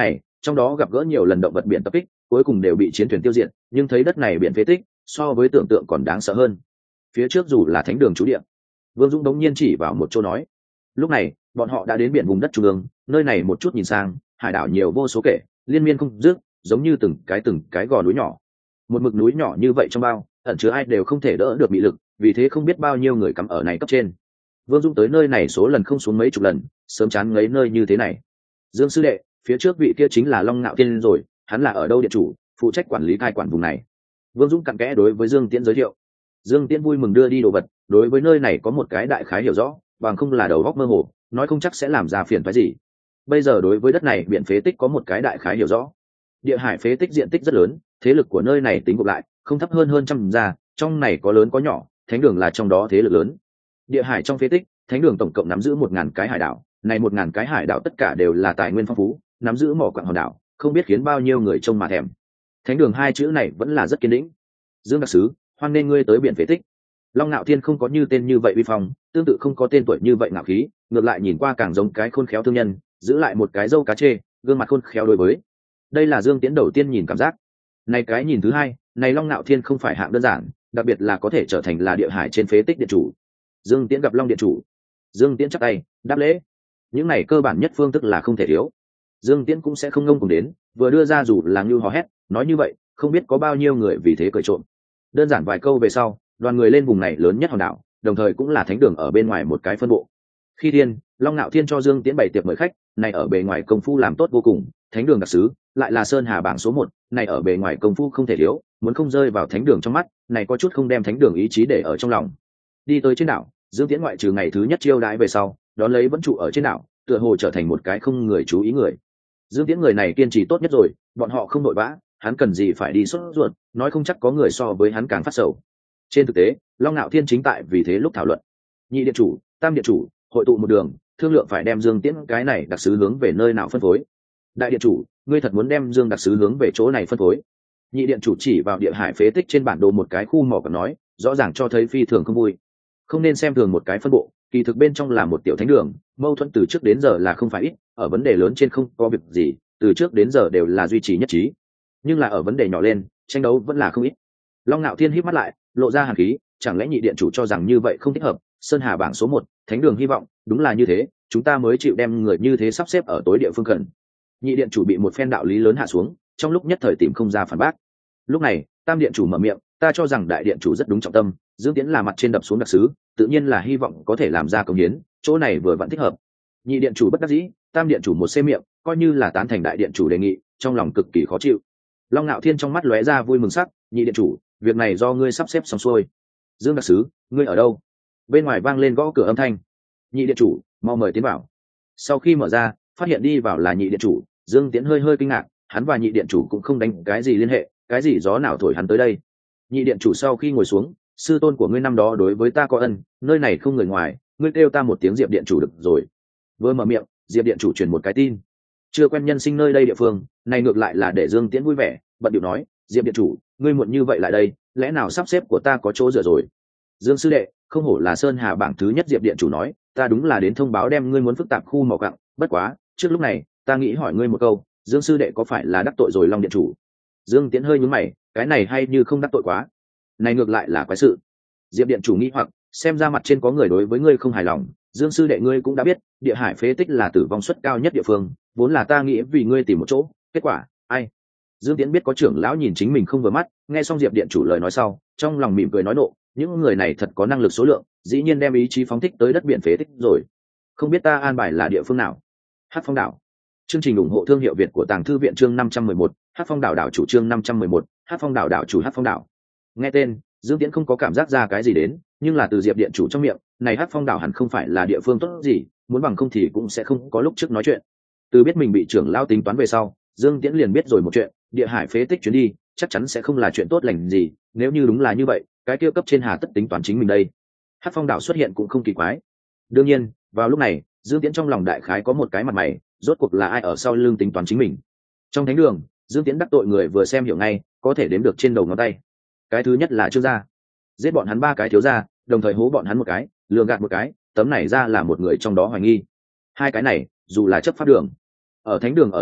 trong đó gặp gỡ nhiều lần động vật biển tập kích, cuối cùng đều bị chiến thuyền tiêu diệt, nhưng thấy đất này biển phế tích so với tưởng tượng còn đáng sợ hơn. Phía trước dù là thánh đường trú địa. Vương Dũng đống nhiên chỉ vào một chỗ nói. Lúc này bọn họ đã đến biển vùng đất trung ương, nơi này một chút nhìn sang, hải đảo nhiều vô số kể, liên miên không dứt, giống như từng cái từng cái gò núi nhỏ. Một mực núi nhỏ như vậy trong bao ẩn chứa ai đều không thể đỡ được bị lực, vì thế không biết bao nhiêu người cắm ở này cấp trên. Vương Dung tới nơi này số lần không xuống mấy chục lần, sớm chán ngấy nơi như thế này. Dương sư đệ, phía trước vị kia chính là Long Nạo Thiên rồi, hắn là ở đâu điện chủ, phụ trách quản lý cai quản vùng này. Vương Dung cặn kẽ đối với Dương Tiễn giới thiệu. Dương Tiễn vui mừng đưa đi đồ vật, đối với nơi này có một cái đại khái hiểu rõ, bằng không là đầu góc mơ hồ, nói không chắc sẽ làm ra phiền phức gì. Bây giờ đối với đất này biển phế tích có một cái đại khái hiểu rõ. Địa hải phế tích diện tích rất lớn, thế lực của nơi này tính gộp lại không thấp hơn hơn trăm gia, trong này có lớn có nhỏ, thánh đường là trong đó thế lực lớn. Địa hải trong phế tích, thánh đường tổng cộng nắm giữ một ngàn cái hải đảo, này một ngàn cái hải đảo tất cả đều là tài nguyên phong phú, nắm giữ mỏ quặng hòn đảo, không biết khiến bao nhiêu người trông mà thèm. Thánh đường hai chữ này vẫn là rất kiên định. Dương đặc sứ, hoan nên ngươi tới biển phế tích. Long Nạo Thiên không có như tên như vậy uy phong, tương tự không có tên tuổi như vậy ngạo khí, ngược lại nhìn qua càng giống cái khôn khéo thương nhân, giữ lại một cái râu cá chê, gương mặt khôn khéo đối với. Đây là Dương Tiễn đầu tiên nhìn cảm giác. Này cái nhìn thứ hai, này Long Nạo Thiên không phải hạng đơn giản, đặc biệt là có thể trở thành là địa hải trên phế tích điện chủ. Dương Tiễn gặp Long điện chủ. Dương Tiễn chắp tay, đáp lễ. Những này cơ bản nhất phương thức là không thể thiếu. Dương Tiễn cũng sẽ không ngông cùng đến, vừa đưa ra dù là như hò hét, nói như vậy, không biết có bao nhiêu người vì thế cười trộm. Đơn giản vài câu về sau, đoàn người lên vùng này lớn nhất hòn đảo, đồng thời cũng là thánh đường ở bên ngoài một cái phân bộ. Khi thiên, Long Nạo Thiên cho Dương Tiễn bày tiệc mời khách, này ở bề ngoài công phu làm tốt vô cùng, thánh đường đặc sứ, lại là sơn hà bảng số một, này ở bề ngoài công phu không thể thiếu, muốn không rơi vào thánh đường trong mắt, này có chút không đem thánh đường ý chí để ở trong lòng. Đi tới trên đảo, Dương Tiễn ngoại trừ ngày thứ nhất chiêu đãi về sau, đón lấy vẫn trụ ở trên đảo, tựa hồ trở thành một cái không người chú ý người. Dương Tiễn người này kiên trì tốt nhất rồi, bọn họ không nội vã, hắn cần gì phải đi sốt ruột, nói không chắc có người so với hắn càng phát sầu. Trên thực tế, Long Nạo Thiên chính tại vì thế lúc thảo luận. Nhị điện chủ, tam điện chủ, hội tụ một đường, thương lượng phải đem Dương Tiễn cái này đặc sứ hướng về nơi nào phân phối. Đại điện chủ, ngươi thật muốn đem Dương đặc sứ hướng về chỗ này phân phối? Nhị điện chủ chỉ vào địa hải phế tích trên bản đồ một cái khu mỏ còn nói, rõ ràng cho thấy phi thường không vui. Không nên xem thường một cái phân bộ, kỳ thực bên trong là một tiểu thánh đường, mâu thuẫn từ trước đến giờ là không phải ít, ở vấn đề lớn trên không có việc gì, từ trước đến giờ đều là duy trì nhất trí. Nhưng là ở vấn đề nhỏ lên, tranh đấu vẫn là không ít. Long Nạo Thiên híp mắt lại, lộ ra hàn khí, chẳng lẽ nhị điện chủ cho rằng như vậy không thích hợp? Sơn Hà bảng số một, thánh đường hy vọng, đúng là như thế, chúng ta mới chịu đem người như thế sắp xếp ở tối địa phương cần. Nhị điện chủ bị một phen đạo lý lớn hạ xuống, trong lúc nhất thời tìm không ra phản bác. Lúc này, tam điện chủ mở miệng, ta cho rằng đại điện chủ rất đúng trọng tâm, Dương Tiễn là mặt trên đập xuống đặc sứ, tự nhiên là hy vọng có thể làm ra công hiến, chỗ này vừa vặn thích hợp. Nhị điện chủ bất đắc dĩ, tam điện chủ một xê miệng, coi như là tán thành đại điện chủ đề nghị, trong lòng cực kỳ khó chịu. Long Nạo Thiên trong mắt lóe ra vui mừng sắc, nhị điện chủ, việc này do ngươi sắp xếp xong xuôi. Dương đặc sứ, ngươi ở đâu? Bên ngoài vang lên gõ cửa âm thanh. Nhị điện chủ, mau mời tiến vào. Sau khi mở ra, phát hiện đi vào là nhị điện chủ, Dương Tiễn hơi hơi kinh ngạc, hắn và nhị điện chủ cũng không đánh cái gì liên hệ, cái gì gió nào thổi hắn tới đây. Nhị điện chủ sau khi ngồi xuống, sư tôn của ngươi năm đó đối với ta có ân, nơi này không người ngoài, ngươi kêu ta một tiếng Diệp điện chủ được rồi. Vừa mở miệng, Diệp điện chủ truyền một cái tin. Chưa quen nhân sinh nơi đây địa phương, này ngược lại là để Dương Tiễn vui vẻ, bận điệu nói, Diệp điện chủ, ngươi muộn như vậy lại đây, lẽ nào sắp xếp của ta có chỗ dựa rồi? Dương sư đệ, không hổ là sơn hà bảng thứ nhất Diệp điện chủ nói, ta đúng là đến thông báo đem ngươi muốn phức tạp khu mỏ quặng, bất quá, trước lúc này, ta nghĩ hỏi ngươi một câu, Dương sư đệ có phải là đắc tội rồi Long điện chủ? Dương Tiễn hơi nhướng mày, cái này hay như không đắc tội quá, này ngược lại là quái sự. Diệp điện chủ nghĩ hoặc, xem ra mặt trên có người đối với ngươi không hài lòng, Dương sư đệ ngươi cũng đã biết, địa hải phế tích là tử vong suất cao nhất địa phương, vốn là ta nghĩ vì ngươi tìm một chỗ, kết quả, ai? Dương Tiễn biết có trưởng lão nhìn chính mình không vừa mắt, nghe xong Diệp điện chủ lời nói sau, trong lòng mỉm cười nói nộ, những người này thật có năng lực số lượng, dĩ nhiên đem ý chí phóng thích tới đất biển phế tích rồi. Không biết ta an bài là địa phương nào? Hắc Phong đảo. Chương trình ủng hộ thương hiệu Việt của Tàng Thư viện chương năm trăm mười một, Hắc Phong đảo đảo chủ chương năm trăm mười một, Hắc Phong đảo đảo chủ Hắc Phong đảo. Nghe tên, Dương Tiễn không có cảm giác ra cái gì đến, nhưng là từ Diệp điện chủ trong miệng, này Hắc Phong đảo hẳn không phải là địa phương tốt gì, muốn bằng không thì cũng sẽ không có lúc trước nói chuyện. Từ biết mình bị trưởng lão tính toán về sau, Dương Tiễn liền biết rồi một chuyện, địa hải phế tích chuyến đi, chắc chắn sẽ không là chuyện tốt lành gì, nếu như đúng là như vậy, cái kia cấp trên hà tất tính toán chính mình đây. Hắc Phong đảo xuất hiện cũng không kỳ quái. Đương nhiên, vào lúc này, Dương Tiễn trong lòng đại khái có một cái mặt mày, rốt cuộc là ai ở sau lưng tính toán chính mình. Trong thánh đường, Dương Tiễn đắc tội người vừa xem hiểu ngay, có thể đếm được trên đầu ngón tay. Cái thứ nhất là Trương gia, giết bọn hắn ba cái thiếu gia, đồng thời hố bọn hắn một cái, lừa gạt một cái, tấm này ra là một người trong đó hoài nghi. Hai cái này, dù là chấp pháp đường, ở thánh đường ở lại,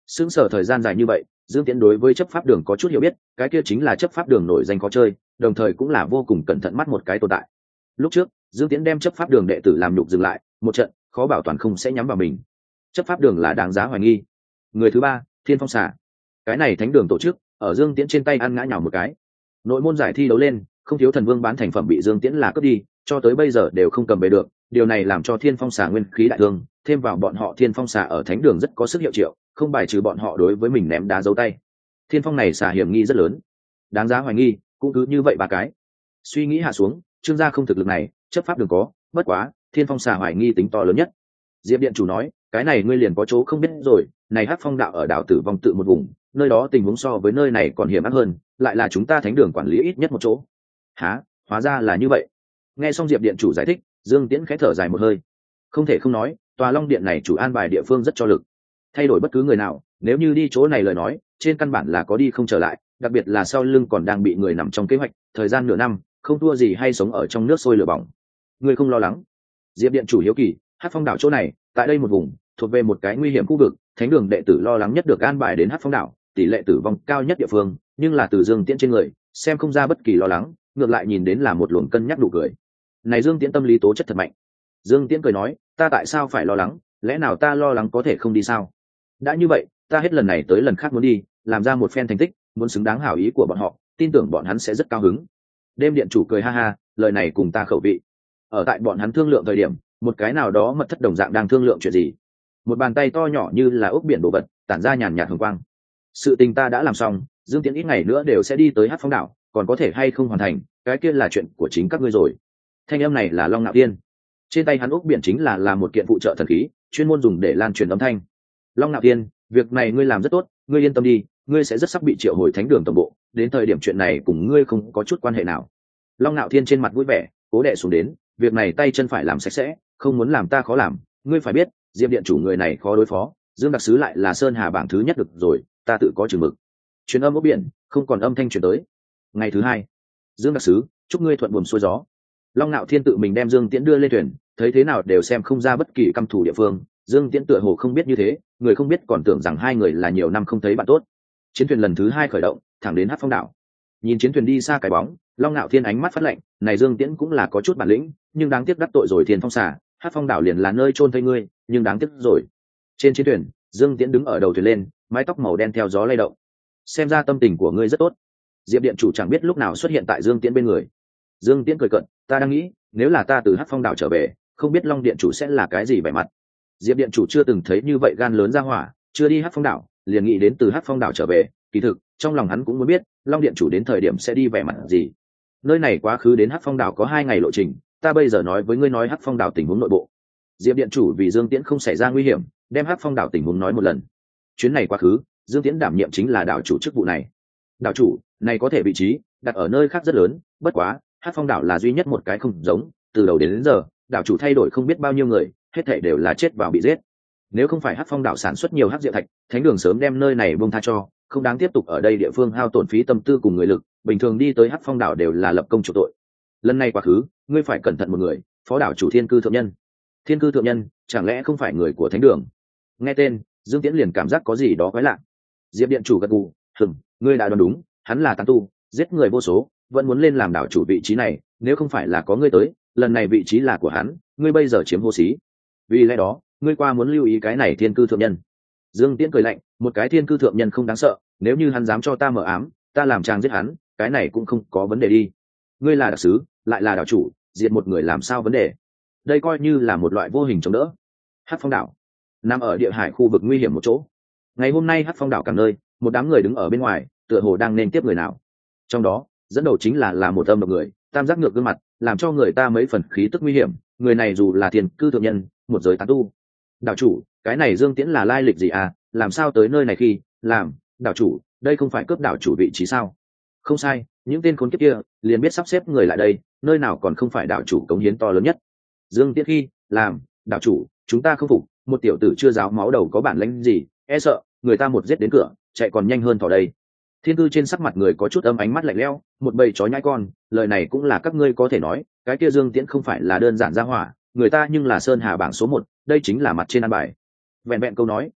sững sờ thời gian dài như vậy, Dương Tiễn đối với chấp pháp đường có chút hiểu biết, cái kia chính là chấp pháp đường nổi danh khó chơi, đồng thời cũng là vô cùng cẩn thận mắt một cái tồn tại. Lúc trước, Dương Tiễn đem chấp pháp đường đệ tử làm nhục dừng lại, một trận, khó bảo toàn không sẽ nhắm vào mình. Chấp pháp đường là đáng giá hoài nghi. Người thứ ba, Thiên Phong Xà. Cái này thánh đường tổ chức, ở Dương Tiễn trên tay ăn ngã nhào một cái. Nội môn giải thi đấu lên, không thiếu thần vương bán thành phẩm bị Dương Tiễn là cướp đi, cho tới bây giờ đều không cầm về được, điều này làm cho Thiên Phong Xà nguyên khí đại thương, thêm vào bọn họ Thiên Phong Xà ở thánh đường rất có sức hiệu triệu, không bài trừ bọn họ đối với mình ném đá dấu tay. Thiên Phong này xà hiểm nghi rất lớn, đáng giá hoài nghi, cũng cứ như vậy ba cái. Suy nghĩ hạ xuống, Trương gia không thực lực này, chấp pháp đường có, bất quá, Thiên Phong Xà hoài nghi tính to lớn nhất. Diệp điện chủ nói, cái này ngươi liền có chỗ không biết rồi, này Hắc Phong đạo ở đảo Tử Vong tự một vùng, nơi đó tình huống so với nơi này còn hiểm ác hơn, lại là chúng ta thánh đường quản lý ít nhất một chỗ. Hả, hóa ra là như vậy. Nghe xong Diệp điện chủ giải thích, Dương Tiễn khẽ thở dài một hơi. Không thể không nói, tòa Long điện này chủ an bài địa phương rất cho lực. Thay đổi bất cứ người nào, nếu như đi chỗ này lời nói, trên căn bản là có đi không trở lại, đặc biệt là sau lưng còn đang bị người nằm trong kế hoạch, thời gian nửa năm, không thua gì hay sống ở trong nước sôi lửa bỏng. Người không lo lắng. Diệp điện chủ hiếu kỳ, Hắc Phong đảo chỗ này, tại đây một vùng, thuộc về một cái nguy hiểm khu vực, thánh đường đệ tử lo lắng nhất được an bài đến Hắc Phong đảo, tỷ lệ tử vong cao nhất địa phương, nhưng là từ Dương Tiễn trên người, xem không ra bất kỳ lo lắng, ngược lại nhìn đến là một luồng cân nhắc đủ cười. Này Dương Tiễn tâm lý tố chất thật mạnh. Dương Tiễn cười nói, ta tại sao phải lo lắng, lẽ nào ta lo lắng có thể không đi sao? Đã như vậy, ta hết lần này tới lần khác muốn đi, làm ra một phen thành tích, muốn xứng đáng hảo ý của bọn họ, tin tưởng bọn hắn sẽ rất cao hứng. Đêm điện chủ cười ha ha, lời này cùng ta khẩu vị. Ở tại bọn hắn thương lượng thời điểm, một cái nào đó mật thất đồng dạng đang thương lượng chuyện gì. Một bàn tay to nhỏ như là ốc biển đồ vật, tản ra nhàn nhạt hồng quang. Sự tình ta đã làm xong, Dương Tiễn ít ngày nữa đều sẽ đi tới Hắc Phong đảo, còn có thể hay không hoàn thành, cái kia là chuyện của chính các ngươi rồi. Thanh âm này là Long Nạo Thiên. Trên tay hắn ốc biển chính là là một kiện phụ trợ thần khí, chuyên môn dùng để lan truyền âm thanh. Long Nạo Thiên, việc này ngươi làm rất tốt, ngươi yên tâm đi, ngươi sẽ rất sắp bị triệu hồi thánh đường tổng bộ, đến thời điểm chuyện này cùng ngươi không có chút quan hệ nào. Long Nạo Thiên trên mặt vui vẻ, cố đè xuống đến, việc này tay chân phải làm sạch sẽ, không muốn làm ta khó làm, ngươi phải biết, Diệp điện chủ người này khó đối phó, Dương đặc sứ lại là Sơn Hà bảng thứ nhất được rồi, ta tự có chừng mực. Truyền âm ốc biển, không còn âm thanh truyền tới. Ngày thứ hai, Dương đặc sứ, chúc ngươi thuận buồm xuôi gió. Long Nạo Thiên tự mình đem Dương Tiễn đưa lên thuyền, thấy thế nào đều xem không ra bất kỳ căm thù địa phương. Dương Tiễn tựa hồ không biết như thế, người không biết còn tưởng rằng hai người là nhiều năm không thấy bạn tốt. Chiến thuyền lần thứ hai khởi động, thẳng đến Hắc Phong đảo. Nhìn chiến thuyền đi xa cái bóng, Long Nạo Thiên ánh mắt phát lạnh, này Dương Tiễn cũng là có chút bản lĩnh, nhưng đáng tiếc đắc tội rồi Thiên Phong Xà, Hắc Phong đảo liền là nơi chôn thây ngươi, nhưng đáng tiếc rồi. Trên chiến thuyền, Dương Tiễn đứng ở đầu thuyền lên, mái tóc màu đen theo gió lay động. Xem ra tâm tình của ngươi rất tốt. Diệp điện chủ chẳng biết lúc nào xuất hiện tại Dương Tiễn bên người. Dương Tiễn cười cợt, ta đang nghĩ, nếu là ta từ Hắc Phong đảo trở về, không biết Long điện chủ sẽ là cái gì vẻ mặt. Diệp điện chủ chưa từng thấy như vậy gan lớn ra hỏa, chưa đi Hắc Phong đảo, liền nghĩ đến từ Hắc Phong đảo trở về, kỳ thực, trong lòng hắn cũng muốn biết, Long điện chủ đến thời điểm sẽ đi vẻ mặt gì. Nơi này quá khứ đến Hắc Phong đảo có hai ngày lộ trình, ta bây giờ nói với ngươi nói Hắc Phong đảo tình huống nội bộ. Diệp điện chủ vì Dương Tiễn không xảy ra nguy hiểm, đem Hắc Phong đảo tình huống nói một lần. Chuyến này quá khứ, Dương Tiễn đảm nhiệm chính là đảo chủ chức vụ này. Đảo chủ này có thể vị trí đặt ở nơi khác rất lớn, bất quá Hắc Phong đảo là duy nhất một cái không giống, từ đầu đến, đến giờ đảo chủ thay đổi không biết bao nhiêu người, hết thảy đều là chết vào bị giết. Nếu không phải Hắc Phong đảo sản xuất nhiều hắc diệu thạch, thánh đường sớm đem nơi này buông tha cho, không đáng tiếp tục ở đây địa phương hao tổn phí tâm tư cùng người lực, bình thường đi tới Hắc Phong đảo đều là lập công chủ tội. Lần này quá khứ, ngươi phải cẩn thận một người, phó đảo chủ Thiên Cư thượng nhân. Thiên Cư thượng nhân, chẳng lẽ không phải người của thánh đường? Nghe tên, Dương Tiễn liền cảm giác có gì đó quái lạ. Diệp điện chủ gật gù, "Hừm, ngươi đã đoán đúng, hắn là tán tu, giết người vô số, vẫn muốn lên làm đảo chủ vị trí này, nếu không phải là có ngươi tới, lần này vị trí là của hắn, ngươi bây giờ chiếm vô xí. Vì lẽ đó, ngươi qua muốn lưu ý cái này Thiên Cư thượng nhân." Dương Tiễn cười lạnh, một cái Thiên Cư thượng nhân không đáng sợ, nếu như hắn dám cho ta mở ám, ta làm chàng giết hắn, cái này cũng không có vấn đề đi. Ngươi là đặc sứ, lại là đảo chủ, diệt một người làm sao vấn đề? Đây coi như là một loại vô hình chống đỡ. Hắc Phong đảo nằm ở địa hải khu vực nguy hiểm một chỗ. Ngày hôm nay Hắc Phong đảo cả nơi, một đám người đứng ở bên ngoài, tựa hồ đang nên tiếp người nào. Trong đó, dẫn đầu chính là là một âm độc người, tam giác ngược gương mặt, làm cho người ta mấy phần khí tức nguy hiểm. Người này dù là Thiên Cư thượng nhân, một giới tán tu. Đảo chủ, cái này Dương Tiễn là lai lịch gì à? Làm sao tới nơi này khi làm đảo chủ? Đây không phải cướp đảo chủ vị trí sao? Không sai, những tên khốn kiếp kia liền biết sắp xếp người lại đây, nơi nào còn không phải đảo chủ cống hiến to lớn nhất. Dương Tiễn khi làm đảo chủ, chúng ta không phục, một tiểu tử chưa giáo máu đầu có bản lĩnh gì, e sợ người ta một giết đến cửa, chạy còn nhanh hơn thỏ đây. Thiên Cư trên sắc mặt người có chút âm ánh mắt lạnh lẽo, một bầy chó nhãi con, lời này cũng là các ngươi có thể nói, cái kia Dương Tiễn không phải là đơn giản ra hỏa, người ta nhưng là Sơn Hà bảng số một, đây chính là mặt trên ăn bài. Vẹn vẹn câu nói,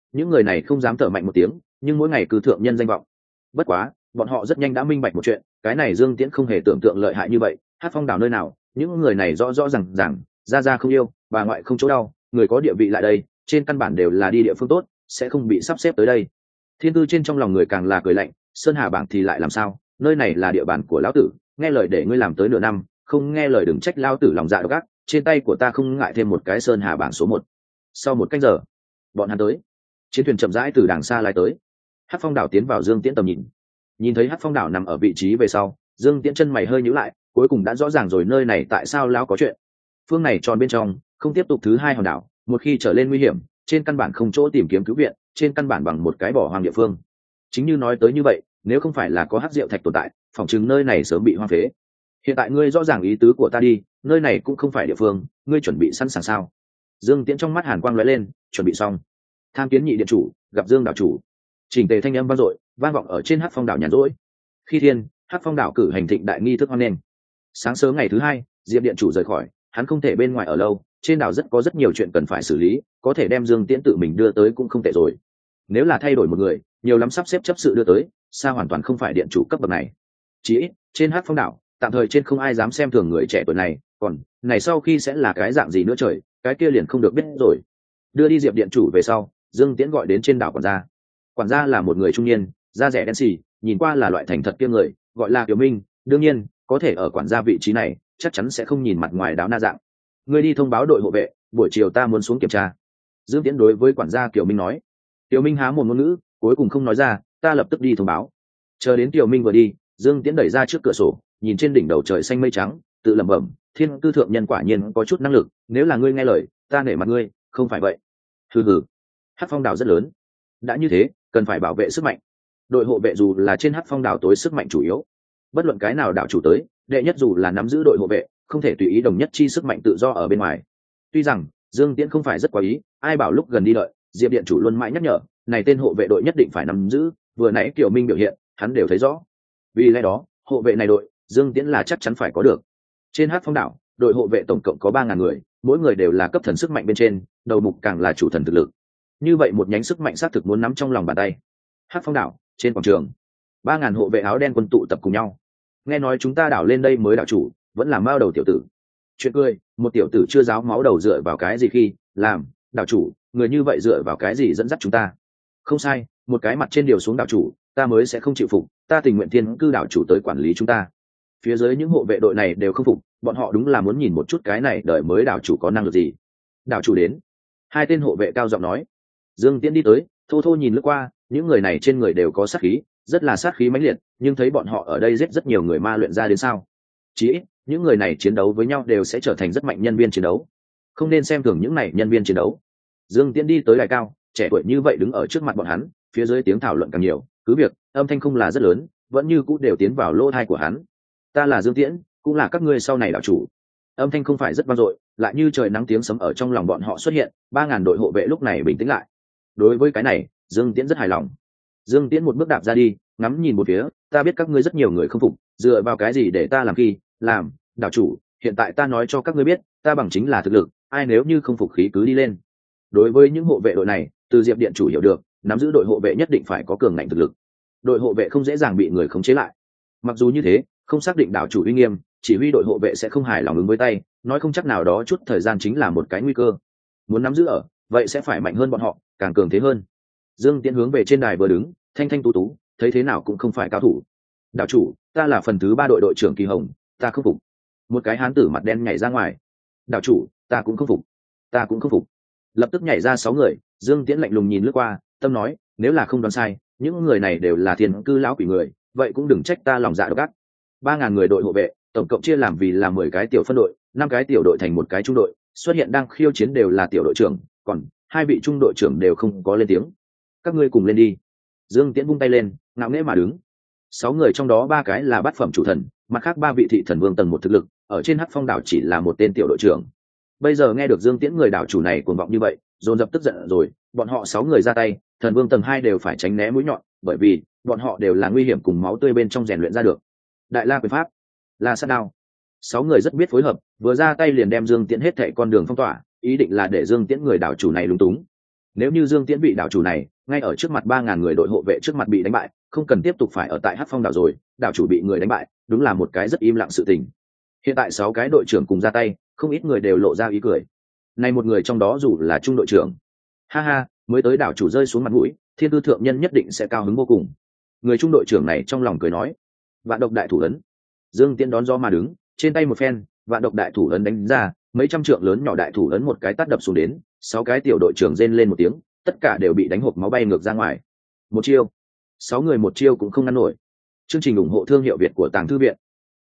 những người này không dám thở mạnh một tiếng, nhưng mỗi ngày cứ thượng nhân danh vọng. Bất quá bọn họ rất nhanh đã minh bạch một chuyện, cái này Dương Tiễn không hề tưởng tượng lợi hại như vậy. Hát phong đảo nơi nào, những người này rõ rõ rằng rằng ra ra không yêu, bà ngoại không chỗ đau, người có địa vị lại đây trên căn bản đều là đi địa phương tốt, sẽ không bị sắp xếp tới đây. Thiên Tư trên trong lòng người càng là cười lạnh, Sơn Hà bảng thì lại làm sao, nơi này là địa bàn của lão tử, nghe lời để ngươi làm tới nửa năm, không nghe lời đừng trách lão tử lòng dạ độc ác, trên tay của ta không ngại thêm một cái Sơn Hà bảng số một. Sau một canh giờ bọn hắn tới, chiến thuyền chậm rãi từ đàng xa lái tới. Hát phong đảo tiến vào Dương Tiễn tầm nhìn, nhìn thấy Hát phong đảo nằm ở vị trí về sau, Dương Tiễn chân mày hơi nhíu lại, cuối cùng đã rõ ràng rồi nơi này tại sao lão có chuyện. Phương này tròn bên trong không tiếp tục thứ hai hòn đảo, một khi trở lên nguy hiểm trên căn bản không chỗ tìm kiếm cứu viện, trên căn bản bằng một cái bỏ hoang địa phương. Chính như nói tới như vậy, nếu không phải là có hắc diệu thạch tồn tại, phỏng chừng nơi này sớm bị hoang phế. Hiện tại ngươi rõ ràng ý tứ của ta đi, nơi này cũng không phải địa phương, ngươi chuẩn bị sẵn sàng sao? Dương Tiễn trong mắt hàn quang lóe lên, chuẩn bị xong. Tham kiến nhị điện chủ, gặp Dương đảo chủ. Chỉnh tề thanh âm vang dội, vang vọng ở trên Hắc Phong đảo nhàn rỗi. Khi thiên, Hắc Phong đảo cử hành thịnh đại nghi thức hoan nghênh. Sáng sớm ngày thứ hai, Diệp điện chủ rời khỏi, hắn không thể bên ngoài ở lâu, trên đảo rất có rất nhiều chuyện cần phải xử lý, có thể đem Dương Tiễn tự mình đưa tới cũng không tệ rồi. Nếu là thay đổi một người, nhiều lắm sắp xếp chấp sự đưa tới, xa hoàn toàn không phải điện chủ cấp bậc này. Chỉ ít trên Hắc Phong đảo, tạm thời trên không ai dám xem thường người trẻ tuổi này, còn này sau khi sẽ là cái dạng gì nữa trời, cái kia liền không được biết rồi. Đưa đi Diệp điện chủ về sau, Dương Tiễn gọi đến trên đảo quản gia. Quản gia là một người trung niên, da rẻ đen xì, nhìn qua là loại thành thật kia người, gọi là Kiều Minh, đương nhiên có thể ở quản gia vị trí này chắc chắn sẽ không nhìn mặt ngoài đáo na dạng. Ngươi đi thông báo đội hộ vệ, buổi chiều ta muốn xuống kiểm tra. Dương Tiễn đối với quản gia Kiều Minh nói. Kiều Minh há mồm ngôn ngữ, cuối cùng không nói ra, ta lập tức đi thông báo. Chờ đến Kiều Minh vừa đi, Dương Tiễn đẩy ra trước cửa sổ, nhìn trên đỉnh đầu trời xanh mây trắng, tự lẩm bẩm, thiên cư thượng nhân quả nhiên có chút năng lực, nếu là ngươi nghe lời, ta nể mặt ngươi, không phải vậy. Hừ hừ. Hắc Phong đảo rất lớn, đã như thế cần phải bảo vệ sức mạnh. Đội hộ vệ dù là trên Hắc Phong đảo tối sức mạnh chủ yếu, bất luận cái nào đảo chủ tới, đệ nhất dù là nắm giữ đội hộ vệ, không thể tùy ý đồng nhất chi sức mạnh tự do ở bên ngoài. Tuy rằng Dương Tiễn không phải rất quá ý, ai bảo lúc gần đi đợi, Diệp điện chủ luôn mãi nhắc nhở, này tên hộ vệ đội nhất định phải nắm giữ, vừa nãy Kiều Minh biểu hiện, hắn đều thấy rõ. Vì lẽ đó, hộ vệ này đội, Dương Tiễn là chắc chắn phải có được. Trên Hắc Phong đảo, đội hộ vệ tổng cộng có ba ngàn người, mỗi người đều là cấp thần sức mạnh bên trên, đầu mục càng là chủ thần thực lực. Như vậy một nhánh sức mạnh xác thực muốn nắm trong lòng bàn tay. Hắc Phong đảo, trên quảng trường, ba ngàn hộ vệ áo đen quân tụ tập cùng nhau. Nghe nói chúng ta đảo lên đây mới đảo chủ, vẫn là mao đầu tiểu tử. Chuyện cười, một tiểu tử chưa giáo máu đầu dựa vào cái gì khi làm đảo chủ, người như vậy dựa vào cái gì dẫn dắt chúng ta? Không sai, một cái mặt trên điều xuống đảo chủ, ta mới sẽ không chịu phục, ta tình nguyện thiên cư đảo chủ tới quản lý chúng ta. Phía dưới những hộ vệ đội này đều không phục, bọn họ đúng là muốn nhìn một chút cái này đợi mới đảo chủ có năng lực gì. Đảo chủ đến. Hai tên hộ vệ cao giọng nói. Dương Tiễn đi tới, thô thô nhìn lướt qua, những người này trên người đều có sát khí, rất là sát khí mãnh liệt, nhưng thấy bọn họ ở đây giết rất nhiều người ma luyện ra đến sao? Chỉ ít, những người này chiến đấu với nhau đều sẽ trở thành rất mạnh nhân viên chiến đấu. Không nên xem thường những này nhân viên chiến đấu. Dương Tiễn đi tới đài cao, trẻ tuổi như vậy đứng ở trước mặt bọn hắn, phía dưới tiếng thảo luận càng nhiều, cứ việc âm thanh không là rất lớn, vẫn như cũ đều tiến vào lỗ tai của hắn. Ta là Dương Tiễn, cũng là các ngươi sau này đảo chủ. Âm thanh không phải rất vang dội, lại như trời nắng tiếng sấm ở trong lòng bọn họ xuất hiện. Ba ngàn đội hộ vệ lúc này bình tĩnh lại. Đối với cái này, Dương Tiễn rất hài lòng. Dương Tiễn một bước đạp ra đi, ngắm nhìn một phía, ta biết các ngươi rất nhiều người không phục, dựa vào cái gì để ta làm khi làm đảo chủ? Hiện tại ta nói cho các ngươi biết, ta bằng chính là thực lực, ai nếu như không phục khí cứ đi lên. Đối với những hộ vệ đội này, từ Diệp điện chủ hiểu được, nắm giữ đội hộ vệ nhất định phải có cường ngạnh thực lực. Đội hộ vệ không dễ dàng bị người khống chế lại. Mặc dù như thế, không xác định đảo chủ uy nghiêm, chỉ huy đội hộ vệ sẽ không hài lòng ứng với tay, nói không chắc nào đó chút thời gian chính là một cái nguy cơ. Muốn nắm giữ ở, vậy sẽ phải mạnh hơn bọn họ, càng cường thế hơn. Dương Tiễn hướng về trên đài vừa đứng, thanh thanh tú tú, thấy thế nào cũng không phải cao thủ. Đảo chủ, ta là phần thứ ba đội đội trưởng Kỳ Hồng, ta không phục. Một cái hán tử mặt đen nhảy ra ngoài. Đảo chủ, ta cũng không phục, ta cũng không phục. Lập tức nhảy ra sáu người. Dương Tiễn lạnh lùng nhìn lướt qua, tâm nói, nếu là không đoán sai, những người này đều là thiên cư lão quỷ người, vậy cũng đừng trách ta lòng dạ độc ác. Ba ngàn người đội hộ vệ, tổng cộng chia làm vì là mười cái tiểu phân đội, năm cái tiểu đội thành một cái trung đội, xuất hiện đang khiêu chiến đều là tiểu đội trưởng, còn hai vị trung đội trưởng đều không có lên tiếng. Các ngươi cùng lên đi. Dương Tiễn vung tay lên, ngạo nghễ mà đứng. Sáu người trong đó ba cái là bát phẩm chủ thần, mặt khác ba vị thị thần vương tầng một thực lực, ở trên Hắc Phong đảo chỉ là một tên tiểu đội trưởng. Bây giờ nghe được Dương Tiễn người đảo chủ này cuồng vọng như vậy, dồn dập tức giận rồi, bọn họ sáu người ra tay, thần vương tầng hai đều phải tránh né mũi nhọn, bởi vì bọn họ đều là nguy hiểm cùng máu tươi bên trong rèn luyện ra được. Đại La quyền pháp, La sát đao. Sáu người rất biết phối hợp, vừa ra tay liền đem Dương Tiễn hết thảy con đường phong tỏa, ý định là để Dương Tiễn người đảo chủ này lúng túng. nếu như Dương Tiễn bị đảo chủ này ngay ở trước mặt ba ngàn người đội hộ vệ trước mặt bị đánh bại, không cần tiếp tục phải ở tại Hắc Phong đảo rồi, đảo chủ bị người đánh bại đúng là một cái rất im lặng sự tình. Hiện tại sáu cái đội trưởng cùng ra tay, không ít người đều lộ ra ý cười. Này một người trong đó dù là trung đội trưởng, ha ha, mới tới đảo chủ rơi xuống mặt mũi, thiên tư thượng nhân nhất định sẽ cao hứng vô cùng. Người trung đội trưởng này trong lòng cười nói, vạn độc đại thủ ấn. Dương Tiễn đón gió mà đứng, trên tay một phen vạn độc đại thủ ấn đánh ra, mấy trăm trượng lớn nhỏ đại thủ ấn một cái tát đập xuống đến, sáu cái tiểu đội trưởng rên lên một tiếng, tất cả đều bị đánh hộp máu bay ngược ra ngoài. Một chiêu, sáu người một chiêu cũng không ngăn nổi. Chương trình ủng hộ thương hiệu Việt của Tàng Thư viện.